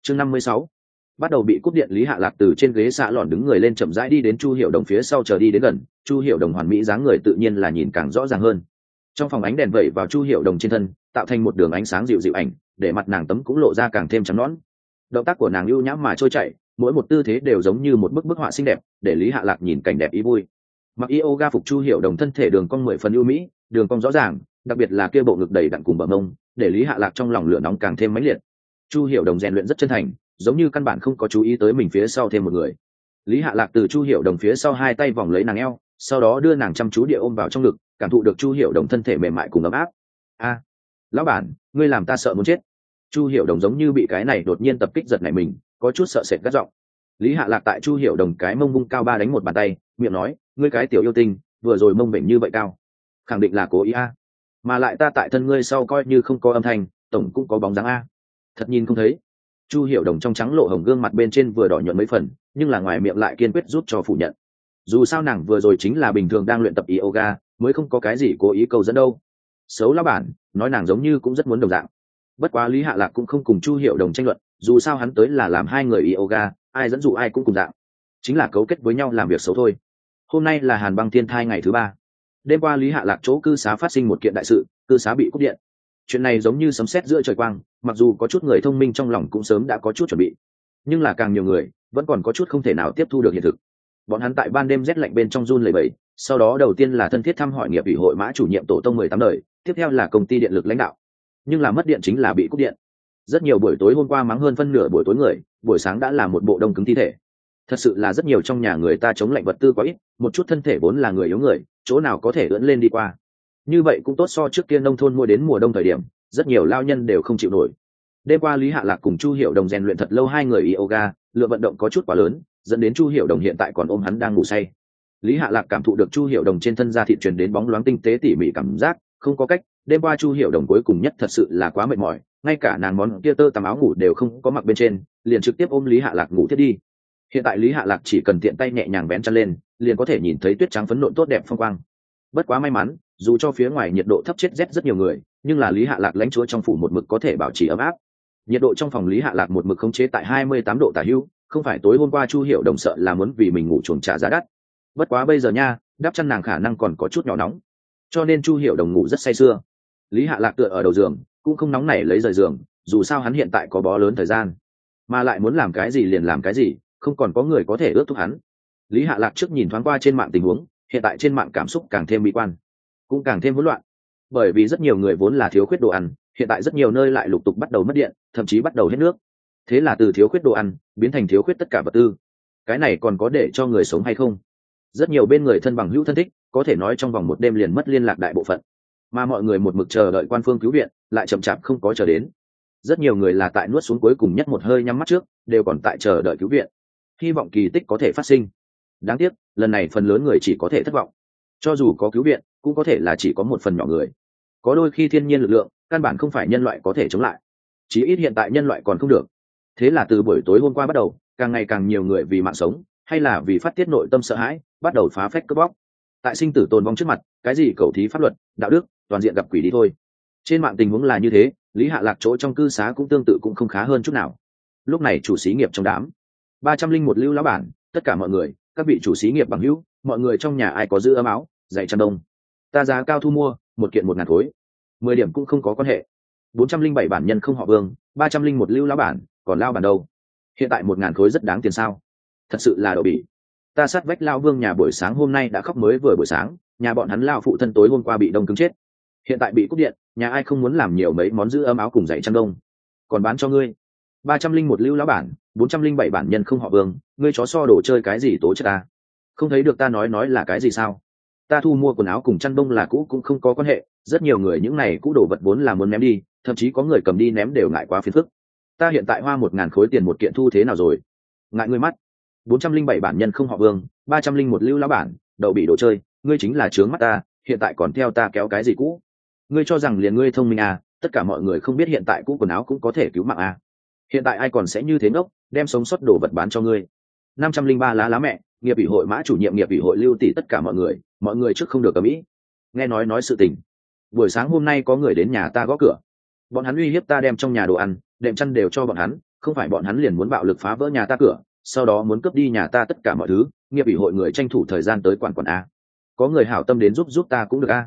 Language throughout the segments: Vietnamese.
Chương 56. Bắt đầu bị cúp điện, Lý Hạ Lạc từ trên ghế xạ lòn đứng người lên chậm rãi đi đến Chu Hiểu Đồng phía sau chờ đi đến gần. Chu Hiểu Đồng hoàn mỹ dáng người tự nhiên là nhìn càng rõ ràng hơn. Trong phòng ánh đèn vẩy vào Chu Hiểu Đồng trên thân, tạo thành một đường ánh sáng dịu dịu ảnh, để mặt nàng tấm cũng lộ ra càng thêm trắng nõn. Động tác của nàng ưu nhãm mà trôi chảy, mỗi một tư thế đều giống như một bức họa xinh đẹp, để Lý Hạ Lạc nhìn cảnh đẹp ý vui. Mặc yoga phục Chu Hiểu Đồng thân thể đường cong 10 phần ưu mỹ, đường cong rõ ràng, đặc biệt là kia bộ ngực đầy đặn cùng bờ mông, để Lý Hạ Lạc trong lòng lửa nóng càng thêm mãnh liệt. Chu Hiểu Đồng rèn luyện rất chân thành, giống như căn bản không có chú ý tới mình phía sau thêm một người. Lý Hạ Lạc từ Chu Hiểu Đồng phía sau hai tay vòng lấy nàng eo, sau đó đưa nàng chăm chú địa ôm vào trong ngực, cảm thụ được Chu Hiểu Đồng thân thể mềm mại cùng ấm áp. A, lão bản, ngươi làm ta sợ muốn chết. Chu Hiểu Đồng giống như bị cái này đột nhiên tập kích giật nảy mình, có chút sợ sệt gắt giọng. Lý Hạ Lạc tại Chu Hiểu Đồng cái mông vung cao ba đánh một bàn tay, miệng nói, ngươi cái tiểu yêu tinh, vừa rồi mông bệnh như vậy cao, khẳng định là cố ý a. Mà lại ta tại thân ngươi sau coi như không có âm thanh, tổng cũng có bóng dáng a. Thật nhìn không thấy. Chu Hiểu Đồng trong trắng lộ hồng gương mặt bên trên vừa đỏ nhuận mấy phần, nhưng là ngoài miệng lại kiên quyết giúp cho phủ nhận. Dù sao nàng vừa rồi chính là bình thường đang luyện tập yoga, mới không có cái gì cố ý câu dẫn đâu. Xấu lão bản, nói nàng giống như cũng rất muốn đồng dạng. Bất quá Lý Hạ Lạc cũng không cùng Chu Hiểu Đồng tranh luận, dù sao hắn tới là làm hai người yoga, ai dẫn dụ ai cũng cùng dạng, chính là cấu kết với nhau làm việc xấu thôi. Hôm nay là Hàn Băng Thiên Thai ngày thứ 3. Đêm qua Lý Hạ Lạc chỗ cư xá phát sinh một kiện đại sự, cư xá bị cúp điện. Chuyện này giống như sấm sét giữa trời quang, mặc dù có chút người thông minh trong lòng cũng sớm đã có chút chuẩn bị, nhưng là càng nhiều người vẫn còn có chút không thể nào tiếp thu được hiện thực. Bọn hắn tại ban đêm rét lạnh bên trong run lẩy bẩy, sau đó đầu tiên là thân thiết thăm hỏi nghiệp ủy hội mã chủ nhiệm tổ tông 18 đời, tiếp theo là công ty điện lực lãnh đạo. Nhưng là mất điện chính là bị cúp điện. Rất nhiều buổi tối hôm qua mắng hơn phân nửa buổi tối người, buổi sáng đã là một bộ đông cứng thi thể. Thật sự là rất nhiều trong nhà người ta chống lạnh vật tư quá ít, một chút thân thể vốn là người yếu người, chỗ nào có thể ưỡn lên đi qua. Như vậy cũng tốt so trước kia nông thôn mua đến mùa đông thời điểm, rất nhiều lao nhân đều không chịu nổi. Đêm qua Lý Hạ Lạc cùng Chu Hiểu Đồng rèn luyện thật lâu, hai người yoga, lượng vận động có chút quá lớn, dẫn đến Chu Hiểu Đồng hiện tại còn ôm hắn đang ngủ say. Lý Hạ Lạc cảm thụ được Chu Hiểu Đồng trên thân da thịt truyền đến bóng loáng tinh tế tỉ mỉ cảm giác, không có cách, đêm qua Chu Hiểu Đồng cuối cùng nhất thật sự là quá mệt mỏi, ngay cả nàng món kia tơ tằm áo ngủ đều không có mặc bên trên, liền trực tiếp ôm Lý Hạ Lạc ngủ thiết đi. Hiện tại Lý Hạ Lạc chỉ cần tiện tay nhẹ nhàng vén chăn lên, liền có thể nhìn thấy tuyết trắng phấn nộn tốt đẹp phong quang. Bất quá may mắn, dù cho phía ngoài nhiệt độ thấp chết rét rất nhiều người, nhưng là Lý Hạ Lạc lãnh chúa trong phủ một mực có thể bảo trì ấm áp. Nhiệt độ trong phòng Lý Hạ Lạc một mực khống chế tại 28 độ tả hữu, không phải tối hôm qua Chu Hiểu Đồng sợ là muốn vì mình ngủ chuồng trả giá đắt. Bất quá bây giờ nha, đắp chăn nàng khả năng còn có chút nhỏ nóng, cho nên Chu Hiểu Đồng ngủ rất say sưa. Lý Hạ Lạc tựa ở đầu giường, cũng không nóng nảy lấy rời giường, dù sao hắn hiện tại có bó lớn thời gian, mà lại muốn làm cái gì liền làm cái gì, không còn có người có thể ước thúc hắn. Lý Hạ Lạc trước nhìn thoáng qua trên mạng tình huống, hiện tại trên mạng cảm xúc càng thêm bi quan, cũng càng thêm hỗn loạn, bởi vì rất nhiều người vốn là thiếu khuyết đồ ăn, hiện tại rất nhiều nơi lại lục tục bắt đầu mất điện, thậm chí bắt đầu hết nước. Thế là từ thiếu khuyết đồ ăn biến thành thiếu khuyết tất cả vật tư. Cái này còn có để cho người sống hay không? Rất nhiều bên người thân bằng hữu thân thích có thể nói trong vòng một đêm liền mất liên lạc đại bộ phận, mà mọi người một mực chờ đợi quan phương cứu viện lại chậm chạp không có chờ đến. Rất nhiều người là tại nuốt xuống cuối cùng nhất một hơi nhắm mắt trước, đều còn tại chờ đợi cứu viện, hy vọng kỳ tích có thể phát sinh. Đáng tiếc lần này phần lớn người chỉ có thể thất vọng, cho dù có cứu viện cũng có thể là chỉ có một phần nhỏ người. Có đôi khi thiên nhiên lực lượng căn bản không phải nhân loại có thể chống lại, chí ít hiện tại nhân loại còn không được. Thế là từ buổi tối hôm qua bắt đầu, càng ngày càng nhiều người vì mạng sống hay là vì phát tiết nội tâm sợ hãi, bắt đầu phá phách cướp bóc. Tại sinh tử tồn vong trước mặt, cái gì cầu thí pháp luật, đạo đức, toàn diện gặp quỷ đi thôi. Trên mạng tình huống là như thế, Lý Hạ Lạc chỗ trong cư xá cũng tương tự, cũng không khá hơn chút nào. Lúc này chủ xí nghiệp trong đám 301 lưu lão bản, tất cả mọi người, các vị chủ xí nghiệp bằng hữu, mọi người trong nhà ai có giữ ấm áo, giày chăn đông, ta giá cao thu mua, một kiện 1.000 khối, 10 điểm cũng không có quan hệ. 407 bản nhân không họ Vương, 301 lưu lão bản, còn lao bản đâu? Hiện tại 1.000 khối rất đáng tiền sao? Thật sự là đậu bỉ. Ta sát vách lao Vương nhà buổi sáng hôm nay đã khóc, mới vừa buổi sáng, nhà bọn hắn lao phụ thân tối hôm qua bị đông cứng chết, hiện tại bị cúp điện, nhà ai không muốn làm nhiều mấy món giữ ấm áo cùng giày chăn đông, còn bán cho ngươi. 301 lưu lão bản, 407 bản nhân không họ Vương, ngươi chó so đồ chơi cái gì tố chất ta? Không thấy được ta nói là cái gì sao? Ta thu mua quần áo cùng chăn đông là cũ cũng không có quan hệ, rất nhiều người những này cũ đồ vật vốn là muốn ném đi, thậm chí có người cầm đi ném đều ngại quá phiền phức. Ta hiện tại hoa 1.000 khối tiền một kiện thu thế nào rồi? Ngại ngươi mắt. 407 bản nhân không họ Vương, 301 lưu lão bản, đậu bị đồ chơi, ngươi chính là trướng mắt ta, hiện tại còn theo ta kéo cái gì cũ? Ngươi cho rằng liền ngươi thông minh à? Tất cả mọi người không biết hiện tại cũ quần áo cũng có thể cứu mạng à? Hiện tại ai còn sẽ như thế ngốc, đem sống sót đồ vật bán cho ngươi? 503 lá mẹ, nghiệp ủy hội mã chủ nhiệm, nghiệp ủy hội lưu tỷ, tất cả mọi người trước không được ở mỹ. Nghe nói sự tình, buổi sáng hôm nay có người đến nhà ta gõ cửa, bọn hắn uy hiếp ta đem trong nhà đồ ăn, đệm chăn đều cho bọn hắn, không phải bọn hắn liền muốn bạo lực phá vỡ nhà ta cửa, sau đó muốn cướp đi nhà ta tất cả mọi thứ. Nghiệp ủy hội người tranh thủ thời gian tới quản a, có người hảo tâm đến giúp ta cũng được a.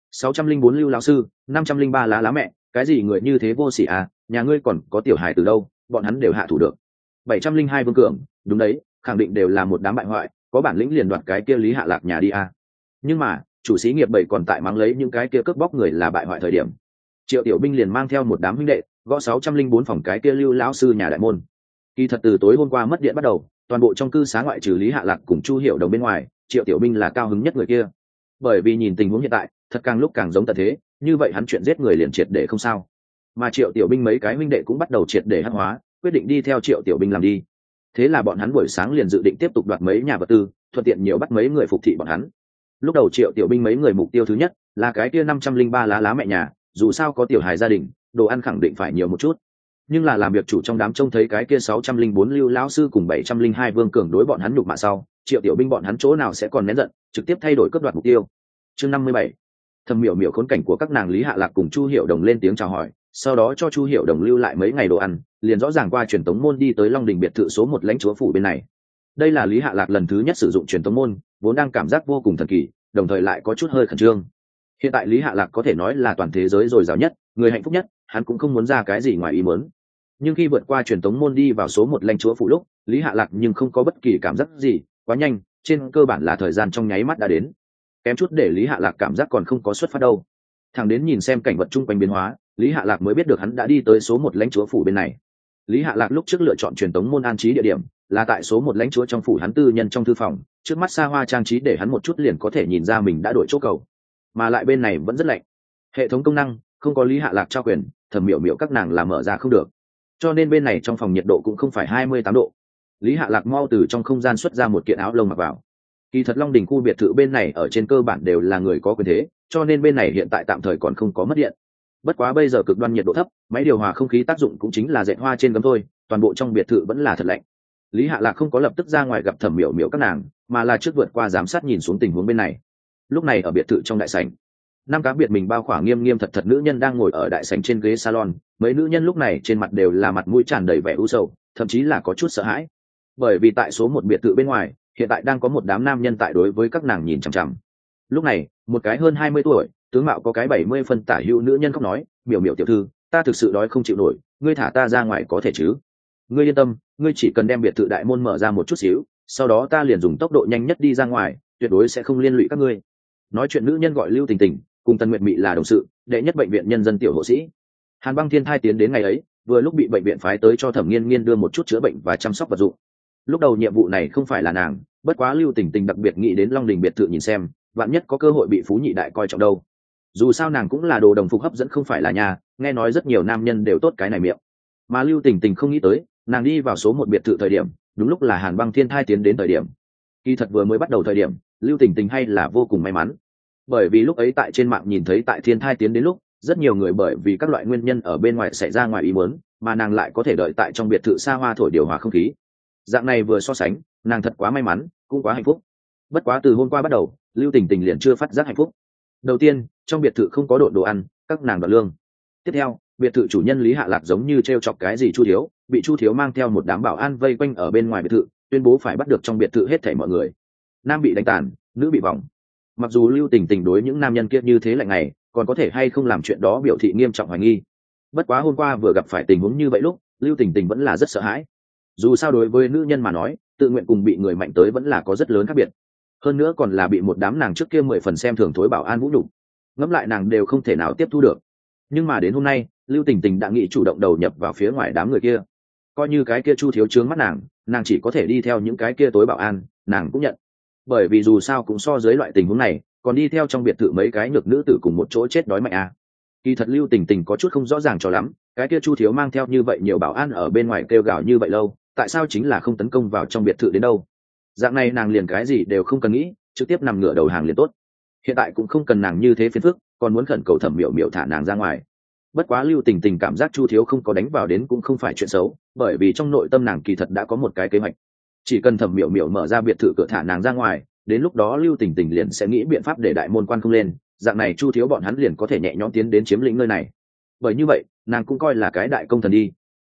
604 Lưu lão sư, 503 lá mẹ, cái gì người như thế vô sỉ à, nhà ngươi còn có tiểu hài từ đâu, bọn hắn đều hạ thủ được. 702 Vương Cường, đúng đấy, khẳng định đều là một đám bại hoại, có bản lĩnh liền đoạt cái kia Lý Hạ Lạc nhà đi a. Nhưng mà chủ xí nghiệp bảy còn tại mắng lấy những cái kia cướp bóc người là bại hoại thời điểm, Triệu Tiểu Binh liền mang theo một đám huynh đệ gõ 604 phòng cái kia Lưu lão sư nhà đại môn. Kỳ thật từ tối hôm qua mất điện bắt đầu, toàn bộ trong cư xá ngoại trừ Lý Hạ Lạc cùng Chu Hiểu Đồng bên ngoài, Triệu Tiểu Binh là cao hứng nhất người kia. Bởi vì nhìn tình huống hiện tại, thật càng lúc càng giống tận thế, như vậy hắn chuyện giết người liền triệt để không sao. Mà Triệu Tiểu Binh mấy cái huynh đệ cũng bắt đầu triệt để hắc hóa, quyết định đi theo Triệu Tiểu Binh làm đi. Thế là bọn hắn buổi sáng liền dự định tiếp tục đoạt mấy nhà vật tư, thuận tiện nhiều bắt mấy người phục thị bọn hắn. Lúc đầu Triệu Tiểu Binh mấy người mục tiêu thứ nhất là cái kia 503 lá mẹ nhà, dù sao có tiểu hài gia đình, đồ ăn khẳng định phải nhiều một chút. Nhưng là làm việc chủ trong đám trông thấy cái kia 604 Lưu lão sư cùng 702 Vương Cường đối bọn hắn nhục mạ sau, Triệu Tiểu Binh bọn hắn chỗ nào sẽ còn nén giận, trực tiếp thay đổi cướp đoạt mục tiêu. Chương 57. Thẩm Miểu Miểu khốn cảnh của các nàng Lý Hạ Lạc cùng Chu Hiểu Đồng lên tiếng chào hỏi, sau đó cho Chu Hiểu Đồng lưu lại mấy ngày đồ ăn, liền rõ ràng qua truyền tống môn đi tới Long Đình biệt thự số 1 lãnh chúa phủ bên này. Đây là Lý Hạ Lạc lần thứ nhất sử dụng truyền tống môn, vốn đang cảm giác vô cùng thần kỳ, đồng thời lại có chút hơi khẩn trương. Hiện tại Lý Hạ Lạc có thể nói là toàn thế giới dồi dào nhất, người hạnh phúc nhất, hắn cũng không muốn ra cái gì ngoài ý muốn. Nhưng khi vượt qua truyền tống môn đi vào số 1 lãnh chúa phủ lúc, Lý Hạ Lạc nhưng không có bất kỳ cảm giác gì, quá nhanh, trên cơ bản là thời gian trong nháy mắt đã đến. Kém chút để Lý Hạ Lạc cảm giác còn không có xuất phát đâu. Thằng đến nhìn xem cảnh vật chung quanh biến hóa, Lý Hạ Lạc mới biết được hắn đã đi tới số 1 lãnh chúa phủ bên này. Lý Hạ Lạc lúc trước lựa chọn truyền tống môn an trí địa điểm là tại số 1 lãnh chúa trong phủ hắn tư nhân trong thư phòng, trước mắt xa hoa trang trí để hắn một chút liền có thể nhìn ra mình đã đổi chỗ cầu. Mà lại bên này vẫn rất lạnh. Hệ thống công năng không có Lý Hạ Lạc trao quyền, Thẩm Miểu Miểu các nàng làm mở ra không được. Cho nên bên này trong phòng nhiệt độ cũng không phải 28 độ. Lý Hạ Lạc mau từ trong không gian xuất ra một kiện áo lông mặc vào. Kỳ thật Long Đình khu biệt thự bên này ở trên cơ bản đều là người có quyền thế, cho nên bên này hiện tại tạm thời còn không có mất điện. Bất quá bây giờ cực đoan nhiệt độ thấp, máy điều hòa không khí tác dụng cũng chính là dệt hoa trên gấm thôi, toàn bộ trong biệt thự vẫn là thật lạnh. Lý Hạ Lạc không có lập tức ra ngoài gặp Thẩm Miểu Miểu các nàng, mà là trước vượt qua giám sát nhìn xuống tình huống bên này. Lúc này ở biệt thự trong đại sảnh, năm cá biệt mình bao khỏa nghiêm nghiêm thật thật nữ nhân đang ngồi ở đại sảnh trên ghế salon, mấy nữ nhân lúc này trên mặt đều là mặt mũi tràn đầy vẻ u sầu, thậm chí là có chút sợ hãi. Bởi vì tại số 1 biệt thự bên ngoài, hiện tại đang có một đám nam nhân tại đối với các nàng nhìn chằm chằm. Lúc này, một cái hơn 20 tuổi, tướng mạo có cái 70 phân tả hữu nữ nhân khóc nói, "Miểu Miểu tiểu thư, ta thực sự đói không chịu nổi, ngươi thả ta ra ngoài có thể chứ? Ngươi yên tâm, ngươi chỉ cần đem biệt thự đại môn mở ra một chút xíu, sau đó ta liền dùng tốc độ nhanh nhất đi ra ngoài, tuyệt đối sẽ không liên lụy các ngươi." Nói chuyện nữ nhân gọi Lưu Tình Tình, cùng Tần Nguyệt Mị là đồng sự, đệ nhất bệnh viện nhân dân tiểu hộ sĩ. Hàn Băng Thiên thai tiến đến ngày ấy, vừa lúc bị bệnh viện phái tới cho Thẩm Nghiên Nghiên đưa một chút chữa bệnh và chăm sóc vật dụng. Lúc đầu nhiệm vụ này không phải là nàng, bất quá Lưu Tình Tình đặc biệt nghĩ đến Long Đình biệt thự nhìn xem, vạn nhất có cơ hội bị phú nhị đại coi trọng đâu. Dù sao nàng cũng là đồ đồng phục hấp dẫn không phải là nhà, nghe nói rất nhiều nam nhân đều tốt cái này miệng. Mà Lưu Tình Tình không nghĩ tới, nàng đi vào số 1 biệt thự thời điểm, đúng lúc là Hàn Băng Thiên thai tiến đến thời điểm. Kỳ thật vừa mới bắt đầu thời điểm, Lưu Tình Tình hay là vô cùng may mắn. Bởi vì lúc ấy tại trên mạng nhìn thấy tại Thiên thai tiến đến lúc, rất nhiều người bởi vì các loại nguyên nhân ở bên ngoài xảy ra ngoài ý muốn, mà nàng lại có thể đợi tại trong biệt thự xa hoa thổi điều hòa không khí. Dạng này vừa so sánh, nàng thật quá may mắn, cũng quá hạnh phúc. Bất quá từ hôm qua bắt đầu, Lưu Tình Tình liền chưa phát giác hạnh phúc. Đầu tiên, trong biệt thự không có đồ ăn, các nàng đoạt lương. Tiếp theo, biệt thự chủ nhân Lý Hạ Lạc giống như trêu chọc cái gì Chu Thiếu, bị Chu Thiếu mang theo một đám bảo an vây quanh ở bên ngoài biệt thự, tuyên bố phải bắt được trong biệt thự hết thảy mọi người. Nam bị đánh tàn, nữ bị vòng. Mặc dù Lưu Tình Tình đối những nam nhân kia như thế lạnh ngày, còn có thể hay không làm chuyện đó biểu thị nghiêm trọng hoài nghi. Bất quá hôm qua vừa gặp phải tình huống như vậy lúc, Lưu Tình Tình vẫn là rất sợ hãi. Dù sao đối với nữ nhân mà nói, tự nguyện cùng bị người mạnh tới vẫn là có rất lớn khác biệt. Hơn nữa còn là bị một đám nàng trước kia 10 phần xem thường thối bảo an vũ nhục, ngẫm lại nàng đều không thể nào tiếp thu được. Nhưng mà đến hôm nay, Lưu Tình Tình đã nghĩ chủ động đầu nhập vào phía ngoài đám người kia. Coi như cái kia Chu Thiếu trướng mắt nàng chỉ có thể đi theo những cái kia tối bảo an, nàng cũng nhận. Bởi vì dù sao cũng so dưới loại tình huống này, còn đi theo trong biệt thự mấy cái nhược nữ tử cùng một chỗ chết đói mạnh à. Kỳ thật Lưu Tình Tình có chút không rõ ràng cho lắm, cái kia Chu Thiếu mang theo như vậy nhiều bảo an ở bên ngoài kêu gào như vậy lâu, tại sao chính là không tấn công vào trong biệt thự đến đâu? Dạng này nàng liền cái gì đều không cần nghĩ, trực tiếp nằm ngửa đầu hàng liền tốt. Hiện tại cũng không cần nàng như thế phiền phức, còn muốn khẩn cầu Thẩm Miểu Miểu thả nàng ra ngoài. Bất quá Lưu Tình Tình cảm giác Chu Thiếu không có đánh vào đến cũng không phải chuyện xấu, bởi vì trong nội tâm nàng kỳ thật đã có một cái kế hoạch. Chỉ cần Thẩm Miểu Miểu mở ra biệt thự cửa thả nàng ra ngoài, đến lúc đó Lưu Tình Tình liền sẽ nghĩ biện pháp để đại môn quan không lên, dạng này Chu Thiếu bọn hắn liền có thể nhẹ nhõm tiến đến chiếm lĩnh nơi này. Bởi như vậy, nàng cũng coi là cái đại công thần đi.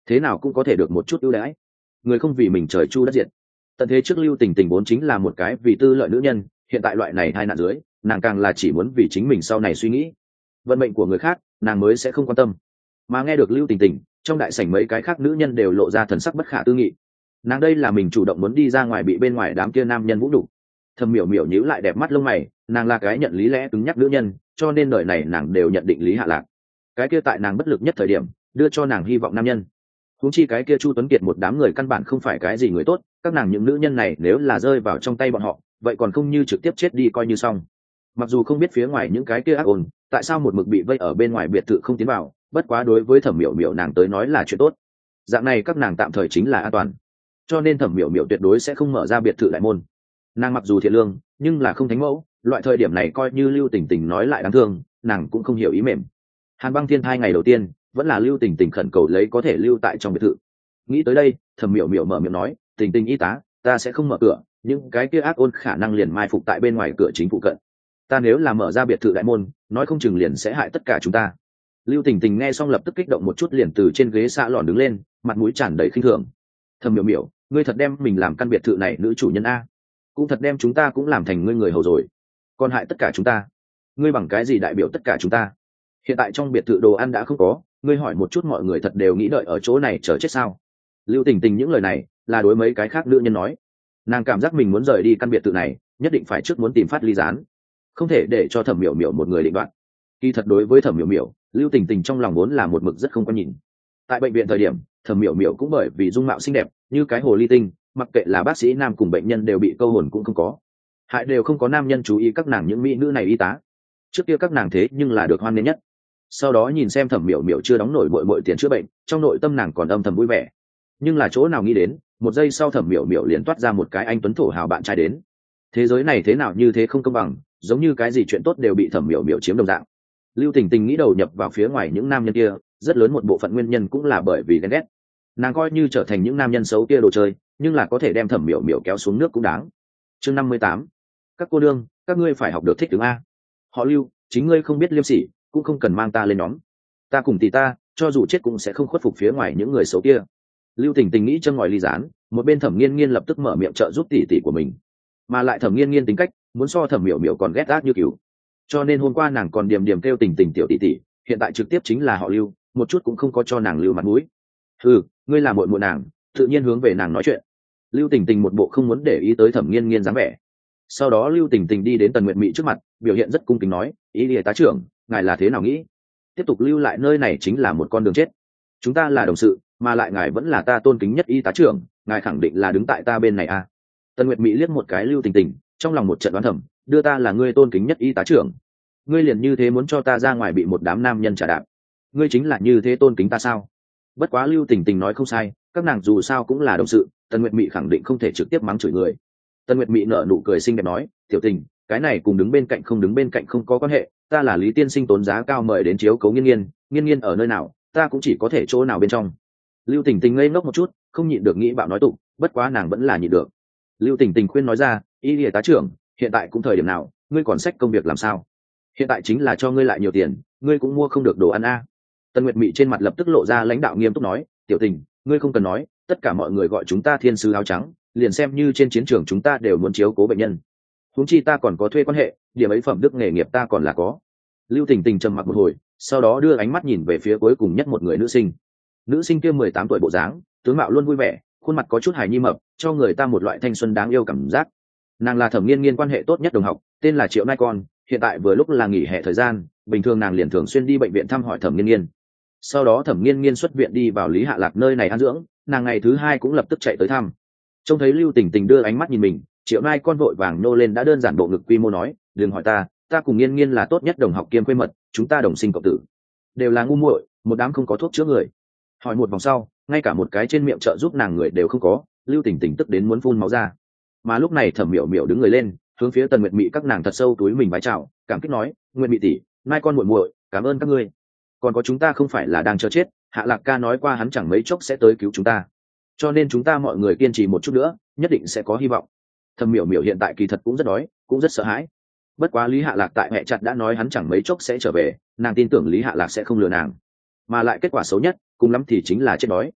thế nào cũng có thể được một chút ưu đãi. Người không vì mình trời chu đất diệt. Tận thế trước Lưu Tình Tình vốn chính là một cái vì tư lợi nữ nhân, hiện tại loại này hai nạn dưới, nàng càng là chỉ muốn vì chính mình sau này suy nghĩ. Vận mệnh của người khác nàng mới sẽ không quan tâm. Mà nghe được Lưu Tình Tình, trong đại sảnh mấy cái khác nữ nhân đều lộ ra thần sắc bất khả tư nghị. Nàng đây là mình chủ động muốn đi ra ngoài bị bên ngoài đám kia nam nhân vũ đủ. Thầm Miểu Miểu nhíu lại đẹp mắt lông mày, nàng là cái nhận lý lẽ cứng nhắc nữ nhân, cho nên đời này nàng đều nhận định Lý Hạ Lạc. Cái kia tại nàng bất lực nhất thời điểm, đưa cho nàng hy vọng nam nhân. Huống chi cái kia Chu Tuấn Kiệt một đám người căn bản không phải cái gì người tốt, các nàng những nữ nhân này nếu là rơi vào trong tay bọn họ, vậy còn không như trực tiếp chết đi coi như xong. Mặc dù không biết phía ngoài những cái kia ác ôn, tại sao một mực bị vây ở bên ngoài biệt thự không tiến vào, bất quá đối với Thẩm Miểu Miểu nàng tới nói là chuyện tốt. Dạng này các nàng tạm thời chính là an toàn, cho nên Thẩm Miểu Miểu tuyệt đối sẽ không mở ra biệt thự đại môn. Nàng mặc dù thiện lương, nhưng là không thánh mẫu, loại thời điểm này coi như Lưu Tình Tình nói lại đáng thương, nàng cũng không hiểu ý mềm. Hàn Băng Thiên 2 ngày đầu tiên, vẫn là Lưu Tình Tình khẩn cầu lấy có thể lưu tại trong biệt thự. Nghĩ tới đây, Thẩm Miểu Miểu mở miệng nói, "Tình Tình y tá, ta sẽ không mở cửa, nhưng cái kia ác ôn khả năng liền mai phục tại bên ngoài cửa chính phụ cận. Ta nếu là mở ra biệt thự đại môn, nói không chừng liền sẽ hại tất cả chúng ta." Lưu Tình Tình nghe xong lập tức kích động một chút, liền từ trên ghế xạ lòn đứng lên, mặt mũi tràn đầy khinh thường. "Thẩm Miểu Miểu, ngươi thật đem mình làm căn biệt thự này nữ chủ nhân a? Cũng thật đem chúng ta cũng làm thành ngươi người hầu rồi, còn hại tất cả chúng ta. Ngươi bằng cái gì đại biểu tất cả chúng ta? Hiện tại trong biệt thự đồ ăn đã không có, ngươi hỏi một chút mọi người thật đều nghĩ đợi ở chỗ này chờ chết sao?" Lưu Tình Tình những lời này là đối mấy cái khác nữ nhân nói. Nàng cảm giác mình muốn rời đi căn biệt thự này, nhất định phải trước muốn tìm phát ly gián, không thể để cho Thẩm Miểu Miểu một người định đoạt. Kỳ thật đối với Thẩm Miểu Miểu, Lưu Tình Tình trong lòng vốn là một mực rất không có nhìn. Tại bệnh viện thời điểm, Thẩm Miểu Miểu cũng bởi vì dung mạo xinh đẹp như cái hồ ly tinh, mặc kệ là bác sĩ nam cùng bệnh nhân đều bị câu hồn cũng không có, hại đều không có nam nhân chú ý các nàng những mỹ nữ này y tá. Trước kia các nàng thế nhưng là được hoan nghênh nhất. Sau đó nhìn xem Thẩm Miểu Miểu chưa đóng nổi bội tiền chữa bệnh, trong nội tâm nàng còn âm thầm vui vẻ. Nhưng là chỗ nào nghĩ đến, một giây sau Thẩm Miểu Miểu liền toát ra một cái anh tuấn thổ hào bạn trai đến. Thế giới này thế nào như thế không công bằng, giống như cái gì chuyện tốt đều bị Thẩm Miểu Miểu chiếm đồng dạng. Lưu Tình Tình nghĩ đầu nhập vào phía ngoài những nam nhân kia, rất lớn một bộ phận nguyên nhân cũng là bởi vì ghen ghét. Nàng coi như trở thành những nam nhân xấu kia đồ chơi, nhưng là có thể đem Thẩm Miểu Miểu kéo xuống nước cũng đáng. Chương 58. Các cô đương, các ngươi phải học được thích ứng a. Họ Lưu, chính ngươi không biết liêm sỉ, cũng không cần mang ta lên nhóm. Ta cùng tỷ ta, cho dù chết cũng sẽ không khuất phục phía ngoài những người xấu kia. Lưu Tình Tình nghĩ châm ngòi ly gián, một bên Thẩm Nghiên Nghiên lập tức mở miệng trợ giúp tỷ tỷ của mình. Mà lại Thẩm Nghiên Nghiên tính cách, muốn so Thẩm Miểu Miểu còn ghét ác như cừu. Cho nên hôm qua nàng còn điềm điềm kêu Tình Tình tiểu tỷ tỷ, hiện tại trực tiếp chính là họ Lưu, một chút cũng không có cho nàng lưu mặt mũi. "Ừ, ngươi là muội muội nàng, tự nhiên hướng về nàng nói chuyện." Lưu Tình Tình một bộ không muốn để ý tới Thẩm Nghiên Nghiên dáng vẻ. Sau đó Lưu Tình Tình đi đến Tần Nguyệt Mị trước mặt, biểu hiện rất cung kính nói, "Ý Lìa tá trưởng, ngài là thế nào nghĩ? Tiếp tục lưu lại nơi này chính là một con đường chết. Chúng ta là đồng sự, mà lại ngài vẫn là ta tôn kính nhất y tá trưởng, ngài khẳng định là đứng tại ta bên này à?" Tần Nguyệt Mị liếc một cái Lưu Tình Tình, trong lòng một trận đoán thầm, đưa ta là ngươi tôn kính nhất y tá trưởng, ngươi liền như thế muốn cho ta ra ngoài bị một đám nam nhân trả đạp, ngươi chính là như thế tôn kính ta sao? Bất quá Lưu Tình Tình nói không sai, các nàng dù sao cũng là đồng sự, Tần Nguyệt Mị khẳng định không thể trực tiếp mắng chửi người. Tần Nguyệt Mị nở nụ cười xinh đẹp nói, "Tiểu Tình, cái này cùng đứng bên cạnh không đứng bên cạnh không có quan hệ, ta là Lý tiên sinh tốn giá cao mời đến chiếu cố Nghiên Nghiên, Nghiên Nghiên ở nơi nào, ta cũng chỉ có thể chỗ nào bên trong." Lưu Tình Tình ngây ngốc một chút, không nhịn được nghĩ bạo nói tụng, bất quá nàng vẫn là nhịn được. Lưu Tình Tình khuyên nói ra, "Y Lìa tá trưởng, hiện tại cũng thời điểm nào, ngươi còn xách công việc làm sao? Hiện tại chính là cho ngươi lại nhiều tiền, ngươi cũng mua không được đồ ăn a." Tần Nguyệt Mị trên mặt lập tức lộ ra lãnh đạo nghiêm túc nói, "Tiểu Tình, ngươi không cần nói, tất cả mọi người gọi chúng ta thiên sứ áo trắng, liền xem như trên chiến trường chúng ta đều muốn chiếu cố bệnh nhân. Huống chi ta còn có thuê quan hệ, điểm ấy phẩm đức nghề nghiệp ta còn là có." Lưu Tình Tình trầm mặc một hồi, sau đó đưa ánh mắt nhìn về phía cuối cùng nhất một người nữ sinh. Nữ sinh kia 18 tuổi bộ dáng, tướng mạo luôn vui vẻ, khuôn mặt có chút hài nhi mập, cho người ta một loại thanh xuân đáng yêu cảm giác. Nàng là Thẩm Nghiên Nghiên quan hệ tốt nhất đồng học, tên là Triệu Nai Con, hiện tại vừa lúc là nghỉ hè thời gian, bình thường nàng liền thường xuyên đi bệnh viện thăm hỏi Thẩm Nghiên Nghiên. Sau đó Thẩm Nghiên Nghiên xuất viện đi vào Lý Hạ Lạc nơi này an dưỡng, nàng ngày thứ hai cũng lập tức chạy tới thăm. Trông thấy Lưu Tình Tình đưa ánh mắt nhìn mình, Triệu Nai Con vội vàng nô lên đã đơn giản bộ ngực quy mô nói, "Đừng hỏi ta cùng Nghiên Nghiên là tốt nhất đồng học kiêm quê mật, chúng ta đồng sinh cộng tử, đều là ngu muội, một đám không có thuốc chữa người." Hỏi một vòng sau, ngay cả một cái trên miệng trợ giúp nàng người đều không có, Lưu Tình Tình tức đến muốn phun máu ra. Mà lúc này Thẩm Miểu Miểu đứng người lên, hướng phía Tần Nguyệt Mị các nàng thật sâu túi mình vái chào, cảm kích nói, "Nguyệt Mị tỷ, Mai con muội muội, cảm ơn các ngươi. Còn có chúng ta không phải là đang chờ chết, Hạ Lạc ca nói qua hắn chẳng mấy chốc sẽ tới cứu chúng ta, cho nên chúng ta mọi người kiên trì một chút nữa, nhất định sẽ có hy vọng." Thẩm Miểu Miểu hiện tại kỳ thật cũng rất đói, cũng rất sợ hãi. Bất quá Lý Hạ Lạc tại mẹ chặt đã nói hắn chẳng mấy chốc sẽ trở về, nàng tin tưởng Lý Hạ Lạc sẽ không lừa nàng, mà lại kết quả xấu nhất cùng lắm thì chính là chết đói.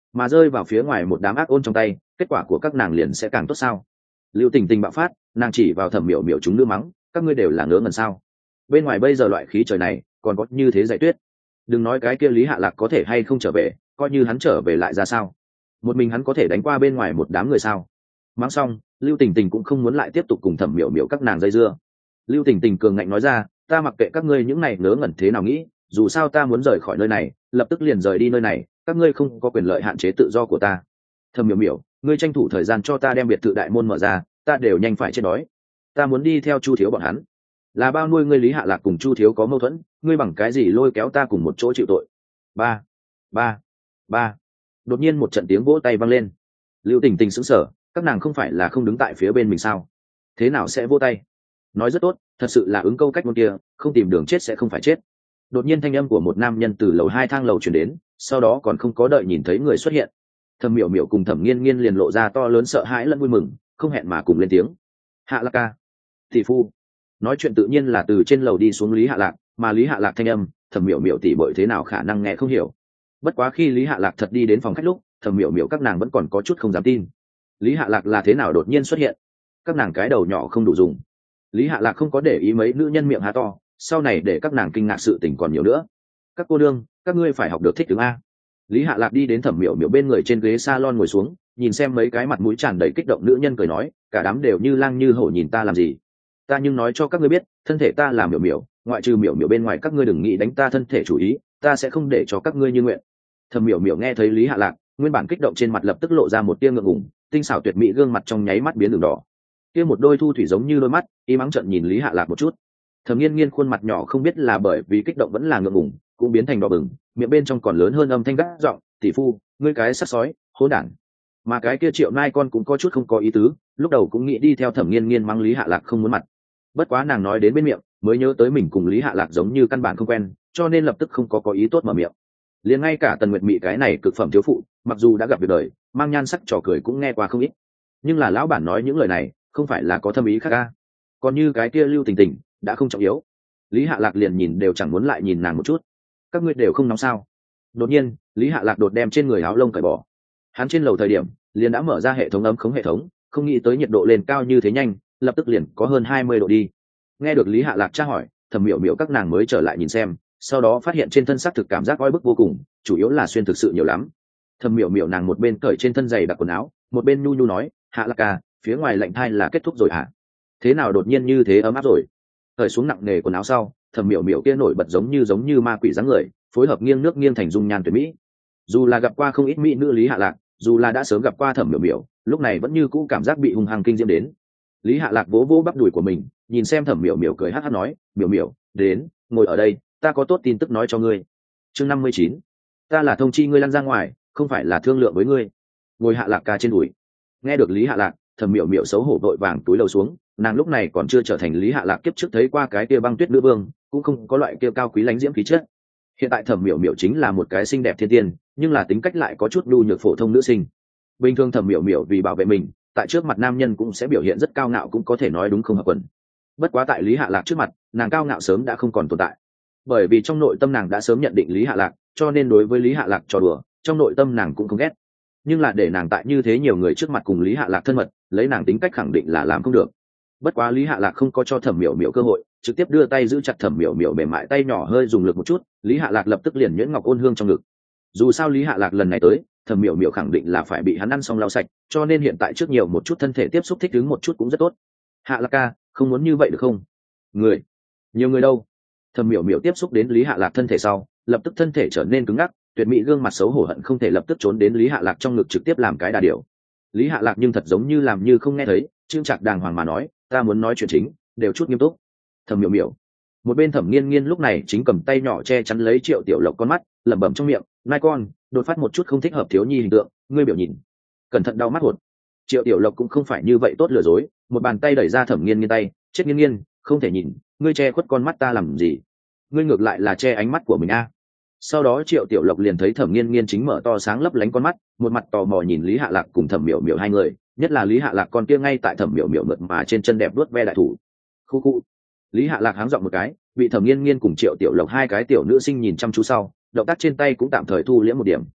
mà rơi vào phía ngoài một đám ác ôn trong tay, kết quả của các nàng liền sẽ càng tốt sao? Lưu Tình Tình bạo phát, nàng chỉ vào Thẩm Miểu Miểu chúng nữ mắng, các ngươi đều là ngớ ngẩn sao? Bên ngoài bây giờ loại khí trời này, còn có như thế dày tuyết. Đừng nói cái kia Lý Hạ Lạc có thể hay không trở về, coi như hắn trở về lại ra sao? Một mình hắn có thể đánh qua bên ngoài một đám người sao? Mắng xong, Lưu Tình Tình cũng không muốn lại tiếp tục cùng Thẩm Miểu Miểu các nàng dây dưa. Lưu Tình Tình cường ngạnh nói ra, ta mặc kệ các ngươi những này ngớ ngẩn thế nào nghĩ, dù sao ta muốn rời khỏi nơi này, lập tức liền rời đi nơi này, các ngươi không có quyền lợi hạn chế tự do của ta. Thẩm Miểu Miểu, ngươi tranh thủ thời gian cho ta đem biệt thự đại môn mở ra, ta đều nhanh phải chết đói. Ta muốn đi theo Chu Thiếu bọn hắn. Là bao nuôi ngươi Lý Hạ Lạc cùng Chu Thiếu có mâu thuẫn, ngươi bằng cái gì lôi kéo ta cùng một chỗ chịu tội? Ba, ba, ba. Đột nhiên một trận tiếng vỗ tay vang lên. Lưu Tình Tình sững sờ, các nàng không phải là không đứng tại phía bên mình sao? Thế nào sẽ vỗ tay? Nói rất tốt, thật sự là ứng câu cách ngôn kia, không tìm đường chết sẽ không phải chết. Đột nhiên thanh âm của một nam nhân từ lầu 2 thang lầu truyền đến, sau đó còn không có đợi nhìn thấy người xuất hiện. Thẩm Miểu Miểu cùng Thẩm Nghiên Nghiên liền lộ ra to lớn sợ hãi lẫn vui mừng, không hẹn mà cùng lên tiếng. Hạ Lạc ca, tỷ phu. Nói chuyện tự nhiên là từ trên lầu đi xuống Lý Hạ Lạc, mà Lý Hạ Lạc thanh âm, Thẩm Miểu Miểu tỷ bội thế nào khả năng nghe không hiểu. Bất quá khi Lý Hạ Lạc thật đi đến phòng khách lúc, Thẩm Miểu Miểu các nàng vẫn còn có chút không dám tin. Lý Hạ Lạc là thế nào đột nhiên xuất hiện? Các nàng cái đầu nhỏ không đủ dùng. Lý Hạ Lạc không có để ý mấy nữ nhân miệng há to, sau này để các nàng kinh ngạc sự tình còn nhiều nữa. Các cô đương, các ngươi phải học được thích ứng a. Lý Hạ Lạc đi đến Thẩm Miểu Miểu bên người trên ghế salon ngồi xuống, nhìn xem mấy cái mặt mũi tràn đầy kích động nữ nhân cười nói, cả đám đều như lang như hổ nhìn ta làm gì? Ta nhưng nói cho các ngươi biết, thân thể ta là Miểu Miểu, ngoại trừ Miểu Miểu bên ngoài các ngươi đừng nghĩ đánh ta thân thể chủ ý, ta sẽ không để cho các ngươi như nguyện. Thẩm Miểu Miểu nghe thấy Lý Hạ Lạc, nguyên bản kích động trên mặt lập tức lộ ra một tia ngượng ngùng, tinh xảo tuyệt mỹ gương mặt trong nháy mắt biến đường đỏ. Kia một đôi thu thủy giống như đôi mắt, y mắng trận nhìn Lý Hạ Lạc một chút. Thẩm Nghiên Nghiên khuôn mặt nhỏ không biết là bởi vì kích động vẫn là ngượng ngùng, cũng biến thành đỏ bừng, miệng bên trong còn lớn hơn âm thanh gắt giọng, tỷ phu, ngươi cái sắc sói, hỗn đản. Mà cái kia Triệu Nai con cũng có chút không có ý tứ, lúc đầu cũng nghĩ đi theo Thẩm Nghiên Nghiên mắng Lý Hạ Lạc không muốn mặt. Bất quá nàng nói đến bên miệng, mới nhớ tới mình cùng Lý Hạ Lạc giống như căn bản không quen, cho nên lập tức không có ý tốt mở miệng. Liền ngay cả Tần Nguyệt Mị cái này cực phẩm thiếu phụ, mặc dù đã gặp việc đời, mang nhan sắc trò cười cũng nghe qua không ít. Nhưng là lão bản nói những lời này, không phải là có thâm ý khác a. Còn như cái kia Lưu Tình Tình, đã không trọng yếu. Lý Hạ Lạc liền nhìn đều chẳng muốn lại nhìn nàng một chút. Các ngươi đều không nóng sao? Đột nhiên, Lý Hạ Lạc đột đem trên người áo lông cởi bỏ. Hắn trên lầu thời điểm, liền đã mở ra hệ thống ấm khống hệ thống, không nghĩ tới nhiệt độ lên cao như thế nhanh, lập tức liền có hơn 20 độ đi. Nghe được Lý Hạ Lạc tra hỏi, Thẩm Miểu Miểu các nàng mới trở lại nhìn xem, sau đó phát hiện trên thân xác thực cảm giác oi bức vô cùng, chủ yếu là xuyên thực sự nhiều lắm. Thẩm Miểu Miểu nàng một bên cởi trên thân giày đặc quần áo, một bên nhu nhu nói, Hạ Lạc ca, phía ngoài lạnh thai là kết thúc rồi hả? Thế nào đột nhiên như thế ấm áp rồi? Cởi xuống nặng nề quần áo sau, Thẩm Miểu Miểu kia nổi bật giống như ma quỷ dáng người, phối hợp nghiêng nước nghiêng thành dung nhan tuyệt mỹ. Dù là gặp qua không ít mỹ nữ Lý Hạ Lạc, dù là đã sớm gặp qua Thẩm Miểu Miểu, lúc này vẫn như cũ cảm giác bị hung hăng kinh diễm đến. Lý Hạ Lạc vỗ vỗ bắp đùi của mình, nhìn xem Thẩm Miểu Miểu cười hắc hắc nói, Miểu Miểu, đến, ngồi ở đây, ta có tốt tin tức nói cho ngươi. Chương 59, ta là thông chi ngươi lăn ra ngoài, không phải là thương lượng với ngươi. Ngồi Hạ Lạc ca trên đùi. Nghe được Lý Hạ Lạc, Thẩm Miểu Miểu xấu hổ vội vàng túi lầu xuống, nàng lúc này còn chưa trở thành Lý Hạ Lạc kiếp trước thấy qua cái kia băng tuyết nữ vương, cũng không có loại kia cao quý lãnh diễm khí chất. Hiện tại Thẩm Miểu Miểu chính là một cái xinh đẹp thiên tiên, nhưng là tính cách lại có chút nhu nhược phổ thông nữ sinh. Bình thường Thẩm Miểu Miểu vì bảo vệ mình, tại trước mặt nam nhân cũng sẽ biểu hiện rất cao ngạo, cũng có thể nói đúng không hợp quần. Bất quá tại Lý Hạ Lạc trước mặt, nàng cao ngạo sớm đã không còn tồn tại, bởi vì trong nội tâm nàng đã sớm nhận định Lý Hạ Lạc, cho nên đối với Lý Hạ Lạc trò đùa, trong nội tâm nàng cũng không ghét. Nhưng là để nàng tại như thế nhiều người trước mặt cùng Lý Hạ Lạc thân mật, lấy nàng tính cách khẳng định là làm không được. Bất quá Lý Hạ Lạc không có cho Thẩm Miểu Miểu cơ hội, trực tiếp đưa tay giữ chặt Thẩm Miểu Miểu mềm mại tay nhỏ, hơi dùng lực một chút, Lý Hạ Lạc lập tức liền nhuyễn ngọc ôn hương trong ngực. Dù sao Lý Hạ Lạc lần này tới, Thẩm Miểu Miểu khẳng định là phải bị hắn ăn xong lau sạch, cho nên hiện tại trước nhiều một chút thân thể tiếp xúc thích ứng một chút cũng rất tốt. Hạ Lạc ca, không muốn như vậy được không? Nhiều người đâu? Thẩm Miểu Miểu tiếp xúc đến Lý Hạ Lạc thân thể sau, lập tức thân thể trở nên cứng ngắc, tuyệt mỹ gương mặt xấu hổ hận không thể lập tức trốn đến Lý Hạ Lạc trong ngực trực tiếp làm cái đà điểu. Lý Hạ Lạc nhưng thật giống như làm như không nghe thấy, trương trạc đàng hoàng mà nói, ta muốn nói chuyện chính, đều chút nghiêm túc. Thẩm Miểu Miểu. Một bên Thẩm Nghiên Nghiên lúc này chính cầm tay nhỏ che chắn lấy Triệu Tiểu Lộc con mắt, lẩm bẩm trong miệng, nai con, đột phát một chút không thích hợp thiếu nhi hình tượng, ngươi biểu nhìn, cẩn thận đau mắt hột. Triệu Tiểu Lộc cũng không phải như vậy tốt lừa dối, một bàn tay đẩy ra Thẩm Nghiên Nghiên tay, chết Nghiên Nghiên, không thể nhìn, ngươi che khuất con mắt ta làm gì? Ngươi ngược lại là che ánh mắt của mình a. Sau đó Triệu Tiểu Lộc liền thấy Thẩm Nghiên Nghiên chính mở to sáng lấp lánh con mắt, một mặt tò mò nhìn Lý Hạ Lạc cùng Thẩm Miểu Miểu hai người, nhất là Lý Hạ Lạc con kia ngay tại Thẩm Miểu Miểu mượt mà trên chân đẹp đuốt ve đại thủ. Khu khu. Lý Hạ Lạc háng giọng một cái, bị Thẩm Nghiên Nghiên cùng Triệu Tiểu Lộc hai cái tiểu nữ sinh nhìn chăm chú sau, động tác trên tay cũng tạm thời thu liễm một điểm.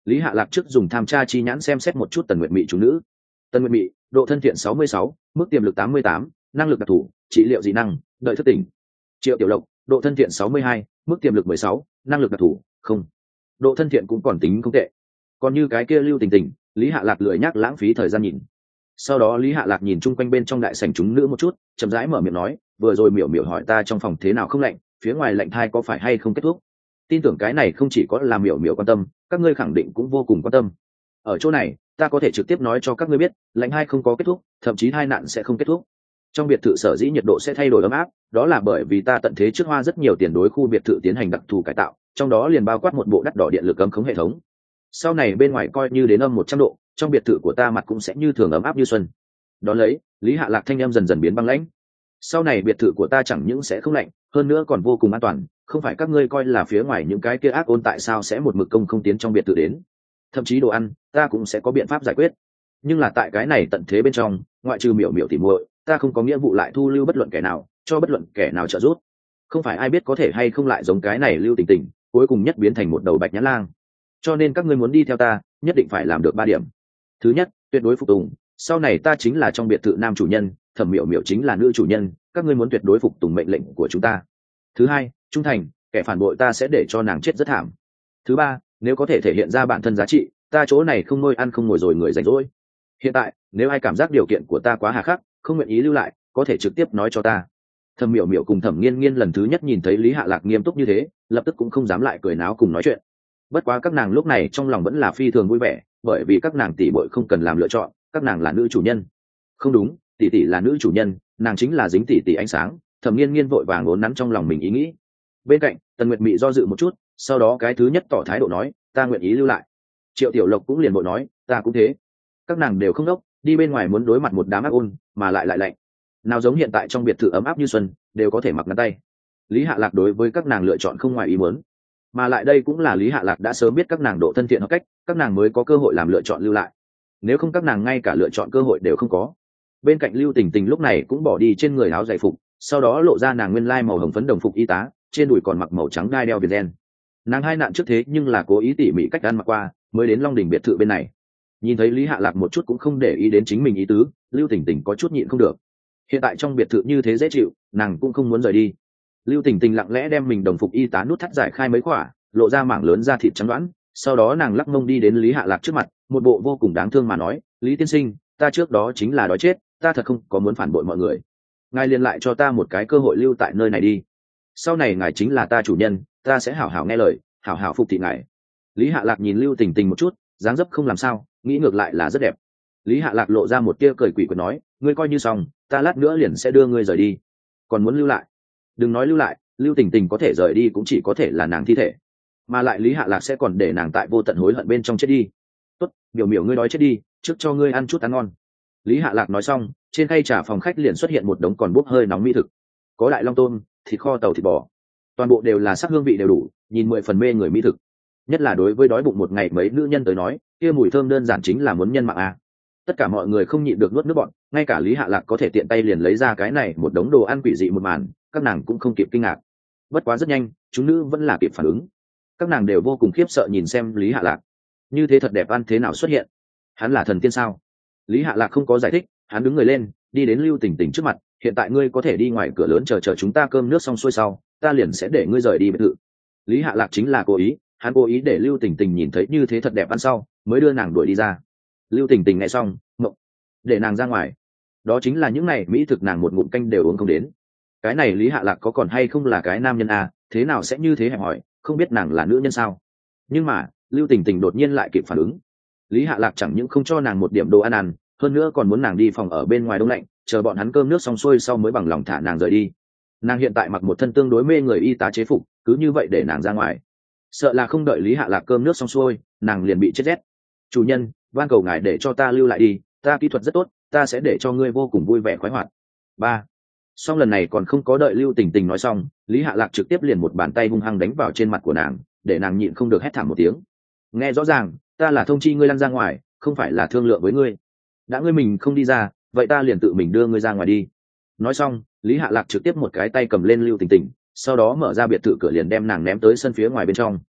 Lý Hạ Lạc trước dùng tham tra chi nhãn xem xét một chút Tần Nguyệt Mị chủ nữ. Tần Nguyệt Mị, độ thân thiện 66, mức tiềm lực 88, năng lực đặc thù, trị liệu dị năng, đợi thức tỉnh. Triệu Tiểu Lộc, độ thân thiện 62, mức tiềm lực 16, năng lực đặc thù, không. Độ thân thiện cũng còn tính không tệ. Còn như cái kia Lưu Tình Tình, Lý Hạ Lạc lười nhắc lãng phí thời gian nhìn. Sau đó Lý Hạ Lạc nhìn chung quanh bên trong đại sảnh chúng nữ một chút, chậm rãi mở miệng nói, vừa rồi Miểu Miểu hỏi ta trong phòng thế nào không lạnh, phía ngoài lạnh thai có phải hay không kết thúc. Tin tưởng cái này không chỉ có là Miểu Miểu quan tâm, các ngươi khẳng định cũng vô cùng quan tâm. Ở chỗ này ta có thể trực tiếp nói cho các ngươi biết, lạnh hai không có kết thúc, thậm chí hai nạn sẽ không kết thúc. Trong biệt thự sở dĩ nhiệt độ sẽ thay đổi ấm áp, đó là bởi vì ta tận thế trước hoa rất nhiều tiền đối khu biệt thự tiến hành đặc thù cải tạo, trong đó liền bao quát một bộ đắt đỏ điện lực ấm khống hệ thống. Sau này bên ngoài coi như đến âm 100 độ, trong biệt thự của ta mặt cũng sẽ như thường ấm áp như xuân. Đón lấy, Lý Hạ Lạc thanh âm dần dần biến băng lãnh. Sau này biệt thự của ta chẳng những sẽ không lạnh, hơn nữa còn vô cùng an toàn, không phải các ngươi coi là phía ngoài những cái kia ác ôn tại sao sẽ một mực công không tiến trong biệt thự đến. Thậm chí đồ ăn, ta cũng sẽ có biện pháp giải quyết. Nhưng là tại cái này tận thế bên trong, ngoại trừ Miểu Miểu tỉ muội, ta không có nghĩa vụ lại thu lưu bất luận kẻ nào, cho bất luận kẻ nào trợ giúp. Không phải ai biết có thể hay không lại giống cái này Lưu Tình Tình, cuối cùng nhất biến thành một đầu bạch nhãn lang. Cho nên các ngươi muốn đi theo ta, nhất định phải làm được 3 điểm. Thứ nhất, tuyệt đối phục tùng, sau này ta chính là trong biệt thự nam chủ nhân, Thẩm Miểu Miểu chính là nữ chủ nhân, các ngươi muốn tuyệt đối phục tùng mệnh lệnh của chúng ta. Thứ hai, trung thành, kẻ phản bội ta sẽ để cho nàng chết rất thảm. Thứ ba, nếu có thể thể hiện ra bản thân giá trị, ta chỗ này không nuôi ăn không ngồi rồi người rảnh rỗi. Hiện tại, nếu ai cảm giác điều kiện của ta quá hà khắc, không nguyện ý lưu lại, có thể trực tiếp nói cho ta. Thẩm Miểu Miểu cùng Thẩm Nghiên Nghiên lần thứ nhất nhìn thấy Lý Hạ Lạc nghiêm túc như thế, lập tức cũng không dám lại cười náo cùng nói chuyện. Bất quá các nàng lúc này trong lòng vẫn là phi thường vui vẻ, bởi vì các nàng tỷ muội không cần làm lựa chọn, các nàng là nữ chủ nhân. Không đúng, tỷ tỷ là nữ chủ nhân, nàng chính là dính tỷ tỷ ánh sáng. Thẩm Nghiên Nghiên vội vàng uốn nắn trong lòng mình ý nghĩ. Bên cạnh, Tần Nguyệt Mị do dự một chút, sau đó cái thứ nhất tỏ thái độ nói, ta nguyện ý lưu lại. Triệu Tiểu Lộc cũng liền vội nói, ta cũng thế. Các nàng đều không đốc, đi bên ngoài muốn đối mặt một đám ác ôn, mà lại lạnh. Nào giống hiện tại trong biệt thự ấm áp như xuân, đều có thể mặc ngắn tay. Lý Hạ Lạc đối với các nàng lựa chọn không ngoài ý muốn, mà lại đây cũng là Lý Hạ Lạc đã sớm biết các nàng độ thân thiện hợp cách, các nàng mới có cơ hội làm lựa chọn lưu lại. Nếu không các nàng ngay cả lựa chọn cơ hội đều không có. Bên cạnh Lưu Tình Tình lúc này cũng bỏ đi trên người áo giải phục, sau đó lộ ra nàng nguyên lai màu hồng phấn đồng phục y tá, trên đùi còn mặc màu trắng đai đeo viền ren. Nàng hai nạn trước thế nhưng là cố ý tỉ mỉ cách ăn mặc qua, mới đến Long Đỉnh biệt thự bên này. Nhìn thấy Lý Hạ Lạc một chút cũng không để ý đến chính mình ý tứ, Lưu Tình Tình có chút nhịn không được. Hiện tại trong biệt thự như thế dễ chịu, nàng cũng không muốn rời đi. Lưu Tình Tình lặng lẽ đem mình đồng phục y tá nút thắt giải khai mấy khỏa, lộ ra mảng lớn da thịt trắng đoán, sau đó nàng lắc mông đi đến Lý Hạ Lạc trước mặt, một bộ vô cùng đáng thương mà nói, Lý tiên sinh, ta trước đó chính là đói chết, ta thật không có muốn phản bội mọi người. Ngài liền lại cho ta một cái cơ hội lưu tại nơi này đi. Sau này ngài chính là ta chủ nhân, ta sẽ hảo hảo nghe lời, hảo hảo phục thị ngài. Lý Hạ Lạc nhìn Lưu Tình Tình một chút, dáng dấp không làm sao, nghĩ ngược lại là rất đẹp. Lý Hạ Lạc lộ ra một tia cười quỷ quỷ nói, ngươi coi như xong, ta lát nữa liền sẽ đưa ngươi rời đi. Còn muốn lưu lại? Đừng nói lưu lại, Lưu Tình Tình có thể rời đi cũng chỉ có thể là nàng thi thể, mà lại Lý Hạ Lạc sẽ còn để nàng tại vô tận hối hận bên trong chết đi. Tốt, Miểu Miểu ngươi nói chết đi, trước cho ngươi ăn chút ăn ngon. Lý Hạ Lạc nói xong, trên khay trà phòng khách liền xuất hiện một đống còn bốc hơi nóng mỹ thực, có đại long tôm, thịt kho tàu, thịt bò, toàn bộ đều là sắc hương vị đều đủ, nhìn 10 phần mê người mỹ thực. Nhất là đối với đói bụng một ngày mấy nữ nhân tới nói, kia mùi thơm đơn giản chính là muốn nhân mạng à. Tất cả mọi người không nhịn được nuốt nước bọt, ngay cả Lý Hạ Lạc có thể tiện tay liền lấy ra cái này một đống đồ ăn quỷ dị một màn, các nàng cũng không kịp kinh ngạc. Bất quá rất nhanh, chúng nữ vẫn là kịp phản ứng. Các nàng đều vô cùng khiếp sợ nhìn xem Lý Hạ Lạc. Như thế thật đẹp ăn thế nào xuất hiện? Hắn là thần tiên sao? Lý Hạ Lạc không có giải thích, hắn đứng người lên, đi đến Lưu Tình Tình trước mặt, hiện tại ngươi có thể đi ngoài cửa lớn chờ chúng ta cơm nước xong xuôi sau, ta liền sẽ để ngươi rời đi biệt thự. Lý Hạ Lạc chính là cố ý, hắn cố ý để Lưu Tình Tình nhìn thấy như thế thật đẹp ăn sau, mới đưa nàng đuổi đi ra. Lưu Tình Tình nghe xong, mộng, để nàng ra ngoài. Đó chính là những này mỹ thực nàng một ngụm canh đều uống không đến. Cái này Lý Hạ Lạc có còn hay không là cái nam nhân à, thế nào sẽ như thế hẹp hỏi, không biết nàng là nữ nhân sao? Nhưng mà Lưu Tình Tình đột nhiên lại kịp phản ứng. Lý Hạ Lạc chẳng những không cho nàng một điểm đồ ăn, hơn nữa còn muốn nàng đi phòng ở bên ngoài đông lạnh, chờ bọn hắn cơm nước xong xuôi sau mới bằng lòng thả nàng rời đi. Nàng hiện tại mặc một thân tương đối mê người y tá chế phục, cứ như vậy để nàng ra ngoài, sợ là không đợi Lý Hạ Lạc cơm nước xong xuôi, nàng liền bị chết rét. Chủ nhân, van cầu ngài để cho ta lưu lại đi, ta kỹ thuật rất tốt, ta sẽ để cho ngươi vô cùng vui vẻ khoái hoạt. 3. Xong lần này còn không có đợi Lưu Tình Tình nói xong, Lý Hạ Lạc trực tiếp liền một bàn tay hung hăng đánh vào trên mặt của nàng, để nàng nhịn không được hét thảm một tiếng. Nghe rõ ràng, ta là thông chi ngươi lăn ra ngoài, không phải là thương lượng với ngươi. Đã ngươi mình không đi ra, vậy ta liền tự mình đưa ngươi ra ngoài đi. Nói xong, Lý Hạ Lạc trực tiếp một cái tay cầm lên Lưu Tình Tình, sau đó mở ra biệt thự cửa liền đem nàng ném tới sân phía ngoài bên trong.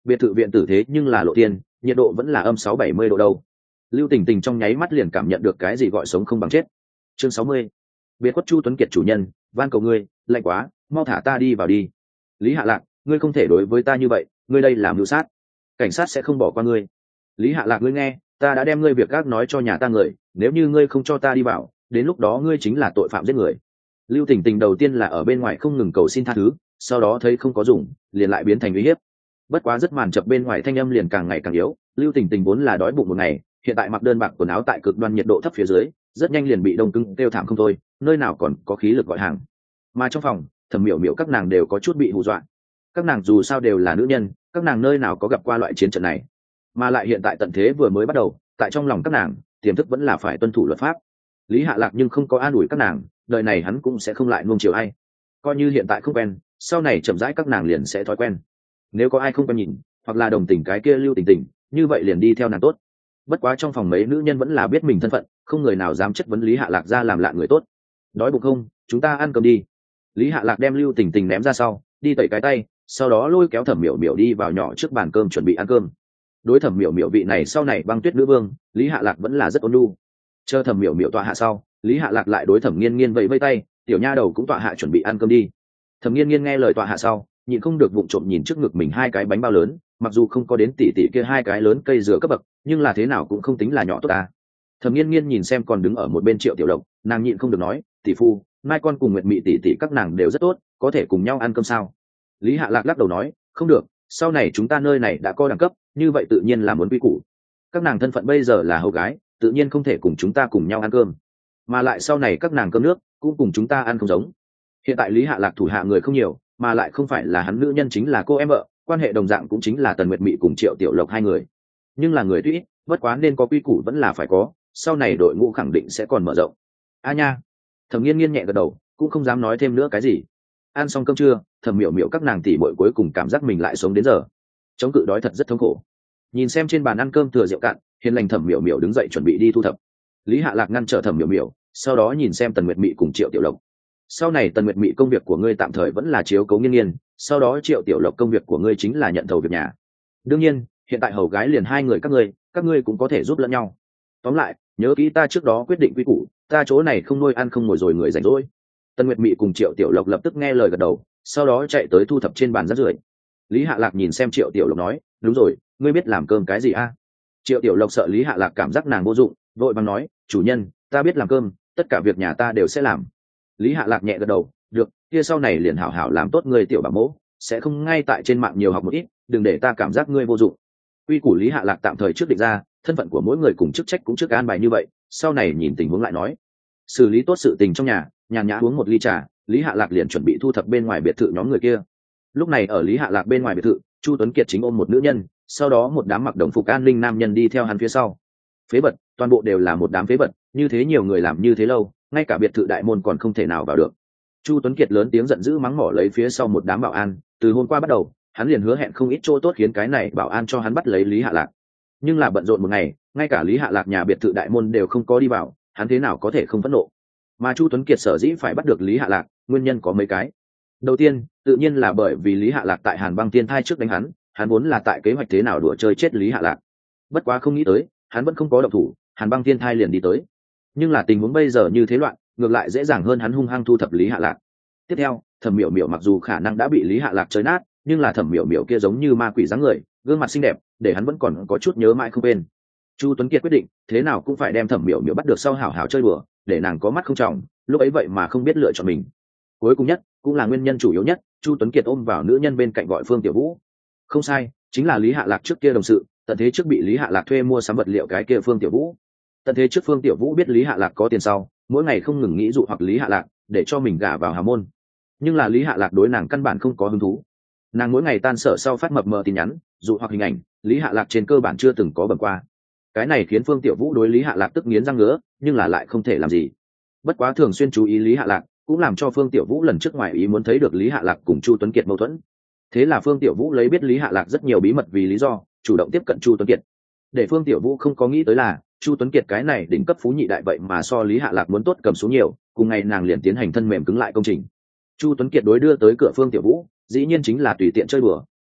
biệt thự viện tử thế nhưng là lộ tiên, nhiệt độ vẫn là âm 6-70 độ đâu. Lưu Tình Tình trong nháy mắt liền cảm nhận được cái gì gọi sống không bằng chết. Chương 60. Biệt khuất Chu Tuấn Kiệt chủ nhân, van cầu ngươi, lạnh quá, mau thả ta đi vào đi. Lý Hạ Lạc, ngươi không thể đối với ta như vậy, ngươi đây là mưu sát, cảnh sát sẽ không bỏ qua ngươi. Lý Hạ Lạc, ngươi nghe, ta đã đem ngươi việc gác nói cho nhà ta người, nếu như ngươi không cho ta đi vào, đến lúc đó ngươi chính là tội phạm giết người. Lưu Tình Tình đầu tiên là ở bên ngoài không ngừng cầu xin tha thứ, sau đó thấy không có dùng, liền lại biến thành uy hiếp. Bất quá rất màn chập bên ngoài thanh âm liền càng ngày càng yếu. Lưu Tình Tình vốn là đói bụng một ngày, hiện tại mặc đơn bạc quần áo tại cực đoan nhiệt độ thấp phía dưới, rất nhanh liền bị đông cứng kêu thảm không thôi, nơi nào còn có khí lực gọi hàng. Mà trong phòng, Thẩm Miểu Miểu các nàng đều có chút bị hù dọa. Các nàng dù sao đều là nữ nhân, các nàng nơi nào có gặp qua loại chiến trận này, mà lại hiện tại tận thế vừa mới bắt đầu, tại trong lòng các nàng tiềm thức vẫn là phải tuân thủ luật pháp. Lý Hạ Lạc nhưng không có an ủi các nàng, đời này hắn cũng sẽ không lại nuông chiều ai, coi như hiện tại không quen, sau này chậm rãi các nàng liền sẽ thói quen. Nếu có ai không quen nhìn hoặc là đồng tình cái kia Lưu Tình Tình, như vậy liền đi theo nàng tốt. Bất quá trong phòng mấy nữ nhân vẫn là biết mình thân phận, không người nào dám chất vấn Lý Hạ Lạc ra làm lạ người tốt. Đói bụng không, chúng ta ăn cơm đi. Lý Hạ Lạc đem Lưu Tình Tình ném ra sau, đi tẩy cái tay, sau đó lôi kéo Thẩm Miểu Miểu đi vào nhỏ trước bàn cơm chuẩn bị ăn cơm. Đối Thẩm Miểu Miểu vị này sau này băng tuyết nữ vương, Lý Hạ Lạc vẫn là rất ôn nhu. Chờ Thẩm Miểu Miểu tọa hạ sau, Lý Hạ Lạc lại đối Thẩm Nghiên Nghiên vẫy vẫy tay, tiểu nha đầu cũng tọa hạ chuẩn bị ăn cơm đi. Thẩm Nghiên Nghiên nghe lời tọa hạ sau, nhịn không được vụng trộm nhìn trước ngực mình hai cái bánh bao lớn, mặc dù không có đến tỷ tỷ kia hai cái lớn cây dừa cấp bậc, nhưng là thế nào cũng không tính là nhỏ tốt ta. Thẩm Nghiên Nghiên nhìn xem còn đứng ở một bên Triệu Tiểu Lộc, nàng nhịn không được nói, tỷ phu, mai con cùng Nguyệt Mị tỷ tỷ các nàng đều rất tốt, có thể cùng nhau ăn cơm sao? Lý Hạ Lạc lắc đầu nói, không được, sau này chúng ta nơi này đã có đẳng cấp, như vậy tự nhiên là muốn quy củ. Các nàng thân phận bây giờ là hầu gái, tự nhiên không thể cùng chúng ta cùng nhau ăn cơm, mà lại sau này các nàng cơm nước cũng cùng chúng ta ăn không giống. Hiện tại Lý Hạ Lạc thủ hạ người không nhiều, mà lại không phải là hắn nữ nhân chính là cô em vợ, quan hệ đồng dạng cũng chính là Tần Nguyệt Mị cùng Triệu Tiểu Lộc hai người, nhưng là người tuy bất quá nên có quy củ vẫn là phải có, sau này đội ngũ khẳng định sẽ còn mở rộng. A nha. Thẩm Nghiên Nghiên nhẹ gật đầu, cũng không dám nói thêm nữa cái gì. Ăn xong cơm trưa, Thẩm Miểu Miểu các nàng tỉ muội cuối cùng cảm giác mình lại sống đến giờ, chống cự đói thật rất thống khổ. Nhìn xem trên bàn ăn cơm thừa rượu cạn, hiền lành Thẩm Miểu Miểu đứng dậy chuẩn bị đi thu thập. Lý Hạ Lạc ngăn trở Thẩm Miểu Miểu, sau đó nhìn xem Tần Nguyệt Mị cùng Triệu Tiểu Lộc. Sau này Tần Nguyệt Mị công việc của ngươi tạm thời vẫn là chiếu cố Nghiên Nghiên, sau đó Triệu Tiểu Lộc công việc của ngươi chính là nhận thầu việc nhà. Đương nhiên, hiện tại hầu gái liền hai người các ngươi cũng có thể giúp lẫn nhau. Tóm lại, nhớ kỹ ta trước đó quyết định quy củ, ta chỗ này không nuôi ăn không ngồi rồi người rảnh rỗi. Tần Nguyệt Mị cùng Triệu Tiểu Lộc lập tức nghe lời gật đầu, sau đó chạy tới thu thập trên bàn rác rưởi. Lý Hạ Lạc nhìn xem Triệu Tiểu Lộc nói, đúng rồi, ngươi biết làm cơm cái gì a? Triệu Tiểu Lộc sợ Lý Hạ Lạc cảm giác nàng vô dụng, vội vàng nói, chủ nhân, ta biết làm cơm, tất cả việc nhà ta đều sẽ làm. Lý Hạ Lạc nhẹ gật đầu, được, kia sau này liền hảo hảo làm tốt ngươi tiểu bảo mẫu, sẽ không ngay tại trên mạng nhiều học một ít, đừng để ta cảm giác ngươi vô dụng. Quy củ Lý Hạ Lạc tạm thời trước định ra, thân phận của mỗi người cùng chức trách cũng trước an bài như vậy, sau này nhìn tình huống lại nói. Xử lý tốt sự tình trong nhà, nhàn nhã uống một ly trà, Lý Hạ Lạc liền chuẩn bị thu thập bên ngoài biệt thự nhóm người kia. Lúc này ở Lý Hạ Lạc bên ngoài biệt thự, Chu Tuấn Kiệt chính ôm một nữ nhân, sau đó một đám mặc đồng phục an ninh nam nhân đi theo hắn phía sau. Phế vật, toàn bộ đều là một đám phế vật, như thế nhiều người làm như thế lâu, ngay cả biệt thự đại môn còn không thể nào vào được. Chu Tuấn Kiệt lớn tiếng giận dữ mắng mỏ lấy phía sau một đám bảo an, từ hôm qua bắt đầu, hắn liền hứa hẹn không ít chỗ tốt khiến cái này bảo an cho hắn bắt lấy Lý Hạ Lạc. Nhưng là bận rộn một ngày, ngay cả Lý Hạ Lạc nhà biệt thự đại môn đều không có đi vào, hắn thế nào có thể không phẫn nộ. Mà Chu Tuấn Kiệt sở dĩ phải bắt được Lý Hạ Lạc, nguyên nhân có mấy cái. Đầu tiên, tự nhiên là bởi vì Lý Hạ Lạc tại Hàn Băng Tiên Thai trước đánh hắn vốn là tại kế hoạch thế nào đùa chơi chết Lý Hạ Lạc. Bất quá không nghĩ tới, hắn vẫn không có động thủ, Hàn Băng Tiên Thai liền đi tới. Nhưng là tình huống bây giờ như thế loạn, ngược lại dễ dàng hơn hắn hung hăng thu thập Lý Hạ Lạc. Tiếp theo, Thẩm Miểu Miểu mặc dù khả năng đã bị Lý Hạ Lạc chơi nát, nhưng là Thẩm Miểu Miểu kia giống như ma quỷ dáng người, gương mặt xinh đẹp, để hắn vẫn còn có chút nhớ mãi không quên. Chu Tuấn Kiệt quyết định, thế nào cũng phải đem Thẩm Miểu Miểu bắt được sau hảo hảo chơi đùa, để nàng có mắt không tròng, lúc ấy vậy mà không biết lựa chọn mình. Cuối cùng nhất, cũng là nguyên nhân chủ yếu nhất, Chu Tuấn Kiệt ôm vào nữ nhân bên cạnh gọi Phương Tiểu Vũ. Không sai, chính là Lý Hạ Lạc trước kia đồng sự, tận thế trước bị Lý Hạ Lạc thuê mua sắm vật liệu cái kia Phương Tiểu Vũ. Tận thế trước Phương Tiểu Vũ biết Lý Hạ Lạc có tiền sau, mỗi ngày không ngừng nghĩ dụ hoặc Lý Hạ Lạc để cho mình gả vào Hà môn. Nhưng là Lý Hạ Lạc đối nàng căn bản không có hứng thú. Nàng mỗi ngày tan sở sau phát mập mờ tin nhắn, dụ hoặc hình ảnh, Lý Hạ Lạc trên cơ bản chưa từng có bẩm qua. Cái này khiến Phương Tiểu Vũ đối Lý Hạ Lạc tức nghiến răng ngứa, nhưng là lại không thể làm gì. Bất quá thường xuyên chú ý Lý Hạ Lạc, cũng làm cho Phương Tiểu Vũ lần trước ngoài ý muốn thấy được Lý Hạ Lạc cùng Chu Tuấn Kiệt mâu thuẫn. Thế là Phương Tiểu Vũ lấy biết Lý Hạ Lạc rất nhiều bí mật vì lý do, chủ động tiếp cận Chu Tuấn Kiệt. Để Phương Tiểu Vũ không có nghĩ tới là, Chu Tuấn Kiệt cái này đỉnh cấp phú nhị đại vậy mà so Lý Hạ Lạc muốn tốt cầm xuống nhiều, cùng ngày nàng liền tiến hành thân mềm cứng lại công trình. Chu Tuấn Kiệt đối đưa tới cửa Phương Tiểu Vũ, dĩ nhiên chính là tùy tiện chơi đùa,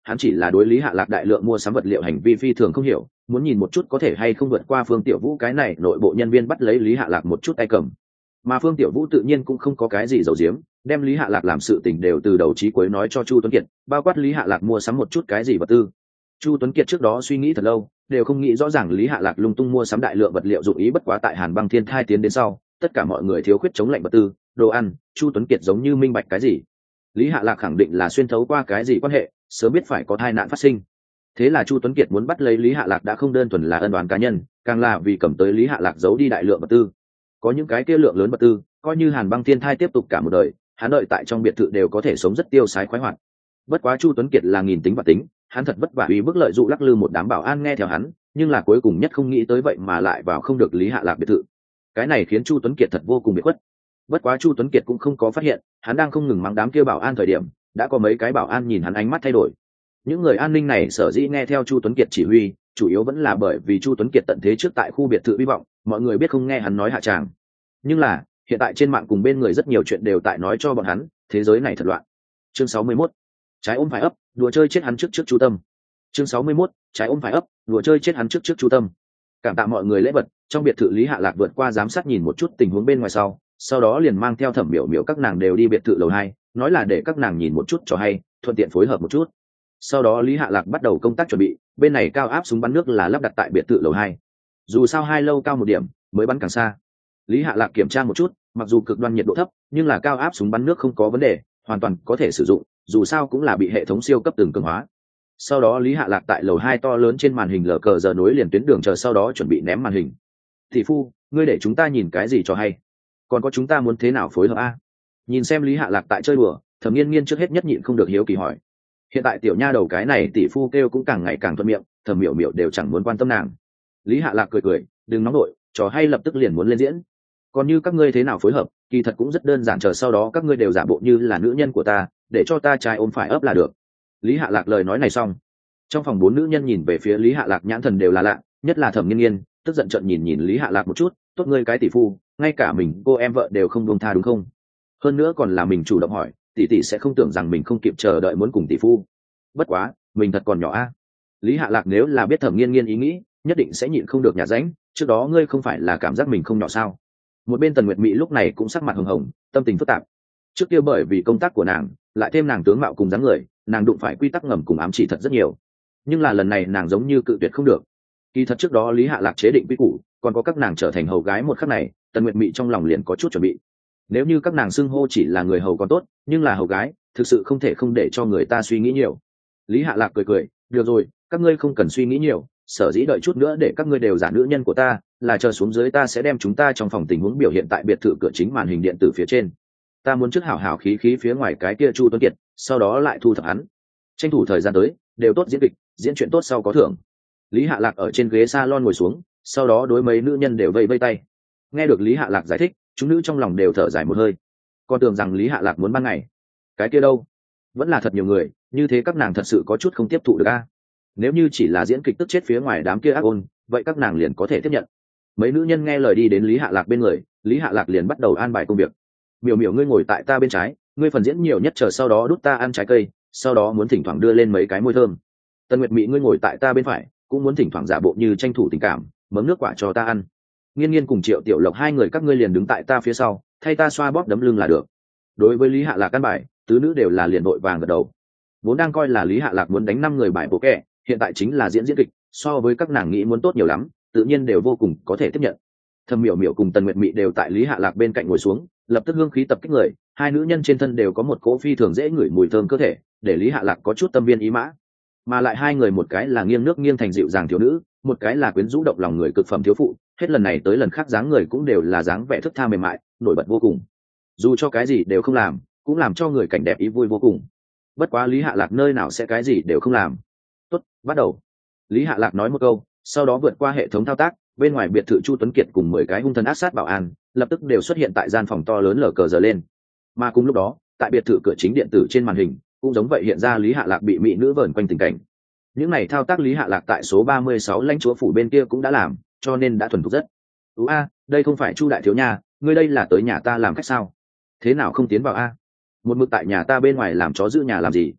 hắn chỉ là đối Lý Hạ Lạc đại lượng mua sắm vật liệu hành vi phi thường không hiểu, muốn nhìn một chút có thể hay không vượt qua Phương Tiểu Vũ cái này nội bộ nhân viên bắt lấy Lý Hạ Lạc một chút tay cầm. Mà Phương Tiểu Vũ tự nhiên cũng không có cái gì giấu giếm, đem Lý Hạ Lạc làm sự tình đều từ đầu chí cuối nói cho Chu Tuấn Kiệt, bao quát Lý Hạ Lạc mua sắm một chút cái gì vật tư. Chu Tuấn Kiệt trước đó suy nghĩ thật lâu, đều không nghĩ rõ ràng Lý Hạ Lạc lung tung mua sắm đại lượng vật liệu dụng ý, bất quá tại Hàn Băng Thiên Thai tiến đến sau, tất cả mọi người thiếu khuyết chống lạnh vật tư, đồ ăn, Chu Tuấn Kiệt giống như minh bạch cái gì. Lý Hạ Lạc khẳng định là xuyên thấu qua cái gì quan hệ, sớm biết phải có tai nạn phát sinh. Thế là Chu Tuấn Kiệt muốn bắt lấy Lý Hạ Lạc đã không đơn thuần là ân oán cá nhân, càng là vì cầm tới Lý Hạ Lạc giấu đi đại lượng vật tư. Có những cái kia lượng lớn vật tư, coi như Hàn Băng Thiên Thai tiếp tục cả một đời, hắn đợi tại trong biệt thự đều có thể sống rất tiêu sái khoái hoạt. Bất quá Chu Tuấn Kiệt là nghìn tính và tính, hắn thật vất vả uy bức lợi dụ lắc lư một đám bảo an nghe theo hắn, nhưng là cuối cùng nhất không nghĩ tới vậy mà lại vào không được Lý Hạ Lạc biệt thự. Cái này khiến Chu Tuấn Kiệt thật vô cùng bị khuất. Bất quá Chu Tuấn Kiệt cũng không có phát hiện, hắn đang không ngừng mắng đám kia bảo an thời điểm, đã có mấy cái bảo an nhìn hắn ánh mắt thay đổi. Những người an ninh này sở dĩ nghe theo Chu Tuấn Kiệt chỉ huy, chủ yếu vẫn là bởi vì Chu Tuấn Kiệt tận thế trước tại khu biệt thự hy vọng, mọi người biết không nghe hắn nói hạ tràng. Nhưng là, hiện tại trên mạng cùng bên người rất nhiều chuyện đều tại nói cho bọn hắn, thế giới này thật loạn. Chương 61. Trái ôm phải ấp, đùa chơi chết hắn trước Chu Tâm. Chương 61. Trái ôm phải ấp, đùa chơi chết hắn trước Chu Tâm. Cảm tạ mọi người lễ vật, trong biệt thự Lý Hạ Lạc vượt qua giám sát nhìn một chút tình huống bên ngoài sau đó liền mang theo Thẩm Miểu Miểu các nàng đều đi biệt thự lầu 2, nói là để các nàng nhìn một chút cho hay, thuận tiện phối hợp một chút. Sau đó Lý Hạ Lạc bắt đầu công tác chuẩn bị, bên này cao áp súng bắn nước là lắp đặt tại biệt thự lầu 2. Dù sao hai lâu cao một điểm, mới bắn càng xa. Lý Hạ Lạc kiểm tra một chút, mặc dù cực đoan nhiệt độ thấp, nhưng là cao áp súng bắn nước không có vấn đề, hoàn toàn có thể sử dụng, dù sao cũng là bị hệ thống siêu cấp từng cường hóa. Sau đó Lý Hạ Lạc tại lầu 2 to lớn trên màn hình lờ cờ giờ nối liền tuyến đường chờ sau đó chuẩn bị ném màn hình. Tỷ phu, ngươi để chúng ta nhìn cái gì cho hay? Còn có chúng ta muốn thế nào phối hợp a? Nhìn xem Lý Hạ Lạc tại chơi đùa, Thẩm Nghiên Nghiên trước hết nhất nhịn không được hiếu kỳ hỏi. Hiện tại tiểu nha đầu cái này tỷ phu kêu cũng càng ngày càng thuận miệng, Thẩm Miểu Miểu đều chẳng muốn quan tâm nàng. Lý Hạ Lạc cười cười, đừng nóng nổi, trò hay lập tức liền muốn lên diễn. Còn như các ngươi thế nào phối hợp, kỳ thật cũng rất đơn giản, chờ sau đó các ngươi đều giả bộ như là nữ nhân của ta, để cho ta trai ôm phải ấp là được. Lý Hạ Lạc lời nói này xong, trong phòng 4 nữ nhân nhìn về phía Lý Hạ Lạc nhãn thần đều là lạ, nhất là Thẩm Nghiên Nghiên, tức giận trợn nhìn Lý Hạ Lạc một chút, tốt ngươi cái tỷ phu, ngay cả mình cô em vợ đều không buông tha đúng không? Hơn nữa còn là mình chủ động hỏi, tỷ tỷ sẽ không tưởng rằng mình không kịp chờ đợi muốn cùng tỷ phu. Bất quá, mình thật còn nhỏ a. Lý Hạ Lạc nếu là biết Thẩm Nghiên Nghiên ý nghĩ, nhất định sẽ nhịn không được nhả ránh, trước đó ngươi không phải là cảm giác mình không nhỏ sao? Một bên Tần Nguyệt Mị lúc này cũng sắc mặt hồng hồng, tâm tình phức tạp. Trước kia bởi vì công tác của nàng, lại thêm nàng tướng mạo cùng dáng người, nàng đụng phải quy tắc ngầm cùng ám chỉ thật rất nhiều. Nhưng là lần này nàng giống như cự tuyệt không được. Kỳ thật trước đó Lý Hạ Lạc chế định quy củ, còn có các nàng trở thành hầu gái một khắc này, Tần Nguyệt Mị trong lòng liền có chút chuẩn bị. Nếu như các nàng xưng hô chỉ là người hầu còn tốt, nhưng là hầu gái, thực sự không thể không để cho người ta suy nghĩ nhiều. Lý Hạ Lạc cười cười, được rồi, các ngươi không cần suy nghĩ nhiều, sở dĩ đợi chút nữa để các ngươi đều giả nữ nhân của ta, là chờ xuống dưới ta sẽ đem chúng ta trong phòng tình huống biểu hiện tại biệt thự cửa chính màn hình điện tử phía trên. Ta muốn trước hảo hảo khí khí phía ngoài cái kia Chu Tuấn Kiệt, sau đó lại thu thập hắn. Tranh thủ thời gian tới, đều tốt diễn kịch, diễn chuyện tốt sau có thưởng. Lý Hạ Lạc ở trên ghế salon ngồi xuống, sau đó đối mấy nữ nhân đều vây vây tay. Nghe được Lý Hạ Lạc giải thích, chúng nữ trong lòng đều thở dài một hơi. Còn tưởng rằng Lý Hạ Lạc muốn ban ngày. Cái kia đâu? Vẫn là thật nhiều người, như thế các nàng thật sự có chút không tiếp thụ được a. Nếu như chỉ là diễn kịch tức chết phía ngoài đám kia ác ôn, vậy các nàng liền có thể tiếp nhận. Mấy nữ nhân nghe lời đi đến Lý Hạ Lạc bên người, Lý Hạ Lạc liền bắt đầu an bài công việc. Miểu Miểu ngươi ngồi tại ta bên trái, ngươi phần diễn nhiều nhất, chờ sau đó đút ta ăn trái cây, sau đó muốn thỉnh thoảng đưa lên mấy cái môi thơm. Tần Nguyệt Mị ngươi ngồi tại ta bên phải, cũng muốn thỉnh thoảng giả bộ như tranh thủ tình cảm, mớm nước quả cho ta ăn. Nghiên Nghiên cùng Triệu Tiểu Lộc hai người các ngươi liền đứng tại ta phía sau, thay ta xoa bóp đấm lưng là được. Đối với Lý Hạ Lạc căn bài, tứ nữ đều là liền đội vàng gật đầu. Vốn đang coi là Lý Hạ Lạc muốn đánh 5 người bài bộ kẻ, hiện tại chính là diễn kịch, so với các nàng nghĩ muốn tốt nhiều lắm, tự nhiên đều vô cùng có thể tiếp nhận. Thẩm Miểu Miểu cùng Tần Nguyệt Mị đều tại Lý Hạ Lạc bên cạnh ngồi xuống, lập tức hương khí tập kích người, hai nữ nhân trên thân đều có một cỗ phi thường dễ ngửi mùi thơm cơ thể, để Lý Hạ Lạc có chút tâm viên ý mã. Mà lại hai người, một cái là nghiêng nước nghiêng thành dịu dàng thiếu nữ, một cái là quyến rũ động lòng người cực phẩm thiếu phụ, hết lần này tới lần khác dáng người cũng đều là dáng vẻ thức tha mềm mại, nổi bật vô cùng. Dù cho cái gì đều không làm, cũng làm cho người cảnh đẹp ý vui vô cùng. Bất quá Lý Hạ Lạc nơi nào sẽ cái gì đều không làm. Tốt, bắt đầu. Lý Hạ Lạc nói một câu, sau đó vượt qua hệ thống thao tác, bên ngoài biệt thự Chu Tuấn Kiệt cùng 10 cái hung thần ác sát bảo an lập tức đều xuất hiện tại gian phòng to lớn lờ cờ giờ lên. Mà cùng lúc đó, tại biệt thự cửa chính điện tử trên màn hình cũng giống vậy hiện ra Lý Hạ Lạc bị mỹ nữ vờn quanh tình cảnh. Những này thao tác Lý Hạ Lạc tại số 36 lãnh chúa phủ bên kia cũng đã làm, cho nên đã thuần thục rất. Đây không phải Chu đại thiếu nha, ngươi đây là tới nhà ta làm khách sao? Thế nào không tiến vào a? Một mực tại nhà ta bên ngoài làm chó giữ nhà làm gì?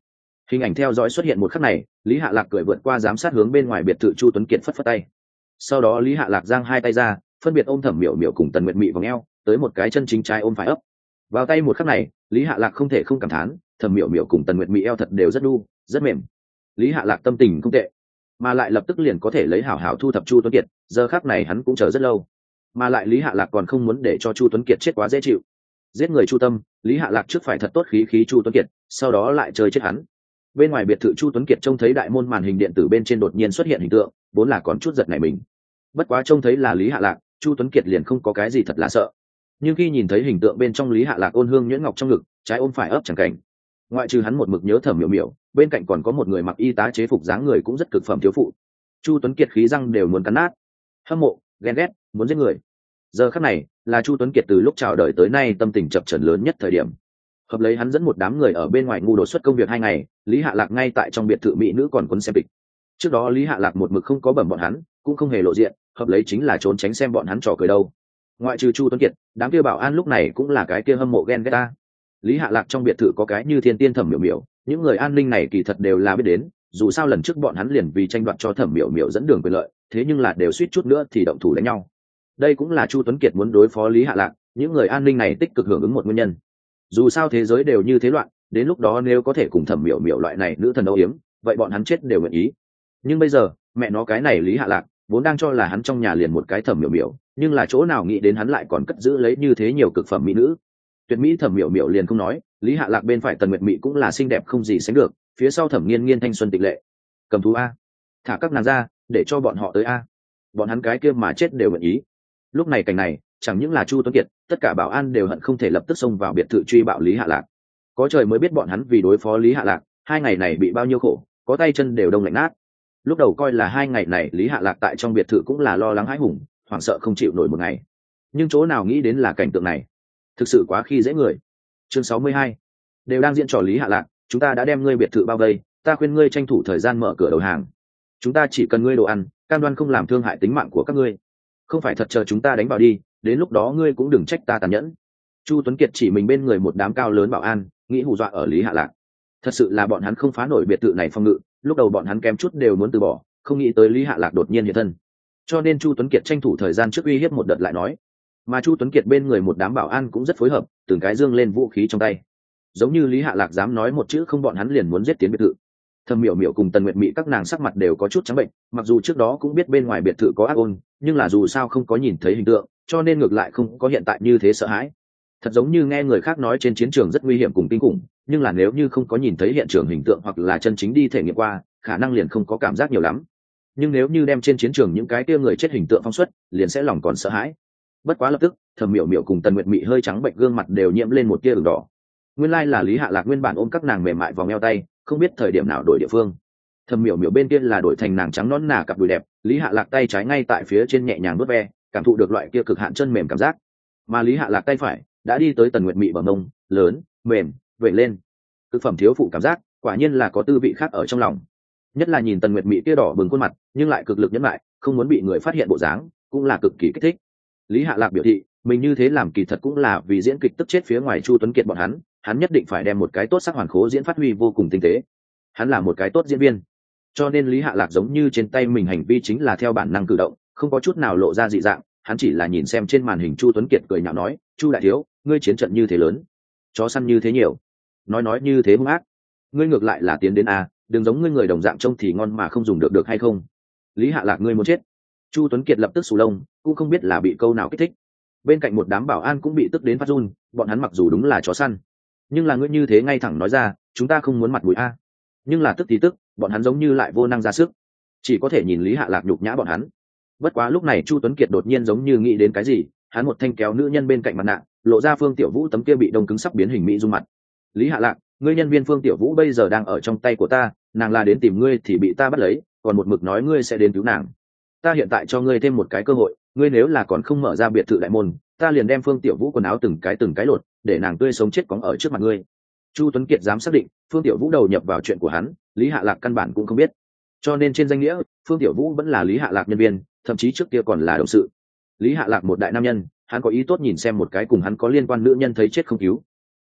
Hình ảnh theo dõi xuất hiện một khắc này, Lý Hạ Lạc cười vượt qua giám sát hướng bên ngoài biệt thự Chu Tuấn Kiệt phất phất tay. Sau đó Lý Hạ Lạc giang hai tay ra, phân biệt ôm Thẩm Miểu Miểu cùng Tần Nguyệt Mị vòng eo, tới một cái chân chính trái ôm phải ấp. Vào tay một khắc này, Lý Hạ Lạc không thể không cảm thán, Thẩm Miểu Miểu cùng Tần Nguyệt Mị eo thật đều rất đu, rất mềm. Lý Hạ Lạc tâm tình không tệ, mà lại lập tức liền có thể lấy hảo hảo thu thập Chu Tuấn Kiệt, giờ khắc này hắn cũng chờ rất lâu. Mà lại Lý Hạ Lạc còn không muốn để cho Chu Tuấn Kiệt chết quá dễ chịu. Giết người chu tâm, Lý Hạ Lạc trước phải thật tốt khí khí Chu Tuấn Kiệt, sau đó lại chơi chết hắn. Bên ngoài biệt thự Chu Tuấn Kiệt trông thấy đại môn màn hình điện tử bên trên đột nhiên xuất hiện hình tượng, vốn là còn chút giật nảy mình. Bất quá trông thấy là Lý Hạ Lạc, Chu Tuấn Kiệt liền không có cái gì thật là sợ. Nhưng khi nhìn thấy hình tượng bên trong Lý Hạ Lạc ôn hương nhuyễn ngọc trong ngực, trái ôm phải ấp chẳng cảnh, ngoại trừ hắn một mực nhớ Thẩm Miểu Miểu, bên cạnh còn có một người mặc y tá chế phục dáng người cũng rất cực phẩm thiếu phụ. Chu Tuấn Kiệt khí răng đều muốn cắn nát. Hâm mộ, ghen ghét, muốn giết người. Giờ khắc này là Chu Tuấn Kiệt từ lúc chào đời tới nay tâm tình chập chờn lớn nhất thời điểm. Hợp lấy hắn dẫn một đám người ở bên ngoài ngu đột xuất công việc 2 ngày, Lý Hạ Lạc ngay tại trong biệt thự mỹ nữ còn quấn xem kịch. Trước đó Lý Hạ Lạc một mực không có bẩm bọn hắn, cũng không hề lộ diện, hợp lấy chính là trốn tránh xem bọn hắn trò cười đâu. Ngoại trừ Chu Tuấn Kiệt, đám kia bảo an lúc này cũng là cái kia hâm mộ ghen ghét ta. Lý Hạ Lạc trong biệt thự có cái như Thiên Tiên Thẩm Miểu Miểu, những người an ninh này kỳ thật đều là biết đến, dù sao lần trước bọn hắn liền vì tranh đoạt cho Thẩm Miểu Miểu dẫn đường quyền lợi, thế nhưng là đều suýt chút nữa thì động thủ đánh nhau. Đây cũng là Chu Tuấn Kiệt muốn đối phó Lý Hạ Lạc, những người an ninh này tích cực hưởng ứng một nguyên nhân. Dù sao thế giới đều như thế loạn, đến lúc đó nếu có thể cùng Thẩm Miểu Miểu loại này nữ thần âu yếm, vậy bọn hắn chết đều nguyện ý. Nhưng bây giờ, mẹ nó cái này Lý Hạ Lạc, vốn đang cho là hắn trong nhà liền một cái Thẩm Miểu Miểu, nhưng là chỗ nào nghĩ đến hắn lại còn cất giữ lấy như thế nhiều cực phẩm mỹ nữ. Tuyệt mỹ Thẩm Miểu Miểu liền không nói, Lý Hạ Lạc bên phải Tần Nguyệt Mị cũng là xinh đẹp không gì sánh được, phía sau Thẩm Nghiên Nghiên thanh xuân tịch lệ. Cầm thú a, thả các nàng ra, để cho bọn họ tới a. Bọn hắn cái kia mà chết đều nguyện ý. Lúc này cảnh này chẳng những là Chu Tuấn Kiệt, tất cả bảo an đều hận không thể lập tức xông vào biệt thự truy bạo Lý Hạ Lạc. Có trời mới biết bọn hắn vì đối phó Lý Hạ Lạc 2 ngày này bị bao nhiêu khổ, có tay chân đều đông lạnh nát. Lúc đầu coi là 2 ngày này Lý Hạ Lạc tại trong biệt thự cũng là lo lắng hãi hùng, hoảng sợ không chịu nổi một ngày. Nhưng chỗ nào nghĩ đến là cảnh tượng này, thực sự quá khi dễ người. Chương 62 đều đang diễn trò Lý Hạ Lạc, chúng ta đã đem ngươi biệt thự bao vây, ta khuyên ngươi tranh thủ thời gian mở cửa đầu hàng. Chúng ta chỉ cần ngươi đồ ăn, cam đoan không làm thương hại tính mạng của các ngươi. Không phải thật chờ chúng ta đánh vào đi, đến lúc đó ngươi cũng đừng trách ta tàn nhẫn. Chu Tuấn Kiệt chỉ mình bên người một đám cao lớn bảo an, nghĩ hù dọa ở Lý Hạ Lạc. Thật sự là bọn hắn không phá nổi biệt thự này phòng ngự, lúc đầu bọn hắn kém chút đều muốn từ bỏ, không nghĩ tới Lý Hạ Lạc đột nhiên hiện thân. Cho nên Chu Tuấn Kiệt tranh thủ thời gian trước uy hiếp một đợt lại nói. Mà Chu Tuấn Kiệt bên người một đám bảo an cũng rất phối hợp, từng cái dương lên vũ khí trong tay. Giống như Lý Hạ Lạc dám nói một chữ không bọn hắn liền muốn giết tiến biệt thự. Thẩm Miểu Miểu cùng Tần Nguyệt Mị các nàng sắc mặt đều có chút trắng bệnh, mặc dù trước đó cũng biết bên ngoài biệt thự có ác ôn, nhưng là dù sao không có nhìn thấy hình tượng, cho nên ngược lại không có hiện tại như thế sợ hãi. Thật giống như nghe người khác nói trên chiến trường rất nguy hiểm cùng kinh khủng, nhưng là nếu như không có nhìn thấy hiện trường hình tượng hoặc là chân chính đi thể nghiệm qua, khả năng liền không có cảm giác nhiều lắm. Nhưng nếu như đem trên chiến trường những cái kia người chết hình tượng phóng xuất, liền sẽ lòng còn sợ hãi. Bất quá lập tức, Thẩm Miểu Miểu cùng Tần Nguyệt Mị hơi trắng bệnh gương mặt đều nhiễm lên một tia ửng đỏ. Nguyên lai là Lý Hạ Lạc nguyên bản ôm các nàng mềm mại vòng eo tay, không biết thời điểm nào đổi địa phương. Thẩm Miểu Miểu bên kia là đổi thành nàng trắng nõn nà cặp đùi đẹp, Lý Hạ Lạc tay trái ngay tại phía trên nhẹ nhàng vuốt ve, cảm thụ được loại kia cực hạn chân mềm cảm giác. Mà Lý Hạ Lạc tay phải đã đi tới Tần Nguyệt Mị bờ mông, lớn, mềm, vẩy lên. Cực phẩm thiếu phụ cảm giác, quả nhiên là có tư vị khác ở trong lòng. Nhất là nhìn Tần Nguyệt Mị kia đỏ bừng khuôn mặt, nhưng lại cực lực nhẫn lại, không muốn bị người phát hiện bộ dáng, cũng là cực kỳ kích thích. Lý Hạ Lạc biểu thị, mình như thế làm kỳ thật cũng là vì diễn kịch tức chết phía ngoài Chu Tuấn Kiệt bọn hắn nhất định phải đem một cái tốt sắc hoàn khố diễn phát huy vô cùng tinh tế. Hắn là một cái tốt diễn viên, cho nên Lý Hạ Lạc giống như trên tay mình hành vi chính là theo bản năng cử động, không có chút nào lộ ra dị dạng. Hắn chỉ là nhìn xem trên màn hình Chu Tuấn Kiệt cười nhạo nói, Chu đại thiếu, ngươi chiến trận như thế lớn, chó săn như thế nhiều, nói như thế hung ác, ngươi ngược lại là tiến đến a, đừng giống ngươi người đồng dạng trông thì ngon mà không dùng được hay không? Lý Hạ Lạc ngươi muốn chết. Chu Tuấn Kiệt lập tức sù lông, cũng không biết là bị câu nào kích thích. Bên cạnh một đám bảo an cũng bị tức đến phát run, bọn hắn mặc dù đúng là chó săn, nhưng là ngươi như thế ngay thẳng nói ra, chúng ta không muốn mặt mũi a. Nhưng là tức thì tức, bọn hắn giống như lại vô năng ra sức, chỉ có thể nhìn Lý Hạ Lạc nhục nhã bọn hắn. Bất quá lúc này Chu Tuấn Kiệt đột nhiên giống như nghĩ đến cái gì, hắn một thanh kéo nữ nhân bên cạnh mặt nạ, lộ ra Phương Tiểu Vũ tấm kia bị đông cứng sắp biến hình mỹ dung mặt. Lý Hạ Lạc, ngươi nhân viên Phương Tiểu Vũ bây giờ đang ở trong tay của ta, nàng là đến tìm ngươi thì bị ta bắt lấy, còn một mực nói ngươi sẽ đến cứu nàng. Ta hiện tại cho ngươi thêm một cái cơ hội, ngươi nếu là còn không mở ra biệt thự đại môn, ta liền đem Phương Tiểu Vũ quần áo từng cái lột, để nàng tươi sống chết cóng ở trước mặt ngươi. Chu Tuấn Kiệt dám xác định, Phương Tiểu Vũ đầu nhập vào chuyện của hắn, Lý Hạ Lạc căn bản cũng không biết. Cho nên trên danh nghĩa, Phương Tiểu Vũ vẫn là Lý Hạ Lạc nhân viên, thậm chí trước kia còn là đồng sự. Lý Hạ Lạc một đại nam nhân, hắn có ý tốt nhìn xem một cái cùng hắn có liên quan nữ nhân thấy chết không cứu.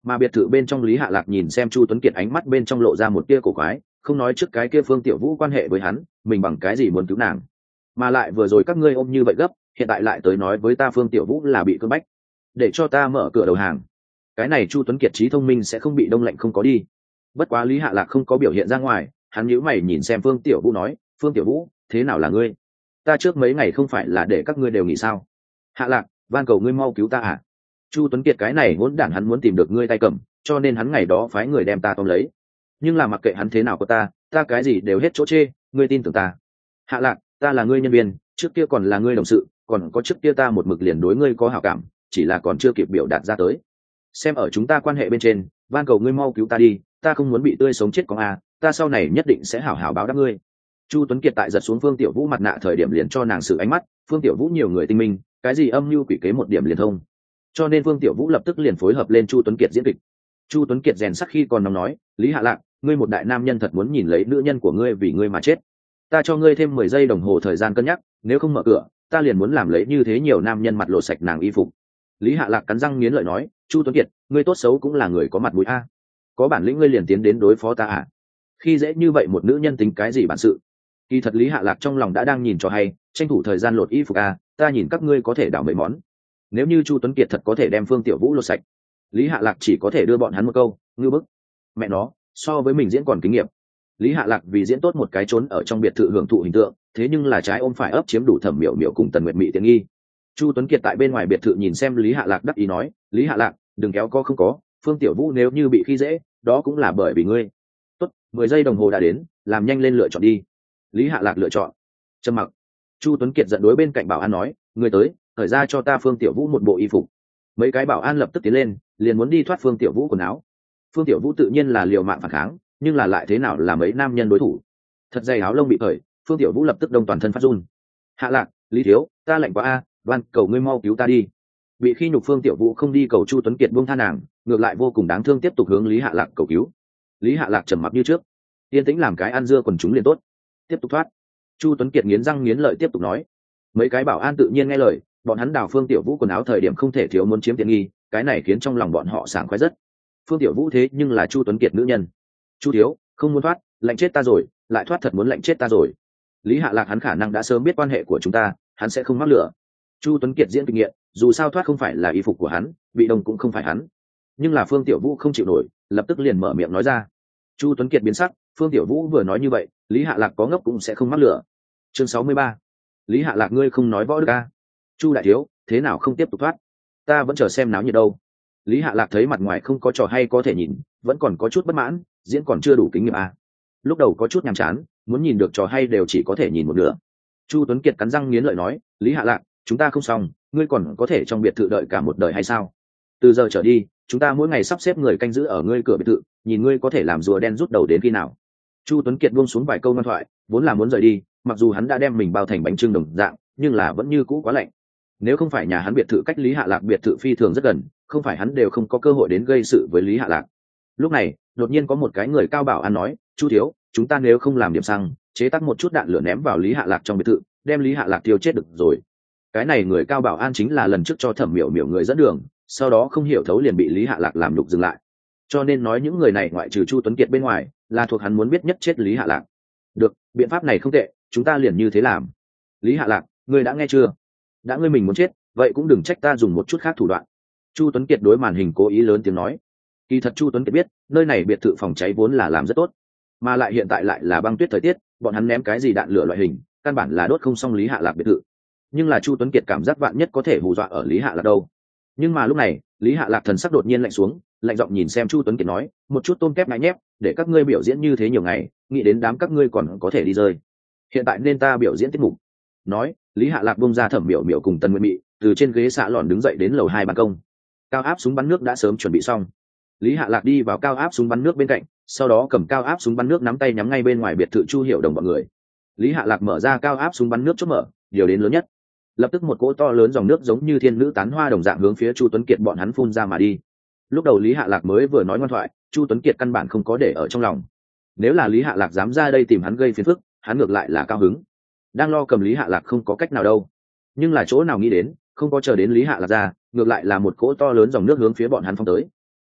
Mà biệt thự bên trong Lý Hạ Lạc nhìn xem Chu Tuấn Kiệt ánh mắt bên trong lộ ra một tia cổ quái, không nói trước cái kia Phương Tiểu Vũ quan hệ với hắn, mình bằng cái gì muốn cứu nàng? Mà lại vừa rồi các ngươi ôm như vậy gấp, hiện tại lại tới nói với ta Phương Tiểu Vũ là bị cưỡng bách, để cho ta mở cửa đầu hàng. Cái này Chu Tuấn Kiệt trí thông minh sẽ không bị đông lạnh không có đi. Bất quá Lý Hạ Lạc không có biểu hiện ra ngoài, hắn nhíu mày nhìn xem Phương Tiểu Vũ nói, Phương Tiểu Vũ, thế nào là ngươi? Ta trước mấy ngày không phải là để các ngươi đều nghỉ sao? Hạ Lạc, van cầu ngươi mau cứu ta à? Chu Tuấn Kiệt cái này hỗn đản hắn muốn tìm được ngươi tay cầm, cho nên hắn ngày đó phái người đem ta tóm lấy. Nhưng là mặc kệ hắn thế nào của ta cái gì đều hết chỗ chê, ngươi tin tưởng ta. Hạ Lạc, ta là ngươi nhân viên, trước kia còn là ngươi đồng sự, còn có trước kia ta một mực liền đối ngươi có hảo cảm, chỉ là còn chưa kịp biểu đạt ra tới. Xem ở chúng ta quan hệ bên trên, van cầu ngươi mau cứu ta đi, ta không muốn bị tươi sống chết con a, ta sau này nhất định sẽ hảo hảo báo đáp ngươi. Chu Tuấn Kiệt tại giật xuống Phương Tiểu Vũ mặt nạ thời điểm liền cho nàng sự ánh mắt, Phương Tiểu Vũ nhiều người tinh minh, cái gì âm mưu quỷ kế một điểm liền thông. Cho nên Phương Tiểu Vũ lập tức liền phối hợp lên Chu Tuấn Kiệt diễn kịch. Chu Tuấn Kiệt rèn sắc khi còn nóng nói, Lý Hạ Lạc, ngươi một đại nam nhân thật muốn nhìn lấy nữ nhân của ngươi vì ngươi mà chết. Ta cho ngươi thêm 10 giây đồng hồ thời gian cân nhắc, nếu không mở cửa, ta liền muốn làm lấy như thế nhiều nam nhân mặt lộ sạch nàng y phục. Lý Hạ Lạc cắn răng nghiến lợi nói, Chu Tuấn Kiệt, ngươi tốt xấu cũng là người có mặt mũi a, có bản lĩnh ngươi liền tiến đến đối phó ta à? Khi dễ như vậy một nữ nhân tính cái gì bản sự? Kỳ thật Lý Hạ Lạc trong lòng đã đang nhìn cho hay, tranh thủ thời gian lột y phục a, ta nhìn các ngươi có thể đảo mấy món. Nếu như Chu Tuấn Kiệt thật có thể đem Phương Tiểu Vũ lột sạch, Lý Hạ Lạc chỉ có thể đưa bọn hắn một câu, ngưu bức. Mẹ nó, so với mình diễn còn kinh nghiệm. Lý Hạ Lạc vì diễn tốt một cái trốn ở trong biệt thự hưởng thụ hình tượng, thế nhưng là trái ôm phải ấp chiếm đủ Thẩm Miểu Miểu cùng Tần Nguyệt Mị tiện nghi. Chu Tuấn Kiệt tại bên ngoài biệt thự nhìn xem Lý Hạ Lạc đắc ý nói, Lý Hạ Lạc, đừng kéo co không có, Phương Tiểu Vũ nếu như bị khi dễ, đó cũng là bởi vì ngươi. Tốt, 10 giây đồng hồ đã đến, làm nhanh lên lựa chọn đi. Lý Hạ Lạc lựa chọn. Trầm mặc. Chu Tuấn Kiệt giận đối bên cạnh bảo an nói, người tới, thời ra cho ta Phương Tiểu Vũ một bộ y phục. Mấy cái bảo an lập tức tiến lên, liền muốn đi thoát Phương Tiểu Vũ quần áo. Phương Tiểu Vũ tự nhiên là liều mạng phản kháng, nhưng là lại thế nào là mấy nam nhân đối thủ. Thật dày áo lông bị cởi, Phương Tiểu Vũ lập tức đông toàn thân phát run. Hạ Lạc, Lý thiếu, ta lạnh quá a, van cầu ngươi mau cứu ta đi. Bị khi nhục Phương Tiểu Vũ không đi cầu Chu Tuấn Kiệt buông tha nàng, ngược lại vô cùng đáng thương tiếp tục hướng Lý Hạ Lạc cầu cứu. Lý Hạ Lạc trầm mặc như trước, yên tĩnh làm cái ăn dưa quần chúng liền tốt, tiếp tục thoát. Chu Tuấn Kiệt nghiến răng nghiến lợi tiếp tục nói. Mấy cái bảo an tự nhiên nghe lời, bọn hắn đào Phương Tiểu Vũ quần áo thời điểm không thể thiếu muốn chiếm tiện nghi, cái này khiến trong lòng bọn họ sảng khoái rất. Phương Tiểu Vũ thế nhưng là Chu Tuấn Kiệt nữ nhân. Chu thiếu, không muốn thoát, lạnh chết ta rồi, lại thoát thật muốn lạnh chết ta rồi. Lý Hạ Lạc hắn khả năng đã sớm biết quan hệ của chúng ta, hắn sẽ không mắc lửa. Chu Tuấn Kiệt diễn kinh nghiệm, dù sao thoát không phải là y phục của hắn, bị đông cũng không phải hắn. Nhưng là Phương Tiểu Vũ không chịu nổi, lập tức liền mở miệng nói ra. Chu Tuấn Kiệt biến sắc, Phương Tiểu Vũ vừa nói như vậy, Lý Hạ Lạc có ngốc cũng sẽ không mắc lửa. Chương 63. Lý Hạ Lạc ngươi không nói võ đức a? Chu đại thiếu, thế nào không tiếp tục thoát? Ta vẫn chờ xem náo nhiệt đâu. Lý Hạ Lạc thấy mặt ngoài không có trò hay có thể nhìn, vẫn còn có chút bất mãn, diễn còn chưa đủ kinh nghiệm a. Lúc đầu có chút nhàm chán, muốn nhìn được trò hay đều chỉ có thể nhìn một nửa. Chu Tuấn Kiệt cắn răng nghiến lợi nói, Lý Hạ Lạc, chúng ta không xong, ngươi còn có thể trong biệt thự đợi cả một đời hay sao? Từ giờ trở đi, chúng ta mỗi ngày sắp xếp người canh giữ ở ngươi cửa biệt thự, nhìn ngươi có thể làm rùa đen rút đầu đến khi nào. Chu Tuấn Kiệt buông xuống vài câu ngoan thoại, vốn là muốn rời đi, mặc dù hắn đã đem mình bao thành bánh trưng đồng dạng, nhưng là vẫn như cũ quá lạnh. Nếu không phải nhà hắn biệt thự cách Lý Hạ Lạc biệt thự phi thường rất gần, không phải hắn đều không có cơ hội đến gây sự với Lý Hạ Lạc. Lúc này, đột nhiên có một cái người cao bảo an nói, Chu thiếu, chúng ta nếu không làm điểm xăng, chế tác một chút đạn lửa ném vào Lý Hạ Lạc trong biệt thự, đem Lý Hạ Lạc tiêu chết được rồi. Cái này người cao bảo an chính là lần trước cho Thẩm Miểu Miểu người dẫn đường, sau đó không hiểu thấu liền bị Lý Hạ Lạc làm nhục dừng lại. Cho nên nói những người này ngoại trừ Chu Tuấn Kiệt bên ngoài, là thuộc hắn muốn biết nhất chết Lý Hạ Lạc. Được, biện pháp này không tệ, chúng ta liền như thế làm. Lý Hạ Lạc, ngươi đã nghe chưa? Đã ngươi mình muốn chết, vậy cũng đừng trách ta dùng một chút khác thủ đoạn. Chu Tuấn Kiệt đối màn hình cố ý lớn tiếng nói. Kỳ thật Chu Tuấn Kiệt biết, nơi này biệt thự phòng cháy vốn là làm rất tốt, mà lại hiện tại lại là băng tuyết thời tiết, bọn hắn ném cái gì đạn lửa loại hình, căn bản là đốt không xong Lý Hạ Lạc biệt thự. Nhưng là Chu Tuấn Kiệt cảm giác vạn nhất có thể hù dọa ở Lý Hạ Lạc đâu. Nhưng mà lúc này, Lý Hạ Lạc thần sắc đột nhiên lạnh xuống, lạnh giọng nhìn xem Chu Tuấn Kiệt nói, một chút tôm kép ngại nhép, để các ngươi biểu diễn như thế nhiều ngày, nghĩ đến đám các ngươi còn có thể đi rơi. Hiện tại nên ta biểu diễn tiết mục. Nói, Lý Hạ Lạc bung ra Thẩm Miểu Miểu cùng Tần Nguyệt Mị, từ trên ghế xạ lòn đứng dậy đến lầu 2 ban công. Cao áp súng bắn nước đã sớm chuẩn bị xong. Lý Hạ Lạc đi vào cao áp súng bắn nước bên cạnh, sau đó cầm cao áp súng bắn nước nắm tay nhắm ngay bên ngoài biệt thự Chu Hiểu Đồng bọn người. Lý Hạ Lạc mở ra cao áp súng bắn nước chốt mở, điều đến lớn nhất. Lập tức một cỗ to lớn dòng nước giống như thiên nữ tán hoa đồng dạng hướng phía Chu Tuấn Kiệt bọn hắn phun ra mà đi. Lúc đầu Lý Hạ Lạc mới vừa nói ngoan thoại, Chu Tuấn Kiệt căn bản không có để ở trong lòng. Nếu là Lý Hạ Lạc dám ra đây tìm hắn gây phiền phức, hắn ngược lại là cao hứng. Đang lo cầm Lý Hạ Lạc không có cách nào đâu. Nhưng là chỗ nào nghĩ đến, không có chờ đến Lý Hạ Lạc ra, ngược lại là một cỗ to lớn dòng nước hướng phía bọn hắn phóng tới.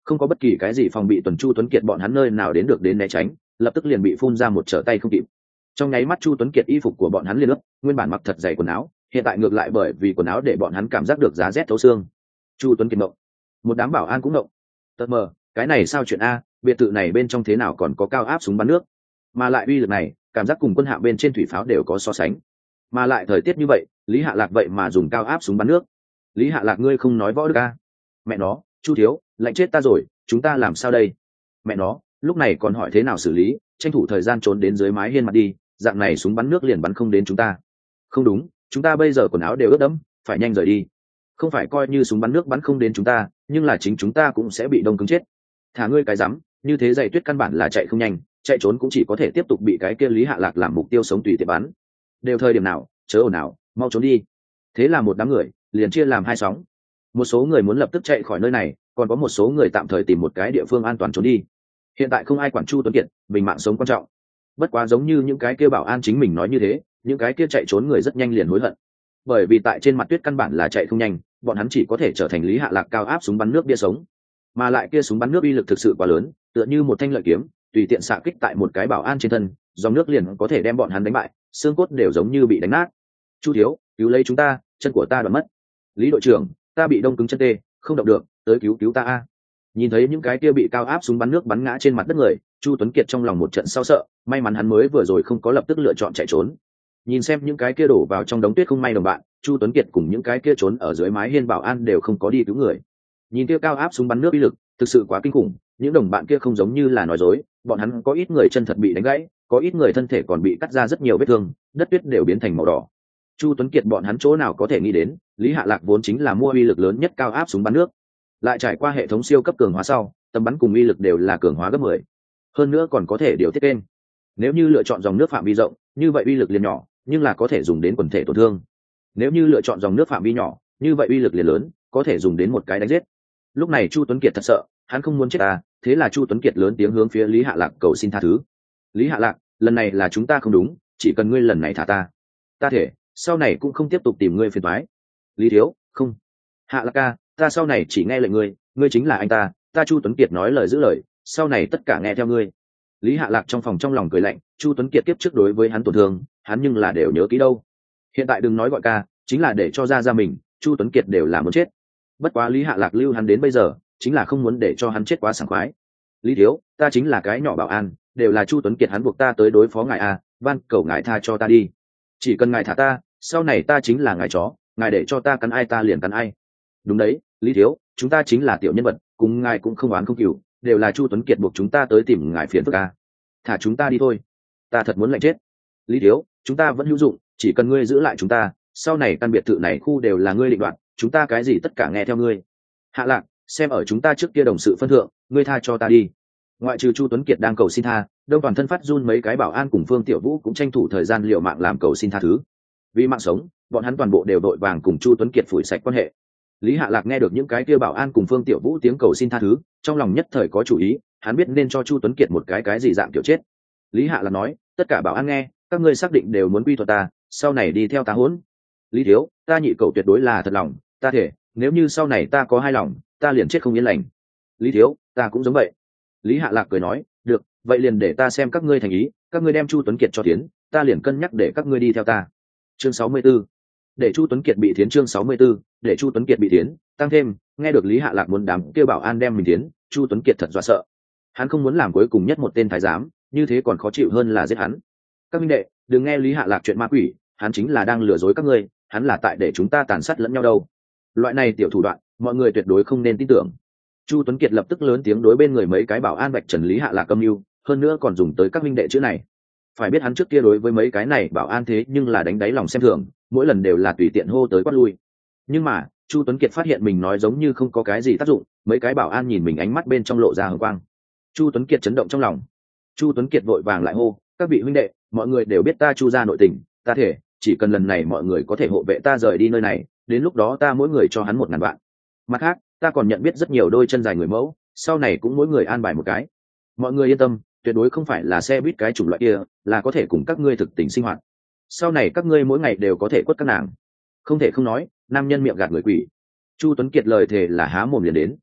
không có bất kỳ cái gì phòng bị tuần Chu Tuấn Kiệt bọn hắn nơi nào đến được đến né tránh, lập tức liền bị phun ra một trở tay không kịp. Trong nháy mắt Chu Tuấn Kiệt y phục của bọn hắn liền ướt, nguyên bản mặc thật dày quần áo, hiện tại ngược lại bởi vì quần áo để bọn hắn cảm giác được giá rét thấu xương. Chu Tuấn Kiệt động, một đám bảo an cũng động. Tật mờ, cái này sao chuyện a, biệt thự này bên trong thế nào còn có cao áp súng bắn nước, mà lại uy lực này, cảm giác cùng quân hạm bên trên thủy pháo đều có so sánh. Mà lại thời tiết như vậy, Lý Hạ Lạc vậy mà dùng cao áp súng bắn nước. Lý Hạ Lạc ngươi không nói võ đức a? Mẹ nó, Chu thiếu, lạnh chết ta rồi, chúng ta làm sao đây? Mẹ nó, lúc này còn hỏi thế nào xử lý, tranh thủ thời gian trốn đến dưới mái hiên mặt đi, dạng này súng bắn nước liền bắn không đến chúng ta. Không đúng, chúng ta bây giờ quần áo đều ướt đẫm, phải nhanh rời đi. Không phải coi như súng bắn nước bắn không đến chúng ta, nhưng là chính chúng ta cũng sẽ bị đông cứng chết. Thả ngươi cái rắm, như thế dày tuyết căn bản là chạy không nhanh, chạy trốn cũng chỉ có thể tiếp tục bị cái kia Lý Hạ Lạc làm mục tiêu sống tùy tiện bắn. Đều thời điểm nào, chớ ồn ào, mau trốn đi. Thế là một đám người liền chia làm hai sóng. Một số người muốn lập tức chạy khỏi nơi này, còn có một số người tạm thời tìm một cái địa phương an toàn trốn đi. Hiện tại không ai quản Chu Tuấn Kiệt, bình mạng sống quan trọng. Bất quá giống như những cái kia bảo an chính mình nói như thế, những cái kia chạy trốn người rất nhanh liền hối hận, bởi vì tại trên mặt tuyết căn bản là chạy không nhanh, bọn hắn chỉ có thể trở thành Lý Hạ Lạc cao áp súng bắn nước bia sống. Mà lại kia súng bắn nước uy lực thực sự quá lớn, tựa như một thanh lợi kiếm, tùy tiện xạ kích tại một cái bảo an trên thân, dòng nước liền có thể đem bọn hắn đánh bại, xương cốt đều giống như bị đánh nát. Chu thiếu, cứu lấy chúng ta, chân của ta đoạn mất. Lý đội trưởng, ta bị đông cứng chân tê, không động được, tới cứu cứu ta a. Nhìn thấy những cái kia bị cao áp súng bắn nước bắn ngã trên mặt đất người, Chu Tuấn Kiệt trong lòng một trận sao sợ, may mắn hắn mới vừa rồi không có lập tức lựa chọn chạy trốn. Nhìn xem những cái kia đổ vào trong đống tuyết không may đồng bạn, Chu Tuấn Kiệt cùng những cái kia trốn ở dưới mái hiên bảo an đều không có đi cứu người. Nhìn kia cao áp súng bắn nước uy lực, thực sự quá kinh khủng, những đồng bạn kia không giống như là nói dối, bọn hắn có ít người chân thật bị đánh gãy, có ít người thân thể còn bị cắt ra rất nhiều vết thương, đất tuyết đều biến thành màu đỏ. Chu Tuấn Kiệt bọn hắn chỗ nào có thể nghĩ đến, Lý Hạ Lạc vốn chính là mua uy lực lớn nhất cao áp súng bắn nước, lại trải qua hệ thống siêu cấp cường hóa sau, tầm bắn cùng uy lực đều là cường hóa gấp 10. Hơn nữa còn có thể điều tiết kênh. Nếu như lựa chọn dòng nước phạm vi rộng, như vậy uy lực liền nhỏ, nhưng là có thể dùng đến quần thể tổn thương. Nếu như lựa chọn dòng nước phạm vi nhỏ, như vậy uy lực liền lớn, có thể dùng đến một cái đánh giết. Lúc này Chu Tuấn Kiệt thật sợ, hắn không muốn chết à, thế là Chu Tuấn Kiệt lớn tiếng hướng phía Lý Hạ Lạc cầu xin tha thứ. Lý Hạ Lạc, lần này là chúng ta không đúng, chỉ cần ngươi lần này thả ta, ta thể sau này cũng không tiếp tục tìm ngươi phiền toái. Lý thiếu, không. Hạ Lạc ca, ta sau này chỉ nghe lệnh ngươi, ngươi chính là anh ta Chu Tuấn Kiệt nói lời giữ lời, sau này tất cả nghe theo ngươi. Lý Hạ Lạc trong phòng trong lòng cười lạnh, Chu Tuấn Kiệt kiếp trước đối với hắn tổn thương, hắn nhưng là đều nhớ kỹ đâu. Hiện tại đừng nói gọi ca, chính là để cho ra mình, Chu Tuấn Kiệt đều là muốn chết. Bất quá Lý Hạ Lạc lưu hắn đến bây giờ, chính là không muốn để cho hắn chết quá sảng khoái. Lý thiếu, ta chính là cái nhỏ bảo an, đều là Chu Tuấn Kiệt hắn buộc ta tới đối phó ngài a, van cầu ngài tha cho ta đi. Chỉ cần ngài thả ta, sau này ta chính là ngài chó, ngài để cho ta cắn ai ta liền cắn ai. Đúng đấy, Lý thiếu, chúng ta chính là tiểu nhân vật, cùng ngài cũng không oán không cừu, đều là Chu Tuấn Kiệt buộc chúng ta tới tìm ngài phiền phức a. Thả chúng ta đi thôi, ta thật muốn lạnh chết. Lý thiếu, chúng ta vẫn hữu dụng, chỉ cần ngươi giữ lại chúng ta, sau này căn biệt thự này khu đều là ngươi định đoạt, chúng ta cái gì tất cả nghe theo ngươi. Hạ Lạc, xem ở chúng ta trước kia đồng sự phân thượng, ngươi tha cho ta đi. Ngoại trừ Chu Tuấn Kiệt đang cầu xin tha, đông toàn thân phát run mấy cái bảo an cùng Phương Tiểu Vũ cũng tranh thủ thời gian liệu mạng làm cầu xin tha thứ. Vì mạng sống, bọn hắn toàn bộ đều đội vàng cùng Chu Tuấn Kiệt phủi sạch quan hệ. Lý Hạ Lạc nghe được những cái kia bảo an cùng Phương Tiểu Vũ tiếng cầu xin tha thứ, trong lòng nhất thời có chủ ý, hắn biết nên cho Chu Tuấn Kiệt một cái gì dạng kiểu chết. Lý Hạ Lạc nói, tất cả bảo an nghe, các ngươi xác định đều muốn quy thuận ta, sau này đi theo ta hỗn. Lý thiếu, ta nhị cầu tuyệt đối là thật lòng, ta thể, nếu như sau này ta có hai lòng, ta liền chết không yên lành. Lý thiếu, ta cũng giống vậy. Lý Hạ Lạc cười nói, được, vậy liền để ta xem các ngươi thành ý, các ngươi đem Chu Tuấn Kiệt cho tiến, ta liền cân nhắc để các ngươi đi theo ta. Chương 64. Để Chu Tuấn Kiệt bị tiến. Chương 64. Để Chu Tuấn Kiệt bị tiến. Tăng thêm, nghe được Lý Hạ Lạc muốn đám kêu bảo an đem mình tiến, Chu Tuấn Kiệt thật dọa sợ. Hắn không muốn làm cuối cùng nhất một tên thái giám, như thế còn khó chịu hơn là giết hắn. Các minh đệ, đừng nghe Lý Hạ Lạc chuyện ma quỷ, hắn chính là đang lừa dối các ngươi, hắn là tại để chúng ta tàn sát lẫn nhau đâu. Loại này tiểu thủ đoạn, mọi người tuyệt đối không nên tin tưởng. Chu Tuấn Kiệt lập tức lớn tiếng đối bên người mấy cái bảo an vạch trần Lý Hạ Lạc âm mưu, hơn nữa còn dùng tới các minh đệ chữ này. Phải biết hắn trước kia đối với mấy cái này bảo an thế nhưng là đánh đáy lòng xem thường, mỗi lần đều là tùy tiện hô tới quát lui. Nhưng mà Chu Tuấn Kiệt phát hiện mình nói giống như không có cái gì tác dụng, mấy cái bảo an nhìn mình ánh mắt bên trong lộ ra hừng quang. Chu Tuấn Kiệt chấn động trong lòng. Chu Tuấn Kiệt vội vàng lại hô, các vị huynh đệ, mọi người đều biết ta Chu gia nội tình, ta thể, chỉ cần lần này mọi người có thể hộ vệ ta rời đi nơi này, đến lúc đó ta mỗi người cho hắn 1.000 vạn. Mặt khác, ta còn nhận biết rất nhiều đôi chân dài người mẫu, sau này cũng mỗi người an bài một cái. Mọi người yên tâm, tuyệt đối không phải là xe buýt cái chủng loại kia, là có thể cùng các ngươi thực tình sinh hoạt. Sau này các ngươi mỗi ngày đều có thể quất các nàng. Không thể không nói, nam nhân miệng gạt người quỷ. Chu Tuấn Kiệt lời thề là há mồm liền đến.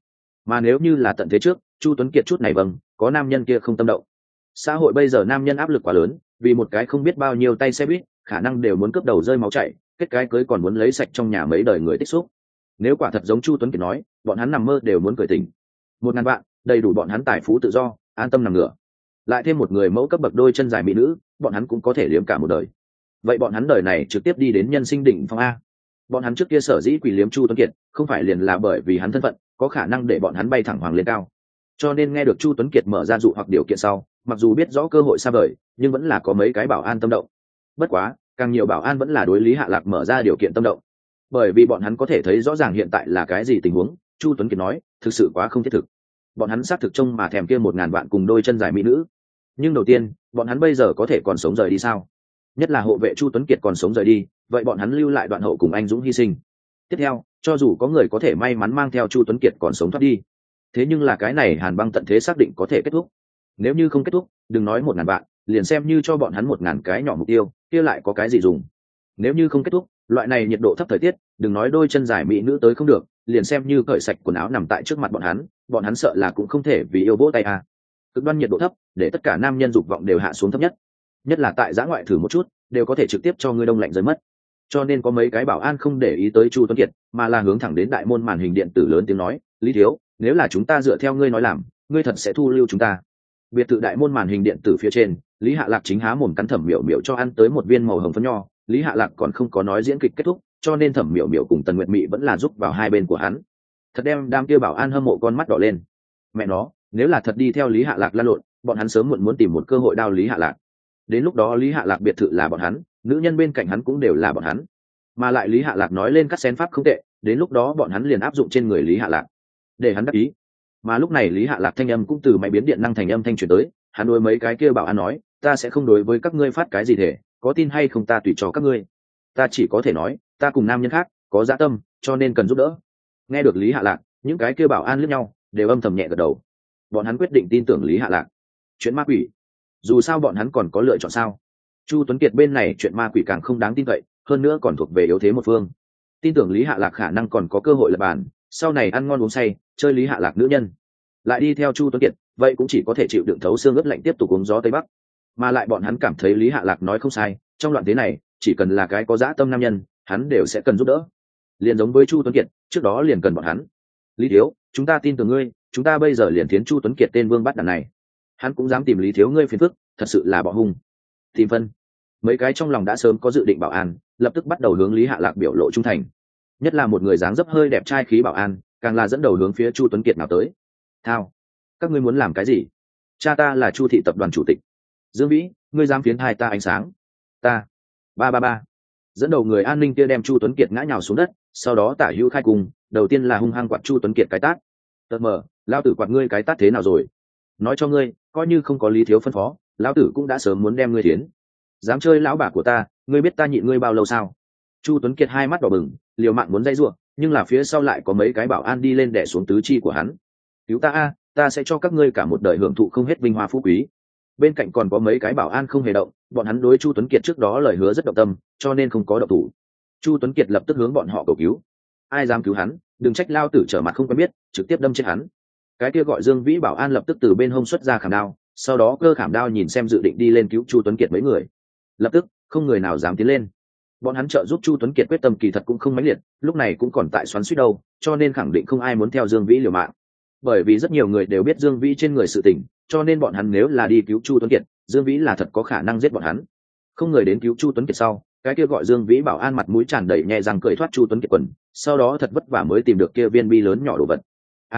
Mà nếu như là tận thế trước, Chu Tuấn Kiệt chút này vâng, có nam nhân kia không tâm động. Xã hội bây giờ nam nhân áp lực quá lớn, vì một cái không biết bao nhiêu tay xe buýt, khả năng đều muốn cướp đầu rơi máu chảy, kết cái cưới còn muốn lấy sạch trong nhà mấy đời người tích xúc. Nếu quả thật giống Chu Tuấn Kiệt nói, bọn hắn nằm mơ đều muốn cười tỉnh. 1.000 vạn, đầy đủ bọn hắn tài phú tự do, an tâm nằm ngửa. Lại thêm một người mẫu cấp bậc đôi chân dài mỹ nữ, bọn hắn cũng có thể liếm cả một đời. Vậy bọn hắn đời này trực tiếp đi đến nhân sinh đỉnh phong a. Bọn hắn trước kia sở dĩ quỷ liếm Chu Tuấn Kiệt, không phải liền là bởi vì hắn thân phận, có khả năng để bọn hắn bay thẳng hoàng lên cao. Cho nên nghe được Chu Tuấn Kiệt mở ra dụ hoặc điều kiện sau, mặc dù biết rõ cơ hội xa vời, nhưng vẫn là có mấy cái bảo an tâm động. Bất quá, càng nhiều bảo an vẫn là đối Lý Hạ Lạc mở ra điều kiện tâm động, bởi vì bọn hắn có thể thấy rõ ràng hiện tại là cái gì tình huống. Chu Tuấn Kiệt nói, thực sự quá không thiết thực. Bọn hắn xác thực trông mà thèm kia 1.000 vạn cùng đôi chân dài mỹ nữ. Nhưng đầu tiên, bọn hắn bây giờ có thể còn sống rời đi sao? Nhất là hộ vệ Chu Tuấn Kiệt còn sống rời đi, vậy bọn hắn lưu lại đoạn hậu cùng anh dũng hy sinh. Tiếp theo, cho dù có người có thể may mắn mang theo Chu Tuấn Kiệt còn sống thoát đi, thế nhưng là cái này Hàn Băng tận thế xác định có thể kết thúc. Nếu như không kết thúc, đừng nói 1.000 vạn, liền xem như cho bọn hắn 1.000 cái nhỏ mục tiêu, kia lại có cái gì dùng? Nếu như không kết thúc, loại này nhiệt độ thấp thời tiết, đừng nói đôi chân dài mỹ nữ tới không được, liền xem như cởi sạch quần áo nằm tại trước mặt bọn hắn sợ là cũng không thể vì yêu vỗ tay à. Cực đoan nhiệt độ thấp, để tất cả nam nhân dục vọng đều hạ xuống thấp nhất. Nhất là tại giã ngoại thử một chút, đều có thể trực tiếp cho ngươi đông lạnh rơi mất. Cho nên có mấy cái bảo an không để ý tới Chu Tuấn Kiệt, mà là hướng thẳng đến đại môn màn hình điện tử lớn tiếng nói, Lý thiếu, nếu là chúng ta dựa theo ngươi nói làm, ngươi thật sẽ thu lưu chúng ta. Biệt thự đại môn màn hình điện tử phía trên, Lý Hạ Lạc chính há mồm cắn Thẩm Miểu Miểu cho ăn tới một viên màu hồng phấn nho. Lý Hạ Lạc còn không có nói diễn kịch kết thúc, cho nên Thẩm Miểu Miểu cùng Tần Nguyệt Mị vẫn là giúp vào hai bên của hắn. Thật đem đám kia bảo an hâm mộ con mắt đỏ lên. Mẹ nó, nếu là thật đi theo Lý Hạ Lạc lăn lộn, bọn hắn sớm muộn muốn tìm một cơ hội đao Lý Hạ Lạc. Đến lúc đó Lý Hạ Lạc biệt thự là bọn hắn, nữ nhân bên cạnh hắn cũng đều là bọn hắn. Mà lại Lý Hạ Lạc nói lên cắt xén pháp không tệ, đến lúc đó bọn hắn liền áp dụng trên người Lý Hạ Lạc, để hắn đắc ý. Mà lúc này Lý Hạ Lạc thanh âm cũng từ máy biến điện năng thành âm thanh truyền tới, hắn đối mấy cái kia bảo an nói, ta sẽ không đối với các ngươi phát cái gì thể, có tin hay không ta tùy cho các ngươi. Ta chỉ có thể nói, ta cùng nam nhân khác có dã tâm, cho nên cần giúp đỡ. Nghe được Lý Hạ Lạc, những cái kia bảo an liếc nhau, đều âm thầm nhẹ gật đầu. Bọn hắn quyết định tin tưởng Lý Hạ Lạc. Chuyện ma quỷ, dù sao bọn hắn còn có lựa chọn sao? Chu Tuấn Kiệt bên này chuyện ma quỷ càng không đáng tin cậy, hơn nữa còn thuộc về yếu thế một phương. Tin tưởng Lý Hạ Lạc khả năng còn có cơ hội lập bàn, sau này ăn ngon uống say, chơi Lý Hạ Lạc nữ nhân. Lại đi theo Chu Tuấn Kiệt, vậy cũng chỉ có thể chịu đựng thấu xương ướt lạnh tiếp tục uống gió tây bắc. Mà lại bọn hắn cảm thấy Lý Hạ Lạc nói không sai, trong loạn thế này, chỉ cần là cái có dã tâm nam nhân, hắn đều sẽ cần giúp đỡ. Liền giống với Chu Tuấn Kiệt, trước đó liền cần bọn hắn. Lý thiếu, chúng ta tin tưởng ngươi, chúng ta bây giờ liền tiến Chu Tuấn Kiệt tên vương bắt đàn này. Hắn cũng dám tìm Lý thiếu ngươi phiền phức, thật sự là bỏ hung. Tìm phân. Mấy cái trong lòng đã sớm có dự định bảo an, lập tức bắt đầu hướng Lý Hạ Lạc biểu lộ trung thành. Nhất là một người dáng dấp hơi đẹp trai khí bảo an, càng là dẫn đầu hướng phía Chu Tuấn Kiệt nào tới. Thao, các ngươi muốn làm cái gì? Cha ta là Chu thị tập đoàn chủ tịch. Dương Vĩ, ngươi dám phiến hai ta ánh sáng? Ta. Ba. Dẫn đầu người an ninh kia đem Chu Tuấn Kiệt ngã nhào xuống đất, sau đó tả hữu khai cùng, đầu tiên là hung hăng quạt Chu Tuấn Kiệt cái tát. Tật mờ, lão tử quạt ngươi cái tát thế nào rồi? Nói cho ngươi, coi như không có Lý thiếu phân phó, lão tử cũng đã sớm muốn đem ngươi thiến. Dám chơi lão bà của ta, ngươi biết ta nhịn ngươi bao lâu sao? Chu Tuấn Kiệt hai mắt đỏ bừng, liều mạng muốn dây giụa, nhưng là phía sau lại có mấy cái bảo an đi lên đè xuống tứ chi của hắn. Cứu ta a, ta sẽ cho các ngươi cả một đời hưởng thụ không hết vinh hoa phú quý. Bên cạnh còn có mấy cái bảo an không hề động, bọn hắn đối Chu Tuấn Kiệt trước đó lời hứa rất động tâm, cho nên không có động thủ. Chu Tuấn Kiệt lập tức hướng bọn họ cầu cứu. Ai dám cứu hắn, đừng trách lao tử trở mặt không quen biết, trực tiếp đâm chết hắn. Cái kia gọi Dương Vĩ bảo an lập tức từ bên hông xuất ra khảm đao, sau đó cơ khảm đao nhìn xem dự định đi lên cứu Chu Tuấn Kiệt mấy người. Lập tức, không người nào dám tiến lên. Bọn hắn trợ giúp Chu Tuấn Kiệt quyết tâm kỳ thật cũng không mãnh liệt, lúc này cũng còn tại xoắn xuýt đâu, cho nên khẳng định không ai muốn theo Dương Vĩ liều mạng. Bởi vì rất nhiều người đều biết Dương Vĩ trên người sự tình, cho nên bọn hắn nếu là đi cứu Chu Tuấn Kiệt, Dương Vĩ là thật có khả năng giết bọn hắn. Không người đến cứu Chu Tuấn Kiệt sau, cái kia gọi Dương Vĩ bảo an mặt mũi tràn đầy nhẹ răng cười thoát Chu Tuấn Kiệt quần, sau đó thật vất vả mới tìm được kia viên bi lớn nhỏ đồ vật.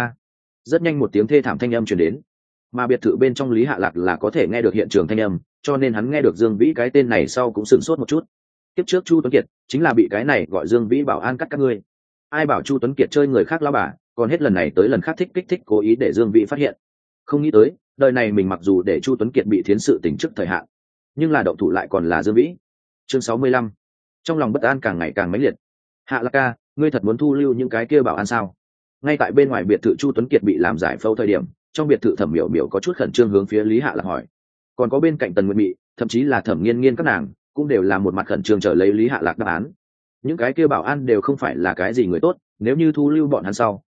Rất nhanh một tiếng thê thảm thanh âm truyền đến, mà biệt thự bên trong Lý Hạ Lạc là có thể nghe được hiện trường thanh âm, cho nên hắn nghe được Dương Vĩ cái tên này sau cũng sửng sốt một chút. Tiếp trước Chu Tuấn Kiệt chính là bị cái này gọi Dương Vĩ bảo an cắt các ngươi. Ai bảo Chu Tuấn Kiệt chơi người khác lão bà, còn hết lần này tới lần khác thích kích thích cố ý để Dương Vĩ phát hiện. Không nghĩ tới, đời này mình mặc dù để Chu Tuấn Kiệt bị thiến sự tình trước thời hạn, nhưng là động thủ lại còn là Dương Vĩ. Chương 65. Trong lòng bất an càng ngày càng mãnh liệt. Hạ Lạc ca, ngươi thật muốn thu lưu những cái kia bảo an sao? Ngay tại bên ngoài biệt thự Chu Tuấn Kiệt bị làm giải phẫu thời điểm, trong biệt thự Thẩm Miểu Miểu có chút khẩn trương hướng phía Lý Hạ Lạc hỏi. Còn có bên cạnh Tần Nguyệt Mị, thậm chí là Thẩm Nghiên Nghiên các nàng, cũng đều là một mặt khẩn trương chờ lấy Lý Hạ Lạc đáp án. Những cái kia bảo an đều không phải là cái gì người tốt, nếu như thu lưu bọn hắn sau,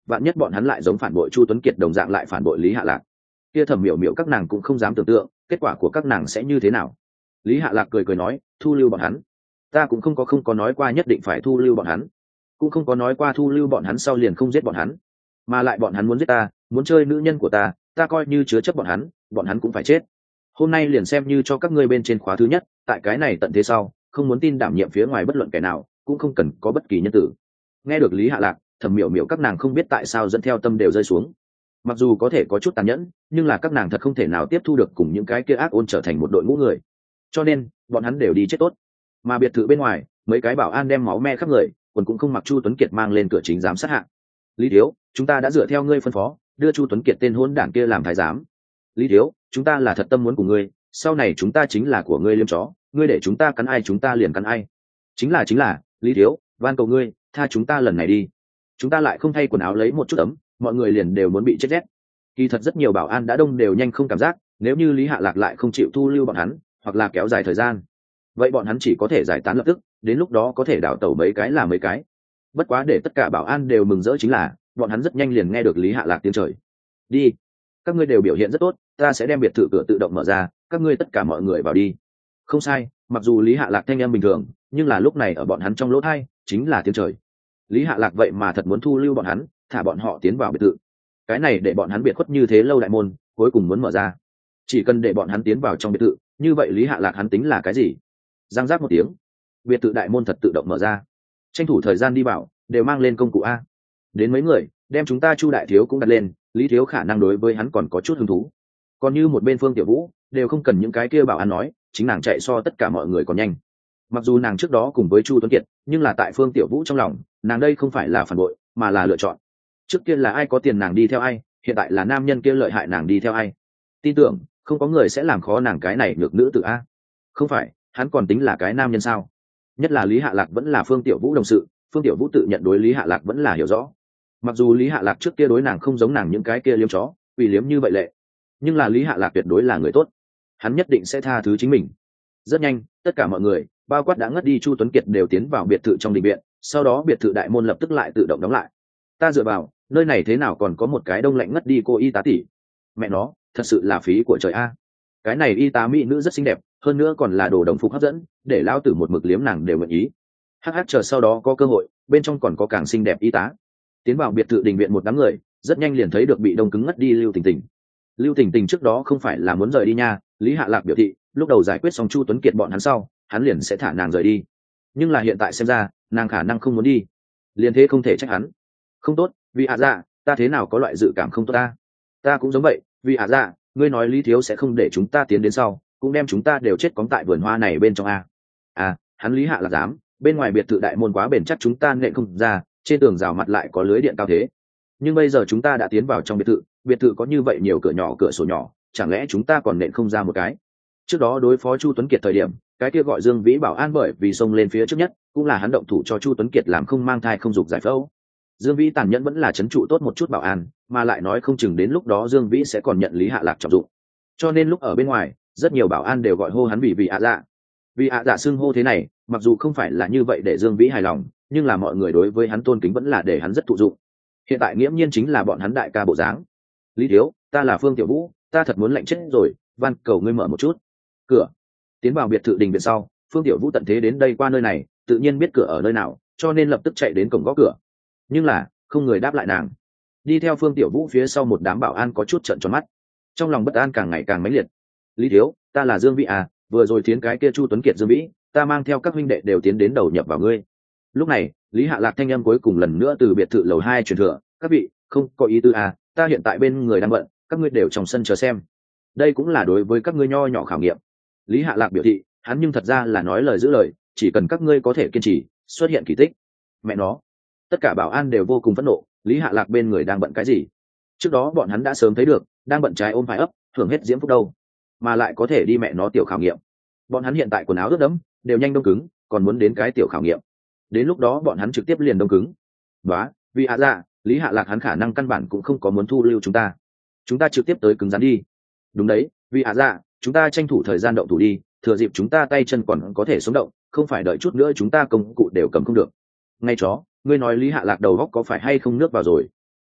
vạn nhất bọn hắn lại giống phản bội Chu Tuấn Kiệt đồng dạng lại phản bội Lý Hạ Lạc, kia Thẩm Miểu Miểu các nàng cũng không dám tưởng tượng kết quả của các nàng sẽ như thế nào. Lý Hạ Lạc cười cười nói, thu lưu bọn hắn. Ta cũng không có nói qua nhất định phải thu lưu bọn hắn, cũng không có nói qua thu lưu bọn hắn sau liền không giết bọn hắn, mà lại bọn hắn muốn giết ta, muốn chơi nữ nhân của ta, ta coi như chứa chấp bọn hắn cũng phải chết. Hôm nay liền xem như cho các ngươi bên trên khóa thứ nhất, tại cái này tận thế sau, không muốn tin đảm nhiệm phía ngoài bất luận kẻ nào, cũng không cần có bất kỳ nhân tử. Nghe được Lý Hạ Lạc, Thẩm Miểu Miểu các nàng không biết tại sao dẫn theo tâm đều rơi xuống. Mặc dù có thể có chút tàn nhẫn, nhưng là các nàng thật không thể nào tiếp thu được cùng những cái kia ác ôn trở thành một đội ngũ người, cho nên bọn hắn đều đi chết tốt. Mà biệt thự bên ngoài, mấy cái bảo an đem máu me khắp người, quần cũng không mặc Chu Tuấn Kiệt mang lên cửa chính giám sát hạ. Lý Thiếu, chúng ta đã dựa theo ngươi phân phó, đưa Chu Tuấn Kiệt tên hỗn đản kia làm thái giám. Lý Thiếu, chúng ta là thật tâm muốn của ngươi, sau này chúng ta chính là của ngươi liêm chó, ngươi để chúng ta cắn ai chúng ta liền cắn ai. Chính là, Lý Thiếu, van cầu ngươi, tha chúng ta lần này đi. Chúng ta lại không thay quần áo lấy một chút ấm, mọi người liền đều muốn bị chết rét. Kỳ thật rất nhiều bảo an đã đông đều nhanh không cảm giác, nếu như Lý Hạ Lạc lại không chịu thu lưu bọn hắn, hoặc là kéo dài thời gian, vậy bọn hắn chỉ có thể giải tán lập tức, đến lúc đó có thể đảo tẩu mấy cái là mấy cái. Bất quá để tất cả bảo an đều mừng rỡ chính là, bọn hắn rất nhanh liền nghe được Lý Hạ Lạc tiếng trời. Đi, các ngươi đều biểu hiện rất tốt, ta sẽ đem biệt thự cửa tự động mở ra, các ngươi tất cả mọi người vào đi. Không sai, mặc dù Lý Hạ Lạc thanh âm bình thường, nhưng là lúc này ở bọn hắn trong lỗ tai chính là tiếng trời. Lý Hạ Lạc vậy mà thật muốn thu lưu bọn hắn, thả bọn họ tiến vào biệt thự. Cái này để bọn hắn biệt khuất như thế lâu đại môn, cuối cùng muốn mở ra. Chỉ cần để bọn hắn tiến vào trong biệt thự, như vậy Lý Hạ Lạc hắn tính là cái gì? Giang giác một tiếng, biệt thự đại môn thật tự động mở ra. Tranh thủ thời gian đi vào, đều mang lên công cụ a. Đến mấy người, đem chúng ta Chu đại thiếu cũng đặt lên, Lý thiếu khả năng đối với hắn còn có chút hứng thú. Còn như một bên Phương Tiểu Vũ, đều không cần những cái kia bảo an nói, chính nàng chạy so tất cả mọi người còn nhanh. Mặc dù nàng trước đó cùng với Chu Tuấn Kiệt, nhưng là tại Phương Tiểu Vũ trong lòng, nàng đây không phải là phản bội, mà là lựa chọn. Trước kia là ai có tiền nàng đi theo ai, hiện tại là nam nhân kia lợi hại nàng đi theo ai. Tin tưởng không có người sẽ làm khó nàng cái này được nữ tử a. Không phải, hắn còn tính là cái nam nhân sao? Nhất là Lý Hạ Lạc vẫn là Phương Tiểu Vũ đồng sự, Phương Tiểu Vũ tự nhận đối Lý Hạ Lạc vẫn là hiểu rõ. Mặc dù Lý Hạ Lạc trước kia đối nàng không giống nàng những cái kia liếm chó, quỷ liếm như vậy lệ, nhưng là Lý Hạ Lạc tuyệt đối là người tốt, hắn nhất định sẽ tha thứ chính mình. Rất nhanh, tất cả mọi người, bao quát đã ngất đi Chu Tuấn Kiệt đều tiến vào biệt thự trong đình viện, sau đó biệt thự đại môn lập tức lại tự động đóng lại. Ta dựa vào, nơi này thế nào còn có một cái đông lạnh ngất đi cô y tá tỷ? Mẹ nó, thật sự là phí của trời a. Cái này y tá mỹ nữ rất xinh đẹp, hơn nữa còn là đồ đồng phục hấp dẫn, để lao tử một mực liếm nàng đều nguyện ý. Hắc chờ sau đó có cơ hội, bên trong còn có càng xinh đẹp y tá. Tiến vào biệt thự đình viện một đám người, rất nhanh liền thấy được bị đông cứng ngất đi Lưu Tình Tình. Lưu Tình Tình trước đó không phải là muốn rời đi nha, Lý Hạ Lạc biểu thị, lúc đầu giải quyết xong Chu Tuấn Kiệt bọn hắn sau, hắn liền sẽ thả nàng rời đi. Nhưng là hiện tại xem ra, nàng khả năng không muốn đi, liền thế không thể trách hắn. Không tốt, vì Hạ Dạ, ta thế nào có loại dự cảm không tốt ta? Ta cũng giống vậy, vì Hạ Dạ, ngươi nói Lý thiếu sẽ không để chúng ta tiến đến sau, cũng đem chúng ta đều chết cóng tại vườn hoa này bên trong a. À, hắn Lý Hạ Lạc dám, bên ngoài biệt thự đại môn quá bền chắc chúng ta nện không ra, trên tường rào mặt lại có lưới điện cao thế. Nhưng bây giờ chúng ta đã tiến vào trong biệt thự có như vậy nhiều cửa nhỏ cửa sổ nhỏ, chẳng lẽ chúng ta còn nện không ra một cái? Trước đó đối phó Chu Tuấn Kiệt thời điểm, cái kia gọi Dương Vĩ bảo an bởi vì xông lên phía trước nhất, cũng là hắn động thủ cho Chu Tuấn Kiệt làm không mang thai không dục giải phẫu. Dương Vĩ tàn nhẫn vẫn là trấn trụ tốt một chút bảo an, mà lại nói không chừng đến lúc đó Dương Vĩ sẽ còn nhận Lý Hạ Lạc trọng dụng. Cho nên lúc ở bên ngoài, rất nhiều bảo an đều gọi hô hắn vì ạ dạ. Vì ạ dạ xưng hô thế này, mặc dù không phải là như vậy để Dương Vĩ hài lòng, nhưng là mọi người đối với hắn tôn kính vẫn là để hắn rất thụ dụng. Hiện tại nghiễm nhiên chính là bọn hắn đại ca bộ dáng. Lý thiếu, ta là Phương Tiểu Vũ, ta thật muốn lạnh chết rồi, van cầu ngươi mở một chút cửa. Tiến vào biệt thự đình viện sau, Phương Tiểu Vũ tận thế đến đây qua nơi này, tự nhiên biết cửa ở nơi nào, cho nên lập tức chạy đến cổng gõ cửa. Nhưng là không người đáp lại nàng. Đi theo Phương Tiểu Vũ phía sau một đám bảo an có chút trợn tròn mắt, trong lòng bất an càng ngày càng mãnh liệt. Lý thiếu, ta là Dương Vĩ à, vừa rồi tiến cái kia Chu Tuấn Kiệt Dương Vĩ, ta mang theo các huynh đệ đều tiến đến đầu nhập vào ngươi. Lúc này Lý Hạ Lạc thanh âm cuối cùng lần nữa từ biệt thự lầu 2 truyền thừa, các vị không có ý tư à, ta hiện tại bên người đang bận, các ngươi đều trong sân chờ xem. Đây cũng là đối với các ngươi nho nhỏ khảo nghiệm. Lý Hạ Lạc biểu thị, hắn nhưng thật ra là nói lời giữ lời, chỉ cần các ngươi có thể kiên trì, xuất hiện kỳ tích. Mẹ nó, tất cả bảo an đều vô cùng phẫn nộ, Lý Hạ Lạc bên người đang bận cái gì? Trước đó bọn hắn đã sớm thấy được, đang bận trái ôm phải ấp, hưởng hết diễm phúc đâu, mà lại có thể đi mẹ nó tiểu khảo nghiệm. Bọn hắn hiện tại quần áo ướt đẫm, đều nhanh đông cứng, còn muốn đến cái tiểu khảo nghiệm. Đến lúc đó bọn hắn trực tiếp liền đông cứng. Đó, vì Hạ Dạ, Lý Hạ Lạc hắn khả năng căn bản cũng không có muốn thu lưu chúng ta trực tiếp tới cứng rắn đi. Đúng đấy, vì Hạ Dạ, chúng ta tranh thủ thời gian động thủ đi, thừa dịp chúng ta tay chân còn có thể sống động, không phải đợi chút nữa chúng ta công cụ đều cầm không được. Ngay chó, ngươi nói Lý Hạ Lạc đầu góc có phải hay không nước vào rồi?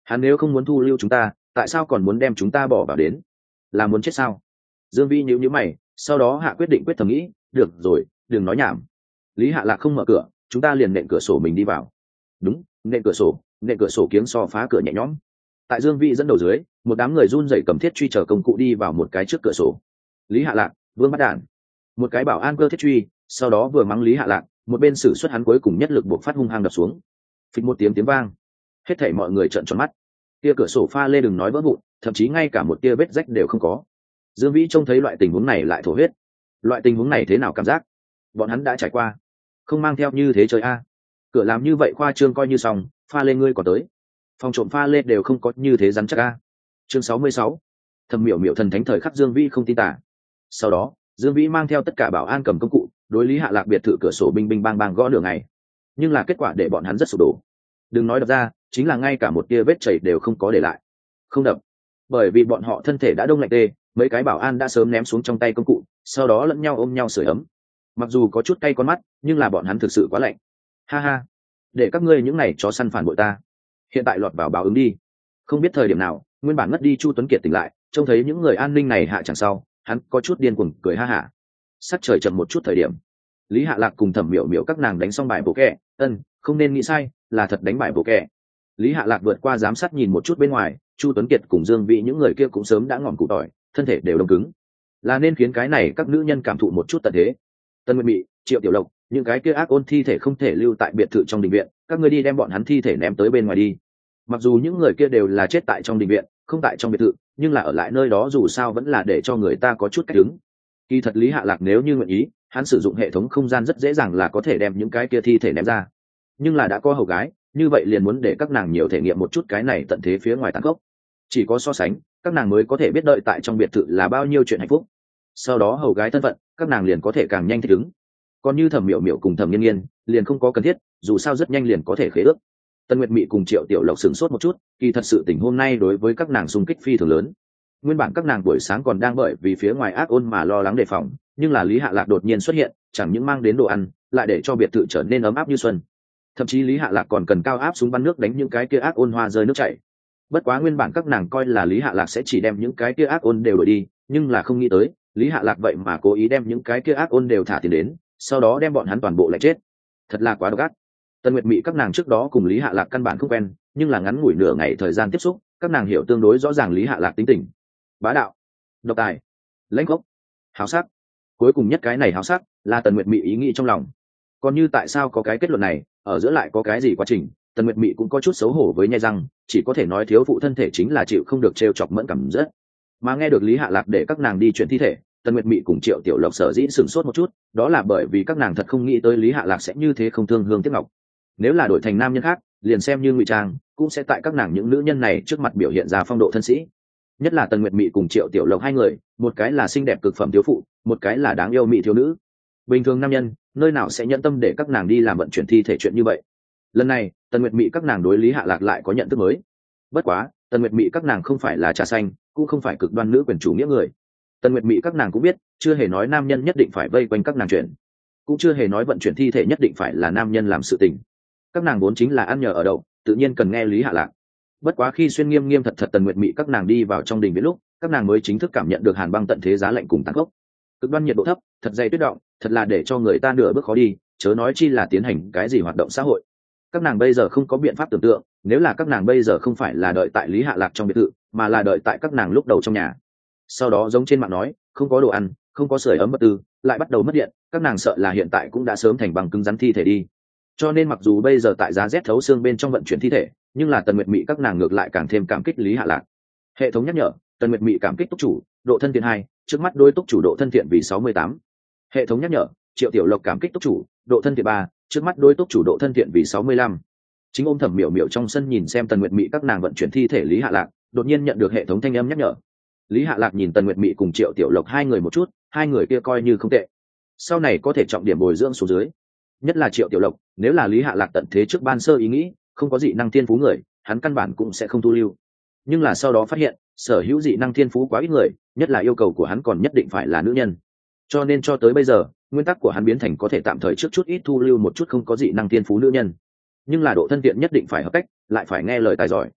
hắn nếu không muốn thu lưu chúng ta tại sao còn muốn đem chúng ta bỏ vào đến, là muốn chết sao? Dương Vĩ nhíu nhíu mày, sau đó hạ quyết định, quyết thầm nghĩ, được rồi, đừng nói nhảm. Lý Hạ Lạc không mở cửa, chúng ta liền nện cửa sổ mình đi vào. Đúng, nện cửa sổ kiếng so phá cửa nhẹ nhõm. Tại Dương Vĩ dẫn đầu dưới, một đám người run rẩy cầm thiết truy chờ công cụ đi vào một cái trước cửa sổ. Lý Hạ Lạc, Vương Bắt Đản. Một cái bảo an cơ thiết truy, sau đó vừa mắng Lý Hạ Lạc, một bên sử xuất hắn cuối cùng nhất lực buộc phát hung hăng đập xuống. Phịch một tiếng vang, hết thảy mọi người trợn tròn mắt. Kia cửa sổ pha lê đừng nói vỡ vụn, thậm chí ngay cả một tia vết rách đều không có. Dương Vĩ trông thấy loại tình huống này lại thổ huyết. Loại tình huống này thế nào cảm giác? Bọn hắn đã trải qua, không mang theo như thế chơi a. Cửa làm như vậy khoa trương coi như xong, pha lê ngươi còn tới. Phòng trộm pha lê đều không có như thế rắn chắc a. Chương 66. Thẩm Miểu Miểu thần thánh thời khắc Dương Vĩ không tin tả. Sau đó, Dương Vĩ mang theo tất cả bảo an cầm công cụ, đối Lý Hạ Lạc biệt thự cửa sổ binh binh bang bang gõ nửa ngày. Nhưng là kết quả để bọn hắn rất sụp đổ. Đừng nói đập ra, chính là ngay cả một tia vết chảy đều không có để lại. Không đập, bởi vì bọn họ thân thể đã đông lạnh tê, mấy cái bảo an đã sớm ném xuống trong tay công cụ, sau đó lẫn nhau ôm nhau sưởi ấm. Mặc dù có chút cay con mắt, nhưng là bọn hắn thực sự quá lạnh. Ha ha, để các ngươi những này chó săn phản bội ta, hiện tại lọt vào báo ứng đi. Không biết thời điểm nào, nguyên bản ngất đi Chu Tuấn Kiệt tỉnh lại, trông thấy những người an ninh này hạ chẳng sau, hắn có chút điên cuồng cười ha hả. Sắc trời chậm một chút thời điểm, Lý Hạ Lạc cùng Thẩm Miểu Miểu các nàng đánh xong bài bộ kẹ, không nên nghĩ sai, là thật đánh bài bộ kẹ. Lý Hạ Lạc vượt qua giám sát nhìn một chút bên ngoài, Chu Tuấn Kiệt cùng Dương Vĩ những người kia cũng sớm đã ngỏm củ tỏi, thân thể đều đông cứng, là nên khiến cái này các nữ nhân cảm thụ một chút tận thế. Tân Nguyệt Mị, Triệu Tiểu Lộc, những cái kia ác ôn thi thể không thể lưu tại biệt thự trong đình viện, các ngươi đi đem bọn hắn thi thể ném tới bên ngoài đi. Mặc dù những người kia đều là chết tại trong đình viện, không tại trong biệt thự, nhưng là ở lại nơi đó dù sao vẫn là để cho người ta có chút cách đứng. Kỳ thật Lý Hạ Lạc nếu như nguyện ý, hắn sử dụng hệ thống không gian rất dễ dàng là có thể đem những cái kia thi thể ném ra. Nhưng là đã có hầu gái, như vậy liền muốn để các nàng nhiều thể nghiệm một chút cái này tận thế phía ngoài tàn khốc. Chỉ có so sánh, các nàng mới có thể biết đợi tại trong biệt thự là bao nhiêu chuyện hạnh phúc. Sau đó hầu gái thân phận, các nàng liền có thể càng nhanh thích ứng. Còn như Thẩm Miểu Miểu cùng Thẩm Nghiên Nghiên, liền không có cần thiết, dù sao rất nhanh liền có thể khế ước. Tân Nguyệt Mị cùng Triệu Tiểu Lộc sửng sốt một chút, kỳ thật sự tình hôm nay đối với các nàng xung kích phi thường lớn. Nguyên bản các nàng buổi sáng còn đang bởi vì phía ngoài ác ôn mà lo lắng đề phòng, nhưng là Lý Hạ Lạc đột nhiên xuất hiện, chẳng những mang đến đồ ăn, lại để cho biệt thự trở nên ấm áp như xuân. Thậm chí Lý Hạ Lạc còn cần cao áp súng bắn nước đánh những cái kia ác ôn hoa rơi nước chảy. Bất quá nguyên bản các nàng coi là Lý Hạ Lạc sẽ chỉ đem những cái kia ác ôn đều đuổi đi, nhưng là không nghĩ tới, Lý Hạ Lạc vậy mà cố ý đem những cái kia ác ôn đều thả tiền đến, sau đó đem bọn hắn toàn bộ lại chết. Thật là quá độc ác. Tân Nguyệt Mị các nàng trước đó cùng Lý Hạ Lạc căn bản không quen, nhưng là ngắn ngủi nửa ngày thời gian tiếp xúc, các nàng hiểu tương đối rõ ràng Lý Hạ Lạc tính tình. Bá đạo, độc tài, lãnh gốc, háo sắc. Cuối cùng nhất cái này háo sắc là Tần Nguyệt Mị ý nghĩ trong lòng. Còn như tại sao có cái kết luận này, ở giữa lại có cái gì quá trình, Tần Nguyệt Mị cũng có chút xấu hổ với nhai răng, chỉ có thể nói thiếu phụ thân thể chính là chịu không được trêu chọc mẫn cảm rất. Mà nghe được Lý Hạ Lạc để các nàng đi chuyển thi thể, Tần Nguyệt Mị cùng Triệu Tiểu Lộc sở dĩ sửng sốt một chút, đó là bởi vì các nàng thật không nghĩ tới Lý Hạ Lạc sẽ như thế không thương hương tiếc ngọc. Nếu là đổi thành nam nhân khác, liền xem như ngụy trang, cũng sẽ tại các nàng những nữ nhân này trước mặt biểu hiện ra phong độ thân sĩ. Nhất là Tần Nguyệt Mị cùng Triệu Tiểu Lộc hai người, một cái là xinh đẹp cực phẩm thiếu phụ, một cái là đáng yêu mỹ thiếu nữ. Bình thường nam nhân, nơi nào sẽ nhẫn tâm để các nàng đi làm vận chuyển thi thể chuyện như vậy. Lần này, Tần Nguyệt Mị các nàng đối Lý Hạ Lạc lại có nhận thức mới. Bất quá, Tần Nguyệt Mị các nàng không phải là trà xanh, cũng không phải cực đoan nữ quyền chủ nghĩa người. Tần Nguyệt Mị các nàng cũng biết, chưa hề nói nam nhân nhất định phải vây quanh các nàng chuyện, cũng chưa hề nói vận chuyển thi thể nhất định phải là nam nhân làm sự tình. Các nàng vốn chính là ăn nhờ ở đậu, tự nhiên cần nghe Lý Hạ Lạc. Bất quá khi xuyên nghiêm nghiêm thật thật Tần Nguyệt Mị các nàng đi vào trong đình viện lúc, các nàng mới chính thức cảm nhận được hàn băng tận thế giá lạnh cùng tàn khốc. Cực đoan nhiệt độ thấp, thật dày tuyết động, thật là để cho người ta nửa bước khó đi, chớ nói chi là tiến hành cái gì hoạt động xã hội. Các nàng bây giờ không có biện pháp tưởng tượng, nếu là các nàng bây giờ không phải là đợi tại Lý Hạ Lạc trong biệt thự, mà là đợi tại các nàng lúc đầu trong nhà. Sau đó giống trên mạng nói, không có đồ ăn, không có sưởi ấm vật tư, lại bắt đầu mất điện, các nàng sợ là hiện tại cũng đã sớm thành bằng cứng rắn thi thể đi. Cho nên mặc dù bây giờ tại giá rét thấu xương bên trong vận chuyển thi thể, nhưng là Tần Nguyệt Mị các nàng ngược lại càng thêm cảm kích Lý Hạ Lạc. Hệ thống nhắc nhở, Tần Nguyệt Mị cảm kích túc chủ, độ thân thiện 2, trước mắt đôi túc chủ độ thân thiện vì 68. Hệ thống nhắc nhở, Triệu Tiểu Lộc cảm kích túc chủ, độ thân thiện 3, trước mắt đôi túc chủ độ thân thiện vì 65. Chính ôm Thẩm Miểu Miểu trong sân nhìn xem Tần Nguyệt Mị các nàng vận chuyển thi thể Lý Hạ Lạc, đột nhiên nhận được hệ thống thanh âm nhắc nhở. Lý Hạ Lạc nhìn Tần Nguyệt Mị cùng Triệu Tiểu Lộc hai người một chút, hai người kia coi như không tệ, sau này có thể trọng điểm bồi dưỡng xuống dưới. Nhất là Triệu Tiểu Lộc, nếu là Lý Hạ Lạc tận thế trước ban sơ ý nghĩ, không có dị năng thiên phú người, hắn căn bản cũng sẽ không thu lưu. Nhưng là sau đó phát hiện, sở hữu dị năng thiên phú quá ít người, nhất là yêu cầu của hắn còn nhất định phải là nữ nhân. Cho nên cho tới bây giờ, nguyên tắc của hắn biến thành có thể tạm thời trước chút ít thu lưu một chút không có dị năng thiên phú nữ nhân. Nhưng là độ thân thiện nhất định phải hợp cách, lại phải nghe lời tài giỏi.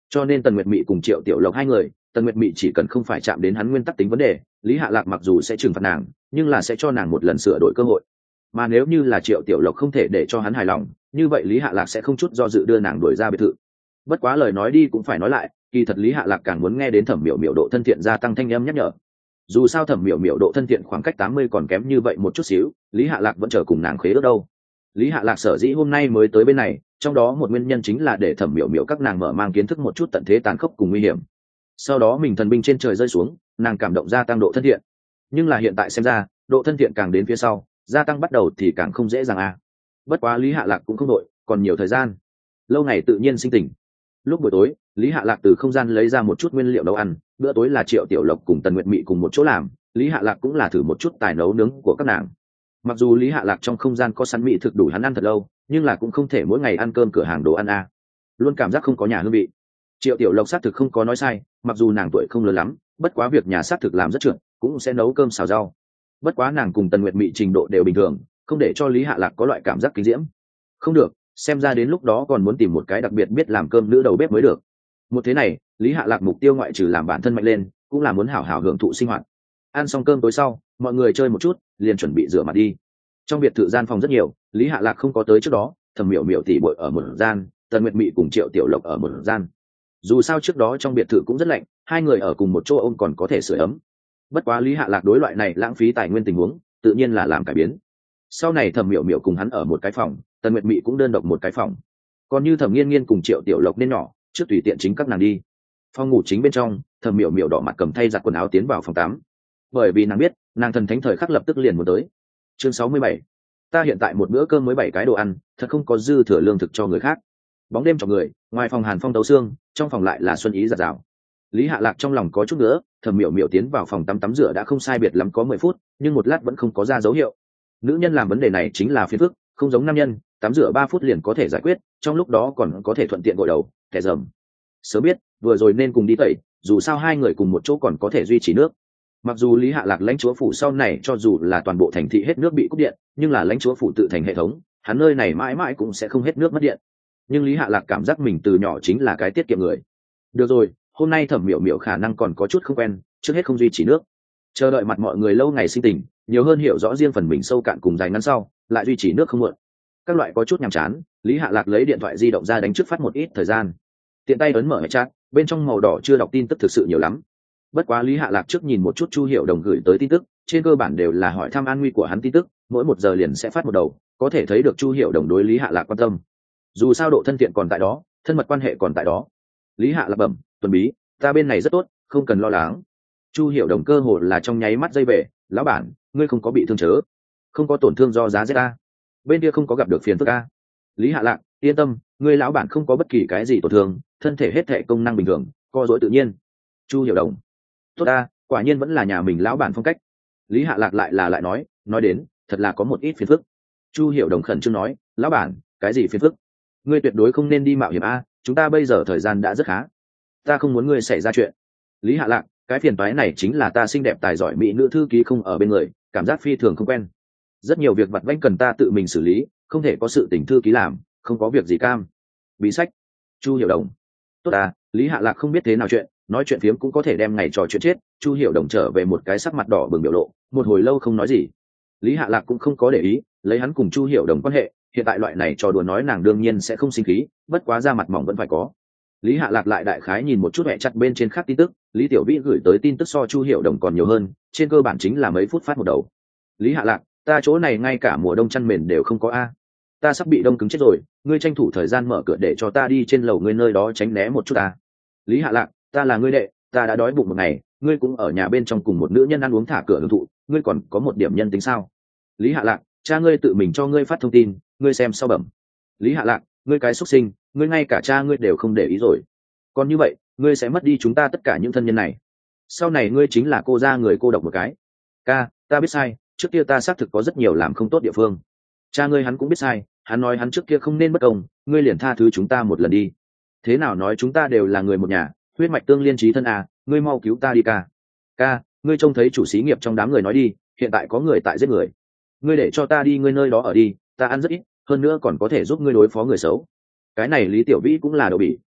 cho nên Tần Nguyệt Mị cùng Triệu Tiểu Lộc hai người, Tần Nguyệt Mị chỉ cần không phải chạm đến hắn nguyên tắc tính vấn đề, Lý Hạ Lạc mặc dù sẽ trừng phạt nàng, nhưng là sẽ cho nàng một lần sửa đổi cơ hội. Mà nếu như là Triệu Tiểu Lộc không thể để cho hắn hài lòng, như vậy Lý Hạ Lạc sẽ không chút do dự đưa nàng đuổi ra biệt thự. Bất quá lời nói đi cũng phải nói lại, kỳ thật Lý Hạ Lạc càng muốn nghe đến Thẩm Miểu Miểu độ thân thiện gia tăng thanh âm nhắc nhở. Dù sao Thẩm Miểu Miểu độ thân thiện khoảng cách 80 còn kém như vậy một chút xíu, Lý Hạ Lạc vẫn chờ cùng nàng khế ước đâu. Lý Hạ Lạc sở dĩ hôm nay mới tới bên này, trong đó một nguyên nhân chính là để Thẩm Miểu Miểu các nàng mở mang kiến thức một chút tận thế tàn khốc cùng nguy hiểm. Sau đó mình thần binh trên trời rơi xuống, nàng cảm động gia tăng độ thân thiện. Nhưng là hiện tại xem ra, độ thân thiện càng đến phía sau, gia tăng bắt đầu thì càng không dễ dàng a. Bất quá Lý Hạ Lạc cũng không đội, còn nhiều thời gian. Lâu ngày tự nhiên sinh tình. Lúc buổi tối, Lý Hạ Lạc từ không gian lấy ra một chút nguyên liệu nấu ăn, bữa tối là Triệu Tiểu Lộc cùng Tần Nguyệt Mị cùng một chỗ làm, Lý Hạ Lạc cũng là thử một chút tài nấu nướng của các nàng. Mặc dù Lý Hạ Lạc trong không gian có sẵn mỹ thực đủ hắn ăn thật lâu, nhưng là cũng không thể mỗi ngày ăn cơm cửa hàng đồ ăn a. Luôn cảm giác không có nhà hương vị. Triệu Tiểu Lộc xác thực không có nói sai, mặc dù nàng tuổi không lớn lắm, bất quá việc nhà xác thực làm rất trượt, cũng sẽ nấu cơm xào rau. Bất quá nàng cùng Tần Nguyệt Mị trình độ đều bình thường, không để cho Lý Hạ Lạc có loại cảm giác kinh diễm. Không được, xem ra đến lúc đó còn muốn tìm một cái đặc biệt biết làm cơm nữ đầu bếp mới được. Một thế này, Lý Hạ Lạc mục tiêu ngoại trừ làm bản thân mạnh lên, cũng là muốn hảo hảo hưởng thụ sinh hoạt. Ăn xong cơm tối sau, mọi người chơi một chút, liền chuẩn bị rửa mặt đi. Trong biệt thự gian phòng rất nhiều, Lý Hạ Lạc không có tới trước đó, Thẩm Miểu Miểu tỉ bội ở một gian, Tần Nguyệt Mị cùng Triệu Tiểu Lộc ở một gian. Dù sao trước đó trong biệt thự cũng rất lạnh, hai người ở cùng một chỗ ôm còn có thể sưởi ấm. Bất quá Lý Hạ Lạc đối loại này lãng phí tài nguyên tình huống, tự nhiên là làm cải biến. Sau này Thẩm Miểu Miểu cùng hắn ở một cái phòng, Tần Nguyệt Mị cũng đơn độc một cái phòng. Còn như Thẩm Nghiên Nghiên cùng Triệu Tiểu Lộc nên nhỏ, trước tùy tiện chính các nàng đi. Phòng ngủ chính bên trong, Thẩm Miểu Miểu đỏ mặt cầm thay giặt quần áo tiến vào phòng tắm. Bởi vì nàng biết, nàng thần thánh thời khắc lập tức liền muốn tới. Chương 67. Ta hiện tại một bữa cơm mới 7 cái đồ ăn, thật không có dư thừa lương thực cho người khác. Bóng đêm cho người, ngoài phòng hàn phong tấu xương, trong phòng lại là xuân ý rạng rào. Lý Hạ Lạc trong lòng có chút nữa, Thẩm Miểu Miểu tiến vào phòng tắm rửa đã không sai biệt lắm có 10 phút, nhưng một lát vẫn không có ra dấu hiệu. Nữ nhân làm vấn đề này chính là phiền phức, không giống nam nhân, tắm rửa 3 phút liền có thể giải quyết, trong lúc đó còn có thể thuận tiện gội đầu, kẻ dầm. Sớm biết, vừa rồi nên cùng đi tẩy, dù sao hai người cùng một chỗ còn có thể duy trì nước. Mặc dù Lý Hạ Lạc lãnh chúa phủ sau này cho dù là toàn bộ thành thị hết nước bị cúp điện, nhưng là lãnh chúa phủ tự thành hệ thống, hắn nơi này mãi mãi cũng sẽ không hết nước mất điện. Nhưng Lý Hạ Lạc cảm giác mình từ nhỏ chính là cái tiết kiệm người. Được rồi, hôm nay Thẩm Miểu Miểu khả năng còn có chút không quen, trước hết không duy trì nước, chờ đợi mặt mọi người lâu ngày sinh tình, nhiều hơn hiểu rõ riêng phần mình sâu cạn cùng dài ngắn sau, lại duy trì nước không muộn. Các loại có chút nhàm chán, Lý Hạ Lạc lấy điện thoại di động ra đánh trước phát một ít thời gian, tiện tay ấn mở hệ chat, bên trong màu đỏ chưa đọc tin tức thực sự nhiều lắm. Bất quá Lý Hạ Lạc trước nhìn một chút Chu Hiểu Đồng gửi tới tin tức, trên cơ bản đều là hỏi thăm an nguy của hắn tin tức, mỗi 1 giờ liền sẽ phát một đầu, có thể thấy được Chu Hiểu Đồng đối Lý Hạ Lạc quan tâm. Dù sao độ thân thiện còn tại đó, thân mật quan hệ còn tại đó. Lý Hạ Lạc bẩm, Tuần Bí, ta bên này rất tốt, không cần lo lắng. Chu Hiểu Đồng cơ hồ là trong nháy mắt dây về, lão bản, ngươi không có bị thương chớ? Không có tổn thương do giá rét a? Bên kia không có gặp được phiền phức a? Lý Hạ Lạc, yên tâm, ngươi lão bản không có bất kỳ cái gì tổn thương, thân thể hết thảy công năng bình thường, co duỗi tự nhiên. Chu Hiểu Đồng, tốt a, quả nhiên vẫn là nhà mình lão bản phong cách. Lý Hạ Lạc lại nói đến, thật là có một ít phiền phức. Chu Hiểu Đồng khẩn trương nói, lão bản, cái gì phiền phức? Ngươi tuyệt đối không nên đi mạo hiểm a, chúng ta bây giờ thời gian đã rất khá, ta không muốn ngươi xảy ra chuyện. Lý Hạ Lạc, cái phiền toái này chính là ta xinh đẹp tài giỏi mỹ nữ thư ký không ở bên người, cảm giác phi thường không quen, rất nhiều việc vặt vãnh cần ta tự mình xử lý, không thể có sự tình thư ký làm, không có việc gì cam. Bí sách. Chu Hiểu Đồng, tốt à, Lý Hạ Lạc không biết thế nào chuyện, nói chuyện phiếm cũng có thể đem ngày trò chuyện chết. Chu Hiểu Đồng trở về một cái sắc mặt đỏ bừng biểu lộ, một hồi lâu không nói gì. Lý Hạ Lạc cũng không có để ý, lấy hắn cùng Chu Hiểu Đồng quan hệ, hiện tại loại này trò đùa nói nàng đương nhiên sẽ không sinh khí, bất quá ra mặt mỏng vẫn phải có. Lý Hạ Lạc lại đại khái nhìn một chút mẹ chặt bên trên khác tin tức, Lý Tiểu Vĩ gửi tới tin tức so Chu Hiểu Đồng còn nhiều hơn, trên cơ bản chính là mấy phút phát một đầu. Lý Hạ Lạc, ta chỗ này ngay cả mùa đông chăn mền đều không có a, ta sắp bị đông cứng chết rồi, ngươi tranh thủ thời gian mở cửa để cho ta đi trên lầu ngươi nơi đó tránh né một chút ta. Lý Hạ Lạc, ta là ngươi đệ, ta đã đói bụng một ngày, ngươi cũng ở nhà bên trong cùng một nữ nhân ăn uống thả cửa hưởng thụ, ngươi còn có một điểm nhân tính sao? Lý Hạ Lạc, cha ngươi tự mình cho ngươi phát thông tin, ngươi xem sau bẩm. Lý Hạ Lạc, ngươi cái xuất sinh, ngươi ngay cả cha ngươi đều không để ý rồi, còn như vậy ngươi sẽ mất đi chúng ta tất cả những thân nhân này, sau này ngươi chính là cô gia người cô độc một cái. Ca, ta biết sai, trước kia ta xác thực có rất nhiều làm không tốt địa phương, cha ngươi hắn cũng biết sai, hắn nói hắn trước kia không nên bất công, ngươi liền tha thứ chúng ta một lần đi. Thế nào nói chúng ta đều là người một nhà, huyết mạch tương liên trí thân à, ngươi mau cứu ta đi ca. Ca, ngươi trông thấy chủ xí nghiệp trong đám người nói đi, hiện tại có người tại giết người, ngươi để cho ta đi ngươi nơi đó ở đi, ta ăn rất ít, hơn nữa còn có thể giúp ngươi đối phó người xấu. Cái này Lý Tiểu Vĩ cũng là đậu bỉ,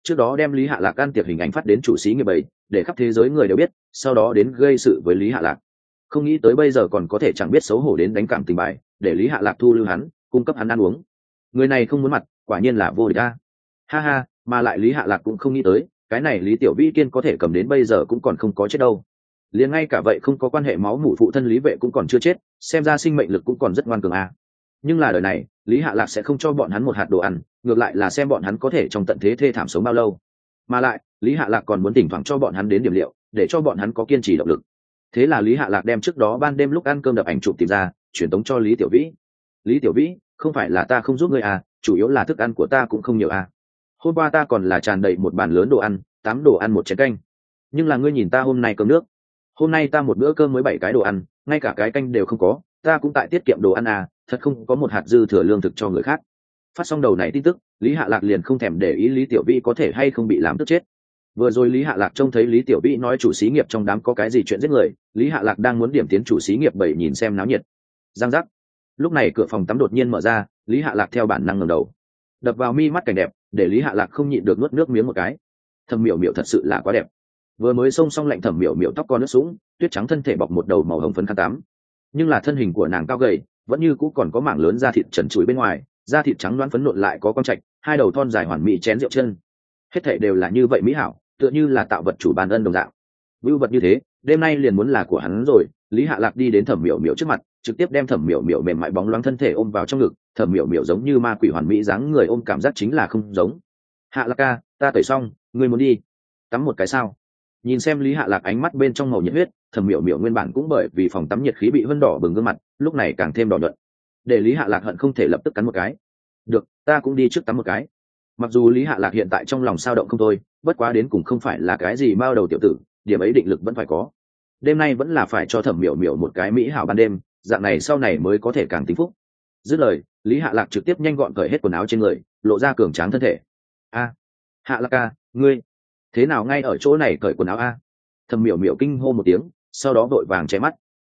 trước đó đem Lý Hạ Lạc can tiệc hình ảnh phát đến chủ xí nghiệp bảy để khắp thế giới người đều biết, sau đó đến gây sự với Lý Hạ Lạc. Không nghĩ tới bây giờ còn có thể chẳng biết xấu hổ đến đánh cảm tình bài, để Lý Hạ Lạc thu lưu hắn, cung cấp hắn ăn uống. Người này không muốn mặt, quả nhiên là vô địch a. Ha ha, mà lại Lý Hạ Lạc cũng không nghĩ tới, cái này Lý Tiểu Vĩ Kiên có thể cầm đến bây giờ cũng còn không có chết đâu. Liền ngay cả vậy không có quan hệ máu mủ phụ thân Lý Vệ cũng còn chưa chết, xem ra sinh mệnh lực cũng còn rất ngoan cường a. Nhưng là đời này, Lý Hạ Lạc sẽ không cho bọn hắn một hạt đồ ăn, ngược lại là xem bọn hắn có thể trong tận thế thê thảm sống bao lâu. Mà lại, Lý Hạ Lạc còn muốn thỉnh thoảng cho bọn hắn đến điểm liệu, để cho bọn hắn có kiên trì động lực. Thế là Lý Hạ Lạc đem trước đó ban đêm lúc ăn cơm đập ảnh chụp tìm ra, chuyển tống cho Lý Tiểu Vĩ. Lý Tiểu Vĩ, không phải là ta không giúp ngươi à, chủ yếu là thức ăn của ta cũng không nhiều à. Hôm qua ta còn là tràn đầy một bàn lớn đồ ăn, 8 đồ ăn một chén canh. Nhưng là ngươi nhìn ta hôm nay cơm nước. Hôm nay ta một bữa cơm mới 7 cái đồ ăn, ngay cả cái canh đều không có, ta cũng tại tiết kiệm đồ ăn à, thật không có một hạt dư thừa lương thực cho người khác. Phát xong đầu này tin tức, Lý Hạ Lạc liền không thèm để ý Lý Tiểu Vĩ có thể hay không bị làm tức chết. Vừa rồi Lý Hạ Lạc trông thấy Lý Tiểu Vĩ nói chủ xí nghiệp trong đám có cái gì chuyện giết người, Lý Hạ Lạc đang muốn điểm tiến chủ xí nghiệp bảy nhìn xem náo nhiệt. Giang giác. Lúc này cửa phòng tắm đột nhiên mở ra, Lý Hạ Lạc theo bản năng ngẩng đầu. Đập vào mi mắt cảnh đẹp, để Lý Hạ Lạc không nhịn được nuốt nước miếng một cái. Thẩm Miểu Miểu thật sự là quá đẹp. Vừa mới xông xong lạnh Thẩm Miểu Miểu tóc con nước sũng, tuyết trắng thân thể bọc một đầu màu hồng phấn khăn tắm. Nhưng là thân hình của nàng cao gầy, vẫn như cũ còn có mảng lớn da thịt trần trụi bên ngoài, da thịt trắng loáng phấn nộn lại có quang trạch, hai đầu thon dài hoàn mỹ chén rượu chân. Hết thảy đều là như vậy mỹ hảo, tựa như là tạo vật chủ ban ân đồng dạng. Vưu vật như thế, đêm nay liền muốn là của hắn rồi. Lý Hạ Lạc đi đến Thẩm Miểu Miểu trước mặt, trực tiếp đem Thẩm Miểu Miểu mềm mại bóng loáng thân thể ôm vào trong ngực. Thẩm Miểu Miểu giống như ma quỷ hoàn mỹ dáng người ôm cảm giác chính là không giống. Hạ Lạc ca, ta tẩy xong, ngươi muốn đi tắm một cái sao? Nhìn xem Lý Hạ Lạc ánh mắt bên trong màu nhiệt huyết, Thẩm Miểu Miểu nguyên bản cũng bởi vì phòng tắm nhiệt khí bị vân đỏ bừng gương mặt, lúc này càng thêm đỏ nhuận. Để Lý Hạ Lạc hận không thể lập tức cắn một cái. Được, ta cũng đi trước tắm một cái. Mặc dù Lý Hạ Lạc hiện tại trong lòng sao động không thôi, bất quá đến cùng không phải là cái gì mao đầu tiểu tử, điểm ấy định lực vẫn phải có. Đêm nay vẫn là phải cho Thẩm Miểu Miểu một cái mỹ hảo ban đêm, dạng này sau này mới có thể càng tính phúc. Dứt lời, Lý Hạ Lạc trực tiếp nhanh gọn cởi hết quần áo trên người, lộ ra cường tráng thân thể. A, Hạ Lạc ca, ngươi thế nào ngay ở chỗ này cởi quần áo a? Thẩm Miểu Miểu kinh hô một tiếng, sau đó vội vàng che mắt.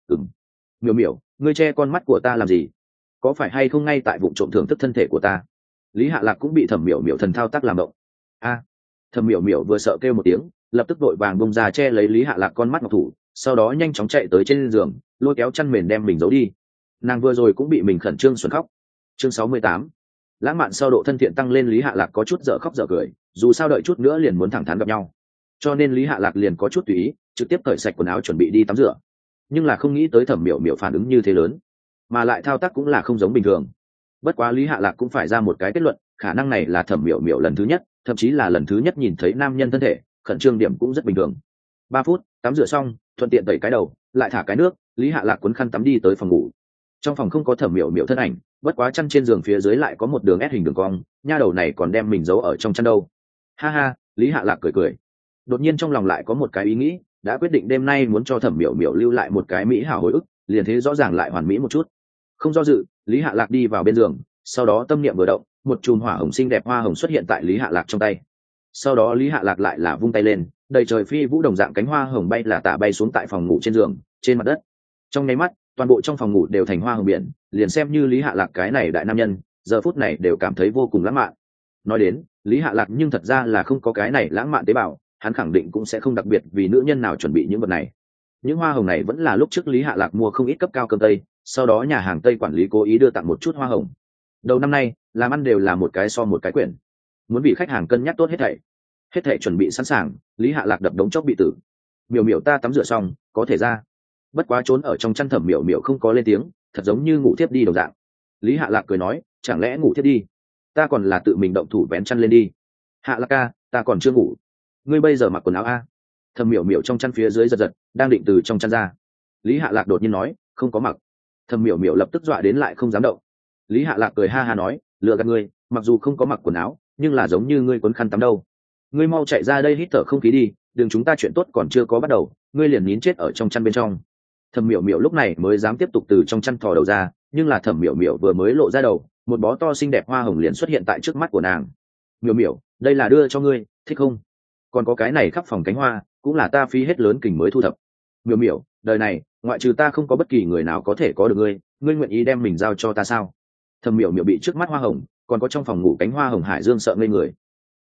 Miểu Miểu, ngươi che con mắt của ta làm gì? Có phải hay không ngay tại vụ trộm thưởng thức thân thể của ta? Lý Hạ Lạc cũng bị Thẩm Miểu Miểu thần thao tác làm động. A, Thẩm Miểu Miểu vừa sợ kêu một tiếng, lập tức vội vàng bông ra che lấy Lý Hạ Lạc con mắt ngọc thủ, sau đó nhanh chóng chạy tới trên giường, lôi kéo chăn mền đem mình giấu đi. Nàng vừa rồi cũng bị mình khẩn trương xuẩn khóc. Chương 68. Lãng mạn sau độ thân thiện tăng lên, Lý Hạ Lạc có chút dở khóc dở cười, dù sao đợi chút nữa liền muốn thẳng thắn gặp nhau, cho nên Lý Hạ Lạc liền có chút tùy ý, trực tiếp cởi sạch quần áo chuẩn bị đi tắm rửa. Nhưng là không nghĩ tới Thẩm Miểu Miểu phản ứng như thế lớn, mà lại thao tác cũng là không giống bình thường. Bất quá Lý Hạ Lạc cũng phải ra một cái kết luận, khả năng này là Thẩm Miểu Miểu lần thứ nhất, thậm chí là lần thứ nhất nhìn thấy nam nhân thân thể, khẩn trương điểm cũng rất bình thường. 3 phút, tắm rửa xong, thuận tiện tẩy cái đầu, lại thả cái nước, Lý Hạ Lạc cuốn khăn tắm đi tới phòng ngủ. Trong phòng không có Thẩm Miểu Miểu thân ảnh, bất quá chăn trên giường phía dưới lại có một đường S hình đường cong, nha đầu này còn đem mình giấu ở trong chăn đâu. Ha ha, Lý Hạ Lạc cười cười. Đột nhiên trong lòng lại có một cái ý nghĩ, đã quyết định đêm nay muốn cho Thẩm Miểu Miểu lưu lại một cái mỹ hảo hồi ức, liền thế rõ ràng lại hoàn mỹ một chút. Không do dự, Lý Hạ Lạc đi vào bên giường, sau đó tâm niệm vừa động, một chùm hỏa hồng xinh đẹp hoa hồng xuất hiện tại Lý Hạ Lạc trong tay. Sau đó Lý Hạ Lạc lại là vung tay lên, đầy trời phi vũ đồng dạng cánh hoa hồng bay là tả bay xuống tại phòng ngủ trên giường, trên mặt đất. Trong nháy mắt, toàn bộ trong phòng ngủ đều thành hoa hồng biển, liền xem như Lý Hạ Lạc cái này đại nam nhân, giờ phút này đều cảm thấy vô cùng lãng mạn. Nói đến, Lý Hạ Lạc nhưng thật ra là không có cái này lãng mạn tế bào, hắn khẳng định cũng sẽ không đặc biệt vì nữ nhân nào chuẩn bị những vật này. Những hoa hồng này vẫn là lúc trước Lý Hạ Lạc mua không ít cấp cao cơm tây, sau đó nhà hàng tây quản lý cố ý đưa tặng một chút hoa hồng. Đầu năm nay, làm ăn đều là một cái so một cái quyển, muốn bị khách hàng cân nhắc tốt hết thảy chuẩn bị sẵn sàng, Lý Hạ Lạc đập đống chốc bị tử. Miểu Miểu, ta tắm rửa xong, có thể ra. Bất quá trốn ở trong chăn Thẩm Miểu Miểu không có lên tiếng, thật giống như ngủ thiếp đi đồng dạng. Lý Hạ Lạc cười nói, chẳng lẽ ngủ thiếp đi? Ta còn là tự mình động thủ vén chăn lên đi. Hạ Lạc ca, ta còn chưa ngủ. Ngươi bây giờ mặc quần áo a? Thẩm Miểu Miểu trong chăn phía dưới giật giật, đang định từ trong chăn ra. Lý Hạ Lạc đột nhiên nói, không có mặc. Thẩm Miểu Miểu lập tức dọa đến lại không dám động. Lý Hạ Lạc cười ha ha nói, lừa gạt ngươi, mặc dù không có mặc quần áo, nhưng là giống như ngươi quấn khăn tắm đâu. Ngươi mau chạy ra đây hít thở không khí đi, đừng chúng ta chuyện tốt còn chưa có bắt đầu, ngươi liền nín chết ở trong chăn bên trong. Thẩm Miểu Miểu lúc này mới dám tiếp tục từ trong chăn thò đầu ra, nhưng là Thẩm Miểu Miểu vừa mới lộ ra đầu, một bó to xinh đẹp hoa hồng liền xuất hiện tại trước mắt của nàng. Miểu Miểu, đây là đưa cho ngươi, thích không? Còn có cái này khắp phòng cánh hoa, cũng là ta phí hết lớn kình mới thu thập. Miểu Miểu, đời này ngoại trừ ta không có bất kỳ người nào có thể có được ngươi, ngươi nguyện ý đem mình giao cho ta sao? Thẩm Miểu Miểu bị trước mắt hoa hồng, còn có trong phòng ngủ cánh hoa hồng hải dương sợ ngây người.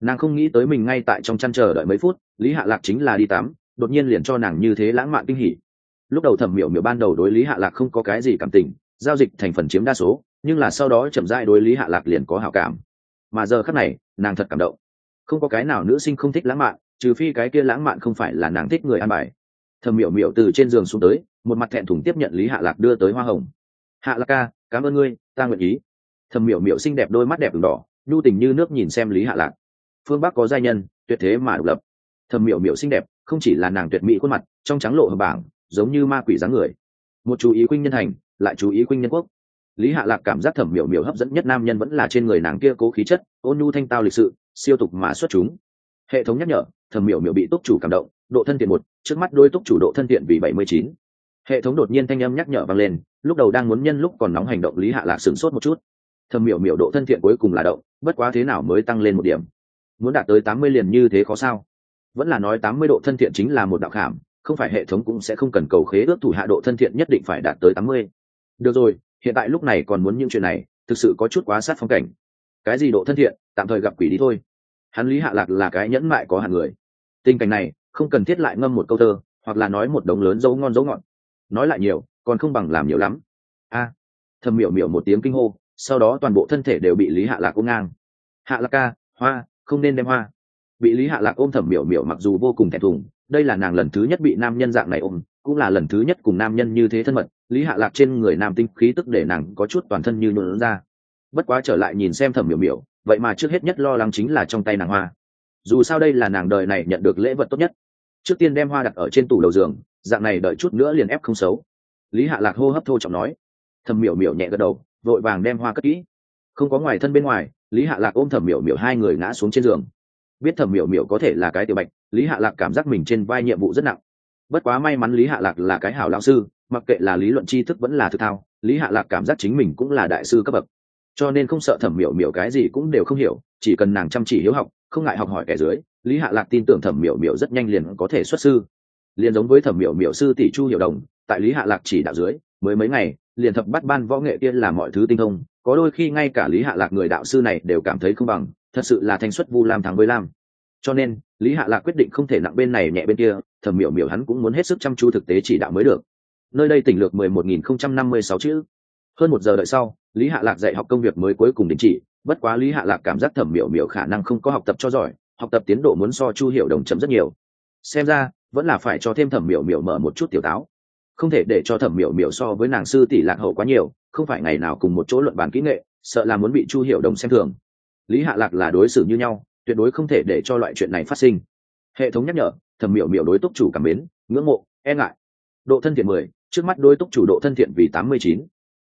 Nàng không nghĩ tới mình ngay tại trong chăn chờ đợi mấy phút, Lý Hạ Lạc chính là đi tắm, đột nhiên liền cho nàng như thế lãng mạn kinh hỉ. Lúc đầu Thẩm Miểu Miểu ban đầu đối Lý Hạ Lạc không có cái gì cảm tình, giao dịch thành phần chiếm đa số, nhưng là sau đó chậm rãi đối Lý Hạ Lạc liền có hảo cảm. Mà giờ khắc này, nàng thật cảm động. Không có cái nào nữ sinh không thích lãng mạn, trừ phi cái kia lãng mạn không phải là nàng thích người an bài. Thẩm Miểu Miểu từ trên giường xuống tới, một mặt thẹn thùng tiếp nhận Lý Hạ Lạc đưa tới hoa hồng. Hạ Lạc ca, cảm ơn ngươi, ta nguyện ý. Thẩm Miểu Miểu xinh đẹp đôi mắt đẹp ửng đỏ, nhu tình như nước nhìn xem Lý Hạ Lạc. Phương Bắc có giai nhân, tuyệt thế mà độc lập. Thẩm Miểu Miểu xinh đẹp, không chỉ là nàng tuyệt mỹ khuôn mặt, trong trắng lộ hở bảng, giống như ma quỷ dáng người. Một chú ý khuynh nhân thành, lại chú ý khuynh nhân quốc. Lý Hạ Lạc cảm giác Thẩm Miểu Miểu hấp dẫn nhất nam nhân vẫn là trên người nàng kia cố khí chất, ôn nhu thanh tao lịch sự, siêu tục mà xuất chúng. Hệ thống nhắc nhở, Thẩm Miểu Miểu bị túc chủ cảm động, độ thân thiện 1, trước mắt đôi túc chủ độ thân thiện vì 79. Hệ thống đột nhiên thanh âm nhắc nhở vang lên, lúc đầu đang muốn nhân lúc còn nóng hành động Lý Hạ Lạc sửng sốt một chút. Thẩm Miểu Miểu độ thân thiện cuối cùng là động, bất quá thế nào mới tăng lên 1 điểm? Muốn đạt tới 80 liền như thế khó sao? Vẫn là nói 80 độ thân thiện chính là một đạo khảm, không phải hệ thống cũng sẽ không cần cầu khế ước thủ hạ độ thân thiện nhất định phải đạt tới 80. Được rồi, hiện tại lúc này còn muốn những chuyện này, thực sự có chút quá sát phong cảnh. Cái gì độ thân thiện, tạm thời gặp quỷ đi thôi. Hắn Lý Hạ Lạc là cái nhẫn mại có hạng người. Tình cảnh này, không cần thiết lại ngâm một câu thơ, hoặc là nói một đống lớn dấu ngon dấu ngọt. Nói lại nhiều, còn không bằng làm nhiều lắm. A, Thẩm Miểu Miểu một tiếng kinh hô, sau đó toàn bộ thân thể đều bị Lý Hạ Lạc ôm ngang. Hạ Lạc ca, hoa, không nên đem hoa. Bị Lý Hạ Lạc ôm Thẩm Miểu Miểu mặc dù vô cùng thẹn thùng, đây là nàng lần thứ nhất bị nam nhân dạng này ôm, cũng là lần thứ nhất cùng nam nhân như thế thân mật. Lý Hạ Lạc trên người nam tinh khí tức để nàng có chút toàn thân như nhuộn ra. Bất quá trở lại nhìn xem Thẩm Miểu Miểu, vậy mà trước hết nhất lo lắng chính là trong tay nàng hoa. Dù sao đây là nàng đời này nhận được lễ vật tốt nhất. Trước tiên đem hoa đặt ở trên tủ đầu giường, dạng này đợi chút nữa liền ép không xấu. Lý Hạ Lạc hô hấp thô trọng nói. Thẩm Miểu Miểu nhẹ gật đầu, vội vàng đem hoa cất kỹ. Không có ngoài thân bên ngoài, Lý Hạ Lạc ôm Thẩm Miểu Miểu hai người ngã xuống trên giường. Biết Thẩm Miểu Miểu có thể là cái tiểu bạch, Lý Hạ Lạc cảm giác mình trên vai nhiệm vụ rất nặng. Bất quá may mắn Lý Hạ Lạc là cái hảo lão sư, mặc kệ là lý luận tri thức vẫn là thực thao, Lý Hạ Lạc cảm giác chính mình cũng là đại sư cấp bậc, cho nên không sợ Thẩm Miểu Miểu cái gì cũng đều không hiểu, chỉ cần nàng chăm chỉ hiếu học, không ngại học hỏi kẻ dưới, Lý Hạ Lạc tin tưởng Thẩm Miểu Miểu rất nhanh liền có thể xuất sư. Liền giống với Thẩm Miểu Miểu sư tỷ Chu Hiểu Đồng, tại Lý Hạ Lạc chỉ đạo dưới, mới mấy ngày, liền thập bắt ban võ nghệ kia là mọi thứ tinh thông, có đôi khi ngay cả Lý Hạ Lạc người đạo sư này đều cảm thấy không bằng, thật sự là thanh xuất vu lam thắng với lam. Cho nên Lý Hạ Lạc quyết định không thể nặng bên này nhẹ bên kia, Thẩm Miểu Miểu hắn cũng muốn hết sức chăm chú thực tế chỉ đạo mới được. Nơi đây tỉnh lược 11.056 chữ. Hơn 1 giờ đợi sau, Lý Hạ Lạc dạy học công việc mới cuối cùng đình chỉ, bất quá Lý Hạ Lạc cảm giác Thẩm Miểu Miểu khả năng không có học tập cho giỏi, học tập tiến độ muốn so Chu Hiểu Đồng chậm rất nhiều. Xem ra vẫn là phải cho thêm Thẩm Miểu Miểu mở một chút tiểu táo, không thể để cho Thẩm Miểu Miểu so với nàng sư tỷ lạc hậu quá nhiều, không phải ngày nào cùng một chỗ luận bàn kỹ nghệ, sợ là muốn bị Chu Hiểu Đồng xem thường. Lý Hạ Lạc là đối xử như nhau, tuyệt đối không thể để cho loại chuyện này phát sinh. Hệ thống nhắc nhở, Thẩm Miểu Miểu đối túc chủ cảm mến, ngưỡng mộ, e ngại. Độ thân thiện 10, trước mắt đối túc chủ độ thân thiện vì 89.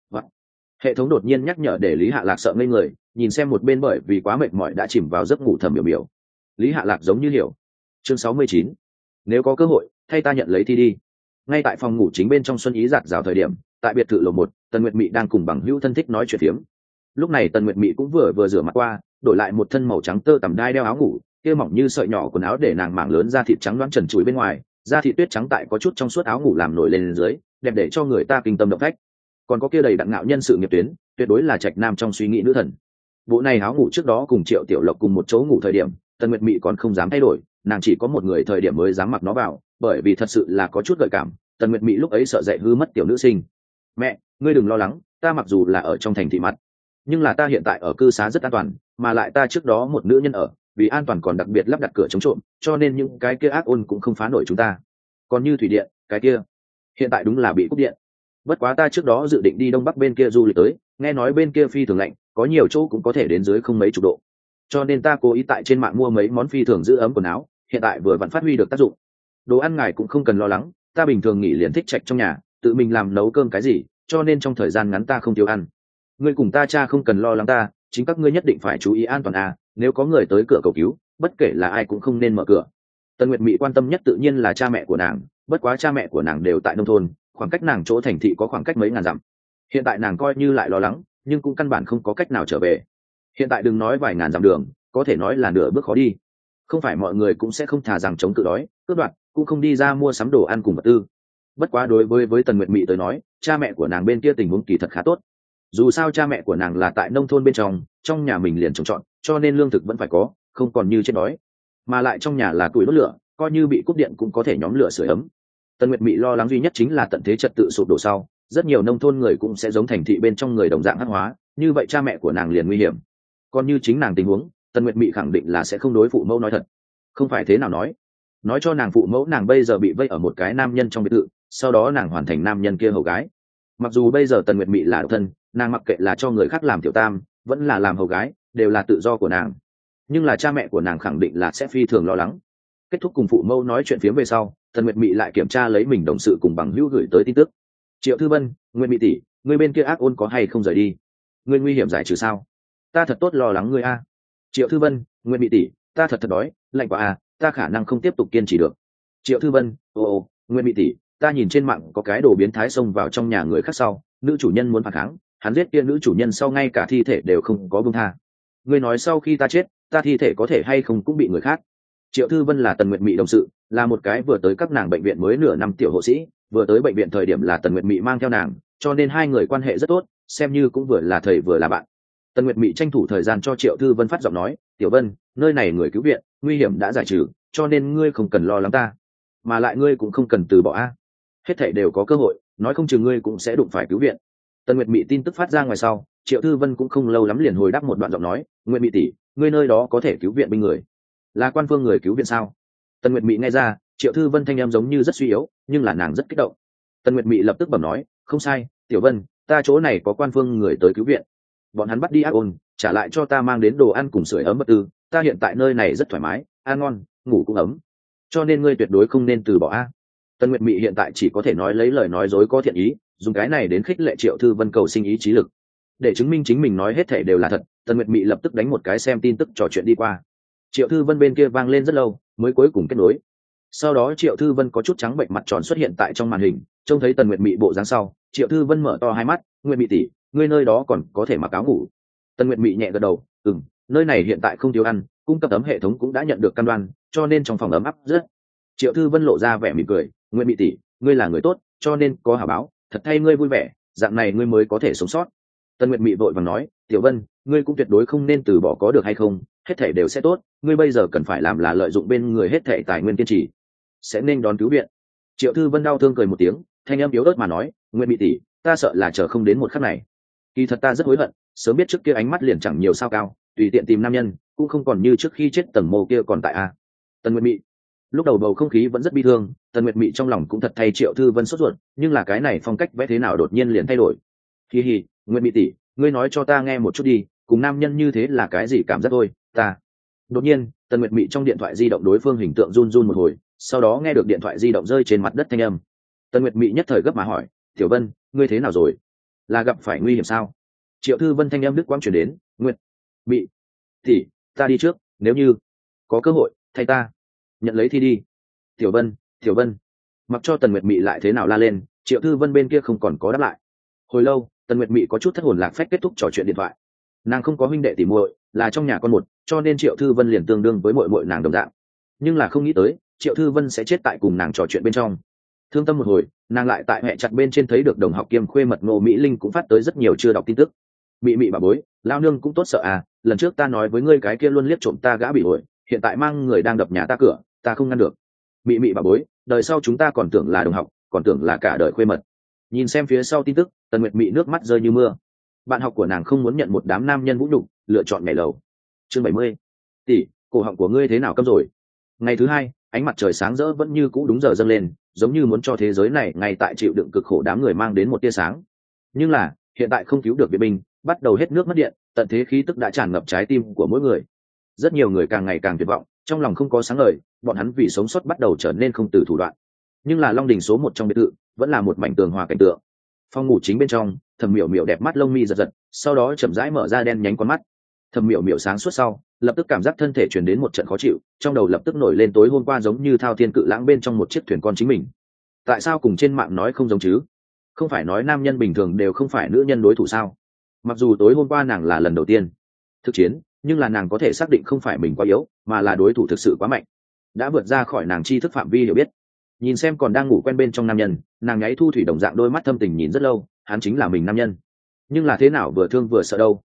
Hệ thống đột nhiên nhắc nhở để Lý Hạ Lạc sợ ngây người, nhìn xem một bên bởi vì quá mệt mỏi đã chìm vào giấc ngủ Thẩm Miểu Miểu. Lý Hạ Lạc giống như hiểu. Chương 69. Nếu có cơ hội, thay ta nhận lấy thi đi. Ngay tại phòng ngủ chính bên trong xuân ý giạt rào thời điểm, tại biệt thự lầu 1, Tần Nguyệt Mị đang cùng bằng hữu thân thích nói chuyện phiếm. Lúc này Tần Nguyệt Mị cũng vừa rửa mặt qua, đổi lại một thân màu trắng tơ tằm đai đeo áo ngủ, kia mỏng như sợi nhỏ quần áo để nàng mảng lớn da thịt trắng loáng trần trụi bên ngoài, da thịt tuyết trắng tại có chút trong suốt áo ngủ làm nổi lên dưới, đẹp để cho người ta kinh tâm động phách. Còn có kia đầy đặn ngạo nhân sự nghiệp tuyến, tuyệt đối là trạch nam trong suy nghĩ nữ thần. Bộ này áo ngủ trước đó cùng Triệu Tiểu Lộc cùng một chỗ ngủ thời điểm, Tần Nguyệt Mị còn không dám thay đổi, nàng chỉ có một người thời điểm mới dám mặc nó vào, bởi vì thật sự là có chút gợi cảm. Tần Nguyệt Mị lúc ấy sợ dạy hư mất tiểu nữ sinh. Mẹ, ngươi đừng lo lắng, ta mặc dù là ở trong thành thị mặt, nhưng là ta hiện tại ở cư xá rất an toàn, mà lại ta trước đó một nữ nhân ở, vì an toàn còn đặc biệt lắp đặt cửa chống trộm, cho nên những cái kia ác ôn cũng không phá nổi chúng ta. Còn như thủy điện, cái kia hiện tại đúng là bị cúp điện. Bất quá ta trước đó dự định đi đông bắc bên kia du lịch tới, nghe nói bên kia phi thường lạnh, có nhiều chỗ cũng có thể đến dưới không mấy chục độ, cho nên ta cố ý tại trên mạng mua mấy món phi thường giữ ấm quần áo, hiện tại vừa vặn phát huy được tác dụng. Đồ ăn ngài cũng không cần lo lắng, ta bình thường nghỉ liền thích trạch trong nhà, tự mình làm nấu cơm cái gì, cho nên trong thời gian ngắn ta không thiếu ăn. Ngươi cùng ta cha không cần lo lắng ta, chính các ngươi nhất định phải chú ý an toàn à, nếu có người tới cửa cầu cứu, bất kể là ai cũng không nên mở cửa. Tần Nguyệt Mị quan tâm nhất tự nhiên là cha mẹ của nàng, bất quá cha mẹ của nàng đều tại nông thôn, khoảng cách nàng chỗ thành thị có khoảng cách mấy ngàn dặm. Hiện tại nàng coi như lại lo lắng, nhưng cũng căn bản không có cách nào trở về. Hiện tại đừng nói vài ngàn dặm đường, có thể nói là nửa bước khó đi. Không phải mọi người cũng sẽ không thà rằng chống tự đói, cướp đoạt, cũng không đi ra mua sắm đồ ăn cùng vật tư. Bất quá đối với Tần Nguyệt Mị tới nói, cha mẹ của nàng bên kia tình huống kỳ thật khá tốt. Dù sao cha mẹ của nàng là tại nông thôn bên trong nhà mình liền trồng trọt, cho nên lương thực vẫn phải có, không còn như chết đói. Mà lại trong nhà là tuổi đốt lửa, coi như bị cúp điện cũng có thể nhóm lửa sưởi ấm. Tần Nguyệt Mị lo lắng duy nhất chính là tận thế trật tự sụp đổ sau, rất nhiều nông thôn người cũng sẽ giống thành thị bên trong người đồng dạng hắc hóa, như vậy cha mẹ của nàng liền nguy hiểm. Còn như chính nàng tình huống, Tần Nguyệt Mị khẳng định là sẽ không đối phụ mẫu nói thật. Không phải thế nào nói cho nàng phụ mẫu nàng bây giờ bị vây ở một cái nam nhân trong biệt thự, sau đó nàng hoàn thành nam nhân kia hầu gái. Mặc dù bây giờ Tần Nguyệt Mị là độc thân, nàng mặc kệ là cho người khác làm tiểu tam vẫn là làm hầu gái đều là tự do của nàng, nhưng là cha mẹ của nàng khẳng định là sẽ phi thường lo lắng. Kết thúc cùng phụ mẫu nói chuyện phía về sau, Tần Nguyệt Mị lại kiểm tra lấy mình đồng sự cùng bằng hữu gửi tới tin tức. Triệu Thư Vân, Nguyệt Mị tỷ, người bên kia ác ôn có hay không rời đi? Ngươi nguy hiểm giải trừ sao? Ta thật tốt lo lắng ngươi a. Triệu Thư Vân, Nguyệt Mị tỷ, ta thật đói, lạnh quá a, ta khả năng không tiếp tục kiên trì được. Triệu Thư Vân, ô, Nguyệt Mị tỷ, ta nhìn trên mạng có cái đồ biến thái xông vào trong nhà người khác sau, nữ chủ nhân muốn phản kháng, hắn giết kia nữ chủ nhân sau ngay cả thi thể đều không có buông tha. Ngươi nói sau khi ta chết, ta thi thể có thể hay không cũng bị người khác. Triệu Thư Vân là Tần Nguyệt Mị đồng sự, là một cái vừa tới các nàng bệnh viện mới nửa năm tiểu hộ sĩ, vừa tới bệnh viện thời điểm là Tần Nguyệt Mị mang theo nàng, cho nên hai người quan hệ rất tốt, xem như cũng vừa là thầy vừa là bạn. Tần Nguyệt Mị tranh thủ thời gian cho Triệu Thư Vân phát giọng nói, "Tiểu Vân, nơi này người cứu viện, nguy hiểm đã giải trừ, cho nên ngươi không cần lo lắng ta, mà lại ngươi cũng không cần từ bỏ a. Hết thảy đều có cơ hội, nói không chừng ngươi cũng sẽ đụng phải cứu viện." Tần Nguyệt Mị tin tức phát ra ngoài sau, Triệu Thư Vân cũng không lâu lắm liền hồi đáp một đoạn giọng nói, "Nguyệt Mị tỷ, ngươi nơi đó có thể cứu viện binh người, là quan phương người cứu viện sao?" Tần Nguyệt Mị nghe ra, Triệu Thư Vân thanh em giống như rất suy yếu, nhưng là nàng rất kích động. Tần Nguyệt Mị lập tức bẩm nói, "Không sai, Tiểu Vân, ta chỗ này có quan phương người tới cứu viện. Bọn hắn bắt đi ác ôn, trả lại cho ta mang đến đồ ăn cùng sưởi ấm vật tư, ta hiện tại nơi này rất thoải mái, ăn ngon, ngủ cũng ấm. Cho nên ngươi tuyệt đối không nên từ bỏ a." Tần Nguyệt Mị hiện tại chỉ có thể nói lấy lời nói dối có thiện ý, dùng cái này đến khích lệ Triệu Thư Vân cầu sinh ý chí lực. Để chứng minh chính mình nói hết thể đều là thật, Tần Nguyệt Mị lập tức đánh một cái xem tin tức trò chuyện đi qua. Triệu Thư Vân bên kia vang lên rất lâu, mới cuối cùng kết nối. Sau đó Triệu Thư Vân có chút trắng bệnh mặt tròn xuất hiện tại trong màn hình, trông thấy Tần Nguyệt Mị bộ dáng sau, Triệu Thư Vân mở to hai mắt, "Nguyệt Mị tỷ, ngươi nơi đó còn có thể mặc áo ngủ?" Tần Nguyệt Mị nhẹ gật đầu, nơi này hiện tại không thiếu ăn, cung cấp tấm hệ thống cũng đã nhận được cam đoan, cho nên trong phòng ấm áp rất." Triệu Thư Vân lộ ra vẻ mỉm cười, "Nguyệt Mị tỷ, ngươi là người tốt, cho nên có hảo báo, thật thay ngươi vui vẻ, dạng này ngươi mới có thể sống sót." Tần Nguyệt Mị vội vàng nói, "Tiểu Vân, ngươi cũng tuyệt đối không nên từ bỏ, có được hay không, hết thảy đều sẽ tốt, ngươi bây giờ cần phải làm là lợi dụng bên người hết thảy tài nguyên kiên trì, sẽ nên đón cứu viện." Triệu Thư Vân đau thương cười một tiếng, thanh âm yếu ớt mà nói, "Nguyệt Mị tỷ, ta sợ là chờ không đến một khắc này. Kỳ thật ta rất hối hận, sớm biết trước kia ánh mắt liền chẳng nhiều sao cao, tùy tiện tìm nam nhân, cũng không còn như trước khi chết tầng mồ kia còn tại a." Tần Nguyệt Mị lúc đầu bầu không khí vẫn rất bi thương, Tần Nguyệt Mị trong lòng cũng thật thay Triệu Thư Vân sốt ruột, nhưng là cái này phong cách vẽ thế nào đột nhiên liền thay đổi. "Hi hi, Nguyệt Mị tỷ, ngươi nói cho ta nghe một chút đi, cùng nam nhân như thế là cái gì cảm giác thôi, ta." Đột nhiên, Tần Nguyệt Mị trong điện thoại di động đối phương hình tượng run run một hồi, sau đó nghe được điện thoại di động rơi trên mặt đất thanh âm. Tần Nguyệt Mị nhất thời gấp mà hỏi, "Tiểu Vân, ngươi thế nào rồi? Là gặp phải nguy hiểm sao?" Triệu Thư Vân thanh âm đứt quãng truyền đến, "Nguyệt Mị tỷ, ta đi trước, nếu như có cơ hội, thay ta nhận lấy thi đi." "Tiểu Vân, Tiểu Vân." Mặc cho Tần Nguyệt Mị lại thế nào la lên, Triệu Thư Vân bên kia không còn có đáp lại. Hồi lâu, Tần Nguyệt Mị có chút thất hồn lạc phách kết thúc trò chuyện điện thoại. Nàng không có huynh đệ tỉ muội, là trong nhà con một, cho nên Triệu Thư Vân liền tương đương với muội muội nàng đồng dạng. Nhưng là không nghĩ tới, Triệu Thư Vân sẽ chết tại cùng nàng trò chuyện bên trong. Thương tâm một hồi, nàng lại tại hệ chặt bên trên thấy được đồng học kiêm khuê mật Ngô Mỹ Linh cũng phát tới rất nhiều chưa đọc tin tức. "Mị Mị bà bối, lao nương cũng tốt sợ à, lần trước ta nói với ngươi cái kia luôn liếc trộm ta gã bị ổi, hiện tại mang người đang đập nhà ta cửa, ta không ngăn được. Mị Mị bà bối, đời sau chúng ta còn tưởng là đồng học, còn tưởng là cả đời khuê mật." Nhìn xem phía sau tin tức, Tần Nguyệt Mị nước mắt rơi như mưa. Bạn học của nàng không muốn nhận một đám nam nhân vũ nhục, lựa chọn nhảy lầu. Chương 70. "Tỷ, cổ họng của ngươi thế nào câm rồi?" Ngày thứ hai, ánh mặt trời sáng rỡ vẫn như cũ đúng giờ dâng lên, giống như muốn cho thế giới này ngay tại chịu đựng cực khổ đám người mang đến một tia sáng. Nhưng là, hiện tại không cứu được viện binh, bắt đầu hết nước mất điện, tận thế khí tức đã tràn ngập trái tim của mỗi người. Rất nhiều người càng ngày càng tuyệt vọng, trong lòng không có sáng ngời, bọn hắn vì sống sót bắt đầu trở nên không từ thủ đoạn. Nhưng là Long Đình số 1 trong biệt thự, vẫn là một mảnh tường hòa cảnh tượng. Phòng ngủ chính bên trong, Thẩm Miểu Miểu đẹp mắt lông mi giật giật, sau đó chậm rãi mở ra đen nhánh con mắt. Thẩm Miểu Miểu sáng suốt sau, lập tức cảm giác thân thể truyền đến một trận khó chịu, trong đầu lập tức nổi lên tối hôm qua giống như thao thiên cự lãng bên trong một chiếc thuyền con chính mình. Tại sao cùng trên mạng nói không giống chứ? Không phải nói nam nhân bình thường đều không phải nữ nhân đối thủ sao? Mặc dù tối hôm qua nàng là lần đầu tiên thực chiến, nhưng là nàng có thể xác định không phải mình quá yếu, mà là đối thủ thực sự quá mạnh, đã vượt ra khỏi nàng tri thức phạm vi hiểu biết. Nhìn xem còn đang ngủ quen bên trong nam nhân, nàng nháy thu thủy đồng dạng đôi mắt thâm tình nhìn rất lâu, hắn chính là mình nam nhân. Nhưng là thế nào vừa thương vừa sợ đâu.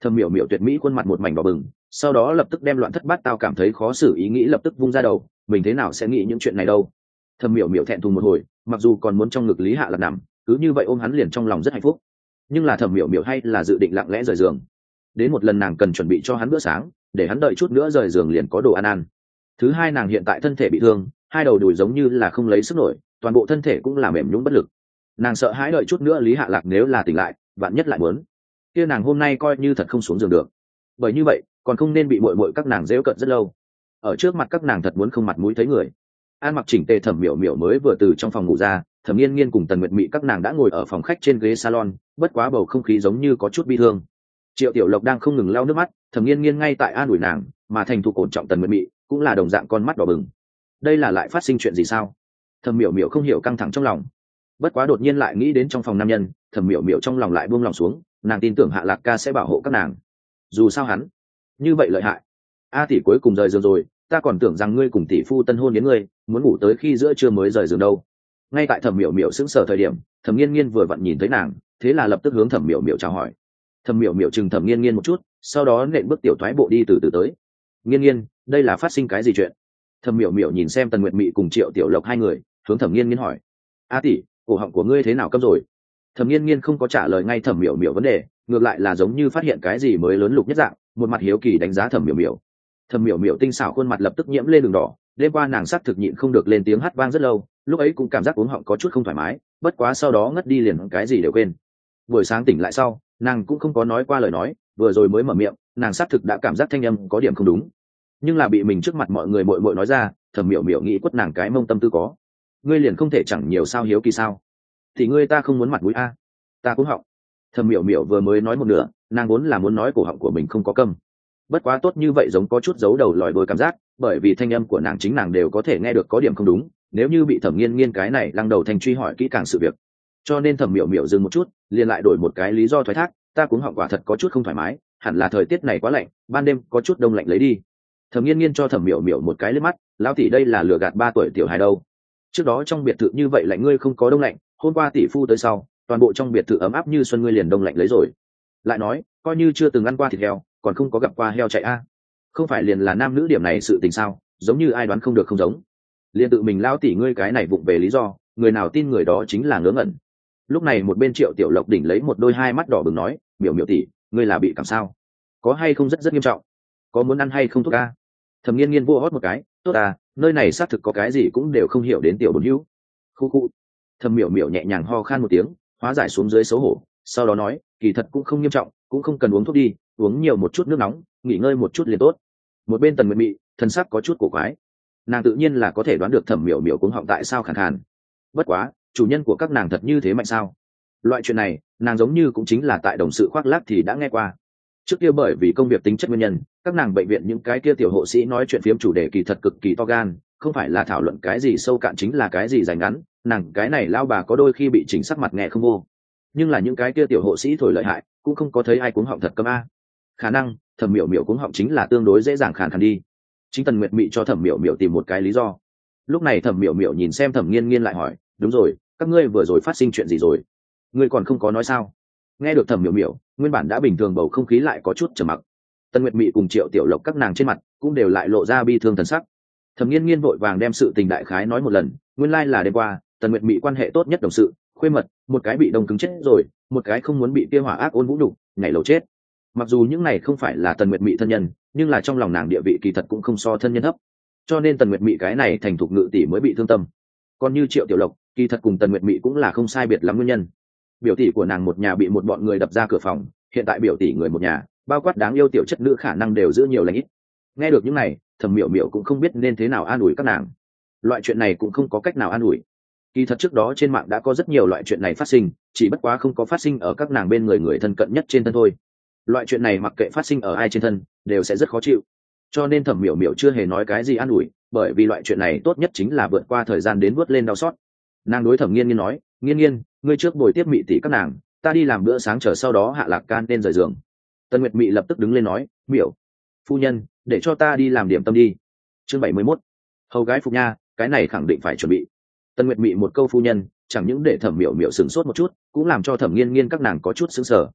Thẩm miểu miểu tuyệt mỹ khuôn mặt một mảnh đỏ bừng, sau đó lập tức đem loạn thất bát tao cảm thấy khó xử ý nghĩ lập tức vung ra đầu, mình thế nào sẽ nghĩ những chuyện này đâu. Thẩm miểu miểu thẹn thùng một hồi, mặc dù còn muốn trong ngực Lý Hạ Lạc nằm, cứ như vậy ôm hắn liền trong lòng rất hạnh phúc, nhưng là thẩm miểu miểu hay là dự định lặng lẽ rời giường. Đến một lần nàng cần chuẩn bị cho hắn bữa sáng, để hắn đợi chút nữa rời giường liền có đồ ăn ăn. Thứ hai, nàng hiện tại thân thể bị thương, hai đầu đùi giống như là không lấy sức nổi, toàn bộ thân thể cũng là mềm nhũn bất lực. Nàng sợ hãi đợi chút nữa Lý Hạ Lạc nếu là tỉnh lại, vạn nhất lại muốn, kia nàng hôm nay coi như thật không xuống giường được. Bởi như vậy còn không nên bị muội muội các nàng giễu cợt rất lâu, ở trước mặt các nàng thật muốn không mặt mũi thấy người. An mặc chỉnh tề thẩm miểu miểu mới vừa từ trong phòng ngủ ra, thẩm nghiên nghiên cùng tần nguyệt mị các nàng đã ngồi ở phòng khách trên ghế salon, bất quá bầu không khí giống như có chút bi thương. Triệu Tiểu Lộc đang không ngừng lau nước mắt, thẩm nghiên nghiên ngay tại an ủi nàng, mà thành thục ổn trọng tần nguyệt mị cũng là đồng dạng con mắt đỏ bừng. Đây là lại phát sinh chuyện gì sao? Thẩm miểu miểu không hiểu căng thẳng trong lòng, bất quá đột nhiên lại nghĩ đến trong phòng nam nhân, thẩm miểu miểu trong lòng lại buông lòng xuống, nàng tin tưởng Hạ Lạc ca sẽ bảo hộ các nàng, dù sao hắn như vậy lợi hại. A tỷ cuối cùng rời giường rồi, ta còn tưởng rằng ngươi cùng tỷ phu tân hôn đến ngươi muốn ngủ tới khi giữa trưa mới rời giường đâu. Ngay tại thẩm miểu miểu sững sờ thời điểm, thẩm nghiên nghiên vừa vặn nhìn thấy nàng, thế là lập tức hướng thẩm miểu miểu chào hỏi. Thẩm miểu miểu chừng thẩm nghiên nghiên một chút, sau đó nện bước tiểu thoái bộ đi từ từ tới. Nghiên nghiên, đây là phát sinh cái gì chuyện? Thẩm miểu miểu nhìn xem tần nguyệt mị cùng Triệu Tiểu Lộc hai người, hướng thẩm nghiên nghiên hỏi. A tỷ, cổ họng của ngươi thế nào câm rồi? Thẩm nghiên nghiên không có trả lời ngay thẩm miểu miểu vấn đề, ngược lại là giống như phát hiện cái gì mới lớn lục nhất dạng, một mặt hiếu kỳ đánh giá thẩm miểu miểu. Thẩm miểu miểu tinh xảo khuôn mặt lập tức nhiễm lên đường đỏ, đêm qua nàng sắc thực nhịn không được lên tiếng hát vang rất lâu, lúc ấy cũng cảm giác cuống họng có chút không thoải mái, bất quá sau đó ngất đi liền cái gì đều quên. Buổi sáng tỉnh lại sau, nàng cũng không có nói qua lời nói, vừa rồi mới mở miệng, nàng sắc thực đã cảm giác thanh âm có điểm không đúng, nhưng là bị mình trước mặt mọi người muội muội nói ra, thẩm miểu miểu nghĩ quất nàng cái mông tâm tư có. Ngươi liền không thể chẳng nhiều sao hiếu kỳ sao? Thì ngươi ta không muốn mặt mũi a, ta cũng họng. Thẩm miểu miểu vừa mới nói một nửa, nàng vốn là muốn nói cổ họng của mình không có câm, bất quá tốt như vậy giống có chút giấu đầu lòi đuôi cảm giác, bởi vì thanh âm của nàng chính nàng đều có thể nghe được có điểm không đúng, nếu như bị thẩm nghiên nghiên cái này lăng đầu thành truy hỏi kỹ càng sự việc. Cho nên thẩm miểu miểu dừng một chút, liền lại đổi một cái lý do thoái thác, ta cũng họng quả thật có chút không thoải mái, hẳn là thời tiết này quá lạnh, ban đêm có chút đông lạnh lấy đi. Thẩm nghiên nghiên cho thẩm miểu miểu một cái liếc mắt, lão tỷ đây là lừa gạt 3 tuổi tiểu hài đâu. Trước đó trong biệt thự như vậy lạnh ngươi không có đông lạnh, hôm qua tỷ phu tới sau, toàn bộ trong biệt thự ấm áp như xuân ngươi liền đông lạnh lấy rồi. Lại nói, coi như chưa từng ăn qua thịt heo, còn không có gặp qua heo chạy a. Không phải liền là nam nữ điểm này sự tình sao, giống như ai đoán không được không giống. Liền tự mình lao tỉ ngươi cái này vụng về lý do, người nào tin người đó chính là ngớ ngẩn. Lúc này một bên Triệu Tiểu Lộc đỉnh lấy một đôi hai mắt đỏ bừng nói, miểu miểu tỉ, ngươi là bị cảm sao? Có hay không rất rất nghiêm trọng? Có muốn ăn hay không thuốc a? Thẩm nghiên nghiên vô hót một cái, tốt à, nơi này xác thực có cái gì cũng đều không hiểu đến tiểu bổn hữu. Khu khu. Thẩm miểu miểu nhẹ nhàng ho khan một tiếng, hóa giải xuống dưới xấu hổ, sau đó nói, kỳ thật cũng không nghiêm trọng, cũng không cần uống thuốc đi, uống nhiều một chút nước nóng, nghỉ ngơi một chút liền tốt. Một bên tần nguyệt mị, thân sắc có chút cổ quái, nàng tự nhiên là có thể đoán được thẩm miểu miểu cuống họng tại sao khàn khàn. Bất quá, chủ nhân của các nàng thật như thế mạnh sao? Loại chuyện này, nàng giống như cũng chính là tại đồng sự khoác lác thì đã nghe qua. Trước kia bởi vì công việc tính chất nguyên nhân, các nàng bệnh viện những cái kia tiểu hộ sĩ nói chuyện phiếm chủ đề kỳ thật cực kỳ to gan, không phải là thảo luận cái gì sâu cạn chính là cái gì dài ngắn, nàng cái này lao bà có đôi khi bị chỉnh sắc mặt nghe không vô. Nhưng là những cái kia tiểu hộ sĩ thổi lợi hại, cũng không có thấy ai cuống họng thật câm a. Khả năng thẩm miểu miểu cuống họng chính là tương đối dễ dàng khàn khàn đi. Chính tần nguyệt mị cho thẩm miểu miểu tìm một cái lý do. Lúc này thẩm miểu miểu nhìn xem thẩm nghiên nghiên lại hỏi, đúng rồi, các ngươi vừa rồi phát sinh chuyện gì rồi? Ngươi còn không có nói sao? Nghe được thẩm miểu miểu, nguyên bản đã bình thường bầu không khí lại có chút trầm mặc. Tần nguyệt mị cùng Triệu Tiểu Lộc các nàng trên mặt cũng đều lại lộ ra bi thương thần sắc. Thẩm nghiên nghiên vội vàng đem sự tình đại khái nói một lần, nguyên lai là đêm qua tần nguyệt mị quan hệ tốt nhất đồng sự khuê mật, một cái bị đông cứng chết rồi, một cái không muốn bị kia hỏa ác ôn vũ đục nhảy lầu chết. Mặc dù những này không phải là tần nguyệt mị thân nhân, nhưng là trong lòng nàng địa vị kỳ thật cũng không so thân nhân thấp, cho nên tần nguyệt mị cái này thành thục ngự tỷ mới bị thương tâm. Còn như Triệu Tiểu Lộc, kỳ thật cùng tần nguyệt mị cũng là không sai biệt lắm nguyên nhân. Biểu tỷ của nàng một nhà bị một bọn người đập ra cửa phòng, hiện tại biểu tỷ người một nhà, bao quát đáng yêu tiểu chất nữ khả năng đều giữ nhiều lãnh ít. Nghe được những này, thẩm miểu miểu cũng không biết nên thế nào an ủi các nàng. Loại chuyện này cũng không có cách nào an ủi. Kỳ thật trước đó trên mạng đã có rất nhiều loại chuyện này phát sinh, chỉ bất quá không có phát sinh ở các nàng bên người người thân cận nhất trên thân thôi. Loại chuyện này mặc kệ phát sinh ở ai trên thân đều sẽ rất khó chịu, cho nên thẩm miểu miểu chưa hề nói cái gì an ủi, bởi vì loại chuyện này tốt nhất chính là vượt qua thời gian đến vớt lên đau xót. Nàng đối thẩm nghiên nghiên nói, nghiên nghiên, ngươi trước bồi tiếp mị tỷ các nàng, ta đi làm bữa sáng chờ sau đó Hạ Lạc can nên rời giường. Tần Nguyệt Mị lập tức đứng lên nói, miểu phu nhân, để cho ta đi làm điểm tâm đi. Chương 71. Hầu gái phục nha, cái này khẳng định phải chuẩn bị. Tần Nguyệt Mị một câu phu nhân, chẳng những để thẩm miểu miểu sửng sốt một chút, cũng làm cho thẩm nghiên nghiên các nàng có chút sững sờ.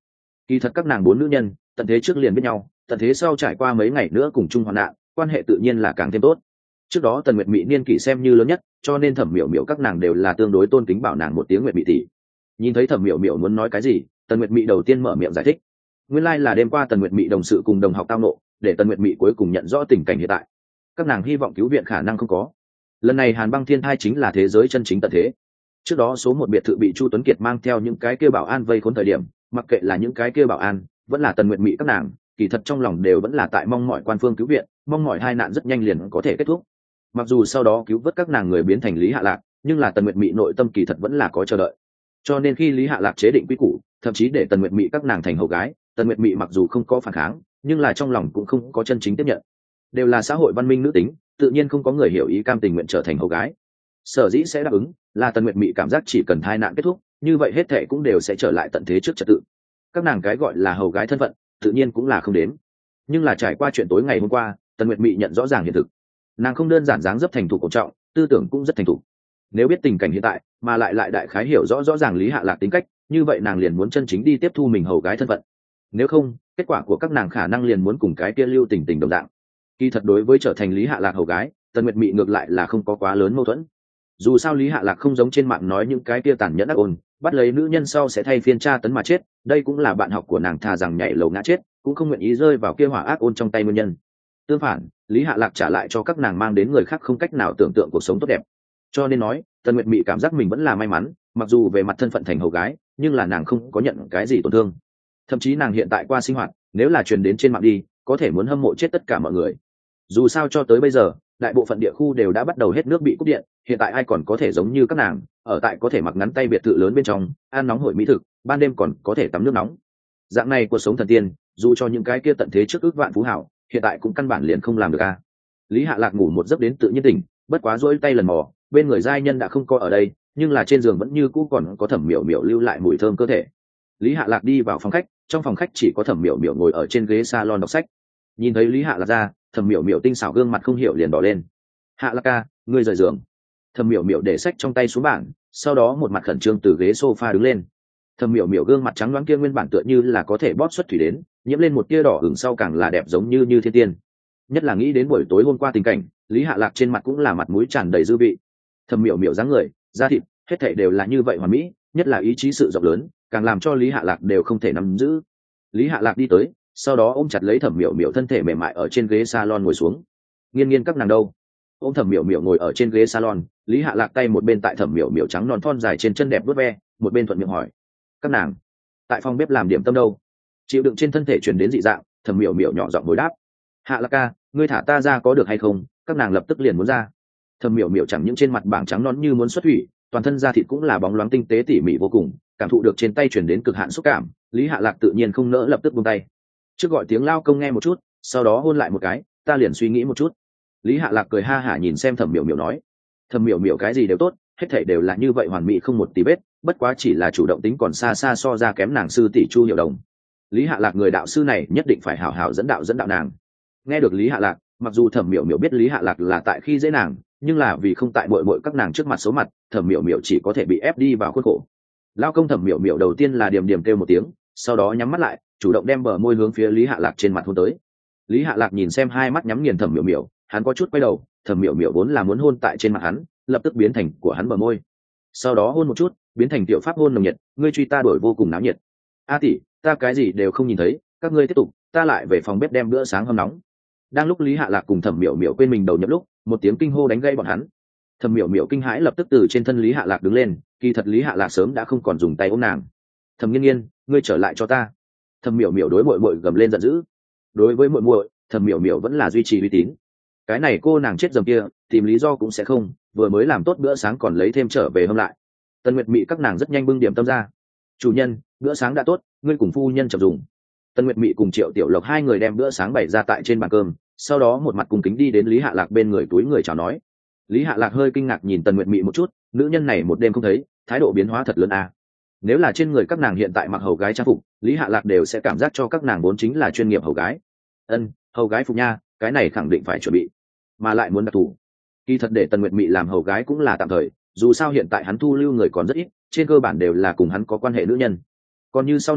Kỳ thật các nàng bốn nữ nhân tận thế trước liền biết nhau, tận thế sau trải qua mấy ngày nữa cùng chung hoạn nạn, quan hệ tự nhiên là càng thêm tốt. Trước đó Tần Nguyệt Mị niên kỷ xem như lớn nhất, cho nên Thẩm Miểu Miểu các nàng đều là tương đối tôn kính bảo nàng một tiếng Nguyệt Mị tỷ. Nhìn thấy Thẩm Miểu Miểu muốn nói cái gì, Tần Nguyệt Mị đầu tiên mở miệng giải thích. Nguyên lai là đêm qua Tần Nguyệt Mị đồng sự cùng đồng học tao nộ, để Tần Nguyệt Mị cuối cùng nhận rõ tình cảnh hiện tại. Các nàng hy vọng cứu viện khả năng không có. Lần này Hàn Băng Thiên Thai chính là thế giới chân chính tận thế. Trước đó số một biệt thự bị Chu Tuấn Kiệt mang theo những cái kia bảo an vây khốn thời điểm, mặc kệ là những cái kia bảo an, vẫn là Tần Nguyệt Mị các nàng, kỳ thật trong lòng đều vẫn là tại mong mọi quan phương cứu viện, mong mọi hai nạn rất nhanh liền có thể kết thúc. Mặc dù sau đó cứu vớt các nàng người biến thành Lý Hạ Lạc, nhưng là Tần Nguyệt Mị nội tâm kỳ thật vẫn là có chờ đợi. Cho nên khi Lý Hạ Lạc chế định quy củ, thậm chí để Tần Nguyệt Mị các nàng thành hầu gái, Tần Nguyệt Mị mặc dù không có phản kháng, nhưng là trong lòng cũng không có chân chính tiếp nhận. Đều là xã hội văn minh nữ tính, tự nhiên không có người hiểu ý cam tình nguyện trở thành hầu gái. Sở dĩ sẽ đáp ứng, là Tần Nguyệt Mị cảm giác chỉ cần tai nạn kết thúc, như vậy hết thảy cũng đều sẽ trở lại tận thế trước trật tự. Các nàng cái gọi là hầu gái thân phận, tự nhiên cũng là không đến. Nhưng là trải qua chuyện tối ngày hôm qua, Tần Nguyệt Mị nhận rõ ràng hiện thực. Nàng không đơn giản dáng dấp thành thục cổ trọng, tư tưởng cũng rất thành thục. Nếu biết tình cảnh hiện tại, mà lại đại khái hiểu rõ ràng Lý Hạ Lạc tính cách, như vậy nàng liền muốn chân chính đi tiếp thu mình hầu gái thân phận. Nếu không, kết quả của các nàng khả năng liền muốn cùng cái kia Lưu Tình Tình đồng dạng. Kỳ thật đối với trở thành Lý Hạ Lạc hầu gái, Tần Nguyệt Mị ngược lại là không có quá lớn mâu thuẫn. Dù sao Lý Hạ Lạc không giống trên mạng nói những cái kia tàn nhẫn ác ôn, bắt lấy nữ nhân sau sẽ thay phiên tra tấn mà chết, đây cũng là bạn học của nàng thà rằng nhảy lầu ngã chết, cũng không nguyện ý rơi vào kia hỏa ác ôn trong tay nguyên nhân. Tương phản, Lý Hạ Lạc trả lại cho các nàng mang đến người khác không cách nào tưởng tượng cuộc sống tốt đẹp. Cho nên nói, Tần Nguyệt Mị cảm giác mình vẫn là may mắn, mặc dù về mặt thân phận thành hầu gái, nhưng là nàng không có nhận cái gì tổn thương. Thậm chí nàng hiện tại qua sinh hoạt, nếu là truyền đến trên mạng đi, có thể muốn hâm mộ chết tất cả mọi người. Dù sao cho tới bây giờ, đại bộ phận địa khu đều đã bắt đầu hết nước bị cúp điện, hiện tại ai còn có thể giống như các nàng, ở tại có thể mặc ngắn tay biệt thự lớn bên trong, ăn nóng hổi mỹ thực, ban đêm còn có thể tắm nước nóng. Dạng này cuộc sống thần tiên, dù cho những cái kia tận thế trước ước vạn phú hảo, hiện tại cũng căn bản liền không làm được a. Lý Hạ Lạc ngủ một giấc đến tự nhiên tỉnh, bất quá rỗi tay lần mò, bên người giai nhân đã không có ở đây, nhưng là trên giường vẫn như cũ còn có Thẩm Miểu Miểu lưu lại mùi thơm cơ thể. Lý Hạ Lạc đi vào phòng khách, trong phòng khách chỉ có Thẩm Miểu Miểu ngồi ở trên ghế salon đọc sách. Nhìn thấy Lý Hạ Lạc ra, Thẩm Miểu Miểu tinh xảo gương mặt không hiểu liền đỏ lên. Hạ Lạc ca, ngươi rời giường. Thẩm Miểu Miểu để sách trong tay xuống bảng, sau đó một mặt khẩn trương từ ghế sofa đứng lên. Thẩm Miểu Miểu gương mặt trắng loáng kia nguyên bản tựa như là có thể bóp xuất thủy đến, nhiễm lên một tia đỏ ửng sau càng là đẹp giống như thiên tiên. Nhất là nghĩ đến buổi tối hôm qua tình cảnh, Lý Hạ Lạc trên mặt cũng là mặt mũi tràn đầy dư vị. Thẩm Miểu Miểu dáng người, da thịt, hết thảy đều là như vậy hoàn mỹ, nhất là ý chí sự rộng lớn, càng làm cho Lý Hạ Lạc đều không thể nắm giữ. Lý Hạ Lạc đi tới, sau đó ôm chặt lấy Thẩm Miểu Miểu thân thể mềm mại ở trên ghế salon ngồi xuống. Nghiên nghiên các nàng đâu? Ôm Thẩm Miểu Miểu ngồi ở trên ghế salon, Lý Hạ Lạc tay một bên tại Thẩm Miểu Miểu trắng non thon dài trên chân đẹp vuốt ve, một bên thuận miệng hỏi: các nàng tại phòng bếp làm điểm tâm đâu? Chịu đựng trên thân thể truyền đến dị dạng, Thẩm Miểu Miểu nhỏ giọng hồi đáp: Hạ Lạc ca, ngươi thả ta ra có được hay không? Các nàng lập tức liền muốn ra. Thẩm Miểu Miểu chẳng những trên mặt bảng trắng non như muốn xuất thủy, toàn thân da thịt cũng là bóng loáng tinh tế tỉ mỉ vô cùng, cảm thụ được trên tay truyền đến cực hạn xúc cảm, Lý Hạ Lạc tự nhiên không nỡ lập tức buông tay. Trước gọi tiếng lao công nghe một chút, sau đó hôn lại một cái, ta liền suy nghĩ một chút. Lý Hạ Lạc cười ha hả nhìn xem Thẩm Miểu Miểu nói: Thẩm Miểu Miểu cái gì đều tốt, hết thảy đều là như vậy hoàn mỹ không một tí vết, bất quá chỉ là chủ động tính còn xa xa so ra kém nàng sư tỷ Chu Hiểu Đồng. Lý Hạ Lạc người đạo sư này nhất định phải hảo hảo dẫn đạo nàng. Nghe được Lý Hạ Lạc, mặc dù Thẩm Miểu Miểu biết Lý Hạ Lạc là tại khi dễ nàng, nhưng là vì không tại bội các nàng trước mặt xấu mặt, Thẩm Miểu Miểu chỉ có thể bị ép đi vào khuôn khổ. Lao công Thẩm Miểu Miểu đầu tiên là điềm kêu một tiếng, sau đó nhắm mắt lại, chủ động đem bờ môi hướng phía Lý Hạ Lạc trên mặt hôn tới. Lý Hạ Lạc nhìn xem hai mắt nhắm nghiền Thẩm Miểu Miểu, hắn có chút quay đầu, Thẩm Miểu Miểu vốn là muốn hôn tại trên mặt hắn, lập tức biến thành của hắn bờ môi. Sau đó hôn một chút, biến thành tiểu pháp hôn nồng nhiệt, ngươi truy ta đuổi vô cùng náo nhiệt. A tỷ, ta cái gì đều không nhìn thấy, các ngươi tiếp tục, ta lại về phòng bếp đem bữa sáng hâm nóng. Đang lúc Lý Hạ Lạc cùng Thẩm Miểu Miểu quên mình đầu nhập lúc, một tiếng kinh hô đánh gây bọn hắn. Thẩm Miểu Miểu kinh hãi lập tức từ trên thân Lý Hạ Lạc đứng lên, kỳ thật Lý Hạ Lạc sớm đã không còn dùng tay ôm nàng. Thẩm Nghiên Nghiên, ngươi trở lại cho ta. Thẩm Miểu Miểu đối muội gầm lên giận dữ. Đối với muội, Thẩm Miểu Miểu vẫn là duy trì uy tín. Cái này cô nàng chết dầm kia, tìm lý do cũng sẽ không, vừa mới làm tốt bữa sáng còn lấy thêm trở về hâm lại. Tân Nguyệt Mị các nàng rất nhanh bưng điểm tâm ra. Chủ nhân, bữa sáng đã tốt, ngươi cùng phu nhân chậm dùng. Tân Nguyệt Mị cùng Triệu Tiểu Lộc hai người đem bữa sáng bày ra tại trên bàn cơm, sau đó một mặt cung kính đi đến Lý Hạ Lạc bên người túi người chào nói. Lý Hạ Lạc hơi kinh ngạc nhìn Tần Nguyệt Mị một chút, nữ nhân này một đêm không thấy, thái độ biến hóa thật lớn à. Nếu là trên người các nàng hiện tại mặc hầu gái trang phục, Lý Hạ Lạc đều sẽ cảm giác cho các nàng vốn chính là chuyên nghiệp hầu gái. Hầu gái phục nha, cái này khẳng định phải chuẩn bị, mà lại muốn đặc thù. Kỳ thật để Tần Nguyệt Mị làm hầu gái cũng là tạm thời, dù sao hiện tại hắn thu lưu người còn rất ít, trên cơ bản đều là cùng hắn có quan hệ nữ nhân. Còn như sau này,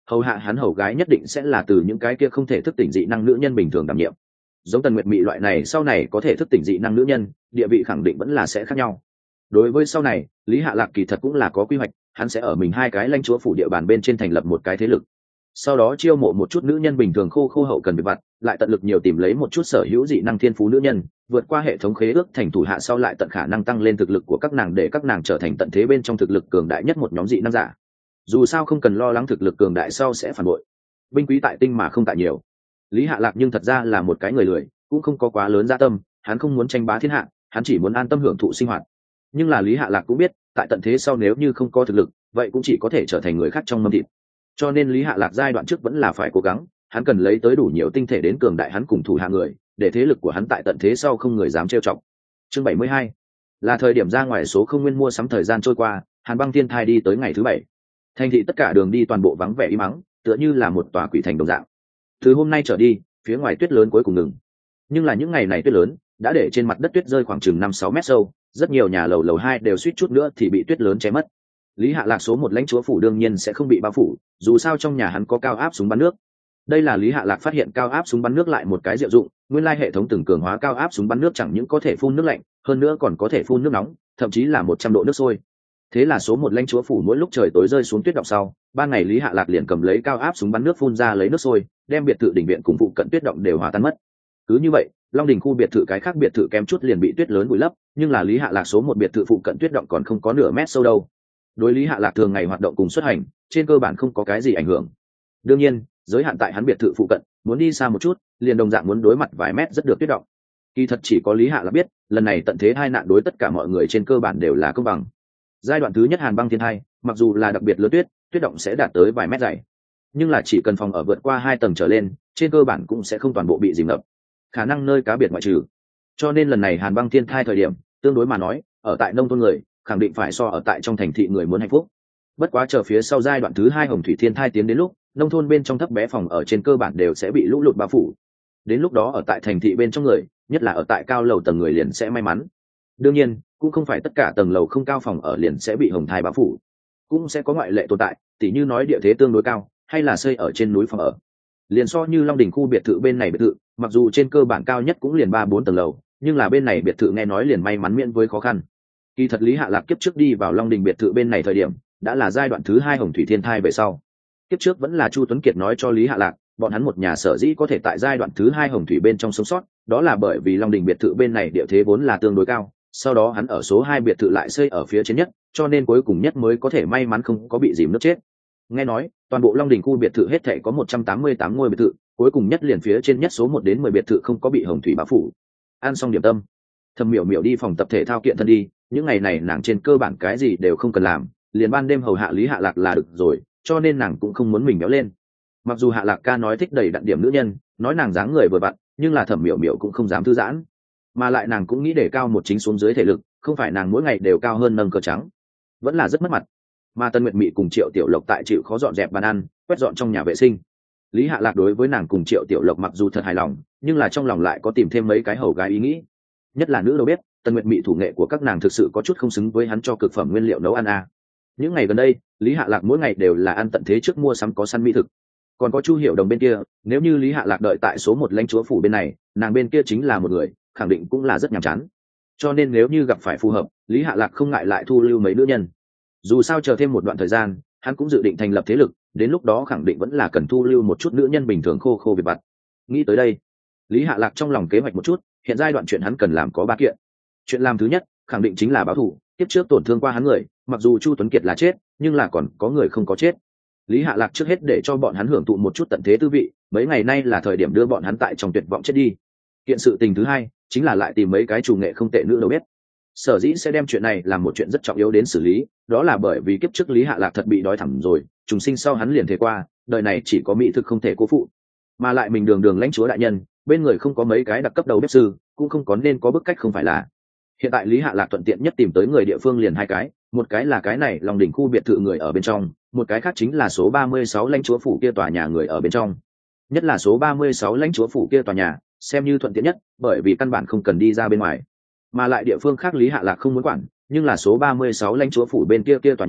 hầu hạ hắn hầu gái nhất định sẽ là từ những cái kia không thể thức tỉnh dị năng nữ nhân bình thường đảm nhiệm. Giống Tần Nguyệt Mị loại này sau này có thể thức tỉnh dị năng nữ nhân, địa vị khẳng định vẫn là sẽ khác nhau. Đối với sau này, Lý Hạ Lạc kỳ thật cũng là có quy hoạch, hắn sẽ ở mình hai cái lãnh chúa phủ địa bàn bên trên thành lập một cái thế lực. Sau đó chiêu mộ một chút nữ nhân bình thường khô hậu cần việc vặt, lại tận lực nhiều tìm lấy một chút sở hữu dị năng thiên phú nữ nhân, vượt qua hệ thống khế ước thành thủ hạ sau lại tận khả năng tăng lên thực lực của các nàng để các nàng trở thành tận thế bên trong thực lực cường đại nhất một nhóm dị năng giả. Dù sao không cần lo lắng thực lực cường đại sau sẽ phản bội. Binh quý tại tinh mà không tại nhiều. Lý Hạ Lạc nhưng thật ra là một cái người lười, cũng không có quá lớn dạ tâm, hắn không muốn tranh bá thiên hạ, hắn chỉ muốn an tâm hưởng thụ sinh hoạt. Nhưng là Lý Hạ Lạc cũng biết, tại tận thế sau nếu như không có thực lực, vậy cũng chỉ có thể trở thành người khác trong mâm thịt. Cho nên Lý Hạ Lạc giai đoạn trước vẫn là phải cố gắng, hắn cần lấy tới đủ nhiều tinh thể đến cường đại hắn cùng thủ hạ người, để thế lực của hắn tại tận thế sau không người dám trêu chọc. Chương 72 là thời điểm ra ngoài số không nguyên mua sắm thời gian trôi qua, Hàn Băng Thiên Thai đi tới ngày thứ 7. Thành thị tất cả đường đi toàn bộ vắng vẻ im ắng, tựa như là một tòa quỷ thành đồng dạng. Từ hôm nay trở đi, phía ngoài tuyết lớn cuối cùng ngừng. Nhưng là những ngày này tuyết lớn đã để trên mặt đất tuyết rơi khoảng chừng 5-6 mét sâu, rất nhiều nhà lầu lầu 2 đều suýt chút nữa thì bị tuyết lớn che mất. Lý Hạ Lạc số 1 lãnh chúa phủ đương nhiên sẽ không bị bao phủ, dù sao trong nhà hắn có cao áp súng bắn nước. Đây là Lý Hạ Lạc phát hiện cao áp súng bắn nước lại một cái diệu dụng, nguyên lai hệ thống từng cường hóa cao áp súng bắn nước chẳng những có thể phun nước lạnh, hơn nữa còn có thể phun nước nóng, thậm chí là 100 độ nước sôi. Thế là số 1 lãnh chúa phủ mỗi lúc trời tối rơi xuống tuyết động sau, ban ngày Lý Hạ Lạc liền cầm lấy cao áp súng bắn nước phun ra lấy nước sôi, đem biệt thự đỉnh viện cùng phụ cận tuyết động đều hòa tan mất. Cứ như vậy, Long Đình khu biệt thự cái khác biệt thự kém chút liền bị tuyết lớn vùi lấp, nhưng là Lý Hạ Lạc số 1 biệt thự phụ cận tuyết động còn không có nửa mét sâu đâu. Đối Lý Hạ Lạc thường ngày hoạt động cùng xuất hành, trên cơ bản không có cái gì ảnh hưởng. Đương nhiên, giới hạn tại hắn biệt thự phụ cận, muốn đi xa một chút, liền đồng dạng muốn đối mặt vài mét rất được tuyết động. Kỳ thật chỉ có Lý Hạ Lạc biết, lần này tận thế tai nạn đối tất cả mọi người trên cơ bản đều là công bằng. Giai đoạn thứ nhất Hàn Băng Thiên Thai, mặc dù là đặc biệt lớn tuyết, tuyết động sẽ đạt tới vài mét dày, nhưng là chỉ cần phòng ở vượt qua 2 tầng trở lên, trên cơ bản cũng sẽ không toàn bộ bị dìm ngập. Khả năng nơi cá biệt ngoại trừ. Cho nên lần này Hàn Băng Thiên Thai thời điểm, tương đối mà nói, ở tại nông thôn người, khẳng định phải so ở tại trong thành thị người muốn hạnh phúc. Bất quá chờ phía sau giai đoạn thứ 2 Hồng Thủy Thiên Thai tiến đến lúc, nông thôn bên trong thấp bé phòng ở trên cơ bản đều sẽ bị lũ lụt bao phủ. Đến lúc đó ở tại thành thị bên trong người, nhất là ở tại cao lầu tầng người liền sẽ may mắn. Đương nhiên, cũng không phải tất cả tầng lầu không cao phòng ở liền sẽ bị hồng thai bao phủ, cũng sẽ có ngoại lệ tồn tại, tỉ như nói địa thế tương đối cao, hay là xây ở trên núi phòng ở. Liền so như Long Đình khu biệt thự bên này biệt thự, mặc dù trên cơ bản cao nhất cũng liền 3-4 tầng lầu, nhưng là bên này biệt thự nghe nói liền may mắn miễn với khó khăn. Kỳ thật Lý Hạ Lạc kiếp trước đi vào Long Đình biệt thự bên này thời điểm, đã là giai đoạn thứ 2 Hồng Thủy Thiên Thai về sau. Kiếp trước vẫn là Chu Tuấn Kiệt nói cho Lý Hạ Lạc, bọn hắn một nhà sở dĩ có thể tại giai đoạn thứ 2 Hồng Thủy bên trong sống sót, đó là bởi vì Long Đình biệt thự bên này địa thế vốn là tương đối cao, sau đó hắn ở số 2 biệt thự lại xây ở phía trên nhất, cho nên cuối cùng nhất mới có thể may mắn không có bị dìm nước chết. Nghe nói, toàn bộ Long Đình khu biệt thự hết thảy có 188 ngôi biệt thự, cuối cùng nhất liền phía trên nhất số 1 đến 10 biệt thự không có bị hồng thủy bao phủ. Ăn xong điểm tâm, Thẩm Miểu Miểu đi phòng tập thể thao kiện thân đi, những ngày này nàng trên cơ bản cái gì đều không cần làm, liền ban đêm hầu hạ Lý Hạ Lạc là được rồi, cho nên nàng cũng không muốn mình béo lên. Mặc dù Hạ Lạc ca nói thích đầy đặn điểm nữ nhân, nói nàng dáng người vừa vặn, nhưng là Thẩm Miểu Miểu cũng không dám thư giãn, mà lại nàng cũng nghĩ để cao một chính xuống dưới thể lực, không phải nàng mỗi ngày đều cao hơn nâng cờ trắng, vẫn là rất mất mặt. Mà Tân Nguyệt Mị cùng Triệu Tiểu Lộc tại chịu khó dọn dẹp bàn ăn, quét dọn trong nhà vệ sinh. Lý Hạ Lạc đối với nàng cùng Triệu Tiểu Lộc mặc dù thật hài lòng, nhưng là trong lòng lại có tìm thêm mấy cái hầu gái ý nghĩ. Nhất là nữ đầu bếp, Tân Nguyệt Mị thủ nghệ của các nàng thực sự có chút không xứng với hắn cho cực phẩm nguyên liệu nấu ăn a. Những ngày gần đây, Lý Hạ Lạc mỗi ngày đều là ăn tận thế trước mua sắm có săn mỹ thực. Còn có Chu Hiểu Đồng bên kia, nếu như Lý Hạ Lạc đợi tại số 1 lãnh chúa phủ bên này, nàng bên kia chính là một người, khẳng định cũng là rất nhàm chán. Cho nên nếu như gặp phải phù hợp, Lý Hạ Lạc không ngại lại thu lưu mấy nữ nhân. Dù sao chờ thêm một đoạn thời gian, hắn cũng dự định thành lập thế lực, đến lúc đó khẳng định vẫn là cần thu lưu một chút nữ nhân bình thường khô khô việc vặt. Nghĩ tới đây, Lý Hạ Lạc trong lòng kế hoạch một chút, hiện giai đoạn chuyện hắn cần làm có 3 kiện. Chuyện làm thứ nhất, khẳng định chính là báo thù, tiếp trước tổn thương qua hắn người, mặc dù Chu Tuấn Kiệt là chết, nhưng là còn có người không có chết. Lý Hạ Lạc trước hết để cho bọn hắn hưởng thụ một chút tận thế tư vị, mấy ngày nay là thời điểm đưa bọn hắn tại trong tuyệt vọng chết đi. Kiện sự tình thứ hai, chính là lại tìm mấy cái chủ nghệ không tệ nữ đầu bếp. Sở dĩ sẽ đem chuyện này làm một chuyện rất trọng yếu đến xử lý, đó là bởi vì kiếp trước Lý Hạ Lạc thật bị đói thẳm rồi, trùng sinh sau hắn liền thề qua, đời này chỉ có mỹ thực không thể cố phụ. Mà lại mình đường lãnh chúa đại nhân, bên người không có mấy cái đặc cấp đầu bếp sư, cũng không có nên có bức cách không phải là. Hiện tại Lý Hạ Lạc thuận tiện nhất tìm tới người địa phương liền 2 cái, một cái là cái này Long Đỉnh khu biệt thự người ở bên trong, một cái khác chính là số 36 lãnh chúa phủ kia tòa nhà người ở bên trong. Nhất là số 36 lãnh chúa phủ kia tòa nhà, xem như thuận tiện nhất, bởi vì căn bản không cần đi ra bên ngoài. Mà lại địa phương khác Lý Hạ Lạc không muốn quản, nhưng là số 36 lãnh chúa phủ bên kia tòa nhà,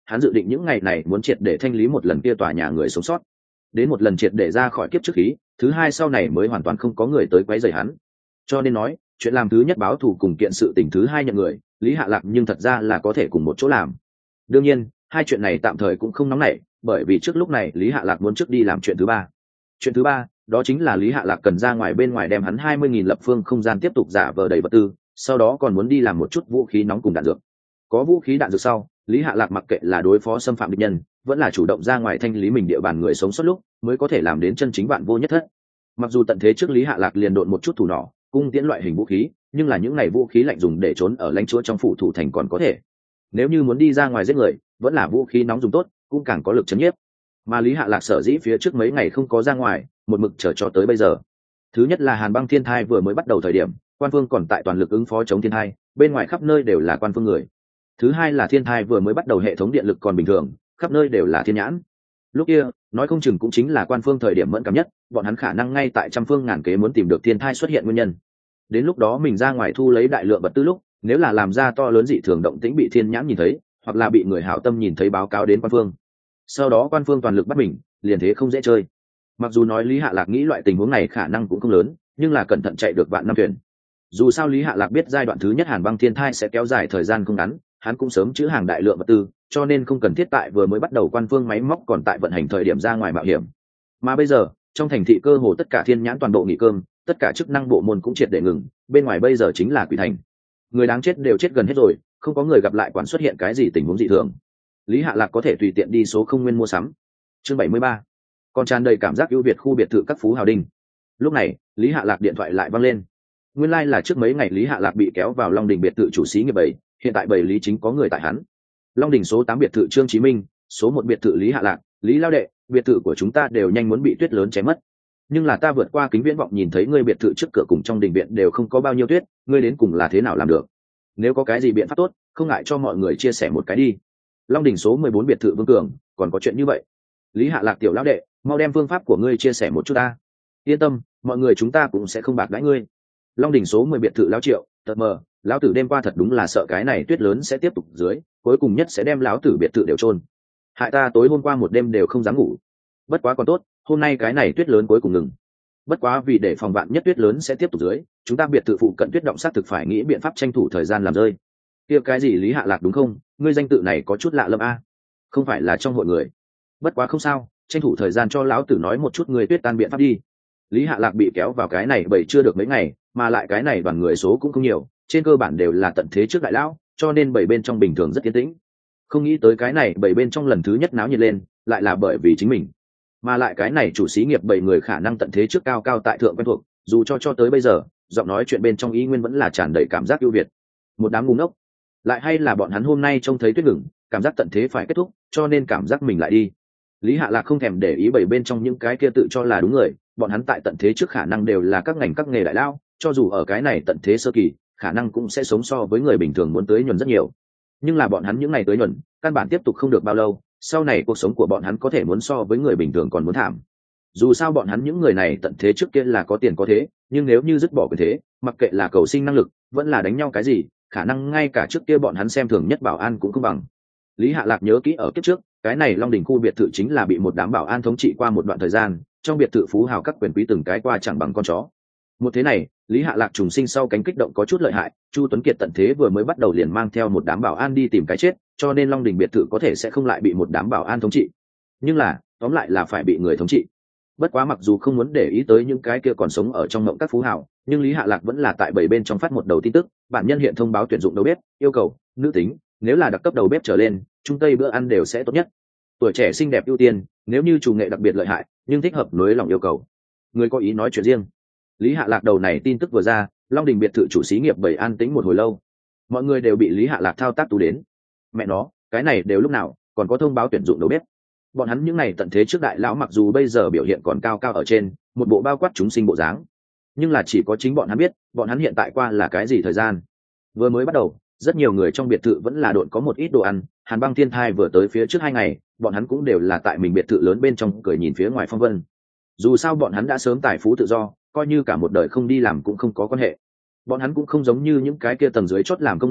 hắn dự định những ngày này muốn triệt để thanh lý một lần kia tòa nhà người sống sót, đến một lần triệt để ra khỏi kiếp trước khí, thứ hai sau này mới hoàn toàn không có người tới quấy rầy hắn. Cho nên nói, chuyện làm thứ nhất báo thù cùng kiện sự tình thứ hai nhận người, Lý Hạ Lạc nhưng thật ra là có thể cùng một chỗ làm. Đương nhiên, hai chuyện này tạm thời cũng không nóng nảy, bởi vì trước lúc này Lý Hạ Lạc muốn trước đi làm chuyện thứ ba. Chuyện thứ ba, đó chính là Lý Hạ Lạc cần ra ngoài bên ngoài đem hắn 20.000 lập phương không gian tiếp tục giả vờ đầy vật tư, sau đó còn muốn đi làm một chút vũ khí nóng cùng đạn dược. Có vũ khí đạn dược sau, Lý Hạ Lạc mặc kệ là đối phó xâm phạm địch nhân, vẫn là chủ động ra ngoài thanh lý mình địa bàn người sống sót lúc, mới có thể làm đến chân chính vạn vô nhất thất. Mặc dù tận thế trước Lý Hạ Lạc liền độn một chút thủ nỏ, cung tiễn loại hình vũ khí, nhưng là những ngày vũ khí lạnh dùng để trốn ở lãnh chúa trong phủ thủ thành còn có thể. Nếu như muốn đi ra ngoài giết người, vẫn là vũ khí nóng dùng tốt, cũng càng có lực chấn nhiếp. Mà Lý Hạ Lạc sở dĩ phía trước mấy ngày không có ra ngoài, một mực chờ cho tới bây giờ. Thứ nhất là Hàn băng thiên thai vừa mới bắt đầu thời điểm, quan phương còn tại toàn lực ứng phó chống thiên thai, bên ngoài khắp nơi đều là quan phương người. Thứ hai là thiên thai vừa mới bắt đầu hệ thống điện lực còn bình thường, khắp nơi đều là thiên nhãn. Lúc kia, nói không chừng cũng chính là quan phương thời điểm mẫn cảm nhất, bọn hắn khả năng ngay tại trăm phương ngàn kế muốn tìm được thiên thai xuất hiện nguyên nhân. Đến lúc đó mình ra ngoài thu lấy đại lượng vật tư lúc, nếu là làm ra to lớn dị thường động tĩnh bị thiên nhãn nhìn thấy, hoặc là bị người hảo tâm nhìn thấy báo cáo đến quan phương, sau đó quan phương toàn lực bắt mình, liền thế không dễ chơi. Mặc dù nói Lý Hạ Lạc nghĩ loại tình huống này khả năng cũng không lớn, nhưng là cẩn thận chạy được vạn năm thuyền. Dù sao Lý Hạ Lạc biết giai đoạn thứ nhất Hàn băng thiên thai sẽ kéo dài thời gian không ngắn, hắn cũng sớm trữ hàng đại lượng vật tư, cho nên không cần thiết tại vừa mới bắt đầu quan phương máy móc còn tại vận hành thời điểm ra ngoài mạo hiểm. Mà bây giờ, trong thành thị cơ hồ tất cả thiên nhãn toàn bộ nghỉ cơm, tất cả chức năng bộ môn cũng triệt để ngừng, bên ngoài bây giờ chính là quỷ thành. Người đáng chết đều chết gần hết rồi, không có người gặp lại quản xuất hiện cái gì tình huống dị thường. Lý Hạ Lạc có thể tùy tiện đi số không nguyên mua sắm. Chương 73. Còn tràn đầy cảm giác ưu việt khu biệt thự các phú hào đinh. Lúc này, Lý Hạ Lạc điện thoại lại vang lên. Nguyên lai là trước mấy ngày Lý Hạ Lạc bị kéo vào Long Đình biệt thự chủ xí nghiệp 7, hiện tại 7 Lý chính có người tại hắn. Long Đình số 8 biệt thự Trương Chí Minh, số 1 biệt thự Lý Hạ Lạc, Lý Lao đệ, biệt thự của chúng ta đều nhanh muốn bị tuyết lớn chém mất. Nhưng là ta vượt qua kính viễn vọng nhìn thấy ngươi biệt thự trước cửa cùng trong đình viện đều không có bao nhiêu tuyết, ngươi đến cùng là thế nào làm được? Nếu có cái gì biện pháp tốt, không ngại cho mọi người chia sẻ một cái đi. Long Đình số 14 biệt thự Vương Cường, còn có chuyện như vậy. Lý Hạ Lạc tiểu lão đệ, mau đem phương pháp của ngươi chia sẻ một chút ta. Yên tâm, mọi người chúng ta cũng sẽ không bạc đãi ngươi. Long Đình số 10 biệt thự lão Triệu, tật mờ, lão tử đêm qua thật đúng là sợ cái này tuyết lớn sẽ tiếp tục dưới, cuối cùng nhất sẽ đem lão tử biệt thự đều chôn. Hại ta tối hôm qua một đêm đều không dám ngủ. Bất quá còn tốt, hôm nay cái này tuyết lớn cuối cùng ngừng. Bất quá vì để phòng vạn nhất tuyết lớn sẽ tiếp tục dưới, chúng ta biệt thự phụ cận tuyết động sát thực phải nghĩ biện pháp tranh thủ thời gian làm rơi. Kia cái gì Lý Hạ Lạc đúng không? Ngươi danh tự này có chút lạ lẫm a. Không phải là trong hội người. Bất quá không sao, tranh thủ thời gian cho lão tử nói một chút người tuyết tan biện pháp đi. Lý Hạ Lạc bị kéo vào cái này bởi chưa được mấy ngày, mà lại cái này đoàn người số cũng không nhiều, trên cơ bản đều là tận thế trước đại lão, cho nên bảy bên trong bình thường rất yên tĩnh. Không nghĩ tới cái này bảy bên trong lần thứ nhất náo nhiệt lên, lại là bởi vì chính mình. Mà lại cái này chủ xí nghiệp bảy người khả năng tận thế trước cao cao tại thượng quen thuộc, dù cho tới bây giờ, giọng nói chuyện bên trong ý nguyên vẫn là tràn đầy cảm giác ưu việt. Một đám ngu ngốc. Lại hay là bọn hắn hôm nay trông thấy tuyết ngừng, cảm giác tận thế phải kết thúc, cho nên cảm giác mình lại đi. Lý Hạ Lạc không thèm để ý bảy bên trong những cái kia tự cho là đúng người, bọn hắn tại tận thế trước khả năng đều là các ngành các nghề đại lao, cho dù ở cái này tận thế sơ kỳ, khả năng cũng sẽ sống so với người bình thường muốn tới nhuần rất nhiều. Nhưng là bọn hắn những ngày tới nhuần, căn bản tiếp tục không được bao lâu, sau này cuộc sống của bọn hắn có thể muốn so với người bình thường còn muốn thảm. Dù sao bọn hắn những người này tận thế trước kia là có tiền có thế, nhưng nếu như dứt bỏ quyền thế, mặc kệ là cầu sinh năng lực, vẫn là đánh nhau cái gì, khả năng ngay cả trước kia bọn hắn xem thường nhất bảo an cũng không bằng. Lý Hạ Lạc nhớ kỹ ở kiếp trước, cái này Long Đình khu biệt thự chính là bị một đám bảo an thống trị qua một đoạn thời gian, trong biệt thự phú hào các quyền quý từng cái qua chẳng bằng con chó. Một thế này, Lý Hạ Lạc trùng sinh sau cánh kích động có chút lợi hại, Chu Tuấn Kiệt tận thế vừa mới bắt đầu liền mang theo một đám bảo an đi tìm cái chết, cho nên Long Đình biệt thự có thể sẽ không lại bị một đám bảo an thống trị. Nhưng là, tóm lại là phải bị người thống trị. Bất quá mặc dù không muốn để ý tới những cái kia còn sống ở trong mộng các phú hào, nhưng Lý Hạ Lạc vẫn là tại bảy bên trong phát một đầu tin tức, bản nhân hiện thông báo tuyển dụng đầu bếp, yêu cầu nữ tính, nếu là đặc cấp đầu bếp trở lên, trung tây bữa ăn đều sẽ tốt nhất. Tuổi trẻ xinh đẹp ưu tiên, nếu như chủ nghệ đặc biệt lợi hại, nhưng thích hợp nối lòng yêu cầu. Người có ý nói chuyện riêng. Lý Hạ Lạc đầu này tin tức vừa ra, Long Đình biệt thự chủ xí nghiệp bảy an tĩnh một hồi lâu. Mọi người đều bị Lý Hạ Lạc thao tác tú đến. Mẹ nó, cái này đều lúc nào, còn có thông báo tuyển dụng đầu bếp. Bọn hắn những này tận thế trước đại lão mặc dù bây giờ biểu hiện còn cao cao ở trên, một bộ bao quát chúng sinh bộ dáng, nhưng là chỉ có chính bọn hắn biết, bọn hắn hiện tại qua là cái gì thời gian. Vừa mới bắt đầu, rất nhiều người trong biệt thự vẫn là độn có một ít đồ ăn, Hàn băng thiên thai vừa tới phía trước 2 ngày, bọn hắn cũng đều là tại mình biệt thự lớn bên trong cười nhìn phía ngoài phong vân. Dù sao bọn hắn đã sớm tài phú tự do, coi như cả một đời không đi làm cũng không có quan hệ. Bọn hắn cũng không giống như những cái kia tầng dưới chót làm công người,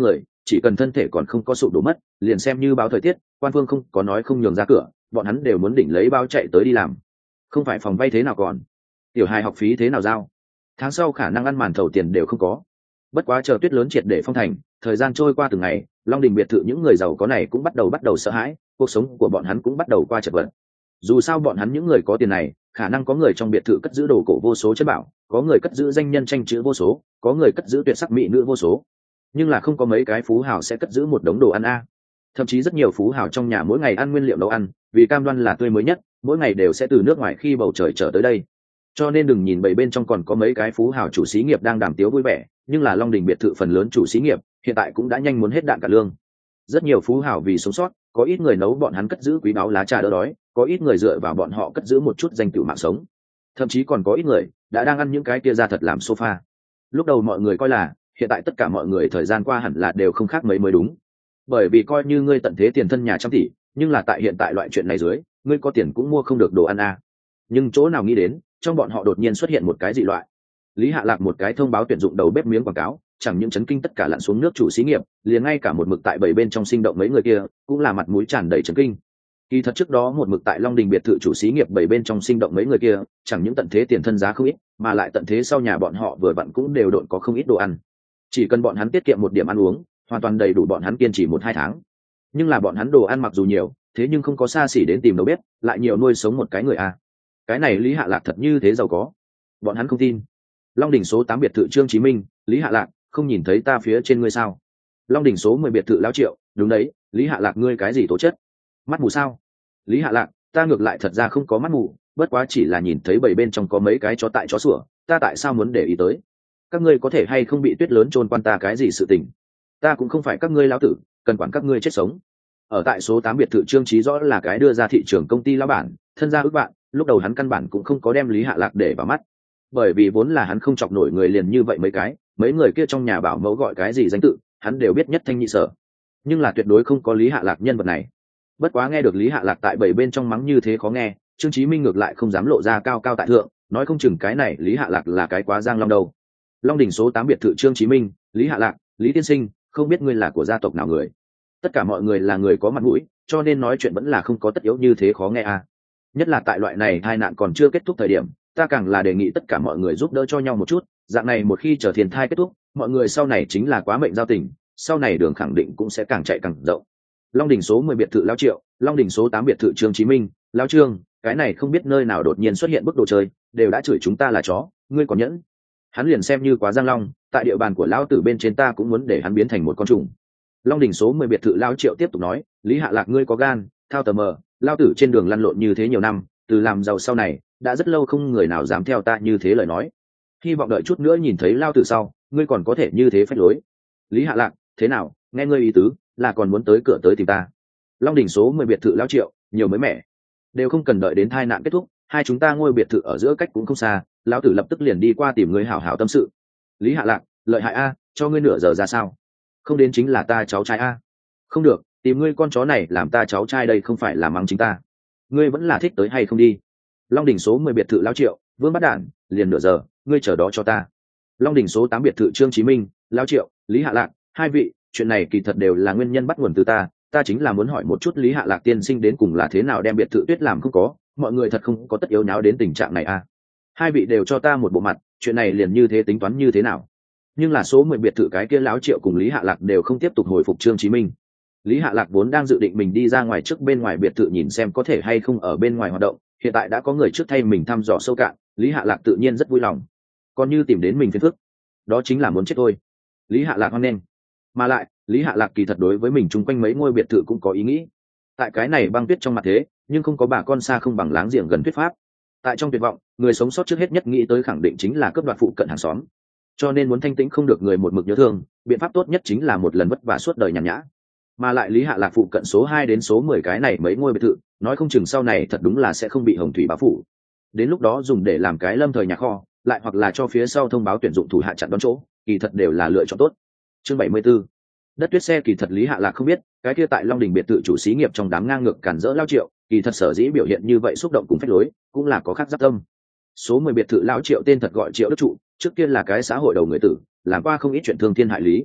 chỉ cần thân thể còn không có sụp đổ mất, liền xem như báo thời tiết, quan phương không có nói không nhường ra cửa, bọn hắn đều muốn đỉnh lấy bao chạy tới đi làm. Không phải phòng vay thế nào còn, tiểu hài học phí thế nào giao, tháng sau khả năng ăn màn thầu tiền đều không có. Bất quá chờ tuyết lớn triệt để phong thành, thời gian trôi qua từng ngày, Long Đình biệt thự những người giàu có này cũng bắt đầu sợ hãi, cuộc sống của bọn hắn cũng bắt đầu qua chật vật. Dù sao bọn hắn những người có tiền này, khả năng có người trong biệt thự cất giữ đồ cổ vô số chất bảo, có người cất giữ danh nhân tranh chữ vô số, có người cất giữ tuyệt sắc mỹ nữ vô số, nhưng là không có mấy cái phú hào sẽ cất giữ một đống đồ ăn a. Thậm chí rất nhiều phú hào trong nhà mỗi ngày ăn nguyên liệu nấu ăn, vì cam đoan là tươi mới nhất, mỗi ngày đều sẽ từ nước ngoài khi bầu trời trở tới đây. Cho nên đừng nhìn bầy bên trong còn có mấy cái phú hào chủ xí nghiệp đang đàm tiếu vui vẻ, nhưng là Long Đình biệt thự phần lớn chủ xí nghiệp hiện tại cũng đã nhanh muốn hết đạn cả lương. Rất nhiều phú hào vì sống sót, có ít người nấu bọn hắn cất giữ quý báu lá trà đỡ đói, có ít người dựa vào bọn họ cất giữ một chút danh tựu mạng sống, thậm chí còn có ít người đã đang ăn những cái kia ra thật làm sofa. Lúc đầu mọi người coi là hiện tại tất cả mọi người thời gian qua hẳn là đều không khác mấy mới đúng, bởi vì coi như ngươi tận thế tiền thân nhà trăm tỷ, nhưng là tại hiện tại loại chuyện này dưới, ngươi có tiền cũng mua không được đồ ăn a. Nhưng chỗ nào nghĩ đến, trong bọn họ đột nhiên xuất hiện một cái dị loại. Lý Hạ Lạc một cái thông báo tuyển dụng đầu bếp miếng quảng cáo, chẳng những chấn kinh tất cả lặn xuống nước chủ xí nghiệp, liền ngay cả một mực tại bảy bên trong sinh động mấy người kia cũng là mặt mũi tràn đầy chấn kinh. Kỳ thật trước đó một mực tại Long Đình biệt thự chủ xí nghiệp bảy bên trong sinh động mấy người kia, chẳng những tận thế tiền thân giá không ít, mà lại tận thế sau nhà bọn họ vừa vặn cũng đều độn có không ít đồ ăn. Chỉ cần bọn hắn tiết kiệm một điểm ăn uống, hoàn toàn đầy đủ bọn hắn kiên trì 1-2 tháng. Nhưng là bọn hắn đồ ăn mặc dù nhiều, thế nhưng không có xa xỉ đến tìm đầu bếp, lại nhiều nuôi sống một cái người a. Cái này Lý Hạ Lạc thật như thế giàu có? Bọn hắn không tin. Long Đỉnh số 8 biệt thự Trương Chí Minh, Lý Hạ Lạc, không nhìn thấy ta phía trên ngươi sao? Long Đỉnh số 10 biệt thự Lão Triệu, đúng đấy, Lý Hạ Lạc ngươi cái gì tố chất? Mắt mù sao? Lý Hạ Lạc, ta ngược lại thật ra không có mắt mù, bất quá chỉ là nhìn thấy bầy bên trong có mấy cái chó tại chó sủa, ta tại sao muốn để ý tới? Các ngươi có thể hay không bị tuyết lớn chôn quan ta cái gì sự tình? Ta cũng không phải các ngươi lão tử, cần quản các ngươi chết sống. Ở tại số 8 biệt thự Trương Chí rõ là cái đưa ra thị trường công ty lão bản, thân gia ước bạn, lúc đầu hắn căn bản cũng không có đem Lý Hạ Lạc để vào mắt, bởi vì vốn là hắn không chọc nổi người liền như vậy mấy người kia trong nhà bảo mẫu gọi cái gì danh tự hắn đều biết nhất thanh nhị sở, nhưng là tuyệt đối không có Lý Hạ Lạc nhân vật này. Bất quá nghe được Lý Hạ Lạc tại bảy bên trong mắng như thế khó nghe, Trương Chí Minh ngược lại không dám lộ ra cao cao tại thượng, nói không chừng cái này Lý Hạ Lạc là cái quá giang long đâu. Long Đỉnh số 8 biệt thự Trương Chí Minh, Lý Hạ Lạc, Lý tiên sinh, không biết ngươi là của gia tộc nào người? Tất cả mọi người là người có mặt mũi, cho nên nói chuyện vẫn là không có tất yếu như thế khó nghe à. Nhất là tại loại này tai nạn còn chưa kết thúc thời điểm, ta càng là đề nghị tất cả mọi người giúp đỡ cho nhau một chút, dạng này một khi chờ thiên thai kết thúc, mọi người sau này chính là quá mệnh giao tình, sau này đường khẳng định cũng sẽ càng chạy càng rộng. Long Đỉnh số 10 biệt thự Lão Triệu, Long Đỉnh số 8 biệt thự Trương Chí Minh, Lão Trương, cái này không biết nơi nào đột nhiên xuất hiện bức đồ chơi, đều đã chửi chúng ta là chó, ngươi còn nhẫn? Hắn liền xem như quá giang long, tại địa bàn của lão tử bên trên ta cũng muốn để hắn biến thành một con trùng. Long Đỉnh số 10 biệt thự Lão Triệu tiếp tục nói, Lý Hạ Lạc ngươi có gan, thao tờ mờ, lão tử trên đường lăn lộn như thế nhiều năm, từ làm giàu sau này, đã rất lâu không người nào dám theo ta như thế lời nói. Hy vọng đợi chút nữa nhìn thấy lão tử sau, ngươi còn có thể như thế phách lối. Lý Hạ Lạc, thế nào, nghe ngươi ý tứ, là còn muốn tới cửa tới tìm ta? Long Đỉnh số 10 biệt thự Lão Triệu, nhiều mới mẻ, đều không cần đợi đến tai nạn kết thúc, hai chúng ta ngôi biệt thự ở giữa cách cũng không xa, lão tử lập tức liền đi qua tìm ngươi hảo hảo tâm sự. Lý Hạ Lạc, lợi hại a, cho ngươi nửa giờ ra sao? Không đến chính là ta cháu trai a. Không được, tìm ngươi con chó này làm ta cháu trai đây không phải là mắng chính ta. Ngươi vẫn là thích tới hay không đi? Long Đỉnh số 10 biệt thự Lão Triệu, Vương Bắt Đản, liền nửa giờ, ngươi chờ đó cho ta. Long Đỉnh số 8 biệt thự Trương Chí Minh, Lão Triệu, Lý Hạ Lạc, hai vị, chuyện này kỳ thật đều là nguyên nhân bắt nguồn từ ta chính là muốn hỏi một chút Lý Hạ Lạc tiên sinh đến cùng là thế nào đem biệt thự Tuyết làm không có, mọi người thật không có tất yếu nháo đến tình trạng này a. Hai vị đều cho ta một bộ mặt, chuyện này liền như thế tính toán như thế nào? Nhưng là số 10 biệt thự cái kia Lão Triệu cùng Lý Hạ Lạc đều không tiếp tục hồi phục Trương Chí Minh. Lý Hạ Lạc vốn đang dự định mình đi ra ngoài trước bên ngoài biệt thự nhìn xem có thể hay không ở bên ngoài hoạt động, hiện tại đã có người trước thay mình thăm dò sâu cạn, Lý Hạ Lạc tự nhiên rất vui lòng. Còn như tìm đến mình phiền phức, đó chính là muốn chết thôi. Lý Hạ Lạc hoan nghênh. Mà lại, Lý Hạ Lạc kỳ thật đối với mình chung quanh mấy ngôi biệt thự cũng có ý nghĩ. Tại cái này băng tuyết trong mặt thế, nhưng không có bà con xa không bằng láng giềng gần tuyết pháp. Tại trong tuyệt vọng, người sống sót trước hết nhất nghĩ tới khẳng định chính là cướp đoạt phụ cận hàng xóm. Cho nên muốn thanh tĩnh không được người một mực nhớ thương, biện pháp tốt nhất chính là một lần vất vả suốt đời nhàn nhã. Mà lại Lý Hạ Lạc phụ cận số 2 đến số 10 cái này mấy ngôi biệt thự, nói không chừng sau này thật đúng là sẽ không bị hồng thủy bao phủ. Đến lúc đó dùng để làm cái lâm thời nhà kho, lại hoặc là cho phía sau thông báo tuyển dụng thủ hạ chặn đón chỗ, kỳ thật đều là lựa chọn tốt. Chương 74. Đất tuyết xe kỳ thật Lý Hạ Lạc không biết, cái kia tại Long Đình biệt thự chủ xí nghiệp trong đám ngang ngược cản rỡ Lão Triệu, kỳ thật sở dĩ biểu hiện như vậy xúc động cùng phách lối, cũng là có khác giáp tâm. Số 10 biệt thự Lão Triệu tên thật gọi Triệu Đức Trụ, trước kia là cái xã hội đầu người tử, làm qua không ít chuyện thương thiên hại lý.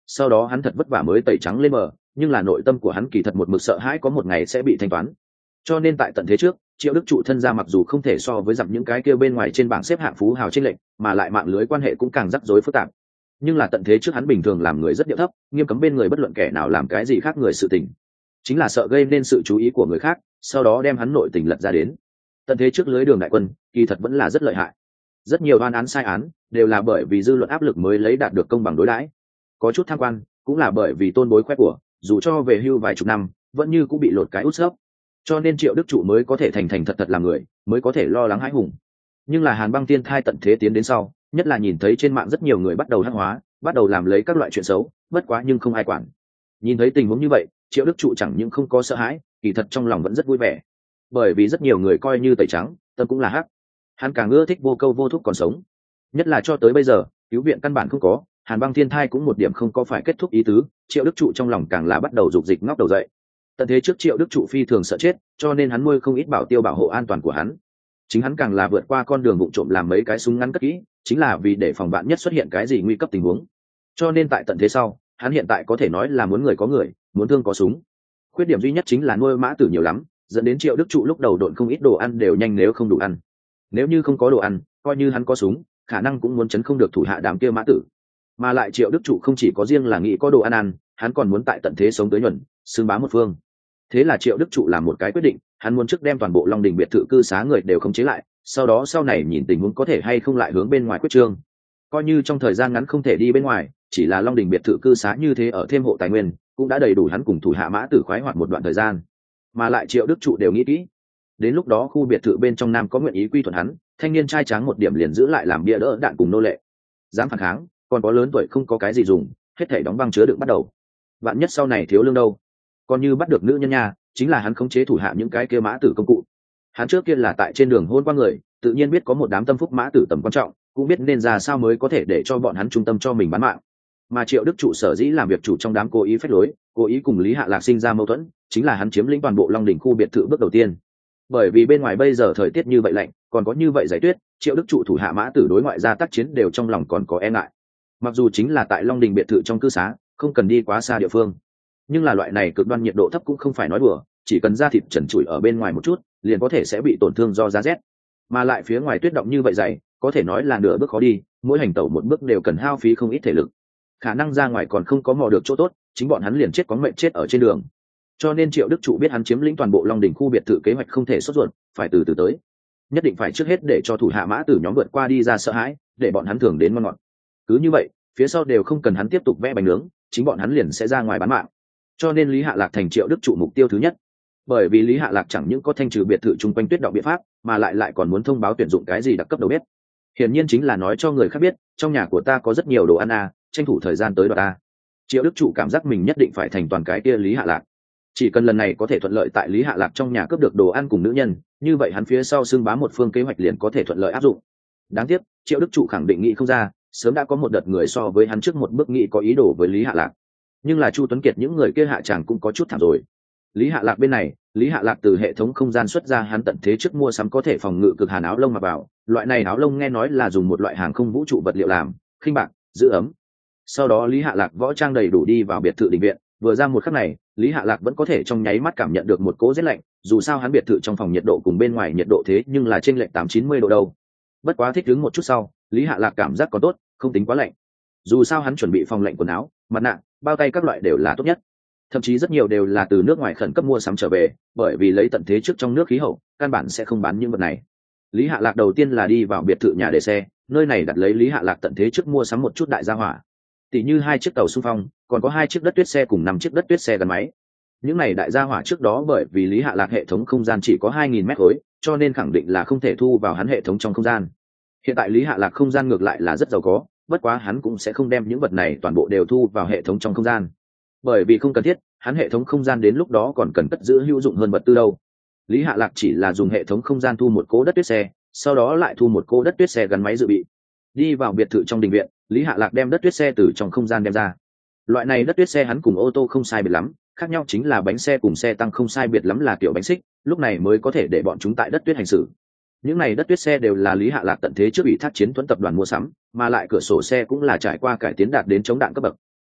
sau đó hắn thật vất vả mới tẩy trắng lên bờ, nhưng là nội tâm của hắn kỳ thật một mực sợ hãi có một ngày sẽ bị thanh toán. Cho nên tại tận thế trước, Triệu Đức Trụ thân gia mặc dù không thể so với dặm những cái kia bên ngoài trên bảng xếp hạng phú hào trên lệnh, mà lại mạng lưới quan hệ cũng càng rắc rối phức tạp. Nhưng là tận thế trước hắn bình thường làm người rất điệu thấp, nghiêm cấm bên người bất luận kẻ nào làm cái gì khác người sự tình, chính là sợ gây nên sự chú ý của người khác, sau đó đem hắn nội tình lật ra đến. Tận thế trước lưới đường đại quân kỳ thật vẫn là rất lợi hại, rất nhiều oan án sai án đều là bởi vì dư luận áp lực mới lấy đạt được công bằng đối đãi. Có chút tham quan cũng là bởi vì tôn bối khoe của, dù cho về hưu vài chục năm vẫn như cũng bị lột cái út xớp. Cho nên Triệu Đức Trụ mới có thể thành thành thật thật làm người, mới có thể lo lắng hãi hùng. Nhưng là Hàn Băng Tiên Thai tận thế tiến đến sau, nhất là nhìn thấy trên mạng rất nhiều người bắt đầu hắc hóa, bắt đầu làm lấy các loại chuyện xấu, bất quá nhưng không ai quản. Nhìn thấy tình huống như vậy, Triệu Đức Trụ chẳng những không có sợ hãi, kỳ thật trong lòng vẫn rất vui vẻ, bởi vì rất nhiều người coi như tẩy trắng, tâm cũng là hắc. Hắn càng ưa thích vô câu vô thúc còn sống, nhất là cho tới bây giờ cứu viện căn bản không có, Hàn Băng Thiên Thai cũng một điểm không có phải kết thúc ý tứ. Triệu Đức Trụ trong lòng càng là bắt đầu dục dịch ngóc đầu dậy. Tận thế trước Triệu Đức Trụ phi thường sợ chết, cho nên hắn nuôi không ít bảo tiêu bảo hộ an toàn của hắn. Chính hắn càng là vượt qua con đường vụng trộm làm mấy cái súng ngắn cất kỹ, chính là vì để phòng vạn nhất xuất hiện cái gì nguy cấp tình huống. Cho nên tại tận thế sau, hắn hiện tại có thể nói là muốn người có người, muốn thương có súng. Khuyết điểm duy nhất chính là nuôi mã tử nhiều lắm, dẫn đến Triệu Đức Trụ lúc đầu độn không ít đồ ăn đều nhanh nếu không đủ ăn. Nếu như không có đồ ăn, coi như hắn có súng, khả năng cũng muốn chấn không được thủ hạ đám kia mã tử. Mà lại Triệu Đức Trụ không chỉ có riêng là nghĩ có đồ ăn ăn, hắn còn muốn tại tận thế sống tới nhuần, xưng bá một phương. Thế là Triệu Đức Trụ làm một cái quyết định, hắn muốn trước đem toàn bộ Long Đình biệt thự cư xá người đều khống chế lại, sau đó sau này nhìn tình huống có thể hay không lại hướng bên ngoài quyết trương. Coi như trong thời gian ngắn không thể đi bên ngoài, chỉ là Long Đình biệt thự cư xá như thế ở thêm hộ tài nguyên, cũng đã đầy đủ hắn cùng thủ hạ mã tử khoái hoạt một đoạn thời gian. Mà lại Triệu Đức Trụ đều nghĩ kỹ, đến lúc đó khu biệt thự bên trong nam có nguyện ý quy thuận hắn, thanh niên trai tráng một điểm liền giữ lại làm bia đỡ đạn cùng nô lệ. Dám phản kháng, còn có lớn tuổi không có cái gì dùng, hết thảy đóng băng chứa đựng bắt đầu. Vạn nhất sau này thiếu lương đâu, còn như bắt được nữ nhân nha, chính là hắn khống chế thủ hạ những cái kia mã tử công cụ. Hắn trước kia là tại trên đường hôn qua người, tự nhiên biết có một đám tâm phúc mã tử tầm quan trọng, cũng biết nên ra sao mới có thể để cho bọn hắn trung tâm cho mình bán mạng. Mà Triệu Đức Trụ sở dĩ làm việc chủ trong đám cố ý phách lối, cố ý cùng Lý Hạ Lạc sinh ra mâu thuẫn, chính là hắn chiếm lĩnh toàn bộ Long Đỉnh khu biệt thự bước đầu tiên. Bởi vì bên ngoài bây giờ thời tiết như vậy lạnh, còn có như vậy giải tuyết, Triệu Đức Trụ thủ hạ mã tử đối ngoại ra tác chiến đều trong lòng còn có e ngại. Mặc dù chính là tại Long Đình biệt thự trong cư xá, không cần đi quá xa địa phương, nhưng là loại này cực đoan nhiệt độ thấp cũng không phải nói đùa, chỉ cần da thịt trần trụi ở bên ngoài một chút, liền có thể sẽ bị tổn thương do giá rét. Mà lại phía ngoài tuyết động như vậy dày, có thể nói là nửa bước khó đi, mỗi hành tẩu một bước đều cần hao phí không ít thể lực. Khả năng ra ngoài còn không có mò được chỗ tốt, chính bọn hắn liền chết có mệnh chết ở trên đường. Cho nên Triệu Đức Trụ biết hắn chiếm lĩnh toàn bộ Long Đỉnh khu biệt thự kế hoạch không thể sốt ruột, phải từ từ tới. Nhất định phải trước hết để cho thủ hạ mã tử nhóm vượt qua đi ra sợ hãi, để bọn hắn thường đến ngon ngọt. Cứ như vậy, phía sau đều không cần hắn tiếp tục vẽ bánh nướng, chính bọn hắn liền sẽ ra ngoài bán mạng. Cho nên Lý Hạ Lạc thành Triệu Đức Trụ mục tiêu thứ nhất. Bởi vì Lý Hạ Lạc chẳng những có thanh trừ biệt thự chung quanh tuyết động biện pháp, mà lại còn muốn thông báo tuyển dụng cái gì đặc cấp đầu bếp. Hiển nhiên chính là nói cho người khác biết, trong nhà của ta có rất nhiều đồ ăn tranh thủ thời gian tới đoạt ta. Triệu Đức Trụ cảm giác mình nhất định phải thành toàn cái kia Lý Hạ Lạc. Chỉ cần lần này có thể thuận lợi tại Lý Hạ Lạc trong nhà cướp được đồ ăn cùng nữ nhân, như vậy hắn phía sau xưng bá một phương kế hoạch liền có thể thuận lợi áp dụng. Đáng tiếc, Triệu Đức Trụ khẳng định nghĩ không ra, sớm đã có một đợt người so với hắn trước một bước nghĩ có ý đồ với Lý Hạ Lạc. Nhưng là Chu Tuấn Kiệt những người kia hạ tràng cũng có chút thảm rồi. Lý Hạ Lạc bên này, Lý Hạ Lạc từ hệ thống không gian xuất ra hắn tận thế trước mua sắm có thể phòng ngự cực hàn áo lông mà vào, loại này áo lông nghe nói là dùng một loại hàng không vũ trụ vật liệu làm, khinh bạc, giữ ấm. Sau đó Lý Hạ Lạc võ trang đầy đủ đi vào biệt thự đình viện, vừa ra một khắc này, Lý Hạ Lạc vẫn có thể trong nháy mắt cảm nhận được một cỗ rét lạnh, dù sao hắn biệt thự trong phòng nhiệt độ cùng bên ngoài nhiệt độ thế nhưng là chênh lệch 8-90 độ đâu. Bất quá thích ứng một chút sau, Lý Hạ Lạc cảm giác còn tốt, không tính quá lạnh. Dù sao hắn chuẩn bị phòng lạnh quần áo, mặt nạ, bao tay các loại đều là tốt nhất. Thậm chí rất nhiều đều là từ nước ngoài khẩn cấp mua sắm trở về, bởi vì lấy tận thế trước trong nước khí hậu, căn bản sẽ không bán những vật này. Lý Hạ Lạc đầu tiên là đi vào biệt thự nhà để xe, nơi này đặt lấy Lý Hạ Lạc tận thế trước mua sắm một chút đại gia hỏa. Tỷ như 2 chiếc tàu xung phong, còn có 2 chiếc đất tuyết xe cùng 5 chiếc đất tuyết xe gắn máy. Những này đại gia hỏa trước đó bởi vì Lý Hạ Lạc hệ thống không gian chỉ có 2000 mét khối, cho nên khẳng định là không thể thu vào hắn hệ thống trong không gian. Hiện tại Lý Hạ Lạc không gian ngược lại là rất giàu có, bất quá hắn cũng sẽ không đem những vật này toàn bộ đều thu vào hệ thống trong không gian, bởi vì không cần thiết, hắn hệ thống không gian đến lúc đó còn cần cất giữ hữu dụng hơn vật tư đâu. Lý Hạ Lạc chỉ là dùng hệ thống không gian thu một cỗ đất tuyết xe, sau đó lại thu một cỗ đất tuyết xe gắn máy dự bị. Đi vào biệt thự trong đình viện, Lý Hạ Lạc đem đất tuyết xe từ trong không gian đem ra. Loại này đất tuyết xe hắn cùng ô tô không sai biệt lắm, khác nhau chính là bánh xe cùng xe tăng không sai biệt lắm là kiểu bánh xích, lúc này mới có thể để bọn chúng tại đất tuyết hành xử. Những này đất tuyết xe đều là Lý Hạ Lạc tận thế trước ủy thác chiến tuấn tập đoàn mua sắm, mà lại cửa sổ xe cũng là trải qua cải tiến đạt đến chống đạn cấp bậc.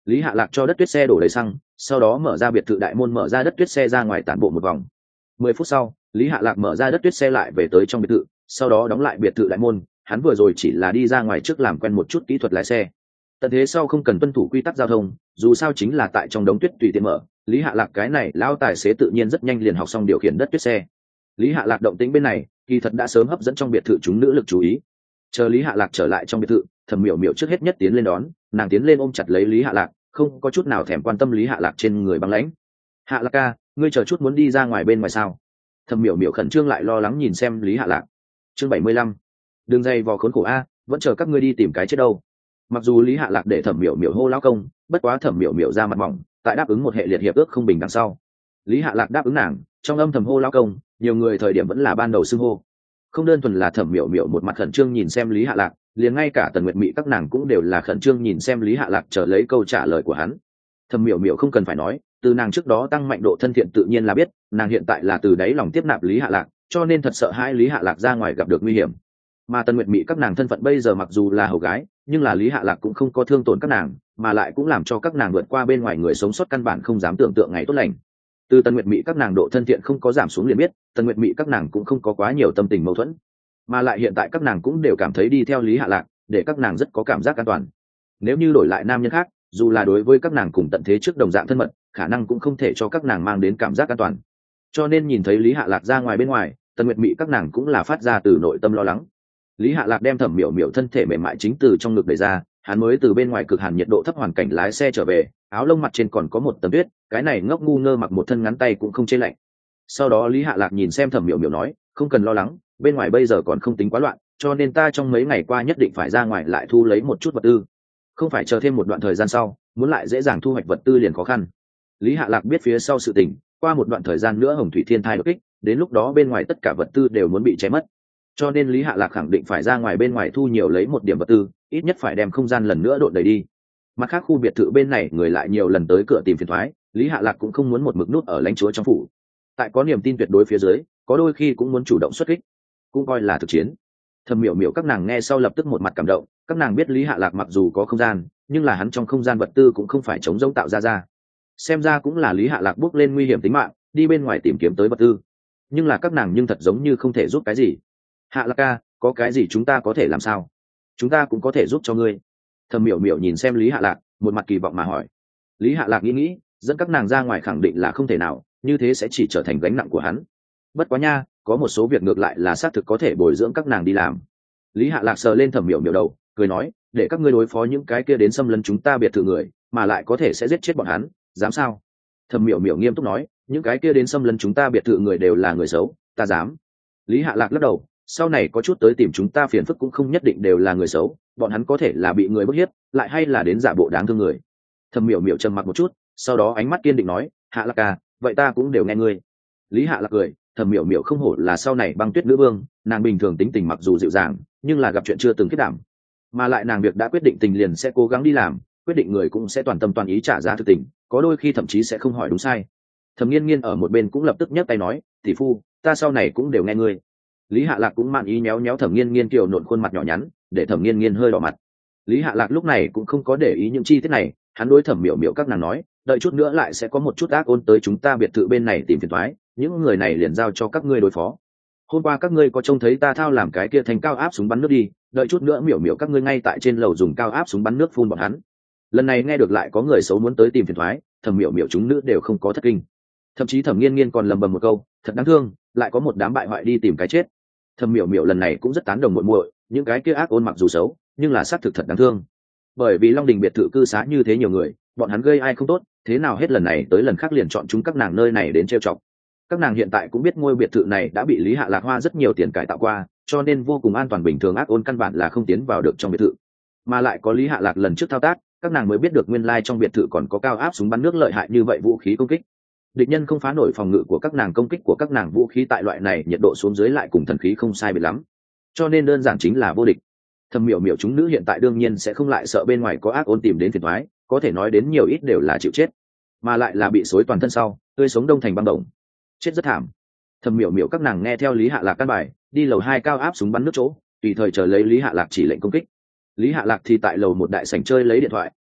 Lý Hạ Lạc cho đất tuyết xe đổ đầy xăng, sau đó mở ra biệt thự đại môn, mở ra đất tuyết xe ra ngoài tản bộ một vòng. 10 phút sau, Lý Hạ Lạc mở ra đất tuyết xe lại về tới trong biệt thự, sau đó đóng lại biệt thự đại môn. Hắn vừa rồi chỉ là đi ra ngoài trước làm quen một chút kỹ thuật lái xe. Tận thế sau không cần tuân thủ quy tắc giao thông, dù sao chính là tại trong đống tuyết tùy tiện mở. Lý Hạ Lạc cái này lão tài xế tự nhiên rất nhanh liền học xong điều khiển đất tuyết xe. Lý Hạ Lạc động tĩnh bên này, kỳ thật đã sớm hấp dẫn trong biệt thự chúng nữ lực chú ý. Chờ Lý Hạ Lạc trở lại trong biệt thự, Thẩm Miểu Miểu trước hết nhất tiến lên đón, nàng tiến lên ôm chặt lấy Lý Hạ Lạc, không có chút nào thèm quan tâm Lý Hạ Lạc trên người băng lãnh. Hạ Lạc ca, ngươi chờ chút muốn đi ra ngoài bên ngoài sao? Thẩm Miểu Miểu khẩn trương lại lo lắng nhìn xem Lý Hạ Lạc. Chương 75. Đường dây vò khốn khổ a, vẫn chờ các ngươi đi tìm cái chết đâu. Mặc dù Lý Hạ Lạc để Thẩm Miểu Miểu hô lão công, bất quá Thẩm Miểu Miểu ra mặt mỏng, tại đáp ứng một hệ liệt hiệp ước không bình đằng sau. Lý Hạ Lạc đáp ứng nàng, trong âm thầm hô lão công, nhiều người thời điểm vẫn là ban đầu xưng hô. Không đơn thuần là Thẩm Miểu Miểu một mặt khẩn trương nhìn xem Lý Hạ Lạc, liền ngay cả Tần Nguyệt Mị các nàng cũng đều là khẩn trương nhìn xem Lý Hạ Lạc chờ lấy câu trả lời của hắn. Thẩm Miểu Miểu không cần phải nói, từ nàng trước đó tăng mạnh độ thân thiện tự nhiên là biết, nàng hiện tại là từ đáy lòng tiếp nạp Lý Hạ Lạc, cho nên thật sợ hai Lý Hạ Lạc ra ngoài gặp được nguy hiểm. Mà Tần Nguyệt Mị các nàng thân phận bây giờ mặc dù là hầu gái, nhưng là Lý Hạ Lạc cũng không có thương tổn các nàng, mà lại cũng làm cho các nàng vượt qua bên ngoài người sống sót căn bản không dám tưởng tượng ngày tốt lành. Từ Tần Nguyệt Mị các nàng độ thân thiện không có giảm xuống liền biết, Tần Nguyệt Mị các nàng cũng không có quá nhiều tâm tình mâu thuẫn, mà lại hiện tại các nàng cũng đều cảm thấy đi theo Lý Hạ Lạc, để các nàng rất có cảm giác an toàn. Nếu như đổi lại nam nhân khác, dù là đối với các nàng cùng tận thế trước đồng dạng thân mật, khả năng cũng không thể cho các nàng mang đến cảm giác an toàn. Cho nên nhìn thấy Lý Hạ Lạc ra ngoài bên ngoài, Tần Nguyệt Mị các nàng cũng là phát ra từ nội tâm lo lắng. Lý Hạ Lạc đem Thẩm Miểu Miểu thân thể mềm mại chính từ trong ngực đẩy ra, hắn mới từ bên ngoài cực hàn nhiệt độ thấp hoàn cảnh lái xe trở về, áo lông mặt trên còn có một tấm tuyết, cái này ngốc ngu ngơ mặc một thân ngắn tay cũng không chê lạnh. Sau đó Lý Hạ Lạc nhìn xem Thẩm Miểu Miểu nói, không cần lo lắng, bên ngoài bây giờ còn không tính quá loạn, cho nên ta trong mấy ngày qua nhất định phải ra ngoài lại thu lấy một chút vật tư, không phải chờ thêm một đoạn thời gian sau muốn lại dễ dàng thu hoạch vật tư liền khó khăn. Lý Hạ Lạc biết phía sau sự tình, qua một đoạn thời gian nữa Hồng Thủy Thiên Thai đột kích, đến lúc đó bên ngoài tất cả vật tư đều muốn bị cháy mất, cho nên Lý Hạ Lạc khẳng định phải ra ngoài bên ngoài thu nhiều lấy một điểm vật tư, ít nhất phải đem không gian lần nữa độn đầy đi. Mặt khác khu biệt thự bên này người lại nhiều lần tới cửa tìm phiền thoái, Lý Hạ Lạc cũng không muốn một mực nút ở lãnh chúa trong phủ, tại có niềm tin tuyệt đối phía dưới, có đôi khi cũng muốn chủ động xuất kích, cũng coi là thực chiến. Thẩm Miểu Miểu các nàng nghe sau lập tức một mặt cảm động, các nàng biết Lý Hạ Lạc mặc dù có không gian, nhưng là hắn trong không gian vật tư cũng không phải chống rỗng tạo ra, xem ra cũng là Lý Hạ Lạc bước lên nguy hiểm tính mạng đi bên ngoài tìm kiếm tới vật tư, nhưng là các nàng nhưng thật giống như không thể giúp cái gì. Hạ Lạc ca, có cái gì chúng ta có thể làm sao? Chúng ta cũng có thể giúp cho ngươi. Thẩm Miểu Miểu nhìn xem Lý Hạ Lạc, một mặt kỳ vọng mà hỏi. Lý Hạ Lạc nghĩ dẫn các nàng ra ngoài khẳng định là không thể nào, như thế sẽ chỉ trở thành gánh nặng của hắn. Bất quá nha, có một số việc ngược lại là xác thực có thể bồi dưỡng các nàng đi làm. Lý Hạ Lạc sờ lên Thẩm Miểu Miểu đầu, cười nói, để các ngươi đối phó những cái kia đến xâm lấn chúng ta biệt thự người, mà lại có thể sẽ giết chết bọn hắn, dám sao? Thẩm Miểu Miểu nghiêm túc nói, những cái kia đến xâm lấn chúng ta biệt thự người đều là người xấu, ta dám. Lý Hạ Lạc lắc đầu, sau này có chút tới tìm chúng ta phiền phức cũng không nhất định đều là người xấu, bọn hắn có thể là bị người bức hiếp, lại hay là đến giả bộ đáng thương người. Thẩm Miểu Miểu trầm mặc một chút, sau đó ánh mắt kiên định nói, Hạ Lạc ca, vậy ta cũng đều nghe ngươi. Lý Hạ Lạc cười, Thẩm Miểu Miểu không hổ là sau này băng tuyết nữ vương, nàng bình thường tính tình mặc dù dịu dàng, nhưng là gặp chuyện chưa từng kết đảm, mà lại nàng việc đã quyết định tình liền sẽ cố gắng đi làm, quyết định người cũng sẽ toàn tâm toàn ý trả giá thực tình, có đôi khi thậm chí sẽ không hỏi đúng sai. Thẩm Nghiên Nghiên ở một bên cũng lập tức nhấc tay nói, tỷ phu, ta sau này cũng đều nghe ngươi. Lý Hạ Lạc cũng mạn ý méo méo Thẩm Nghiên Nghiên kiều nộn khuôn mặt nhỏ nhắn, để Thẩm Nghiên Nghiên hơi đỏ mặt. Lý Hạ Lạc lúc này cũng không có để ý những chi tiết này, hắn đối Thẩm Miểu Miểu các nàng nói, đợi chút nữa lại sẽ có một chút ác ôn tới chúng ta biệt thự bên này tìm phiền toái, những người này liền giao cho các ngươi đối phó. Hôm qua các ngươi có trông thấy ta thao làm cái kia thành cao áp súng bắn nước đi, đợi chút nữa Miểu Miểu các ngươi ngay tại trên lầu dùng cao áp súng bắn nước phun bọn hắn. Lần này nghe được lại có người xấu muốn tới tìm phiền toái, Thẩm Miểu Miểu chúng nữ đều không có thất kinh, thậm chí Thẩm Nghiên Nghiên còn lầm bầm một câu, thật đáng thương, lại có một đám bại hoại đi tìm cái chết. Thẩm Miểu Miểu lần này cũng rất tán đồng muội muội, những cái kia ác ôn mặc dù xấu, nhưng là xác thực thật đáng thương. Bởi vì Long Đình biệt thự cư xá như thế nhiều người, bọn hắn gây ai không tốt, thế nào hết lần này tới lần khác liền chọn chúng các nàng nơi này đến trêu chọc. Các nàng hiện tại cũng biết ngôi biệt thự này đã bị Lý Hạ Lạc hoa rất nhiều tiền cải tạo qua, cho nên vô cùng an toàn, bình thường ác ôn căn bản là không tiến vào được trong biệt thự. Mà lại có Lý Hạ Lạc lần trước thao tác, các nàng mới biết được nguyên lai trong biệt thự còn có cao áp súng bắn nước lợi hại như vậy vũ khí công kích. Địch nhân không phá nổi phòng ngự của các nàng, công kích của các nàng vũ khí tại loại này nhiệt độ xuống dưới lại cùng thần khí không sai biệt lắm, cho nên đơn giản chính là vô địch. Thẩm Miểu Miểu chúng nữ hiện tại đương nhiên sẽ không lại sợ bên ngoài có ác ôn tìm đến phiền toái, có thể nói đến nhiều ít đều là chịu chết, mà lại là bị xối toàn thân sau tươi sống đông thành băng đồng, chết rất thảm. Thẩm Miểu Miểu các nàng nghe theo Lý Hạ Lạc căn bài, đi lầu 2 cao áp súng bắn nước chỗ, tùy thời chờ lấy Lý Hạ Lạc chỉ lệnh công kích. Lý Hạ Lạc thì tại lầu 1 đại sảnh chơi lấy điện thoại,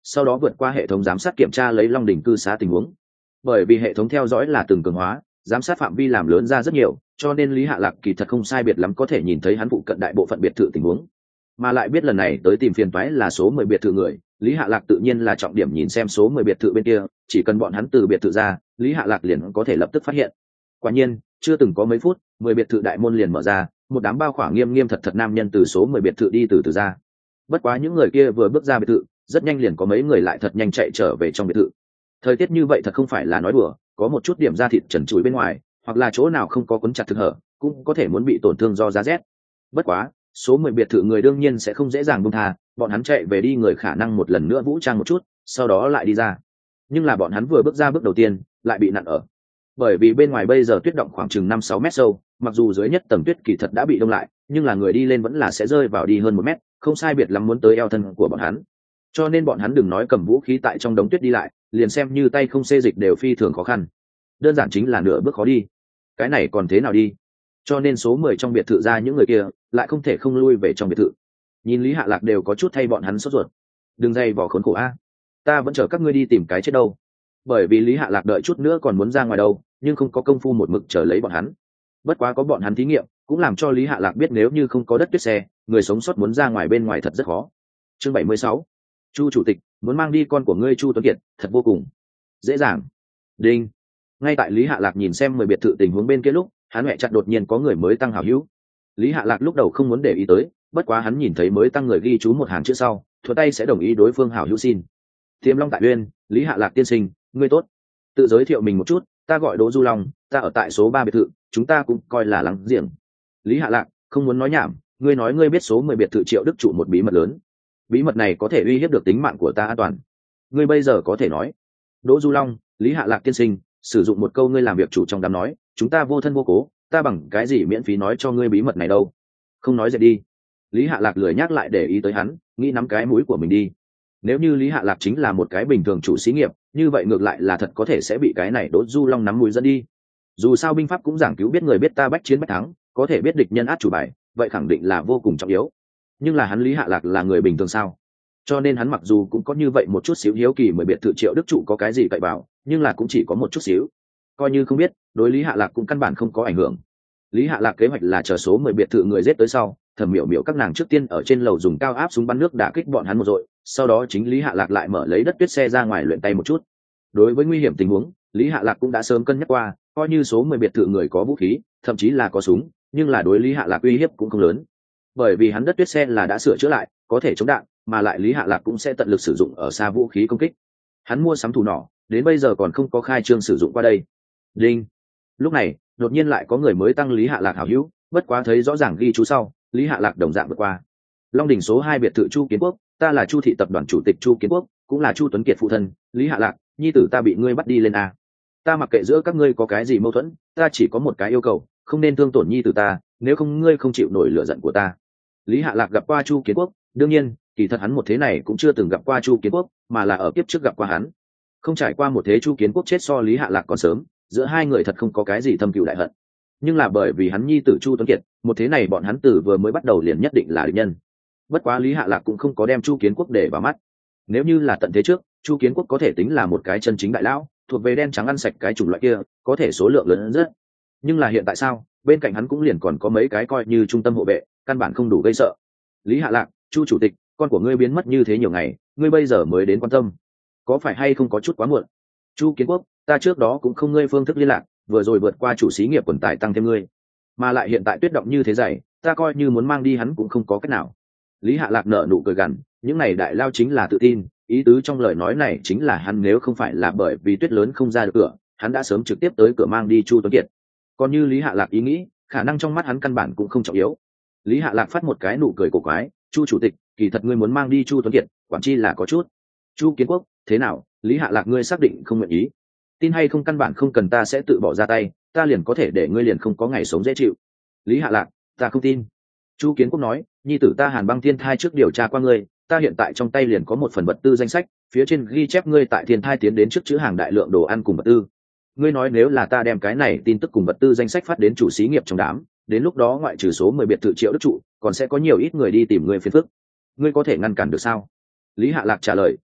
sau đó vượt qua hệ thống giám sát kiểm tra lấy Long đỉnh cư xá tình huống. Bởi vì hệ thống theo dõi là từng cường hóa, giám sát phạm vi làm lớn ra rất nhiều, cho nên Lý Hạ Lạc kỳ thật không sai biệt lắm có thể nhìn thấy hắn phụ cận đại bộ phận biệt thự tình huống. Mà lại biết lần này tới tìm phiền toái là số 10 biệt thự người, Lý Hạ Lạc tự nhiên là trọng điểm nhìn xem số 10 biệt thự bên kia, chỉ cần bọn hắn từ biệt thự ra, Lý Hạ Lạc liền có thể lập tức phát hiện. Quả nhiên, chưa từng có mấy phút, 10 biệt thự đại môn liền mở ra, một đám bao khỏa nghiêm nghiêm thật thật nam nhân từ số 10 biệt thự đi từ từ ra. Bất quá những người kia vừa bước ra biệt thự, rất nhanh liền có mấy người lại thật nhanh chạy trở về trong biệt thự. Thời tiết như vậy thật không phải là nói đùa, có một chút điểm da thịt trần trụi bên ngoài, hoặc là chỗ nào không có quấn chặt thực hở, cũng có thể muốn bị tổn thương do giá rét. Bất quá, số 10 biệt thự người đương nhiên sẽ không dễ dàng buông tha, bọn hắn chạy về đi người khả năng một lần nữa vũ trang một chút, sau đó lại đi ra. Nhưng là bọn hắn vừa bước ra bước đầu tiên, lại bị nặn ở. Bởi vì bên ngoài bây giờ tuyết động khoảng chừng 5-6 mét sâu, mặc dù dưới nhất tầng tuyết kỳ thật đã bị đông lại, nhưng là người đi lên vẫn là sẽ rơi vào đi hơn 1 mét, không sai biệt lắm muốn tới eo thân của bọn hắn. Cho nên bọn hắn đừng nói cầm vũ khí tại trong đống tuyết đi lại, liền xem như tay không xê dịch đều phi thường khó khăn. Đơn giản chính là nửa bước khó đi. Cái này còn thế nào đi? Cho nên số 10 trong biệt thự ra những người kia lại không thể không lui về trong biệt thự. Nhìn Lý Hạ Lạc đều có chút thay bọn hắn sốt ruột. Đừng dây vò khốn khổ a, ta vẫn chờ các ngươi đi tìm cái chết đâu. Bởi vì Lý Hạ Lạc đợi chút nữa còn muốn ra ngoài đâu, nhưng không có công phu một mực chờ lấy bọn hắn. Bất quá có bọn hắn thí nghiệm, cũng làm cho Lý Hạ Lạc biết nếu như không có đất tuyết xe, người sống sót muốn ra ngoài bên ngoài thật rất khó. Chương 76. Chu chủ tịch muốn mang đi con của ngươi Chu Tuấn Kiệt, thật vô cùng dễ dàng. Đinh. Ngay tại Lý Hạ Lạc nhìn xem 10 biệt thự tình huống bên kia lúc, hắn mẹ chặt đột nhiên có người mới tăng hảo hữu. Lý Hạ Lạc lúc đầu không muốn để ý tới, bất quá hắn nhìn thấy mới tăng người ghi chú một hàng chữ sau, thuận tay sẽ đồng ý đối phương hảo hữu xin. Tiềm Long tại Uyên, Lý Hạ Lạc tiên sinh, ngươi tốt. Tự giới thiệu mình một chút, ta gọi Đỗ Du Long, ta ở tại số 3 biệt thự, chúng ta cũng coi là láng giềng. Lý Hạ Lạc, không muốn nói nhảm, ngươi nói ngươi biết số 10 biệt thự Triệu Đức trụ một bí mật lớn. Bí mật này có thể uy hiếp được tính mạng của ta an toàn. Ngươi bây giờ có thể nói. Đỗ Du Long, Lý Hạ Lạc tiên sinh, sử dụng một câu ngươi làm việc chủ trong đám nói, chúng ta vô thân vô cố, ta bằng cái gì miễn phí nói cho ngươi bí mật này đâu. Không nói dậy đi. Lý Hạ Lạc lười nhắc lại để ý tới hắn, nghĩ nắm cái mũi của mình đi. Nếu như Lý Hạ Lạc chính là một cái bình thường chủ xí nghiệp, như vậy ngược lại là thật có thể sẽ bị cái này Đỗ Du Long nắm mũi dẫn đi. Dù sao binh pháp cũng giảng cứu biết người biết ta bách chiến bách thắng, có thể biết địch nhân át chủ bài, vậy khẳng định là vô cùng trọng yếu. Nhưng là hắn Lý Hạ Lạc là người bình thường sao? Cho nên hắn mặc dù cũng có như vậy một chút xíu hiếu kỳ mới biệt thự Triệu Đức trụ có cái gì cậy vào, nhưng là cũng chỉ có một chút xíu, coi như không biết, đối Lý Hạ Lạc cũng căn bản không có ảnh hưởng. Lý Hạ Lạc kế hoạch là chờ số 10 biệt thự người giết tới sau, Thẩm Miểu Miểu các nàng trước tiên ở trên lầu dùng cao áp súng bắn nước đả kích bọn hắn một dội, sau đó chính Lý Hạ Lạc lại mở lấy đất tuyết xe ra ngoài luyện tay một chút. Đối với nguy hiểm tình huống, Lý Hạ Lạc cũng đã sớm cân nhắc qua, coi như số 10 biệt thự người có vũ khí, thậm chí là có súng, nhưng là đối Lý Hạ Lạc uy hiếp cũng không lớn. Bởi vì hắn đất tuyết xe là đã sửa chữa lại, có thể chống đạn, mà lại Lý Hạ Lạc cũng sẽ tận lực sử dụng ở xa vũ khí công kích. Hắn mua sắm thủ nỏ, đến bây giờ còn không có khai trương sử dụng qua đây. Đinh. Lúc này, đột nhiên lại có người mới tăng Lý Hạ Lạc hảo hữu, bất quá thấy rõ ràng ghi chú sau, Lý Hạ Lạc đồng dạng vượt qua. Long đỉnh số 2 biệt thự Chu Kiến Quốc, ta là Chu thị tập đoàn chủ tịch Chu Kiến Quốc, cũng là Chu Tuấn Kiệt phụ thân, Lý Hạ Lạc, nhi tử ta bị ngươi bắt đi lên a. Ta mặc kệ giữa các ngươi có cái gì mâu thuẫn, ta chỉ có một cái yêu cầu, không nên thương tổn nhi tử ta, nếu không ngươi không chịu nổi lửa giận của ta. Lý Hạ Lạc gặp qua Chu Kiến Quốc, đương nhiên, kỳ thật hắn một thế này cũng chưa từng gặp qua Chu Kiến Quốc, mà là ở kiếp trước gặp qua hắn. Không trải qua một thế Chu Kiến Quốc chết so Lý Hạ Lạc còn sớm, giữa hai người thật không có cái gì thâm cừu đại hận. Nhưng là bởi vì hắn nhi tử Chu Tuấn Kiệt, một thế này bọn hắn tử vừa mới bắt đầu liền nhất định là địch nhân. Bất quá Lý Hạ Lạc cũng không có đem Chu Kiến Quốc để vào mắt. Nếu như là tận thế trước, Chu Kiến Quốc có thể tính là một cái chân chính đại lão, thuộc về đen trắng ăn sạch cái chủng loại kia, có thể số lượng lớn hơn rất. Nhưng là hiện tại sao, bên cạnh hắn cũng liền còn có mấy cái coi như trung tâm hộ vệ, căn bản không đủ gây sợ. Lý Hạ Lạc, Chu chủ tịch, con của ngươi biến mất như thế nhiều ngày, ngươi bây giờ mới đến quan tâm, có phải hay không có chút quá muộn? Chu Kiến Quốc, ta trước đó cũng không ngươi phương thức liên lạc, vừa rồi vượt qua chủ xí nghiệp quần tài tăng thêm ngươi, mà lại hiện tại tuyết động như thế dày, ta coi như muốn mang đi hắn cũng không có cách nào. Lý Hạ Lạc nở nụ cười gằn, những này đại lao chính là tự tin, ý tứ trong lời nói này chính là hắn nếu không phải là bởi vì tuyết lớn không ra được cửa, hắn đã sớm trực tiếp tới cửa mang đi Chu Tuấn Kiệt. Còn như Lý Hạ Lạc ý nghĩ, khả năng trong mắt hắn căn bản cũng không trọng yếu. Lý Hạ Lạc phát một cái nụ cười cổ quái, Chu chủ tịch, kỳ thật ngươi muốn mang đi Chu Tuấn Kiệt, quản chi là có chút. Chu Kiến Quốc, thế nào, Lý Hạ Lạc ngươi xác định không nguyện ý? Tin hay không căn bản không cần ta sẽ tự bỏ ra tay, ta liền có thể để ngươi liền không có ngày sống dễ chịu. Lý Hạ Lạc, ta không tin. Chu Kiến Quốc nói, nhi tử ta Hàn Băng Thiên Thai trước điều tra qua ngươi, ta hiện tại trong tay liền có một phần vật tư danh sách, phía trên ghi chép ngươi tại Thiên Thai tiến đến trước chữ hàng đại lượng đồ ăn cùng vật tư. Ngươi nói nếu là ta đem cái này tin tức cùng vật tư danh sách phát đến chủ xí nghiệp trong đám, đến lúc đó ngoại trừ số 10 biệt thự Triệu Đức trụ, còn sẽ có nhiều ít người đi tìm ngươi phiền phức. Ngươi có thể ngăn cản được sao? Lý Hạ Lạc trả lời,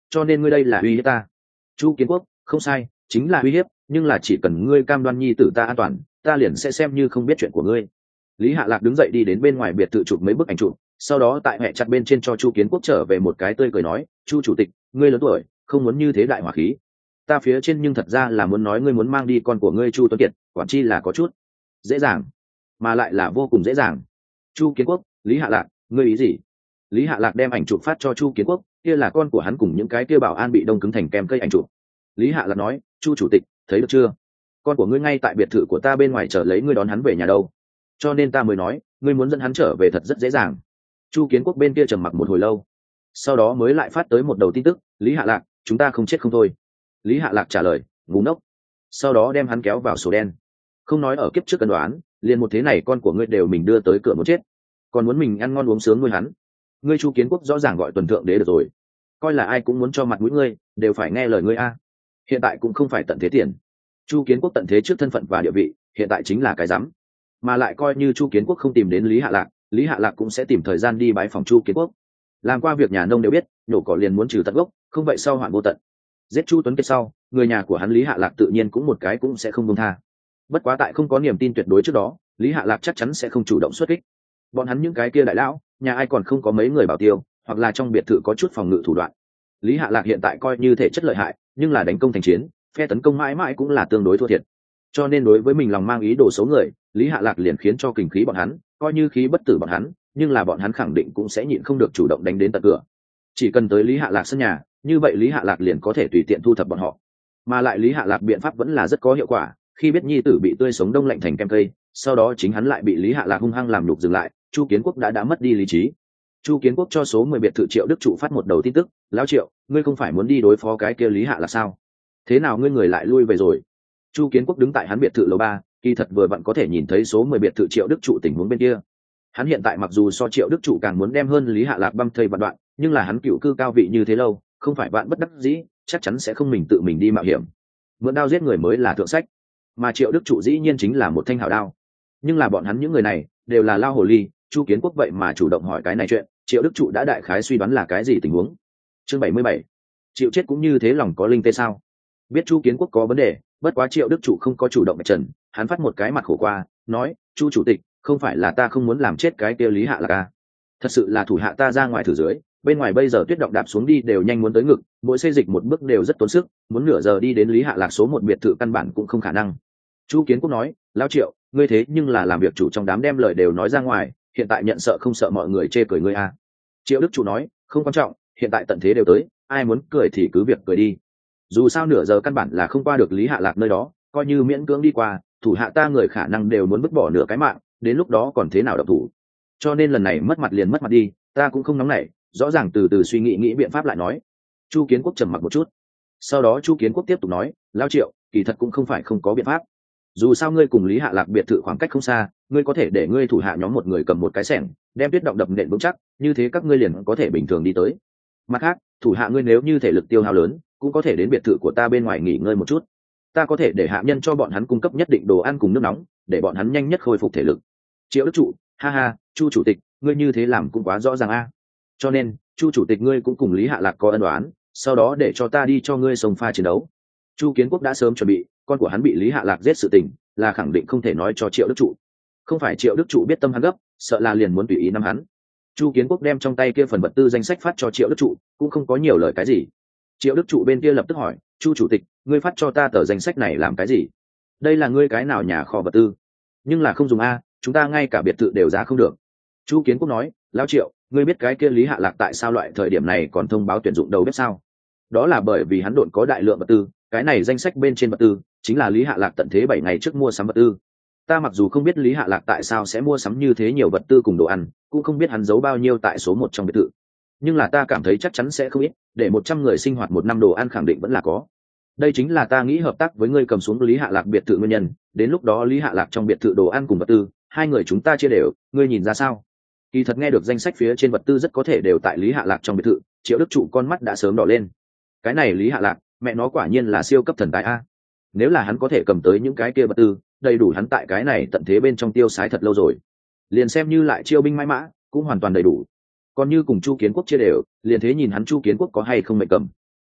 cho nên ngươi đây là uy hiếp ta. Chu Kiến Quốc: không sai, chính là uy hiếp, nhưng là chỉ cần ngươi cam đoan nhi tử ta an toàn, ta liền sẽ xem như không biết chuyện của ngươi. Lý Hạ Lạc đứng dậy đi đến bên ngoài biệt thự chụp mấy bức ảnh chụp, sau đó tại hệ chặt bên trên cho Chu Kiến Quốc trở về một cái tươi cười nói: Chu chủ tịch, ngươi lớn tuổi, không muốn như thế đại hỏa khí. Ta phía trên nhưng thật ra là muốn nói ngươi muốn mang đi con của ngươi Chu Tuấn Kiệt, quản chi là có chút dễ dàng, mà lại là vô cùng dễ dàng. Chu Kiến Quốc: Lý Hạ Lạc, ngươi ý gì? Lý Hạ Lạc đem ảnh chụp phát cho Chu Kiến Quốc, kia là con của hắn cùng những cái kia bảo an bị đông cứng thành kem cây ảnh chụp. Lý Hạ Lạc nói: Chu chủ tịch, thấy được chưa? Con của ngươi ngay tại biệt thự của ta bên ngoài chờ lấy ngươi đón hắn về nhà đâu, cho nên ta mới nói ngươi muốn dẫn hắn trở về thật rất dễ dàng. Chu Kiến Quốc bên kia trầm mặc một hồi lâu, sau đó mới lại phát tới một đầu tin tức: Lý Hạ Lạc, chúng ta không chết không thôi. Lý Hạ Lạc trả lời: ngu ngốc. Sau đó đem hắn kéo vào sổ đen. Không nói ở kiếp trước cân đoán, liền một thế này con của ngươi đều mình đưa tới cửa muốn chết, còn muốn mình ăn ngon uống sướng nuôi hắn. Ngươi Chu Kiến Quốc rõ ràng gọi tuần thượng đế được rồi, coi là ai cũng muốn cho mặt mũi ngươi, đều phải nghe lời ngươi a. Hiện tại cũng không phải tận thế tiền. Chu Kiến Quốc tận thế trước thân phận và địa vị, hiện tại chính là cái rắm. Mà lại coi như Chu Kiến Quốc không tìm đến Lý Hạ Lạc, Lý Hạ Lạc cũng sẽ tìm thời gian đi bái phòng Chu Kiến Quốc. Làm qua việc nhà nông đều biết, nhổ cỏ liền muốn trừ tận gốc, không vậy sau hoạn vô tận. Giết Chu Tuấn Kiệt sau, người nhà của hắn Lý Hạ Lạc tự nhiên cũng một cái cũng sẽ không buông tha. Bất quá tại không có niềm tin tuyệt đối trước đó, Lý Hạ Lạc chắc chắn sẽ không chủ động xuất kích. Bọn hắn những cái kia đại lão, nhà ai còn không có mấy người bảo tiêu, hoặc là trong biệt thự có chút phòng ngự thủ đoạn. Lý Hạ Lạc hiện tại coi như thể chất lợi hại, nhưng là đánh công thành chiến, phe tấn công mãi mãi cũng là tương đối thua thiệt. Cho nên đối với mình lòng mang ý đồ xấu người, Lý Hạ Lạc liền khiến cho kình khí bọn hắn, coi như khí bất tử bọn hắn, nhưng là bọn hắn khẳng định cũng sẽ nhịn không được chủ động đánh đến tận cửa. Chỉ cần tới Lý Hạ Lạc sân nhà, như vậy Lý Hạ Lạc liền có thể tùy tiện thu thập bọn họ. Mà lại Lý Hạ Lạc biện pháp vẫn là rất có hiệu quả, khi biết nhi tử bị tươi sống đông lạnh thành kem cây, sau đó chính hắn lại bị Lý Hạ Lạc hung hăng làm nhục dừng lại, Chu Kiến Quốc đã mất đi lý trí. Chu Kiến Quốc cho số 10 biệt thự Triệu Đức Trụ phát một đầu tin tức: lão Triệu, ngươi không phải muốn đi đối phó cái kia Lý Hạ Lạc sao? Thế nào ngươi người lại lui về rồi? Chu Kiến Quốc đứng tại hắn biệt thự lầu 3, kỳ thật vừa vặn có thể nhìn thấy số 10 biệt thự Triệu Đức Trụ tình huống bên kia. Hắn hiện tại mặc dù so Triệu Đức Trụ càng muốn đem hơn Lý Hạ Lạc băm thây vạn đoạn, nhưng là hắn cựu cư cao vị như thế lâu, không phải bạn bất đắc dĩ, chắc chắn sẽ không mình tự mình đi mạo hiểm. Mượn đao giết người mới là thượng sách, mà Triệu Đức Trụ dĩ nhiên chính là một thanh hảo đao. Nhưng là bọn hắn những người này đều là lao hồ ly, Chu Kiến Quốc vậy mà chủ động hỏi cái này chuyện, Triệu Đức Trụ đã đại khái suy đoán là cái gì tình huống. Chương 77. Chịu chết cũng như thế lòng có linh tê sao? Biết Chu Kiến Quốc có vấn đề, bất quá Triệu Đức Trụ không có chủ động trần, hắn phát một cái mặt khổ qua, nói: Chu chủ tịch, không phải là ta không muốn làm chết cái kia Lý Hạ Lạc à? Thật sự là thủ hạ ta ra ngoài thử dưới, bên ngoài bây giờ tuyết động đạp xuống đi đều nhanh muốn tới ngực, mỗi xây dịch một bước đều rất tốn sức, muốn nửa giờ đi đến Lý Hạ Lạc số 1 biệt thự căn bản cũng không khả năng. Chu Kiến Quốc nói: lão Triệu, ngươi thế nhưng là làm việc chủ trong đám đem lời đều nói ra ngoài, hiện tại nhận sợ không sợ mọi người chê cười ngươi à? Triệu Đức Trụ nói: không quan trọng, hiện tại tận thế đều tới, ai muốn cười thì cứ việc cười đi. Dù sao nửa giờ căn bản là không qua được Lý Hạ Lạc nơi đó, coi như miễn cưỡng đi qua, thủ hạ ta người khả năng đều muốn vứt bỏ nửa cái mạng, đến lúc đó còn thế nào động thủ. Cho nên lần này mất mặt liền mất mặt đi, ta cũng không nóng nảy, rõ ràng từ từ suy nghĩ biện pháp lại nói. Chu Kiến Quốc trầm mặc một chút, sau đó Chu Kiến Quốc tiếp tục nói: lão Triệu, kỳ thật cũng không phải không có biện pháp. Dù sao ngươi cùng Lý Hạ Lạc biệt thự khoảng cách không xa, ngươi có thể để ngươi thủ hạ nhóm một người cầm một cái xẻng, đem tuyết động đập nện vững chắc, như thế các ngươi liền có thể bình thường đi tới. Mặt khác, thủ hạ ngươi nếu như thể lực tiêu hao lớn, cũng có thể đến biệt thự của ta bên ngoài nghỉ ngơi một chút, ta có thể để hạ nhân cho bọn hắn cung cấp nhất định đồ ăn cùng nước nóng, để bọn hắn nhanh nhất khôi phục thể lực. Triệu Đức Trụ: ha ha, Chu chủ tịch, ngươi như thế làm cũng quá rõ ràng a. Cho nên, Chu chủ tịch ngươi cũng cùng Lý Hạ Lạc có ân oán, sau đó để cho ta đi cho ngươi sông pha chiến đấu. Chu Kiến Quốc đã sớm chuẩn bị, con của hắn bị Lý Hạ Lạc giết sự tình, là khẳng định không thể nói cho Triệu Đức Trụ. Không phải Triệu Đức Trụ biết tâm hắn gấp, sợ là liền muốn tùy ý nắm hắn. Chu Kiến Quốc đem trong tay kia phần vật tư danh sách phát cho Triệu Đức Trụ, cũng không có nhiều lời cái gì. Triệu Đức Trụ bên kia lập tức hỏi: Chu chủ tịch, ngươi phát cho ta tờ danh sách này làm cái gì? Đây là ngươi cái nào nhà kho vật tư? Nhưng là không dùng a, chúng ta ngay cả biệt thự đều giá không được. Chu Kiến Quốc nói: lão Triệu, ngươi biết cái kia Lý Hạ Lạc tại sao loại thời điểm này còn thông báo tuyển dụng đầu bếp sao? Đó là bởi vì hắn độn có đại lượng vật tư, cái này danh sách bên trên vật tư chính là Lý Hạ Lạc tận thế 7 ngày trước mua sắm vật tư. Ta mặc dù không biết Lý Hạ Lạc tại sao sẽ mua sắm như thế nhiều vật tư cùng đồ ăn, cũng không biết hắn giấu bao nhiêu tại số 1 trong biệt thự, nhưng là ta cảm thấy chắc chắn sẽ không ít, để 100 người sinh hoạt 1 năm đồ ăn khẳng định vẫn là có. Đây chính là ta nghĩ hợp tác với ngươi cầm xuống Lý Hạ Lạc biệt thự nguyên nhân, đến lúc đó Lý Hạ Lạc trong biệt thự đồ ăn cùng vật tư, hai người chúng ta chia đều, ngươi nhìn ra sao? Kỳ thật nghe được danh sách phía trên vật tư rất có thể đều tại Lý Hạ Lạc trong biệt thự, Triệu Đức Trụ con mắt đã sớm đỏ lên. Cái này Lý Hạ Lạc, mẹ nó quả nhiên là siêu cấp thần tài a. Nếu là hắn có thể cầm tới những cái kia vật tư, đầy đủ hắn tại cái này tận thế bên trong tiêu xái thật lâu rồi. Liền xem như lại chiêu binh mãi mã, cũng hoàn toàn đầy đủ. Còn như cùng Chu Kiến Quốc chia đều, liền thế nhìn hắn Chu Kiến Quốc có hay không mệnh cầm.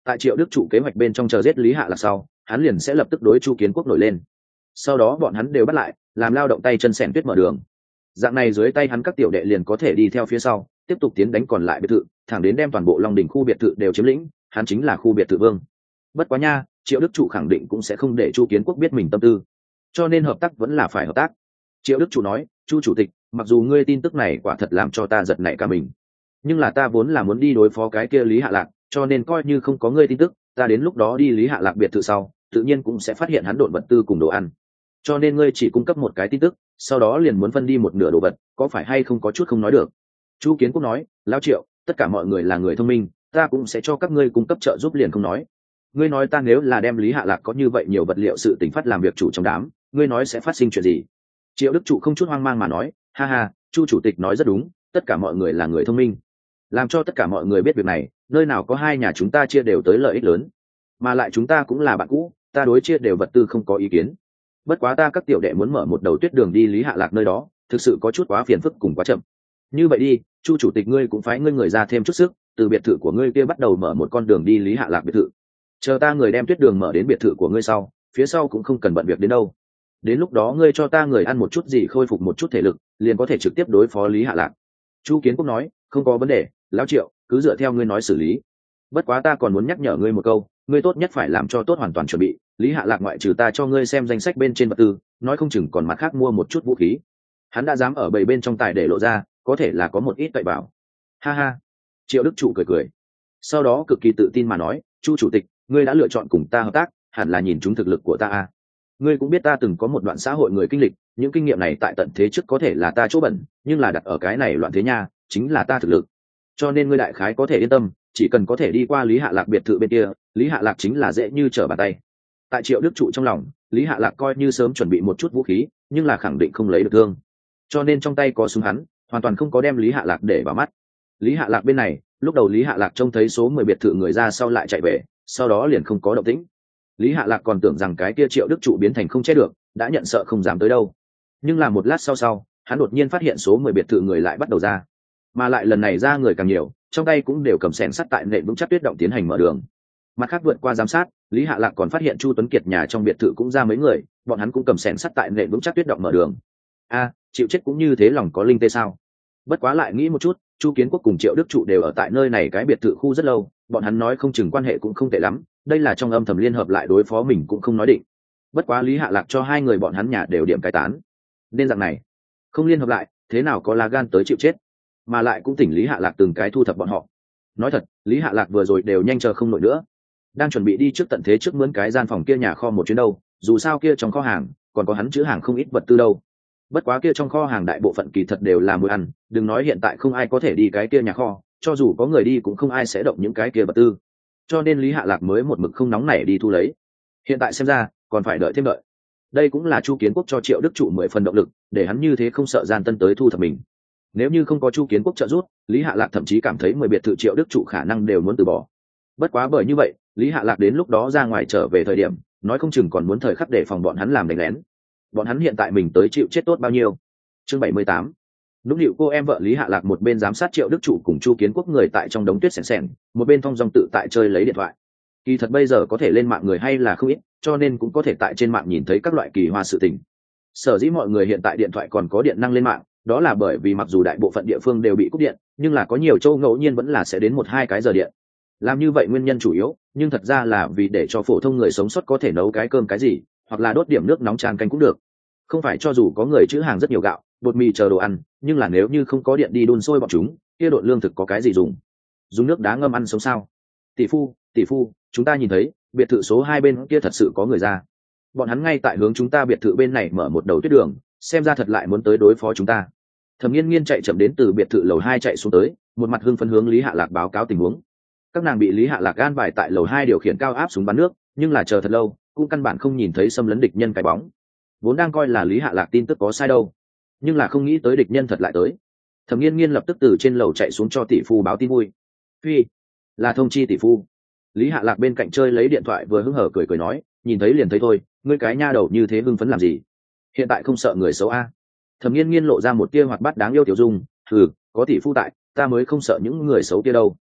Tại Triệu Đức Trụ kế hoạch bên trong chờ giết Lý Hạ Lạc sau, hắn liền sẽ lập tức đối Chu Kiến Quốc nổi lên. Sau đó bọn hắn đều bắt lại, làm lao động tay chân xẻng tuyết mở đường. Dạng này dưới tay hắn các tiểu đệ liền có thể đi theo phía sau, tiếp tục tiến đánh còn lại biệt thự, thẳng đến đem toàn bộ Long Đỉnh khu biệt thự đều chiếm lĩnh, hắn chính là khu biệt thự vương. Bất quá nha, Triệu Đức Trụ khẳng định cũng sẽ không để Chu Kiến Quốc biết mình tâm tư, cho nên hợp tác vẫn là phải hợp tác. Triệu Đức Trụ nói, Chu chủ tịch, mặc dù ngươi tin tức này quả thật làm cho ta giật nảy cả mình, nhưng là ta vốn là muốn đi đối phó cái kia Lý Hạ Lạc, cho nên coi như không có ngươi tin tức, ta đến lúc đó đi Lý Hạ Lạc biệt thự sau, tự nhiên cũng sẽ phát hiện hắn độn vật tư cùng đồ ăn. Cho nên ngươi chỉ cung cấp một cái tin tức, sau đó liền muốn phân đi một nửa đồ vật, có phải hay không có chút không nói được. Chu Kiến Quốc nói, lão Triệu, tất cả mọi người là người thông minh, ta cũng sẽ cho các ngươi cung cấp trợ giúp liền không nói. Ngươi nói ta nếu là đem Lý Hạ Lạc có như vậy nhiều vật liệu sự tình phát làm việc chủ trong đám, ngươi nói sẽ phát sinh chuyện gì? Triệu Đức Trụ không chút hoang mang mà nói, ha ha, Chu chủ tịch nói rất đúng, tất cả mọi người là người thông minh, làm cho tất cả mọi người biết việc này, nơi nào có hai nhà chúng ta chia đều tới lợi ích lớn, mà lại chúng ta cũng là bạn cũ, ta đối chia đều vật tư không có ý kiến. Bất quá ta các tiểu đệ muốn mở một đầu tuyết đường đi Lý Hạ Lạc nơi đó, thực sự có chút quá phiền phức cùng quá chậm. Như vậy đi, Chu chủ tịch ngươi cũng phái ngươi người ra thêm chút sức, từ biệt thự của ngươi kia bắt đầu mở một con đường đi Lý Hạ Lạc biệt thự. Chờ ta người đem tuyết đường mở đến biệt thự của ngươi sau, phía sau cũng không cần bận việc đến đâu. Đến lúc đó ngươi cho ta người ăn một chút gì khôi phục một chút thể lực, liền có thể trực tiếp đối phó Lý Hạ Lạc. Chu Kiến Quốc nói, không có vấn đề, lão Triệu, cứ dựa theo ngươi nói xử lý. Bất quá ta còn muốn nhắc nhở ngươi một câu, ngươi tốt nhất phải làm cho tốt hoàn toàn chuẩn bị. Lý Hạ Lạc ngoại trừ ta cho ngươi xem danh sách bên trên vật tư, nói không chừng còn mặt khác mua một chút vũ khí. Hắn đã dám ở bầy bên trong tài để lộ ra, có thể là có một ít cậy bảo. Ha ha. Triệu Đức Trụ cười cười, sau đó cực kỳ tự tin mà nói, Chu chủ tịch, ngươi đã lựa chọn cùng ta hợp tác, hẳn là nhìn trúng thực lực của ta à. Ngươi cũng biết ta từng có một đoạn xã hội người kinh lịch, những kinh nghiệm này tại tận thế trước có thể là ta chỗ bẩn, nhưng là đặt ở cái này loạn thế nha, chính là ta thực lực. Cho nên ngươi đại khái có thể yên tâm, chỉ cần có thể đi qua Lý Hạ Lạc biệt thự bên kia, Lý Hạ Lạc chính là dễ như trở bàn tay. Tại Triệu Đức Trụ trong lòng, Lý Hạ Lạc coi như sớm chuẩn bị một chút vũ khí, nhưng là khẳng định không lấy được thương, cho nên trong tay có súng hắn hoàn toàn không có đem Lý Hạ Lạc để vào mắt. Lý Hạ Lạc bên này, lúc đầu Lý Hạ Lạc trông thấy số 10 biệt thự người ra sau lại chạy về, sau đó liền không có động tĩnh. Lý Hạ Lạc còn tưởng rằng cái kia Triệu Đức Trụ biến thành không che được, đã nhận sợ không dám tới đâu. Nhưng là một lát sau, hắn đột nhiên phát hiện số 10 biệt thự người lại bắt đầu ra, mà lại lần này ra người càng nhiều, trong tay cũng đều cầm xẻng sắt tại nệm vững chắc tuyết động tiến hành mở đường. Mặt khác vượt qua giám sát, Lý Hạ Lạc còn phát hiện Chu Tuấn Kiệt nhà trong biệt thự cũng ra mấy người, bọn hắn cũng cầm xẻng sắt tại nệm vững chắc tuyết động mở đường. A, chịu chết cũng như thế lòng có linh tê sao? Bất quá lại nghĩ một chút, Chu Kiến Quốc cùng Triệu Đức Trụ đều ở tại nơi này cái biệt thự khu rất lâu, bọn hắn nói không chừng quan hệ cũng không tệ lắm, đây là trong âm thầm liên hợp lại đối phó mình cũng không nói định. Bất quá Lý Hạ Lạc cho hai người bọn hắn nhà đều điểm cai tán, nên dạng này không liên hợp lại, thế nào có lá gan tới chịu chết, mà lại cũng tỉnh Lý Hạ Lạc từng cái thu thập bọn họ. Nói thật, Lý Hạ Lạc vừa rồi đều nhanh chờ không nổi nữa, đang chuẩn bị đi trước tận thế trước mướn cái gian phòng kia nhà kho một chuyến đâu, dù sao kia trong kho hàng còn có hắn chứa hàng không ít vật tư đâu. Bất quá kia trong kho hàng đại bộ phận kỳ thật đều là muối ăn, đừng nói hiện tại không ai có thể đi cái kia nhà kho, cho dù có người đi cũng không ai sẽ động những cái kia vật tư, cho nên Lý Hạ Lạc mới một mực không nóng nảy đi thu lấy. Hiện tại xem ra còn phải đợi thêm đợi. Đây cũng là Chu Kiến Quốc cho Triệu Đức Trụ 10 phần động lực, để hắn như thế không sợ gian tân tới thu thập mình. Nếu như không có Chu Kiến Quốc trợ giúp, Lý Hạ Lạc thậm chí cảm thấy 10 biệt thự Triệu Đức Trụ khả năng đều muốn từ bỏ. Bất quá bởi như vậy, Lý Hạ Lạc đến lúc đó ra ngoài trở về thời điểm, nói không chừng còn muốn thời khắc để phòng bọn hắn làm đánh lén. Bọn hắn hiện tại mình tới chịu chết tốt bao nhiêu. Chương 78. Nũng nịu cô em vợ Lý Hạ Lạc một bên giám sát Triệu Đức Trụ cùng Chu Kiến Quốc người tại trong đống tuyết sèn sèn, một bên thong dong tự tại chơi lấy điện thoại. Kỳ thật bây giờ có thể lên mạng người hay là không ít, cho nên cũng có thể tại trên mạng nhìn thấy các loại kỳ hoa sự tình. Sở dĩ mọi người hiện tại điện thoại còn có điện năng lên mạng, đó là bởi vì mặc dù đại bộ phận địa phương đều bị cúp điện, nhưng là có nhiều châu ngẫu nhiên vẫn là sẽ đến 1-2 cái giờ điện. Làm như vậy nguyên nhân chủ yếu, nhưng thật ra là vì để cho phổ thông người sống sót có thể nấu cái cơm cái gì, hoặc là đốt điểm nước nóng tràn canh cũng được. Không phải cho dù có người trữ hàng rất nhiều gạo, bột mì chờ đồ ăn, nhưng là nếu như không có điện đi đun sôi bọn chúng, kia độn lương thực có cái gì dùng? Dùng nước đá ngâm ăn sống sao? Tỷ phu, chúng ta nhìn thấy biệt thự số 2 bên kia thật sự có người ra. Bọn hắn ngay tại hướng chúng ta biệt thự bên này mở một đầu tuyết đường, xem ra thật lại muốn tới đối phó chúng ta. Thẩm Nghiên Nghiên chạy chậm đến từ biệt thự lầu 2 chạy xuống tới, một mặt hưng phấn hướng Lý Hạ Lạc báo cáo tình huống. Các nàng bị Lý Hạ Lạc an bài tại lầu 2 điều khiển cao áp súng bắn nước, nhưng là chờ thật lâu, cũng căn bản không nhìn thấy xâm lấn địch nhân cái bóng. Vốn đang coi là Lý Hạ Lạc tin tức có sai đâu, nhưng là không nghĩ tới địch nhân thật lại tới. Thẩm Nghiên Nghiên lập tức từ trên lầu chạy xuống cho tỷ phu báo tin vui. Phi, là thông chi tỷ phu. Lý Hạ Lạc bên cạnh chơi lấy điện thoại vừa hứng hở cười nói, nhìn thấy liền thấy thôi, ngươi cái nha đầu như thế hưng phấn làm gì? Hiện tại không sợ người xấu a? Thẩm Nghiên Nghiên lộ ra một tia hoạt bát đáng yêu tiểu dung, có tỷ phu tại, ta mới không sợ những người xấu kia đâu.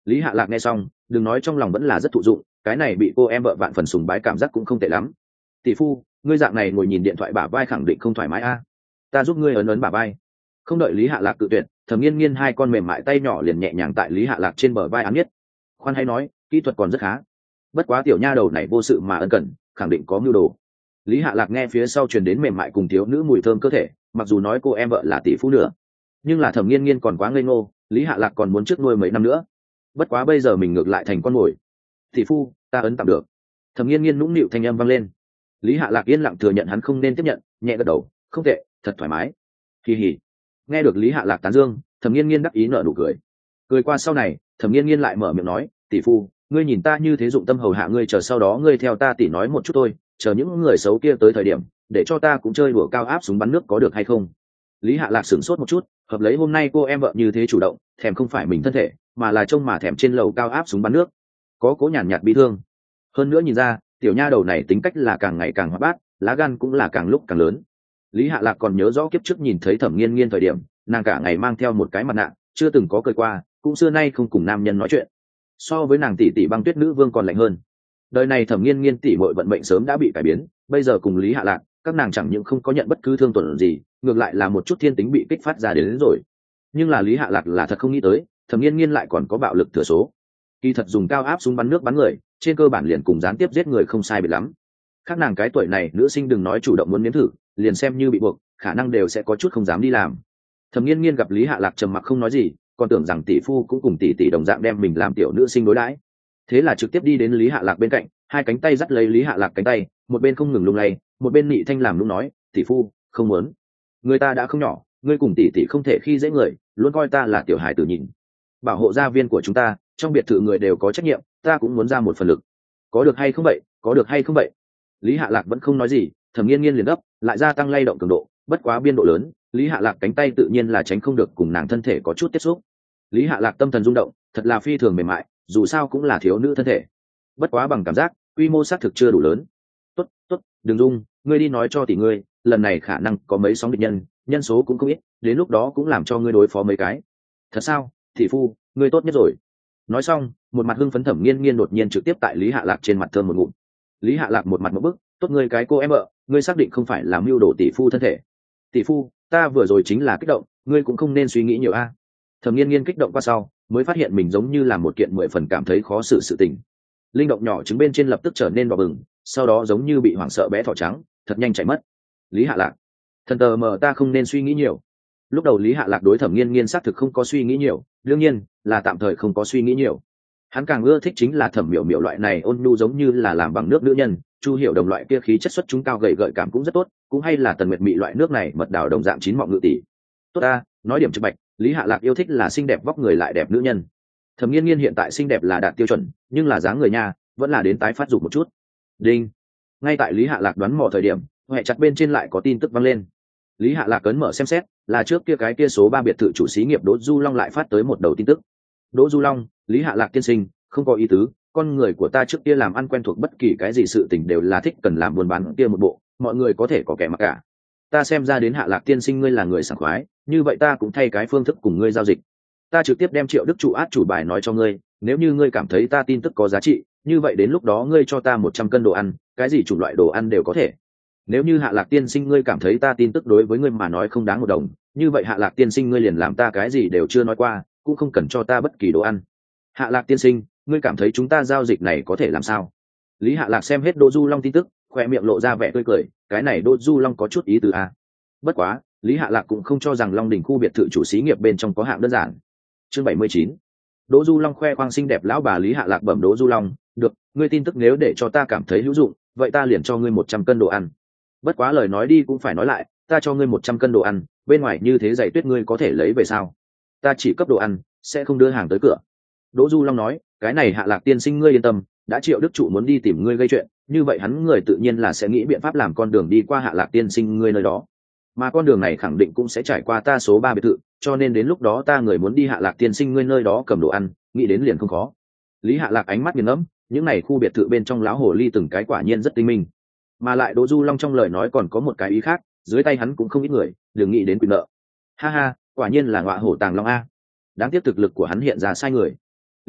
Lý Hạ Lạc nghe xong, đừng nói trong lòng vẫn là rất thụ dụng, cái này bị cô em vợ vạn phần sùng bái cảm giác cũng không tệ lắm. Tỷ phu, ngươi dạng này ngồi nhìn điện thoại bả vai khẳng định không thoải mái a. Ta giúp ngươi ấn ấn bả vai. Không đợi Lý Hạ Lạc cự tuyệt, Thẩm Nghiên Nghiên hai con mềm mại tay nhỏ liền nhẹ nhàng tại Lý Hạ Lạc trên bờ vai ám nhất. Khoan hay nói, kỹ thuật còn rất khá. Bất quá tiểu nha đầu này vô sự mà ân cần, khẳng định có mưu đồ. Lý Hạ Lạc nghe phía sau truyền đến mềm mại cùng thiếu nữ mùi thơm cơ thể, mặc dù nói cô em vợ là tỷ phú nữa, nhưng là Thẩm Nghiên Nghiên còn quá ngây ngô, Lý Hạ Lạc còn muốn trước nuôi mấy năm nữa. Bất quá bây giờ mình ngược lại thành con mồi. Tỷ phu, ta ấn tạm được. Thẩm Nghiên Nghiên nũng nịu thanh âm vang lên. Lý Hạ Lạc yên lặng thừa nhận hắn không nên tiếp nhận, nhẹ gật đầu, không tệ, thật thoải mái. Kỳ hỉ. Nghe được Lý Hạ Lạc tán dương, Thẩm Nghiên Nghiên đắc ý nở nụ cười. Cười qua sau này, Thẩm Nghiên Nghiên lại mở miệng nói, tỷ phu, ngươi nhìn ta như thế dụng tâm hầu hạ ngươi, chờ sau đó ngươi theo ta tỷ nói một chút thôi, chờ những người xấu kia tới thời điểm, để cho ta cũng chơi đùa cao áp súng bắn nước có được hay không? Lý Hạ Lạc sửng sốt một chút, hợp lấy hôm nay cô em vợ như thế chủ động, thèm không phải mình thân thể, mà là trông mà thèm trên lầu cao áp súng bắn nước, có cố nhàn nhạt bi thương. Hơn nữa nhìn ra, tiểu nha đầu này tính cách là càng ngày càng hoạt bát, lá gan cũng là càng lúc càng lớn. Lý Hạ Lạc còn nhớ rõ kiếp trước nhìn thấy Thẩm Nghiên Nghiên thời điểm, nàng cả ngày mang theo một cái mặt nạ, chưa từng có cười qua, cũng xưa nay không cùng nam nhân nói chuyện. So với nàng tỷ tỷ Băng Tuyết nữ vương còn lạnh hơn. Đời này Thẩm Nghiên Nghiên tỷ muội vận mệnh sớm đã bị cải biến, bây giờ cùng Lý Hạ Lạc, các nàng chẳng những không có nhận bất cứ thương tổn gì, ngược lại là một chút thiên tính bị kích phát ra đến rồi. Nhưng là Lý Hạ Lạc là thật không nghĩ tới, Thẩm Nghiên Nghiên lại còn có bạo lực thừa số. Kỳ thật dùng cao áp súng bắn nước bắn người, trên cơ bản liền cùng gián tiếp giết người không sai biệt lắm. Khác nàng cái tuổi này, nữ sinh đừng nói chủ động muốn nếm thử, liền xem như bị buộc, khả năng đều sẽ có chút không dám đi làm. Thẩm Nghiên Nghiên gặp Lý Hạ Lạc trầm mặc không nói gì, còn tưởng rằng tỷ phu cũng cùng tỷ tỷ đồng dạng đem mình làm tiểu nữ sinh đối đãi, thế là trực tiếp đi đến Lý Hạ Lạc bên cạnh, hai cánh tay dắt lấy Lý Hạ Lạc cánh tay, một bên không ngừng lung lay, một bên nị thanh làm lúc nói, tỷ phu, không muốn, người ta đã không nhỏ, ngươi cùng tỷ tỷ không thể khi dễ người, luôn coi ta là tiểu hài tử nhìn, bảo hộ gia viên của chúng ta, trong biệt thự người đều có trách nhiệm, ta cũng muốn ra một phần lực, có được hay không vậy, có được hay không vậy? Lý Hạ Lạc vẫn không nói gì, Thẩm Nghiên Nghiên liền gấp, lại gia tăng lay động cường độ, bất quá biên độ lớn, Lý Hạ Lạc cánh tay tự nhiên là tránh không được cùng nàng thân thể có chút tiếp xúc. Lý Hạ Lạc tâm thần rung động, thật là phi thường mềm mại, dù sao cũng là thiếu nữ thân thể. Bất quá bằng cảm giác, quy mô xác thực chưa đủ lớn. Tốt, tốt, đừng rung, ngươi đi nói cho tỷ ngươi, lần này khả năng có mấy sóng địch nhân, nhân số cũng không ít, đến lúc đó cũng làm cho ngươi đối phó mấy cái. Thật sao? Tỷ phu, ngươi tốt nhất rồi. Nói xong, một mặt hưng phấn Thẩm Nghiên Nghiên đột nhiên trực tiếp tại Lý Hạ Lạc trên mặt thơm một ngụm. Lý Hạ Lạc một mặt một bức, tốt ngươi cái cô em vợ, ngươi xác định không phải làm mưu đồ tỷ phu thân thể. Tỷ phu, ta vừa rồi chính là kích động, ngươi cũng không nên suy nghĩ nhiều a. Thẩm Nghiên Nghiên kích động qua sau, mới phát hiện mình giống như là một kiện 10 phần cảm thấy khó xử sự tình. Linh động nhỏ trứng bên trên lập tức trở nên đỏ bừng, sau đó giống như bị hoảng sợ bé thỏ trắng, thật nhanh chạy mất. Lý Hạ Lạc, thần tờ mờ ta không nên suy nghĩ nhiều. Lúc đầu Lý Hạ Lạc đối Thẩm Nghiên Nghiên xác thực không có suy nghĩ nhiều, đương nhiên là tạm thời không có suy nghĩ nhiều. Hắn càng ưa thích chính là Thẩm Miểu Miểu loại này ôn nhu giống như là làm bằng nước nữ nhân, Chu Hiểu Đồng loại kia khí chất xuất chúng cao gầy gợi cảm cũng rất tốt, cũng hay là Tần Nguyệt Mị loại nước này mật đào đồng dạng chín mọng ngự tỷ. Tốt ta, nói điểm trực bạch, Lý Hạ Lạc yêu thích là xinh đẹp vóc người lại đẹp nữ nhân. Thẩm Nghiên Nghiên hiện tại xinh đẹp là đạt tiêu chuẩn, nhưng là dáng người nha, vẫn là đến tái phát dục một chút. Đinh. Ngay tại Lý Hạ Lạc đoán mò thời điểm, hệ chặt bên trên lại có tin tức vang lên. Lý Hạ Lạc cấn mở xem xét, là trước kia cái kia số 3 biệt thự chủ xí nghiệp Đỗ Du Long lại phát tới một đầu tin tức. Đỗ Du Long, Lý Hạ Lạc tiên sinh, không có ý tứ, con người của ta trước kia làm ăn quen thuộc bất kỳ cái gì sự tình đều là thích cần làm buôn bán kia một bộ, mọi người có thể có kẻ mặc cả. Ta xem ra đến Hạ Lạc tiên sinh ngươi là người sảng khoái, như vậy ta cũng thay cái phương thức cùng ngươi giao dịch. Ta trực tiếp đem Triệu Đức Trụ át chủ bài nói cho ngươi, nếu như ngươi cảm thấy ta tin tức có giá trị, như vậy đến lúc đó ngươi cho ta 100 cân đồ ăn, cái gì chủng loại đồ ăn đều có thể. Nếu như Hạ Lạc tiên sinh ngươi cảm thấy ta tin tức đối với ngươi mà nói không đáng một đồng, như vậy Hạ Lạc tiên sinh ngươi liền làm ta cái gì đều chưa nói qua, cũng không cần cho ta bất kỳ đồ ăn. Hạ Lạc tiên sinh, ngươi cảm thấy chúng ta giao dịch này có thể làm sao? Lý Hạ Lạc xem hết Đỗ Du Long tin tức, khoe miệng lộ ra vẻ tươi cười, cái này Đỗ Du Long có chút ý tứ à. Bất quá, Lý Hạ Lạc cũng không cho rằng Long Đỉnh khu biệt thự chủ xí nghiệp bên trong có hạng đơn giản. Chương 79. Đỗ Du Long khoe khoang xinh đẹp lão bà Lý Hạ Lạc bẩm Đỗ Du Long, được, ngươi tin tức nếu để cho ta cảm thấy hữu dụng, vậy ta liền cho ngươi 100 cân đồ ăn. Bất quá lời nói đi cũng phải nói lại, ta cho ngươi 100 cân đồ ăn, bên ngoài như thế giày tuyết ngươi có thể lấy về sao? Ta chỉ cấp đồ ăn, sẽ không đưa hàng tới cửa. Đỗ Du Long nói, cái này Hạ Lạc tiên sinh ngươi yên tâm, đã Triệu Đức Trụ muốn đi tìm ngươi gây chuyện, như vậy hắn người tự nhiên là sẽ nghĩ biện pháp làm con đường đi qua Hạ Lạc tiên sinh ngươi nơi đó. Mà con đường này khẳng định cũng sẽ trải qua ta số 3 biệt thự, cho nên đến lúc đó ta người muốn đi Hạ Lạc tiên sinh ngươi nơi đó cầm đồ ăn, nghĩ đến liền không khó. Lý Hạ Lạc ánh mắt nghiền ngẫm, những này khu biệt thự bên trong lão hồ ly từng cái quả nhiên rất tinh minh. Mà lại Đỗ Du Long trong lời nói còn có một cái ý khác, dưới tay hắn cũng không ít người, đừng nghĩ đến quyền nợ. Ha ha, quả nhiên là ngọa hổ tàng long a. Đáng tiếc thực lực của hắn hiện ra sai người.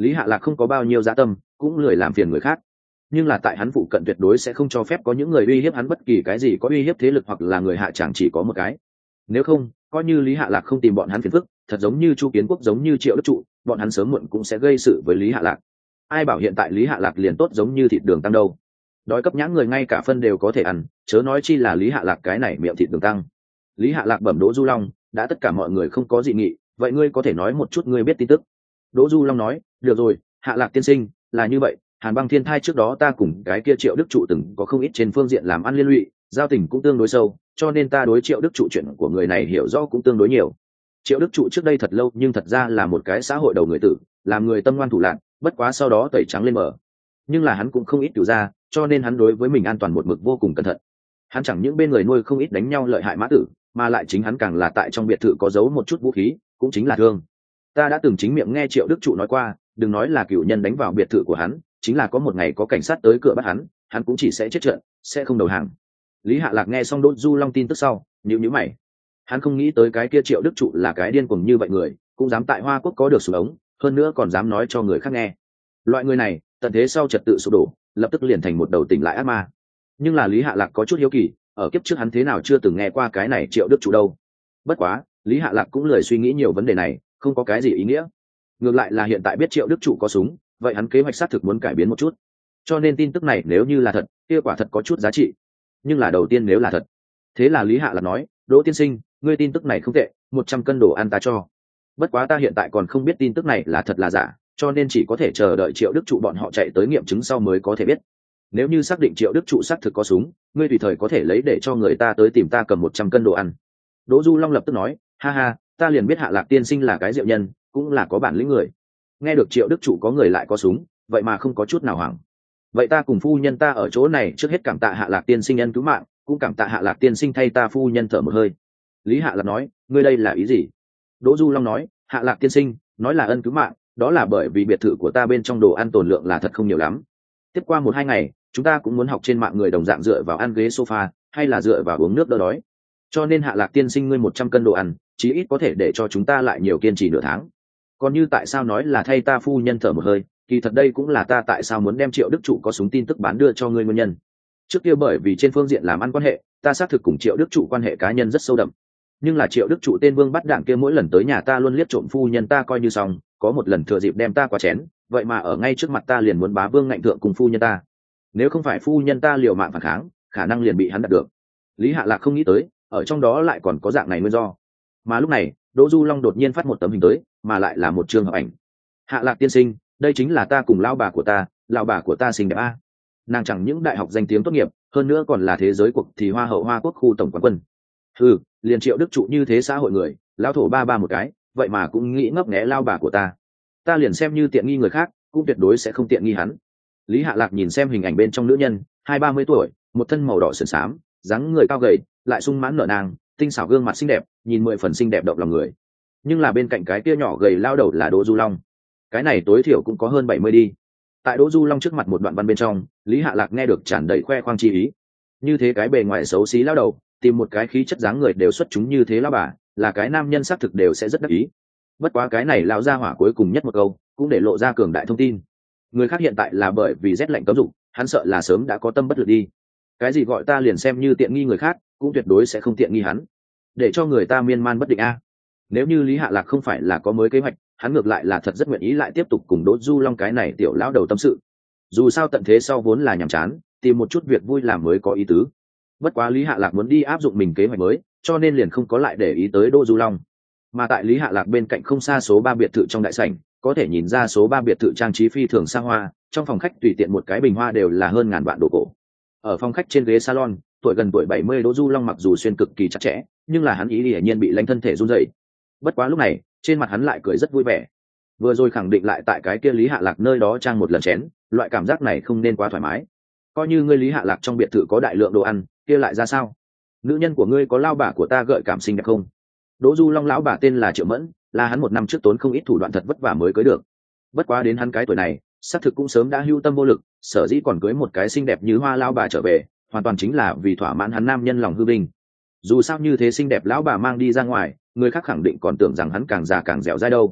Lý Hạ Lạc không có bao nhiêu dạ tâm, cũng lười làm phiền người khác, nhưng là tại hắn phụ cận tuyệt đối sẽ không cho phép có những người uy hiếp hắn, bất kỳ cái gì có uy hiếp thế lực hoặc là người hạ chẳng chỉ có một cái. Nếu không, coi như Lý Hạ Lạc không tìm bọn hắn phiền phức, thật giống như Chu Kiến Quốc giống như Triệu Đức Trụ, bọn hắn sớm muộn cũng sẽ gây sự với Lý Hạ Lạc. Ai bảo hiện tại Lý Hạ Lạc liền tốt giống như thịt đường tăng đâu. Đói cấp nhãn người ngay cả phân đều có thể ăn, chớ nói chi là Lý Hạ Lạc cái này miệng thịt đường tăng. Lý Hạ Lạc bẩm Đỗ Du Long, đã tất cả mọi người không có dị nghị, vậy ngươi có thể nói một chút ngươi biết tin tức. Đỗ Du Long nói, được rồi, Hạ Lạc tiên sinh, là như vậy, Hàn Băng Thiên Thai trước đó ta cùng cái kia Triệu Đức Trụ từng có không ít trên phương diện làm ăn liên lụy, giao tình cũng tương đối sâu, cho nên ta đối Triệu Đức Trụ chuyện của người này hiểu rõ cũng tương đối nhiều. Triệu Đức Trụ trước đây thật lâu nhưng thật ra là một cái xã hội đầu người tử, làm người tâm ngoan thủ lạn, bất quá sau đó tẩy trắng lên mở. Nhưng là hắn cũng không ít tiểu ra, cho nên hắn đối với mình an toàn một mực vô cùng cẩn thận. Hắn chẳng những bên người nuôi không ít đánh nhau lợi hại mã tử, mà lại chính hắn càng là tại trong biệt thự có giấu một chút vũ khí, cũng chính là thương. Ta đã từng chính miệng nghe Triệu Đức Trụ nói qua, đừng nói là cựu nhân đánh vào biệt thự của hắn, chính là có một ngày có cảnh sát tới cửa bắt hắn cũng chỉ sẽ chết trận, sẽ không đầu hàng. Lý Hạ Lạc nghe xong Đỗ Du Long tin tức sau, nhíu mày. Hắn không nghĩ tới cái kia Triệu Đức Trụ là cái điên cuồng như vậy người, cũng dám tại Hoa Quốc có được súng ống, hơn nữa còn dám nói cho người khác nghe. Loại người này, tận thế sau trật tự sụp đổ, lập tức liền thành một đầu tỉnh lại ác ma. Nhưng là Lý Hạ Lạc có chút hiếu kỳ, ở kiếp trước hắn thế nào chưa từng nghe qua cái này Triệu Đức Trụ đâu. Bất quá, Lý Hạ Lạc cũng lười suy nghĩ nhiều vấn đề này, không có cái gì ý nghĩa. Ngược lại là hiện tại biết Triệu Đức Trụ có súng, vậy hắn kế hoạch xác thực muốn cải biến một chút. Cho nên tin tức này nếu như là thật, kia quả thật có chút giá trị. Nhưng là đầu tiên nếu là thật. Thế là Lý Hạ Lạc nói, Đỗ tiên sinh, ngươi tin tức này không tệ, 100 cân đồ ăn ta cho. Bất quá ta hiện tại còn không biết tin tức này là thật là giả, cho nên chỉ có thể chờ đợi Triệu Đức Trụ bọn họ chạy tới nghiệm chứng sau mới có thể biết. Nếu như xác định Triệu Đức Trụ xác thực có súng, ngươi tùy thời có thể lấy để cho người ta tới tìm ta cầm 100 cân đồ ăn. Đỗ Du Long lập tức nói, ha ha, ta liền biết Hạ Lạc tiên sinh là cái diệu nhân, cũng là có bản lĩnh người. Nghe được Triệu Đức Trụ có người lại có súng, vậy mà không có chút nào hoảng. Vậy ta cùng phu nhân ta ở chỗ này trước hết cảm tạ Hạ Lạc tiên sinh ân cứu mạng, cũng cảm tạ Hạ Lạc tiên sinh thay ta phu nhân thở một hơi. Lý Hạ Lạc nói, ngươi đây là ý gì? Đỗ Du Long nói, Hạ Lạc tiên sinh nói là ân cứu mạng, đó là bởi vì biệt thự của ta bên trong đồ ăn tồn lượng là thật không nhiều lắm. Tiếp qua 1-2 ngày, chúng ta cũng muốn học trên mạng người đồng dạng dựa vào ăn ghế sofa, hay là dựa vào uống nước đỡ đói. Cho nên Hạ Lạc tiên sinh ngươi 100 cân đồ ăn, chí ít có thể để cho chúng ta lại nhiều kiên trì nửa tháng. Còn như tại sao nói là thay ta phu nhân thở một hơi, kỳ thật đây cũng là ta tại sao muốn đem Triệu Đức Trụ có súng tin tức bán đưa cho ngươi nguyên nhân. Trước kia bởi vì trên phương diện làm ăn quan hệ, ta xác thực cùng Triệu Đức Trụ quan hệ cá nhân rất sâu đậm. Nhưng là Triệu Đức Trụ tên vương bắt đảng kia mỗi lần tới nhà ta luôn liếc trộm phu nhân ta coi như xong, có một lần thừa dịp đem ta qua chén, vậy mà ở ngay trước mặt ta liền muốn bá vương ngạnh thượng cùng phu nhân ta. Nếu không phải phu nhân ta liều mạng phản kháng, khả năng liền bị hắn đạt được. Lý Hạ Lạc không nghĩ tới, ở trong đó lại còn có dạng này nguyên do. Mà lúc này, Đỗ Du Long đột nhiên phát một tấm hình tới, mà lại là một chương hợp ảnh. Hạ Lạc tiên sinh, đây chính là ta cùng lão bà của ta xinh đẹp a. Nàng chẳng những đại học danh tiếng tốt nghiệp, hơn nữa còn là thế giới cuộc thì hoa hậu Hoa Quốc khu tổng quán quân. Liền Triệu Đức Trụ như thế xã hội người, lão thổ ba một cái, vậy mà cũng nghĩ ngấp nghé lão bà của ta liền xem như tiện nghi người khác, cũng tuyệt đối sẽ không tiện nghi hắn. Lý Hạ Lạc nhìn xem hình ảnh bên trong nữ nhân, 20-30 tuổi, một thân màu đỏ sườn xám, dáng người cao gầy, lại sung mãn nở nang, tinh xảo gương mặt xinh đẹp, nhìn 10 phần xinh đẹp động lòng người. Nhưng là bên cạnh cái kia nhỏ gầy lao đầu là Đỗ Du Long, cái này tối thiểu cũng có hơn 70 đi. Tại Đỗ Du Long trước mặt một đoạn văn bên trong, Lý Hạ Lạc nghe được tràn đầy khoe khoang chi ý. Như thế cái bề ngoài xấu xí lao đầu, tìm một cái khí chất dáng người đều xuất chúng như thế lão bà, là cái nam nhân xác thực đều sẽ rất đắc ý. Bất quá cái này lão gia hỏa cuối cùng nhất một câu, cũng để lộ ra cường đại thông tin. Người khác hiện tại là bởi vì rét lạnh cấm dục, hắn sợ là sớm đã có tâm bất lực đi. Cái gì gọi ta liền xem như tiện nghi người khác, cũng tuyệt đối sẽ không tiện nghi hắn. Để cho người ta miên man bất định a. Nếu như Lý Hạ Lạc không phải là có mới kế hoạch, hắn ngược lại là thật rất nguyện ý lại tiếp tục cùng Đỗ Du Long cái này tiểu lão đầu tâm sự. Dù sao tận thế sau vốn là nhàm chán, tìm một chút việc vui làm mới có ý tứ. Bất quá Lý Hạ Lạc muốn đi áp dụng mình kế hoạch mới, cho nên liền không có lại để ý tới Đỗ Du Long. Mà tại Lý Hạ Lạc bên cạnh không xa số 3 biệt thự trong đại sảnh, có thể nhìn ra số 3 biệt thự trang trí phi thường xa hoa, trong phòng khách tùy tiện một cái bình hoa đều là hơn ngàn vạn đồ cổ. Ở phòng khách trên ghế salon, gần tuổi 70 Đỗ Du Long mặc dù xuyên cực kỳ chặt chẽ, nhưng là hắn ý hiển nhiên bị lanh thân thể run rẩy. Bất quá lúc này, trên mặt hắn lại cười rất vui vẻ. Vừa rồi khẳng định lại tại cái kia Lý Hạ Lạc nơi đó trang một lần chén, loại cảm giác này không nên quá thoải mái. Coi như ngươi Lý Hạ Lạc trong biệt thự có đại lượng đồ ăn, kia lại ra sao? Nữ nhân của ngươi có lao bà của ta gợi cảm xinh đẹp không? Đỗ Du Long lão bà tên là Triệu Mẫn, là hắn 1 năm trước tốn không ít thủ đoạn thật vất vả mới cưới được. Bất quá đến hắn cái tuổi này, xác thực cũng sớm đã hưu tâm vô lực, sở dĩ còn cưới một cái xinh đẹp như hoa lao bà trở về, hoàn toàn chính là vì thỏa mãn hắn nam nhân lòng hư vinh. Dù sao như thế xinh đẹp lão bà mang đi ra ngoài, người khác khẳng định còn tưởng rằng hắn càng già càng dẻo dai đâu.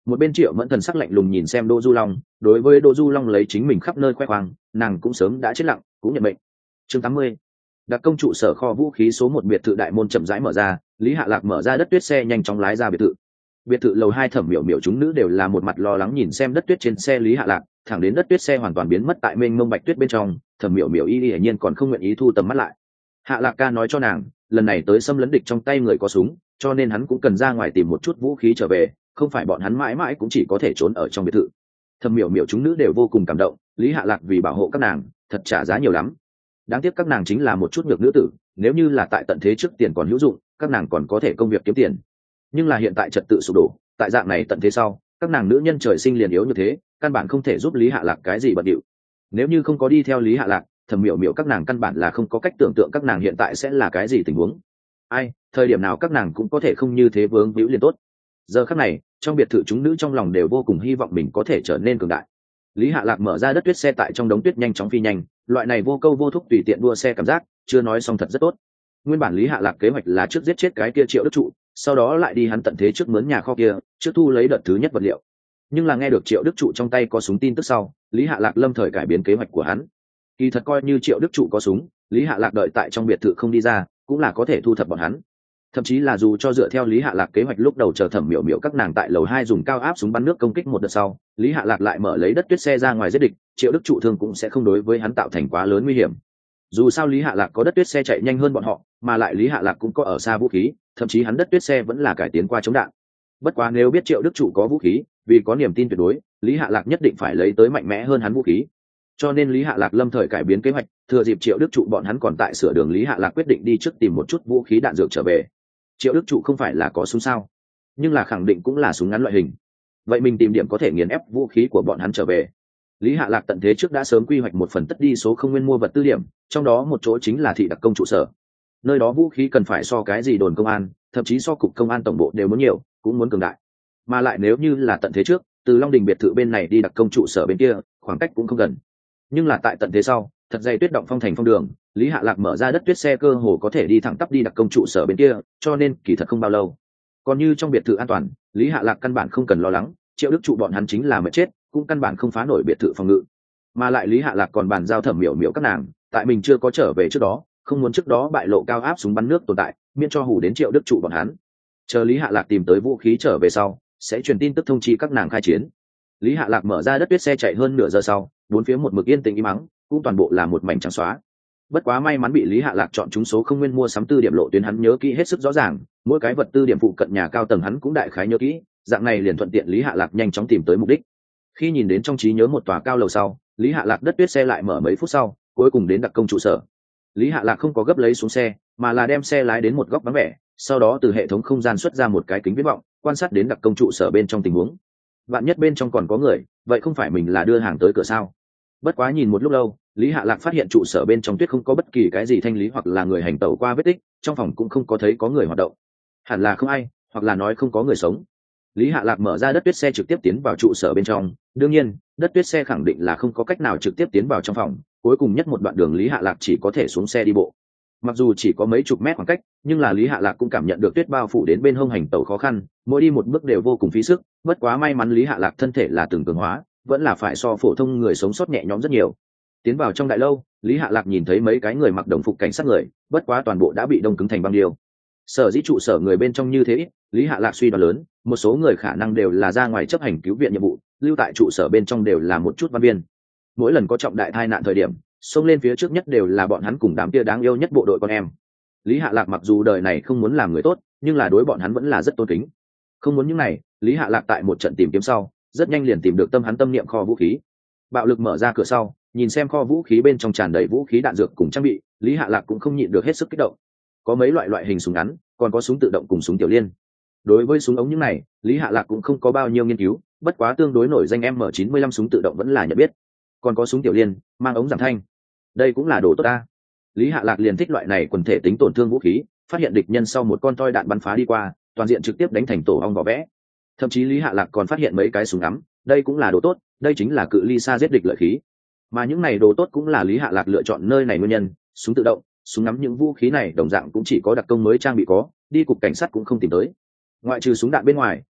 Một bên Triệu Mẫn thần sắc lạnh lùng nhìn xem Đỗ Du Long, đối với Đỗ Du Long lấy chính mình khắp nơi khoe khoang, nàng cũng sớm đã chết lặng, cũng nhận mệnh. Chương 80. Đặc công trụ sở kho vũ khí số 1 biệt thự đại môn chậm rãi mở ra, Lý Hạ Lạc mở ra đất tuyết xe nhanh chóng lái ra biệt thự. Biệt thự lầu 2 Thẩm Miểu Miểu chúng nữ đều là một mặt lo lắng nhìn xem đất tuyết trên xe Lý Hạ Lạc, thẳng đến đất tuyết xe hoàn toàn biến mất tại mênh mông bạch tuyết bên trong, Thẩm Miểu Miểu hiển nhiên còn không nguyện ý thu tầm mắt lại. Hạ Lạc ca nói cho nàng, lần này tới xâm lấn địch trong tay người có súng, cho nên hắn cũng cần ra ngoài tìm một chút vũ khí trở về, không phải bọn hắn mãi mãi cũng chỉ có thể trốn ở trong biệt thự. Thẩm Miểu Miểu chúng nữ đều vô cùng cảm động, Lý Hạ Lạc vì bảo hộ các nàng, thật trả giá nhiều lắm. Đáng tiếc các nàng chính là một chút nhược nữ tử, nếu như là tại tận thế trước tiền còn hữu dụng, các nàng còn có thể công việc kiếm tiền. Nhưng là hiện tại trật tự sụp đổ, tại dạng này tận thế sau, các nàng nữ nhân trời sinh liền yếu như thế, căn bản không thể giúp Lý Hạ Lạc cái gì bận điệu. Nếu như không có đi theo Lý Hạ Lạc, Thẩm Miểu Miểu các nàng căn bản là không có cách tưởng tượng các nàng hiện tại sẽ là cái gì tình huống. Ai, thời điểm nào các nàng cũng có thể không như thế vướng víu liền tốt. Giờ khắc này, trong biệt thự chúng nữ trong lòng đều vô cùng hy vọng mình có thể trở nên cường đại. Lý Hạ Lạc mở ra đất tuyết xe tại trong đống tuyết nhanh chóng phi nhanh, loại này vô câu vô thúc tùy tiện đua xe cảm giác, chưa nói xong thật rất tốt. Nguyên bản Lý Hạ Lạc kế hoạch là trước giết chết cái kia Triệu Đức Trụ, sau đó lại đi hắn tận thế trước mướn nhà kho kia, trước thu lấy đợt thứ nhất vật liệu. Nhưng là nghe được Triệu Đức Trụ trong tay có súng tin tức sau, Lý Hạ Lạc lâm thời cải biến kế hoạch của hắn. Kỳ thật coi như Triệu Đức Trụ có súng, Lý Hạ Lạc đợi tại trong biệt thự không đi ra, cũng là có thể thu thập bọn hắn. Thậm chí là dù cho dựa theo Lý Hạ Lạc kế hoạch lúc đầu chờ Thẩm Miểu Miểu các nàng tại lầu 2 dùng cao áp súng bắn nước công kích một đợt sau, Lý Hạ Lạc lại mở lấy đất tuyết xe ra ngoài giết địch, Triệu Đức Trụ thương cũng sẽ không đối với hắn tạo thành quá lớn nguy hiểm. Dù sao Lý Hạ Lạc có đất tuyết xe chạy nhanh hơn bọn họ, mà lại Lý Hạ Lạc cũng có ở xa vũ khí, thậm chí hắn đất tuyết xe vẫn là cải tiến qua chống đạn. Bất quá nếu biết Triệu Đức Trụ có vũ khí, vì có niềm tin tuyệt đối, Lý Hạ Lạc nhất định phải lấy tới mạnh mẽ hơn hắn vũ khí. Cho nên Lý Hạ Lạc lâm thời cải biến kế hoạch, thừa dịp Triệu Đức Trụ bọn hắn còn tại sửa đường, Lý Hạ Lạc quyết định đi trước tìm một chút vũ khí đạn dược trở về. Triệu Đức Trụ không phải là có súng sao, nhưng là khẳng định cũng là súng ngắn loại hình. Vậy mình tìm điểm có thể nghiền ép vũ khí của bọn hắn trở về. Lý Hạ Lạc tận thế trước đã sớm quy hoạch một phần tất đi số không nguyên mua vật tư điểm, trong đó một chỗ chính là thị đặc công trụ sở. Nơi đó vũ khí cần phải so cái gì đồn công an, thậm chí so cục công an tổng bộ đều muốn nhiều, cũng muốn cường đại. Mà lại nếu như là tận thế trước, từ Long Đình biệt thự bên này đi đặc công trụ sở bên kia, khoảng cách cũng không gần. Nhưng là tại tận thế sau, thật dày tuyết động phong thành phong đường, Lý Hạ Lạc mở ra đất tuyết xe cơ hồ có thể đi thẳng tắp đi đặc công trụ sở bên kia, cho nên kỳ thật không bao lâu. Còn như trong biệt thự an toàn, Lý Hạ Lạc căn bản không cần lo lắng, Triệu Đức Trụ bọn hắn chính là mệt chết, cũng căn bản không phá nổi biệt thự phòng ngự. Mà lại Lý Hạ Lạc còn bàn giao Thẩm Miểu Miểu các nàng, tại mình chưa có trở về trước đó, không muốn trước đó bại lộ cao áp súng bắn nước tồn tại, miễn cho hù đến Triệu Đức Trụ bọn hắn. Chờ Lý Hạ Lạc tìm tới vũ khí trở về sau, sẽ truyền tin tức thông chi các nàng khai chiến. Lý Hạ Lạc mở ra đất tuyết xe chạy hơn nửa giờ sau, bốn phía một mực yên tĩnh im mắng, cũng toàn bộ là một mảnh trắng xóa. Bất quá may mắn bị Lý Hạ Lạc chọn trúng số không nguyên mua sắm tư điểm lộ tuyến hắn nhớ kỹ hết sức rõ ràng, mỗi cái vật tư điểm phụ cận nhà cao tầng hắn cũng đại khái nhớ kỹ, dạng này liền thuận tiện Lý Hạ Lạc nhanh chóng tìm tới mục đích. Khi nhìn đến trong trí nhớ một tòa cao lầu sau, Lý Hạ Lạc đất tuyết xe lại mở mấy phút sau, cuối cùng đến đặc công trụ sở. Lý Hạ Lạc không có gấp lấy xuống xe, mà là đem xe lái đến một góc vắng vẻ, sau đó từ hệ thống không gian xuất ra một cái kính viễn vọng, quan sát đến đặc công trụ sở bên trong tình huống. Vạn nhất bên trong còn có người, vậy không phải mình là đưa hàng tới cửa sao? Bất quá nhìn một lúc lâu, Lý Hạ Lạc phát hiện trụ sở bên trong tuyết không có bất kỳ cái gì thanh lý hoặc là người hành tẩu qua vết tích, trong phòng cũng không có thấy có người hoạt động. Hẳn là không ai, hoặc là nói không có người sống. Lý Hạ Lạc mở ra đất tuyết xe trực tiếp tiến vào trụ sở bên trong, đương nhiên, đất tuyết xe khẳng định là không có cách nào trực tiếp tiến vào trong phòng, cuối cùng nhất một đoạn đường Lý Hạ Lạc chỉ có thể xuống xe đi bộ. Mặc dù chỉ có mấy chục mét khoảng cách, nhưng là Lý Hạ Lạc cũng cảm nhận được tuyết bao phủ đến bên hông hành tẩu khó khăn, mỗi đi một bước đều vô cùng phí sức, bất quá may mắn Lý Hạ Lạc thân thể là từng cường hóa, vẫn là phải so phổ thông người sống sót nhẹ nhõm rất nhiều. Tiến vào trong đại lâu, Lý Hạ Lạc nhìn thấy mấy cái người mặc đồng phục cảnh sát người, bất quá toàn bộ đã bị đông cứng thành băng điêu. Sở dĩ trụ sở người bên trong như thế, Lý Hạ Lạc suy đoán lớn, một số người khả năng đều là ra ngoài chấp hành cứu viện nhiệm vụ, lưu tại trụ sở bên trong đều là một chút văn viên. Mỗi lần có trọng đại tai nạn thời điểm, xông lên phía trước nhất đều là bọn hắn cùng đám kia đáng yêu nhất bộ đội con em. Lý Hạ Lạc mặc dù đời này không muốn làm người tốt, nhưng là đối bọn hắn vẫn là rất tôn kính. Không muốn những này, Lý Hạ Lạc tại một trận tìm kiếm sau, rất nhanh liền tìm được tâm hắn tâm niệm kho vũ khí. Bạo lực mở ra cửa sau, nhìn xem kho vũ khí bên trong tràn đầy vũ khí đạn dược cùng trang bị, Lý Hạ Lạc cũng không nhịn được hết sức kích động. Có mấy loại hình súng ngắn, còn có súng tự động cùng súng tiểu liên. Đối với súng ống những này, Lý Hạ Lạc cũng không có bao nhiêu nghiên cứu, bất quá tương đối nổi danh M95 súng tự động vẫn là nhận biết. Còn có súng tiểu liên, mang ống giảm thanh. Đây cũng là đồ tốt ta. Lý Hạ Lạc liền thích loại này quần thể tính tổn thương vũ khí, phát hiện địch nhân sau một con toi đạn bắn phá đi qua, toàn diện trực tiếp đánh thành tổ ong vỏ vẽ. Thậm chí Lý Hạ Lạc còn phát hiện mấy cái súng ngắm, đây cũng là đồ tốt, đây chính là cự ly xa giết địch lợi khí. Mà những này đồ tốt cũng là Lý Hạ Lạc lựa chọn nơi này nguyên nhân, súng tự động, súng ngắm những vũ khí này đồng dạng cũng chỉ có đặc công mới trang bị có, đi cục cảnh sát cũng không tìm tới. Ngoại trừ súng đạn bên ngoài,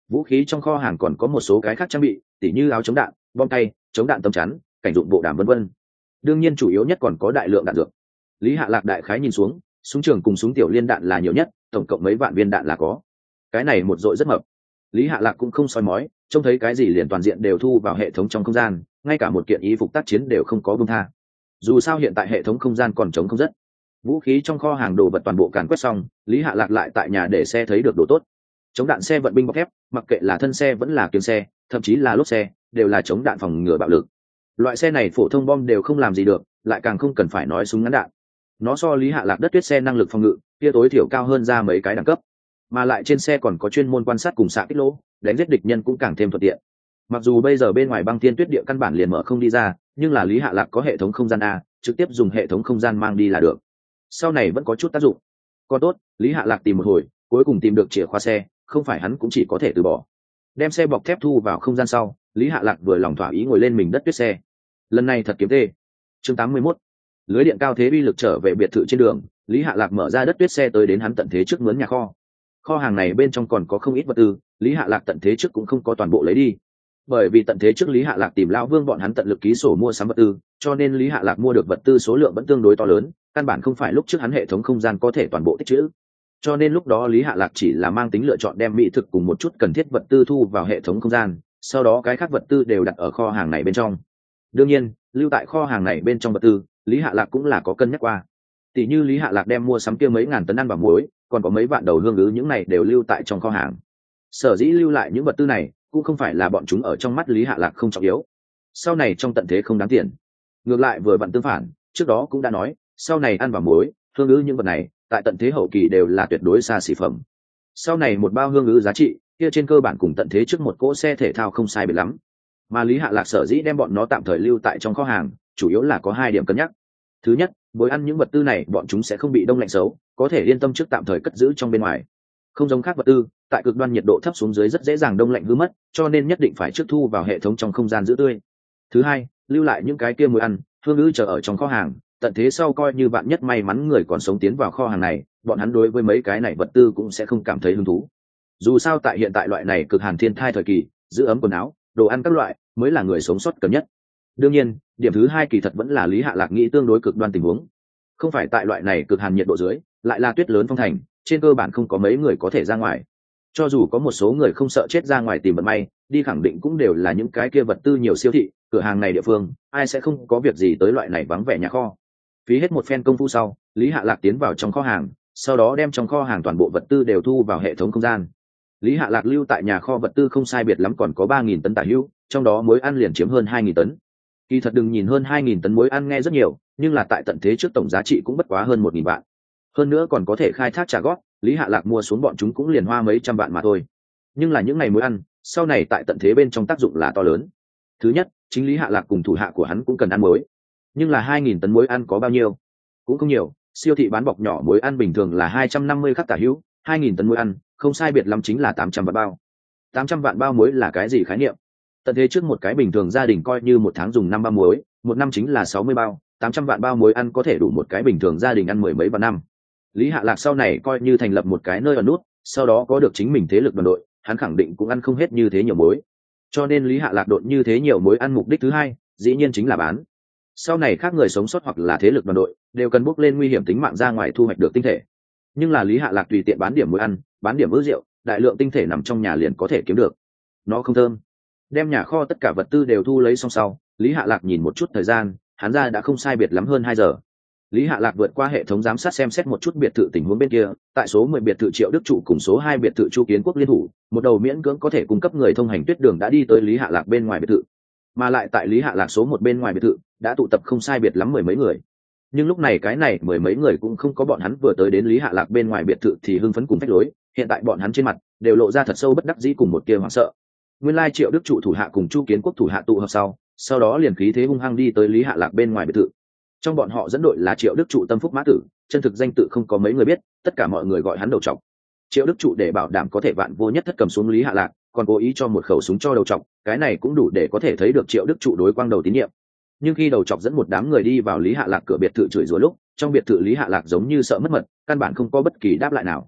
Vũ khí trong kho hàng còn có một số cái khác trang bị, tỉ như áo chống đạn, bom tay, chống đạn tấm chắn, cảnh dụng bộ đàm vân vân. Đương nhiên chủ yếu nhất còn có đại lượng đạn dược. Lý Hạ Lạc đại khái nhìn xuống, súng trường cùng súng tiểu liên đạn là nhiều nhất, tổng cộng mấy vạn viên đạn là có. Cái này một dội rất mập. Lý Hạ Lạc cũng không soi mói, trông thấy cái gì liền toàn diện đều thu vào hệ thống trong không gian, ngay cả một kiện y phục tác chiến đều không có buông tha. Dù sao hiện tại hệ thống không gian còn trống không rất. Vũ khí trong kho hàng đồ vật toàn bộ càn quét xong, Lý Hạ Lạc lại tại nhà để xe thấy được đồ tốt. Chống đạn xe vận binh bọc thép, mặc kệ là thân xe vẫn là kiềng xe, thậm chí là lốp xe, đều là chống đạn phòng ngừa bạo lực. Loại xe này phổ thông bom đều không làm gì được, lại càng không cần phải nói súng ngắn đạn. Nó so Lý Hạ Lạc đất tuyết xe năng lực phòng ngự kia tối thiểu cao hơn ra mấy cái đẳng cấp, mà lại trên xe còn có chuyên môn quan sát cùng xạ kích lỗ, đánh giết địch nhân cũng càng thêm thuận tiện. Mặc dù bây giờ bên ngoài băng thiên tuyết địa căn bản liền mở không đi ra, nhưng là Lý Hạ Lạc có hệ thống không gian a, trực tiếp dùng hệ thống không gian mang đi là được. Sau này vẫn có chút tác dụng. Còn tốt, Lý Hạ Lạc tìm một hồi, cuối cùng tìm được chìa khóa xe, không phải hắn cũng chỉ có thể từ bỏ. Đem xe bọc thép thu vào không gian sau, Lý Hạ Lạc vừa lòng thỏa ý ngồi lên mình đất tuyết xe. Lần này thật kiếm tê. Chương 81. Lưới điện cao thế uy lực trở về biệt thự trên đường, Lý Hạ Lạc mở ra đất tuyết xe tới đến hắn tận thế trước mướn nhà kho. Kho hàng này bên trong còn có không ít vật tư, Lý Hạ Lạc tận thế trước cũng không có toàn bộ lấy đi. Bởi vì tận thế trước Lý Hạ Lạc tìm lão Vương bọn hắn tận lực ký sổ mua sắm vật tư, cho nên Lý Hạ Lạc mua được vật tư số lượng vẫn tương đối to lớn, căn bản không phải lúc trước hắn hệ thống không gian có thể toàn bộ tích trữ. Cho nên lúc đó Lý Hạ Lạc chỉ là mang tính lựa chọn đem mỹ thực cùng một chút cần thiết vật tư thu vào hệ thống không gian, sau đó cái khác vật tư đều đặt ở kho hàng này bên trong. Đương nhiên, lưu tại kho hàng này bên trong vật tư, Lý Hạ Lạc cũng là có cân nhắc qua. Tỷ như Lý Hạ Lạc đem mua sắm kia mấy ngàn tấn ăn và muối, còn có mấy vạn đầu hương ứ, những này đều lưu tại trong kho hàng. Sở dĩ lưu lại những vật tư này, cũng không phải là bọn chúng ở trong mắt Lý Hạ Lạc không trọng yếu, sau này trong tận thế không đáng tiền. Ngược lại vừa vặn tương phản, trước đó cũng đã nói, sau này ăn và muối, hương ứ những vật này, tại tận thế hậu kỳ đều là tuyệt đối xa xỉ phẩm. Sau này một bao hương ứ giá trị, kia trên cơ bản cùng tận thế trước một cỗ xe thể thao không sai biệt lắm. Mà Lý Hạ Lạc sở dĩ đem bọn nó tạm thời lưu tại trong kho hàng, chủ yếu là có hai điểm cân nhắc. Thứ nhất, với ăn những vật tư này bọn chúng sẽ không bị đông lạnh xấu, có thể yên tâm trước tạm thời cất giữ trong bên ngoài. Không giống khác vật tư, tại cực đoan nhiệt độ thấp xuống dưới rất dễ dàng đông lạnh hư mất, cho nên nhất định phải trước thu vào hệ thống trong không gian giữ tươi. Thứ hai, lưu lại những cái kia muối ăn, hương ứ chờ ở trong kho hàng, tận thế sau coi như bạn nhất may mắn người còn sống tiến vào kho hàng này, bọn hắn đối với mấy cái này vật tư cũng sẽ không cảm thấy hứng thú. Dù sao tại hiện tại loại này cực hàn thiên thai thời kỳ, giữ ấm quần áo, đồ ăn các loại mới là người sống sót cần nhất. Đương nhiên, điểm thứ hai kỳ thật vẫn là Lý Hạ Lạc nghĩ tương đối cực đoan tình huống. Không phải tại loại này cực hàn nhiệt độ dưới, lại là tuyết lớn phong thành, trên cơ bản không có mấy người có thể ra ngoài. Cho dù có một số người không sợ chết ra ngoài tìm vận may, đi khẳng định cũng đều là những cái kia vật tư nhiều siêu thị, cửa hàng này địa phương, ai sẽ không có việc gì tới loại này vắng vẻ nhà kho. Phí hết một phen công phu sau, Lý Hạ Lạc tiến vào trong kho hàng, sau đó đem trong kho hàng toàn bộ vật tư đều thu vào hệ thống không gian. Lý Hạ Lạc lưu tại nhà kho vật tư không sai biệt lắm còn có 3.000 tấn tả hữu, trong đó muối ăn liền chiếm hơn 2.000 tấn. Kỳ thật đừng nhìn hơn 2.000 tấn muối ăn nghe rất nhiều, nhưng là tại tận thế trước tổng giá trị cũng bất quá hơn 1.000 vạn. Hơn nữa còn có thể khai thác trả góp, Lý Hạ Lạc mua xuống bọn chúng cũng liền hoa mấy trăm vạn mà thôi. Nhưng là những ngày muối ăn, sau này tại tận thế bên trong tác dụng là to lớn. Thứ nhất, chính Lý Hạ Lạc cùng thủ hạ của hắn cũng cần ăn muối. Nhưng là 2.000 tấn muối ăn có bao nhiêu? Cũng không nhiều, siêu thị bán bọc nhỏ muối ăn bình thường là 250 khắc tả hữu, 2.000 tấn muối ăn, không sai biệt lắm chính là 800 vạn bao. 800 vạn bao muối là cái gì khái niệm? Tận thế trước một cái bình thường gia đình coi như một tháng dùng 5 bao muối, một năm chính là 60 bao, 800 vạn bao muối ăn có thể đủ một cái bình thường gia đình ăn mười mấy vạn năm. Lý Hạ Lạc sau này coi như thành lập một cái nơi ở nút, sau đó có được chính mình thế lực đoàn đội, hắn khẳng định cũng ăn không hết như thế nhiều muối. Cho nên Lý Hạ Lạc đột như thế nhiều muối ăn mục đích thứ hai, dĩ nhiên chính là bán. Sau này khác người sống sót hoặc là thế lực đoàn đội đều cần bước lên nguy hiểm tính mạng ra ngoài thu hoạch được tinh thể. Nhưng là Lý Hạ Lạc tùy tiện bán điểm muối ăn, bán điểm ứ rượu, đại lượng tinh thể nằm trong nhà liền có thể kiếm được. Nó không thơm. Đem nhà kho tất cả vật tư đều thu lấy xong sau, Lý Hạ Lạc nhìn một chút thời gian, hắn ra đã không sai biệt lắm hơn 2 giờ. Lý Hạ Lạc vượt qua hệ thống giám sát xem xét một chút biệt thự tình huống bên kia, tại số 10 biệt thự Triệu Đức Trụ cùng số 2 biệt thự Chu Kiến Quốc liên thủ, một đầu miễn cưỡng có thể cung cấp người thông hành tuyết đường đã đi tới Lý Hạ Lạc bên ngoài biệt thự. Mà lại tại Lý Hạ Lạc số 1 bên ngoài biệt thự, đã tụ tập không sai biệt lắm mười mấy người. Nhưng lúc này cái này mười mấy người cũng không có bọn hắn vừa tới đến Lý Hạ Lạc bên ngoài biệt thự thì hưng phấn cùng phách lối, hiện tại bọn hắn trên mặt đều lộ ra thật sâu bất đắc dĩ cùng một tia hoảng sợ. Nguyên lai Triệu Đức Trụ thủ hạ cùng Chu Kiến Quốc thủ hạ tụ hợp sau đó liền khí thế hung hăng đi tới Lý Hạ Lạc bên ngoài biệt thự. Trong bọn họ dẫn đội là Triệu Đức Trụ Tâm Phúc Mã Tử, chân thực danh tự không có mấy người biết, tất cả mọi người gọi hắn đầu trọc. Triệu Đức Trụ để bảo đảm có thể vạn vô nhất thất cầm xuống Lý Hạ Lạc, còn cố ý cho một khẩu súng cho đầu trọc, cái này cũng đủ để có thể thấy được Triệu Đức Trụ đối quang đầu tín nhiệm. Nhưng khi đầu trọc dẫn một đám người đi vào Lý Hạ Lạc cửa biệt thự chửi rủa lúc, trong biệt thự Lý Hạ Lạc giống như sợ mất mật, căn bản không có bất kỳ đáp lại nào.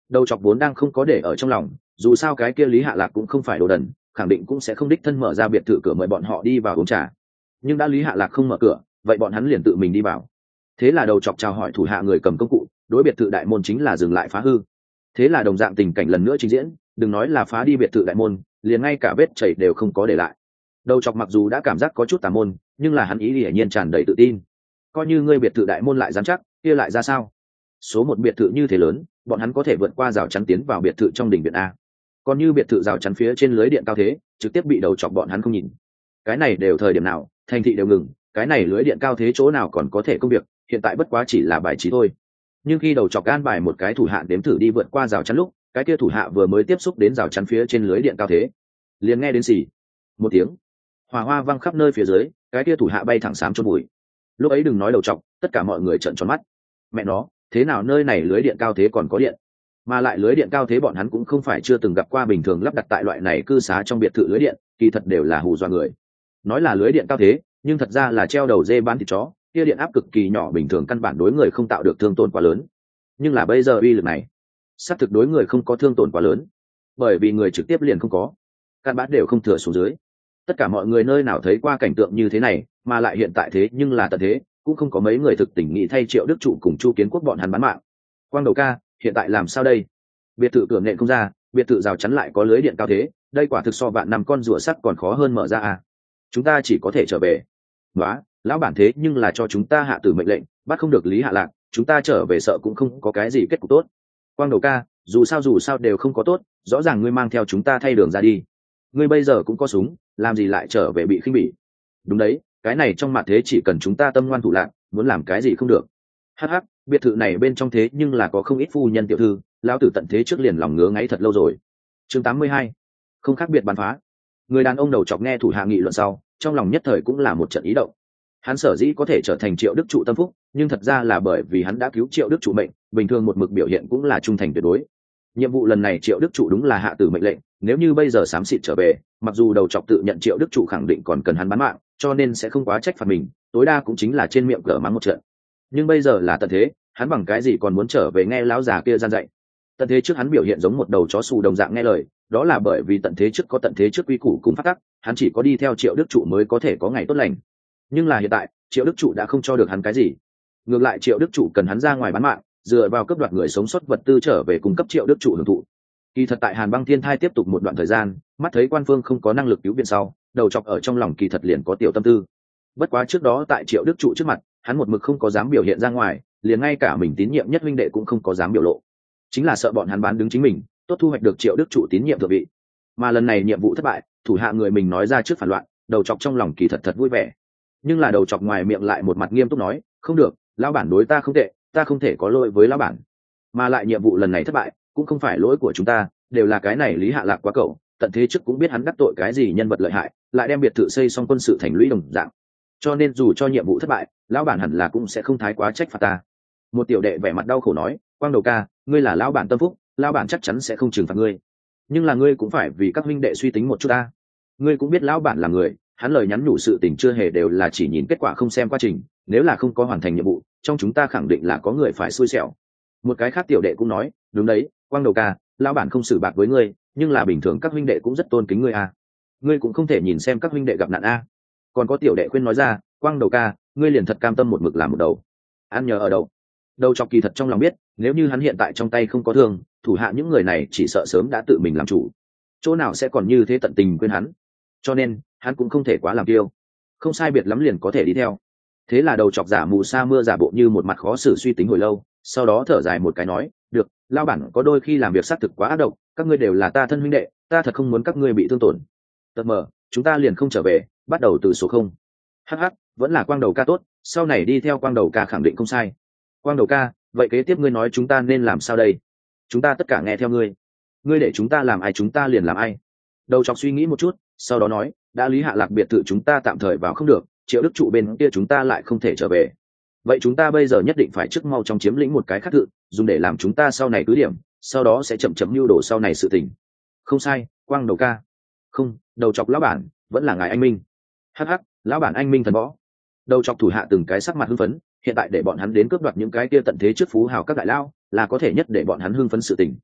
Đầu chọc vốn đang không có để ở trong lòng, dù sao cái kia Lý Hạ Lạc cũng không phải đồ đần, khẳng định cũng sẽ không đích thân mở ra biệt thự cửa mời bọn họ đi vào uống trà. Nhưng đã Lý Hạ Lạc không mở cửa, vậy bọn hắn liền tự mình đi vào. Thế là đầu chọc chào hỏi thủ hạ người cầm công cụ, đối biệt thự đại môn chính là dừng lại phá hư. Thế là đồng dạng tình cảnh lần nữa trình diễn, đừng nói là phá đi biệt thự đại môn, liền ngay cả vết chảy đều không có để lại. Đầu chọc mặc dù đã cảm giác có chút tà môn, nhưng là hắn ý hiển nhiên tràn đầy tự tin. Coi như ngươi biệt thự đại môn lại dám chắc, kia lại ra sao? Số một biệt thự như thế lớn, bọn hắn có thể vượt qua rào chắn tiến vào biệt thự trong đỉnh viện a. Còn như biệt thự rào chắn phía trên lưới điện cao thế, trực tiếp bị đầu chọc bọn hắn không nhìn. Cái này đều thời điểm nào, thành thị đều ngừng, cái này lưới điện cao thế chỗ nào còn có thể công việc, hiện tại bất quá chỉ là bài trí thôi. Nhưng khi đầu chọc an bài một cái thủ hạ đếm thử đi vượt qua rào chắn lúc, cái kia thủ hạ vừa mới tiếp xúc đến rào chắn phía trên lưới điện cao thế, liền nghe đến xì một tiếng, hỏa hoa văng khắp nơi phía dưới, cái kia thủ hạ bay thẳng xám chôn bụi. Lúc ấy đừng nói đầu chọc, tất cả mọi người trợn tròn mắt. Mẹ nó, thế nào nơi này lưới điện cao thế còn có điện? Mà lại lưới điện cao thế bọn hắn cũng không phải chưa từng gặp qua, bình thường lắp đặt tại loại này cư xá trong biệt thự lưới điện, kỳ thật đều là hù dọa người. Nói là lưới điện cao thế, nhưng thật ra là treo đầu dê bán thịt chó, kia điện áp cực kỳ nhỏ, bình thường căn bản đối người không tạo được thương tổn quá lớn. Nhưng là bây giờ uy lực này, xác thực đối người không có thương tổn quá lớn, bởi vì người trực tiếp liền không có, căn bản đều không thừa xuống dưới. Tất cả mọi người nơi nào thấy qua cảnh tượng như thế này, mà lại hiện tại thế nhưng là tận thế, cũng không có mấy người thực tình nghĩ thay Triệu Đức Trụ cùng Chu Kiến Quốc bọn hắn bán mạng. Quang đầu ca, hiện tại làm sao đây? Biệt thự cửa nện không ra, biệt thự rào chắn lại có lưới điện cao thế, đây quả thực so vạn năm con rùa sắt còn khó hơn mở ra à? Chúng ta chỉ có thể trở về. Nóa, lão bản thế nhưng là cho chúng ta hạ tử mệnh lệnh, bắt không được Lý Hạ Lạc, chúng ta trở về sợ cũng không có cái gì kết cục tốt. Quang đầu ca, dù sao đều không có tốt, rõ ràng ngươi mang theo chúng ta thay đường ra đi. Ngươi bây giờ cũng có súng, làm gì lại trở về bị khinh bỉ? Đúng đấy, cái này trong mặt thế chỉ cần chúng ta tâm ngoan thủ lạc, muốn làm cái gì không được. Hắc, biệt thự này bên trong thế nhưng là có không ít phu nhân tiểu thư, lão tử tận thế trước liền lòng ngứa ngáy thật lâu rồi. Chương 82. Không khác biệt bắn phá. Người đàn ông đầu chọc nghe thủ hạ nghị luận sau, trong lòng nhất thời cũng là một trận ý động. Hắn sở dĩ có thể trở thành Triệu Đức Trụ tâm phúc, nhưng thật ra là bởi vì hắn đã cứu Triệu Đức Trụ mệnh, bình thường một mực biểu hiện cũng là trung thành tuyệt đối. Nhiệm vụ lần này Triệu Đức Trụ đúng là hạ tử mệnh lệnh, nếu như bây giờ xám xịt trở về, mặc dù đầu chọc tự nhận Triệu Đức Trụ khẳng định còn cần hắn bán mạng, cho nên sẽ không quá trách phạt mình, tối đa cũng chính là trên miệng cỡ mắng một trận. Nhưng bây giờ là tận thế, hắn bằng cái gì còn muốn trở về nghe lão già kia gian dạy? Tận thế trước hắn biểu hiện giống một đầu chó xù đồng dạng nghe lời, đó là bởi vì tận thế trước có tận thế trước quy củ cùng pháp tắc, hắn chỉ có đi theo Triệu Đức Trụ mới có thể có ngày tốt lành. Nhưng là hiện tại, Triệu Đức Trụ đã không cho được hắn cái gì. Ngược lại Triệu Đức Trụ cần hắn ra ngoài bán mạng, dựa vào cấp đoạt người sống sót vật tư trở về cung cấp Triệu Đức Trụ hưởng thụ. Kỳ thật tại Hàn Băng Thiên Thai tiếp tục một đoạn thời gian, mắt thấy quan phương không có năng lực cứu viện sau, đầu chọc ở trong lòng kỳ thật liền có tiểu tâm tư. Bất quá trước đó tại Triệu Đức Trụ trước mặt, hắn một mực không có dám biểu hiện ra ngoài, liền ngay cả mình tín nhiệm nhất huynh đệ cũng không có dám biểu lộ, chính là sợ bọn hắn bán đứng chính mình, tốt thu hoạch được Triệu Đức Trụ tín nhiệm thượng vị. Mà lần này nhiệm vụ thất bại, thủ hạ người mình nói ra trước phản loạn, đầu chọc trong lòng kỳ thật vui vẻ. Nhưng là đầu chọc ngoài miệng lại một mặt nghiêm túc nói, không được, lão bản đối ta không tệ, ta không thể có lỗi với lão bản. Mà lại nhiệm vụ lần này thất bại, cũng không phải lỗi của chúng ta, đều là cái này Lý Hạ Lạc quá cẩu, tận thế trước cũng biết hắn đắc tội cái gì nhân vật lợi hại, lại đem biệt thự xây xong quân sự thành lũy đồng dạng. Cho nên dù cho nhiệm vụ thất bại, lão bản hẳn là cũng sẽ không thái quá trách phạt ta. Một tiểu đệ vẻ mặt đau khổ nói, Quang đầu ca, ngươi là lão bản tâm phúc, lão bản chắc chắn sẽ không trừng phạt ngươi. Nhưng là ngươi cũng phải vì các huynh đệ suy tính một chút ta. Ngươi cũng biết lão bản là người, hắn lời nhắn nhủ sự tình chưa hề đều là chỉ nhìn kết quả không xem quá trình, nếu là không có hoàn thành nhiệm vụ, trong chúng ta khẳng định là có người phải xui xẻo. Một cái khác tiểu đệ cũng nói, đúng đấy, Quang đầu ca, lão bản không xử bạc với ngươi, nhưng là bình thường các huynh đệ cũng rất tôn kính ngươi a. Ngươi cũng không thể nhìn xem các huynh đệ gặp nạn a. Còn có tiểu đệ khuyên nói ra, Quang đầu ca, ngươi liền thật cam tâm một mực làm một đầu, ăn nhờ ở đầu. Đầu chọc kỳ thật trong lòng biết, nếu như hắn hiện tại trong tay không có thương, thủ hạ những người này chỉ sợ sớm đã tự mình làm chủ, chỗ nào sẽ còn như thế tận tình quên hắn. Cho nên hắn cũng không thể quá làm kiêu, không sai biệt lắm liền có thể đi theo. Thế là đầu chọc giả mù sa mưa giả bộ như một mặt khó xử suy tính hồi lâu, sau đó thở dài một cái nói, được, lao bản có đôi khi làm việc xác thực quá ác độc, các ngươi đều là ta thân huynh đệ, ta thật không muốn các ngươi bị thương tổn. Tật mờ, chúng ta liền không trở về, bắt đầu từ số không. Hắc, vẫn là Quang đầu ca tốt, sau này đi theo Quang đầu ca khẳng định không sai. Quang đầu ca, vậy kế tiếp ngươi nói chúng ta nên làm sao đây? Chúng ta tất cả nghe theo ngươi, ngươi để chúng ta làm ai chúng ta liền làm ai. Đầu chọc suy nghĩ một chút, sau đó nói, đã Lý Hạ Lạc biệt thự chúng ta tạm thời vào không được, Triệu Đức Trụ bên kia chúng ta lại không thể trở về, vậy chúng ta bây giờ nhất định phải trước mau trong chiếm lĩnh một cái khác thự, dùng để làm chúng ta sau này cứ điểm, sau đó sẽ chậm chậm mưu đồ sau này sự tình. Không sai, Quang đầu ca. Không, đầu chọc lão bản, vẫn là ngài anh minh. Hắc, lão bản anh minh thần võ. Đầu chọc thủ hạ từng cái sắc mặt hưng phấn, hiện tại để bọn hắn đến cướp đoạt những cái kia tận thế trước phú hào các đại lao, là có thể nhất để bọn hắn hưng phấn sự tình.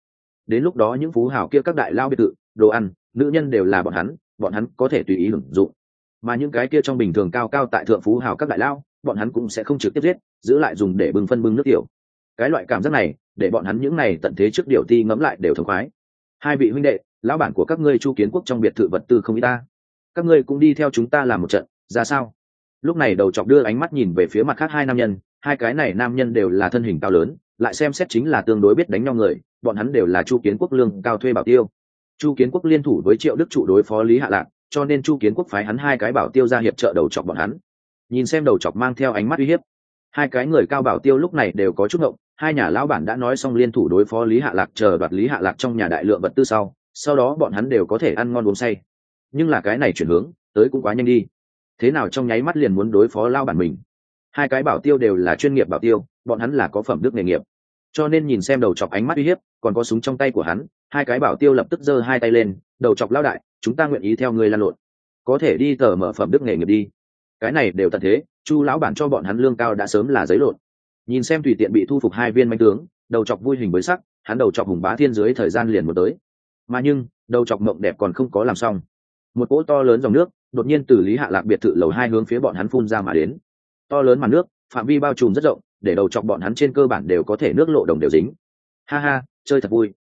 đến lúc đó những phú hào kia các đại lao biệt thự, đồ ăn, nữ nhân đều là bọn hắn có thể tùy ý hưởng dụng. Mà những cái kia trong bình thường cao cao tại thượng phú hào các đại lao, bọn hắn cũng sẽ không trực tiếp giết, giữ lại dùng để bưng nước tiểu. Cái loại cảm giác này, để bọn hắn những này tận thế trước điều ti ngẫm lại đều thống khoái. Hai vị huynh đệ, lão bản của các ngươi Chu Kiến Quốc trong biệt thự vật tư không ít ta, các ngươi cũng đi theo chúng ta làm một trận, ra sao? Lúc này đầu chọc đưa ánh mắt nhìn về phía mặt khác hai nam nhân, hai cái này nam nhân đều là thân hình cao lớn, lại xem xét chính là tương đối biết đánh nhau người, bọn hắn đều là Chu Kiến Quốc lương cao thuê bảo tiêu. Chu Kiến Quốc liên thủ với Triệu Đức Trụ đối phó Lý Hạ Lạc, cho nên Chu Kiến Quốc phái hắn hai cái bảo tiêu ra hiệp trợ đầu chọc bọn hắn. Nhìn xem đầu chọc mang theo ánh mắt uy hiếp, hai cái người cao bảo tiêu lúc này đều có chút ngộng, hai nhà lão bản đã nói xong liên thủ đối phó Lý Hạ Lạc, chờ đoạt Lý Hạ Lạc trong nhà đại lượng vật tư sau đó bọn hắn đều có thể ăn ngon uống say. Nhưng là cái này chuyển hướng tới cũng quá nhanh đi, thế nào trong nháy mắt liền muốn đối phó lao bản mình. Hai cái bảo tiêu đều là chuyên nghiệp bảo tiêu, bọn hắn là có phẩm đức nghề nghiệp, cho nên nhìn xem đầu chọc ánh mắt uy hiếp, còn có súng trong tay của hắn, hai cái bảo tiêu lập tức giơ hai tay lên, đầu chọc lao đại, chúng ta nguyện ý theo ngươi lan lộn, có thể đi tờ mở phẩm đức nghề nghiệp đi. Cái này đều tận thế, Chu lão bản cho bọn hắn lương cao đã sớm là giấy lộn. Nhìn xem tùy tiện bị thu phục hai viên manh tướng, đầu chọc vui hình với sắc, hắn đầu chọc hùng bá thiên dưới thời gian liền một tới. Mà nhưng đầu chọc mộng đẹp còn không có làm xong, một cỗ to lớn dòng nước đột nhiên từ Lý Hạ Lạc biệt thự lầu 2 hướng phía bọn hắn phun ra mà đến. To lớn màn nước phạm vi bao trùm rất rộng, để đầu chọc bọn hắn trên cơ bản đều có thể nước lộ đồng đều dính. Ha ha, chơi thật vui.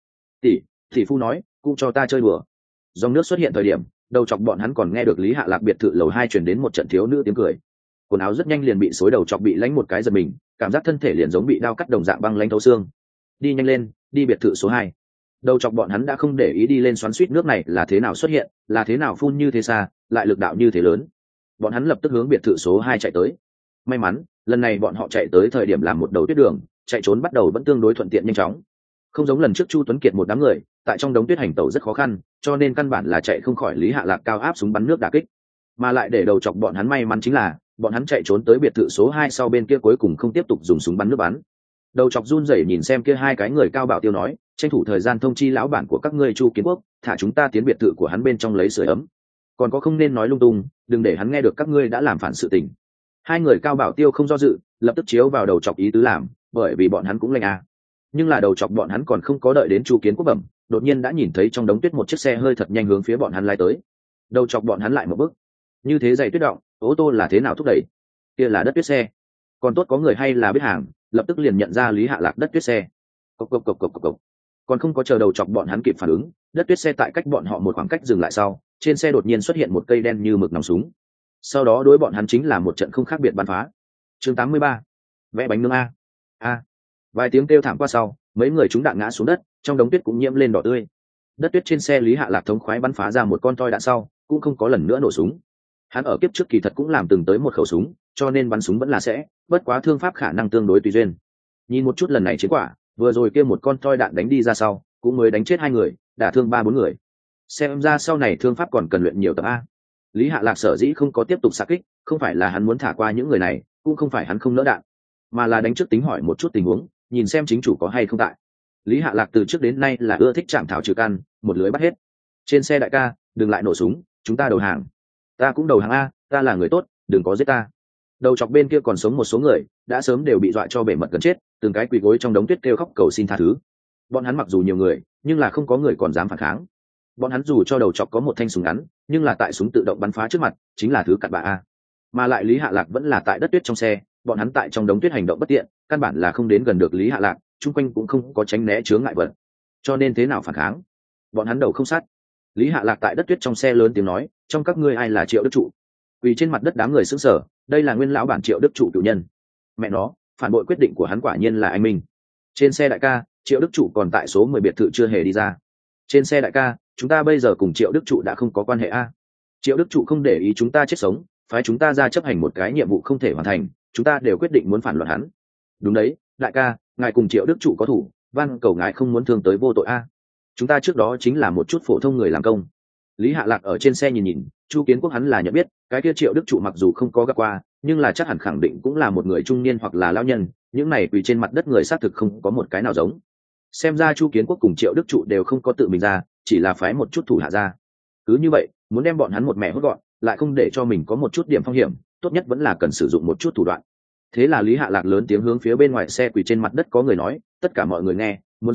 Tỷ phu nói, cũng cho ta chơi đùa. Dòng nước xuất hiện thời điểm, đầu chọc bọn hắn còn nghe được Lý Hạ Lạc biệt thự lầu 2 truyền đến một trận thiếu nữ tiếng cười. Quần áo rất nhanh liền bị xối đầu chọc bị lánh một cái giật mình, cảm giác thân thể liền giống bị đao cắt đồng dạng băng lánh thấu xương. Đi nhanh lên, đi biệt thự số 2. Đầu chọc bọn hắn đã không để ý đi lên xoắn suýt nước này là thế nào xuất hiện, là thế nào phun như thế xa, lại lực đạo như thế lớn. Bọn hắn lập tức hướng biệt thự số 2 chạy tới. May mắn, lần này bọn họ chạy tới thời điểm làm một đầu tuyết đường, chạy trốn bắt đầu vẫn tương đối thuận tiện nhanh chóng. Không giống lần trước Chu Tuấn Kiệt một đám người, tại trong đống tuyết hành tẩu rất khó khăn, cho nên căn bản là chạy không khỏi Lý Hạ Lạc cao áp súng bắn nước đả kích. Mà lại để đầu chọc bọn hắn may mắn chính là, bọn hắn chạy trốn tới biệt thự số 2 sau bên kia cuối cùng không tiếp tục dùng súng bắn nước bắn. Đầu chọc run rẩy nhìn xem kia hai cái người cao bảo tiêu nói, tranh thủ thời gian thông chi lão bản của các ngươi Chu Kiến Quốc, thả chúng ta tiến biệt thự của hắn bên trong lấy sưởi ấm. Còn có không nên nói lung tung, đừng để hắn nghe được các ngươi đã làm phản sự tình. Hai người cao bảo tiêu không do dự, lập tức chiếu vào đầu chọc ý tứ làm, bởi vì bọn hắn cũng lanh à. Nhưng là đầu chọc bọn hắn còn không có đợi đến Chu Kiến Quốc bẩm, đột nhiên đã nhìn thấy trong đống tuyết một chiếc xe hơi thật nhanh hướng phía bọn hắn lái tới. Đầu chọc bọn hắn lại một bước, như thế dày tuyết động, ô tô là thế nào thúc đẩy? Kia là đất tuyết xe. Còn tốt có người hay là biết hàng, lập tức liền nhận ra Lý Hạ Lạc đất tuyết xe. Cộc cộc cộc cộc cộc. Còn không có chờ đầu chọc bọn hắn kịp phản ứng, đất tuyết xe tại cách bọn họ một khoảng cách dừng lại sau, trên xe đột nhiên xuất hiện một cây đen như mực nòng súng. Sau đó đối bọn hắn chính là một trận không khác biệt bắn phá. Chương 83. Vẽ bánh nướng a. Vài tiếng kêu thảm qua sau, mấy người chúng đạn ngã xuống đất, trong đống tuyết cũng nhiễm lên đỏ tươi. Đất tuyết trên xe Lý Hạ Lạc thống khoái bắn phá ra một con toi đạn sau, cũng không có lần nữa nổ súng. Hắn ở kiếp trước kỳ thật cũng làm từng tới một khẩu súng, cho nên bắn súng vẫn là sẽ, bất quá thương pháp khả năng tương đối tùy duyên. Nhìn một chút lần này chiến quả, vừa rồi kia một con toi đạn đánh đi ra sau, cũng mới đánh chết 2 người, đả thương 3-4 người. Xem ra sau này thương pháp còn cần luyện nhiều tập a. Lý Hạ Lạc sở dĩ không có tiếp tục xạ kích, không phải là hắn muốn thả qua những người này, cũng không phải hắn không nỡ đạn, mà là đánh trước tính hỏi một chút tình huống, nhìn xem chính chủ có hay không tại. Lý Hạ Lạc từ trước đến nay là ưa thích chạm thảo trừ căn, một lưới bắt hết. Trên xe đại ca, đừng lại nổ súng, chúng ta đầu hàng. Ta cũng đầu hàng a, ta là người tốt, đừng có giết ta. Đầu chọc bên kia còn sống một số người, đã sớm đều bị dọa cho bể mật gần chết, từng cái quỳ gối trong đống tuyết kêu khóc cầu xin tha thứ. Bọn hắn mặc dù nhiều người, nhưng là không có người còn dám phản kháng. Bọn hắn dù cho đầu chọc có một thanh súng ngắn, nhưng là tại súng tự động bắn phá trước mặt, chính là thứ cặn bã a. Mà lại Lý Hạ Lạc vẫn là tại đất tuyết trong xe, bọn hắn tại trong đống tuyết hành động bất tiện, căn bản là không đến gần được Lý Hạ Lạc, chung quanh cũng không có tránh né chướng ngại vật. Cho nên thế nào phản kháng? Bọn hắn đầu không sát. Lý Hạ Lạc tại đất tuyết trong xe lớn tiếng nói, trong các ngươi ai là Triệu Đức Trụ? Vì trên mặt đất đám người sững sờ, đây là nguyên lão bản Triệu Đức Trụ cựu nhân. Mẹ nó, phản bội quyết định của hắn quả nhiên là anh minh. Trên xe đại ca, Triệu Đức Trụ còn tại số 10 biệt thự chưa hề đi ra. Trên xe đại ca, chúng ta bây giờ cùng Triệu Đức Trụ đã không có quan hệ a. Triệu Đức Trụ không để ý chúng ta chết sống, phái chúng ta ra chấp hành một cái nhiệm vụ không thể hoàn thành, chúng ta đều quyết định muốn phản loạn hắn. Đúng đấy, đại ca, ngài cùng Triệu Đức Trụ có thủ, van cầu ngài không muốn thương tới vô tội a. Chúng ta trước đó chính là một chút phổ thông người làm công. Lý Hạ Lạc ở trên xe nhìn nhìn, Chu Kiến Quốc hắn là nhận biết, cái kia Triệu Đức Trụ mặc dù không có gặp qua, nhưng là chắc hẳn khẳng định cũng là một người trung niên hoặc là lão nhân, những này quỳ trên mặt đất người xác thực không có một cái nào giống. Xem ra Chu Kiến Quốc cùng Triệu Đức Trụ đều không có tự mình ra, chỉ là phái một chút thủ hạ ra. Cứ như vậy, muốn đem bọn hắn một mẹ hốt gọn, lại không để cho mình có một chút điểm phong hiểm, tốt nhất vẫn là cần sử dụng một chút thủ đoạn. Thế là Lý Hạ Lạc lớn tiếng hướng phía bên ngoài xe quỳ trên mặt đất có người nói, tất cả mọi người nghe, muốn sống,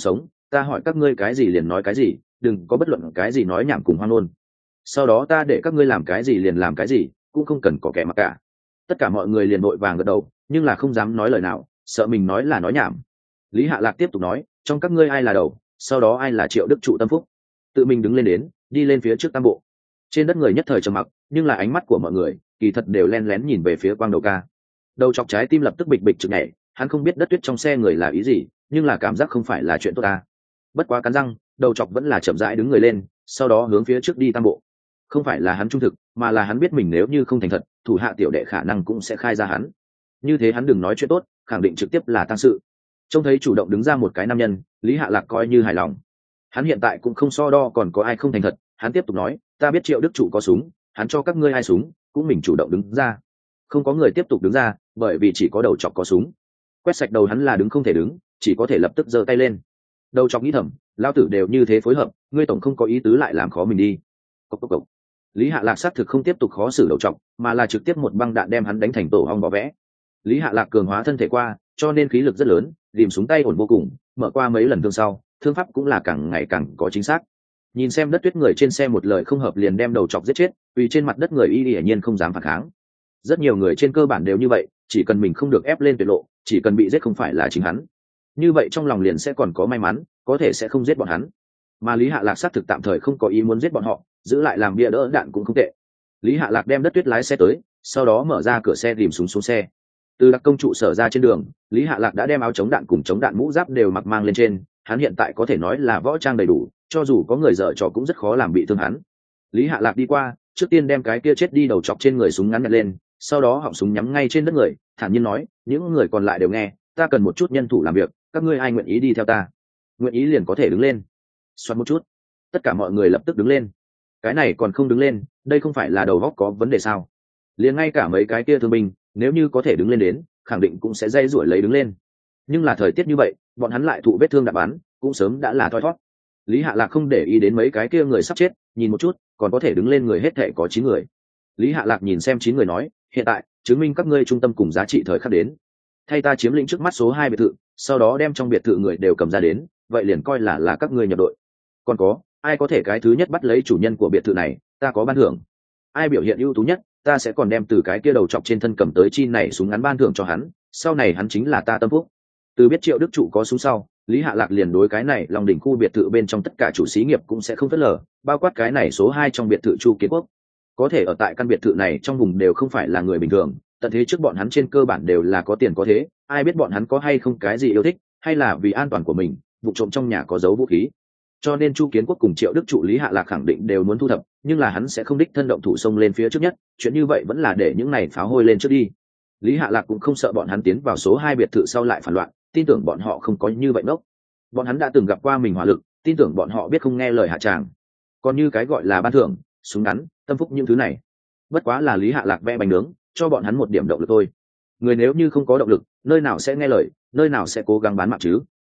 ta hỏi các ngươi cái gì liền nói cái gì, đừng có bất luận cái gì nói nhảm cùng hoang ngôn. Sau đó ta để các ngươi làm cái gì liền làm cái gì, cũng không cần có kẻ mặc cả. Tất cả mọi người liền vội vàng gật đầu, nhưng là không dám nói lời nào, sợ mình nói là nói nhảm. Lý Hạ Lạc tiếp tục nói, trong các ngươi ai là đầu, sau đó ai là Triệu Đức Trụ tâm phúc. Tự mình đứng lên đến, đi lên phía trước tam bộ. Trên đất người nhất thời trầm mặc, nhưng là ánh mắt của mọi người kỳ thật đều len lén nhìn về phía Quang Đầu ca. Đầu chọc trái tim lập tức bịch bịch trực nhảy, hắn không biết đất tuyết trong xe người là ý gì, nhưng là cảm giác không phải là chuyện tốt ta. Bất quá cắn răng, đầu chọc vẫn là chậm rãi đứng người lên, sau đó hướng phía trước đi tam bộ. Không phải là hắn trung thực, mà là hắn biết mình nếu như không thành thật, thủ hạ tiểu đệ khả năng cũng sẽ khai ra hắn. Như thế hắn đừng nói chuyện tốt, khẳng định trực tiếp là tăng sự. Trông thấy chủ động đứng ra một cái nam nhân, Lý Hạ Lạc coi như hài lòng. Hắn hiện tại cũng không so đo còn có ai không thành thật, hắn tiếp tục nói, ta biết Triệu Đức Trụ có súng, hắn cho các ngươi ai súng, cũng mình chủ động đứng ra. Không có người tiếp tục đứng ra, bởi vì chỉ có đầu chọc có súng. Quét sạch đầu hắn là đứng không thể đứng, chỉ có thể lập tức giơ tay lên. Đầu chọc nghĩ thầm, lao tử đều như thế phối hợp, ngươi tổng không có ý tứ lại làm khó mình đi. Cốc cốc cốc. Lý Hạ Lạc xác thực không tiếp tục khó xử đầu chọc, mà là trực tiếp một băng đạn đem hắn đánh thành tổ ong vỏ vẽ. Lý Hạ Lạc cường hóa thân thể qua, cho nên khí lực rất lớn, ghim súng tay ổn vô cùng, mở qua mấy lần thương sau, thương pháp cũng là càng ngày càng có chính xác. Nhìn xem đất tuyết người trên xe một lời không hợp liền đem đầu chọc giết chết, vì trên mặt đất người y hiển nhiên không dám phản kháng. Rất nhiều người trên cơ bản đều như vậy, chỉ cần mình không được ép lên tuyệt lộ, chỉ cần bị giết không phải là chính hắn, như vậy trong lòng liền sẽ còn có may mắn, có thể sẽ không giết bọn hắn. Mà Lý Hạ Lạc xác thực tạm thời không có ý muốn giết bọn họ, giữ lại làm bia đỡ đạn cũng không tệ. Lý Hạ Lạc đem đất tuyết lái xe tới, sau đó mở ra cửa xe ghim súng xuống xe. Từ đặc công trụ sở ra trên đường, Lý Hạ Lạc đã đem áo chống đạn cùng chống đạn mũ giáp đều mặc mang lên trên, hắn hiện tại có thể nói là võ trang đầy đủ, cho dù có người dở trò cũng rất khó làm bị thương hắn. Lý Hạ Lạc đi qua, trước tiên đem cái kia chết đi đầu chọc trên người súng ngắn nhặt lên, sau đó họng súng nhắm ngay trên đất người, thản nhiên nói, những người còn lại đều nghe, ta cần một chút nhân thủ làm việc, các ngươi ai nguyện ý đi theo ta, nguyện ý liền có thể đứng lên. Xoắn một chút, tất cả mọi người lập tức đứng lên. Cái này còn không đứng lên, đây không phải là đầu óc có vấn đề sao? Liền ngay cả mấy cái kia thương binh, nếu như có thể đứng lên đến, khẳng định cũng sẽ dây rủi lấy đứng lên. Nhưng là thời tiết như vậy, bọn hắn lại thụ vết thương đạn bắn, cũng sớm đã là thoi thoát. Lý Hạ Lạc không để ý đến mấy cái kia người sắp chết, nhìn một chút, còn có thể đứng lên người hết thảy có 9 người. Lý Hạ Lạc nhìn xem 9 người nói, hiện tại, chứng minh các ngươi trung tâm cùng giá trị thời khắc đến. Thay ta chiếm lĩnh trước mắt số 2 biệt thự, sau đó đem trong biệt thự người đều cầm ra đến, vậy liền coi là các ngươi nhập đội. Còn có, ai có thể cái thứ nhất bắt lấy chủ nhân của biệt thự này, ta có ban thưởng. Ai biểu hiện ưu tú nhất, ta sẽ còn đem từ cái kia đầu chọc trên thân cầm tới chi này súng ngắn ban thưởng cho hắn, sau này hắn chính là ta tâm phúc. Từ biết Triệu Đức Trụ có súng sau, Lý Hạ Lạc liền đối cái này Long Đỉnh khu biệt thự bên trong tất cả chủ xí nghiệp cũng sẽ không phớt lờ, bao quát cái này số 2 trong biệt thự Chu Kiến Quốc. Có thể ở tại căn biệt thự này trong vùng đều không phải là người bình thường, tận thế trước bọn hắn trên cơ bản đều là có tiền có thế, ai biết bọn hắn có hay không cái gì yêu thích, hay là vì an toàn của mình, vụ trộm trong nhà có giấu vũ khí. Cho nên Chu Kiến Quốc cùng Triệu Đức Trụ Lý Hạ Lạc khẳng định đều muốn thu thập, nhưng là hắn sẽ không đích thân động thủ xông lên phía trước nhất, chuyện như vậy vẫn là để những này pháo hôi lên trước đi. Lý Hạ Lạc cũng không sợ bọn hắn tiến vào số 2 biệt thự sau lại phản loạn, tin tưởng bọn họ không có như vậy ngốc. Bọn hắn đã từng gặp qua mình hỏa lực, tin tưởng bọn họ biết không nghe lời hạ tràng. Còn như cái gọi là ban thưởng, súng ngắn, tâm phúc những thứ này, bất quá là Lý Hạ Lạc vẽ bánh nướng, cho bọn hắn một điểm động lực thôi. Người nếu như không có động lực, nơi nào sẽ nghe lời, nơi nào sẽ cố gắng bán mạng chứ?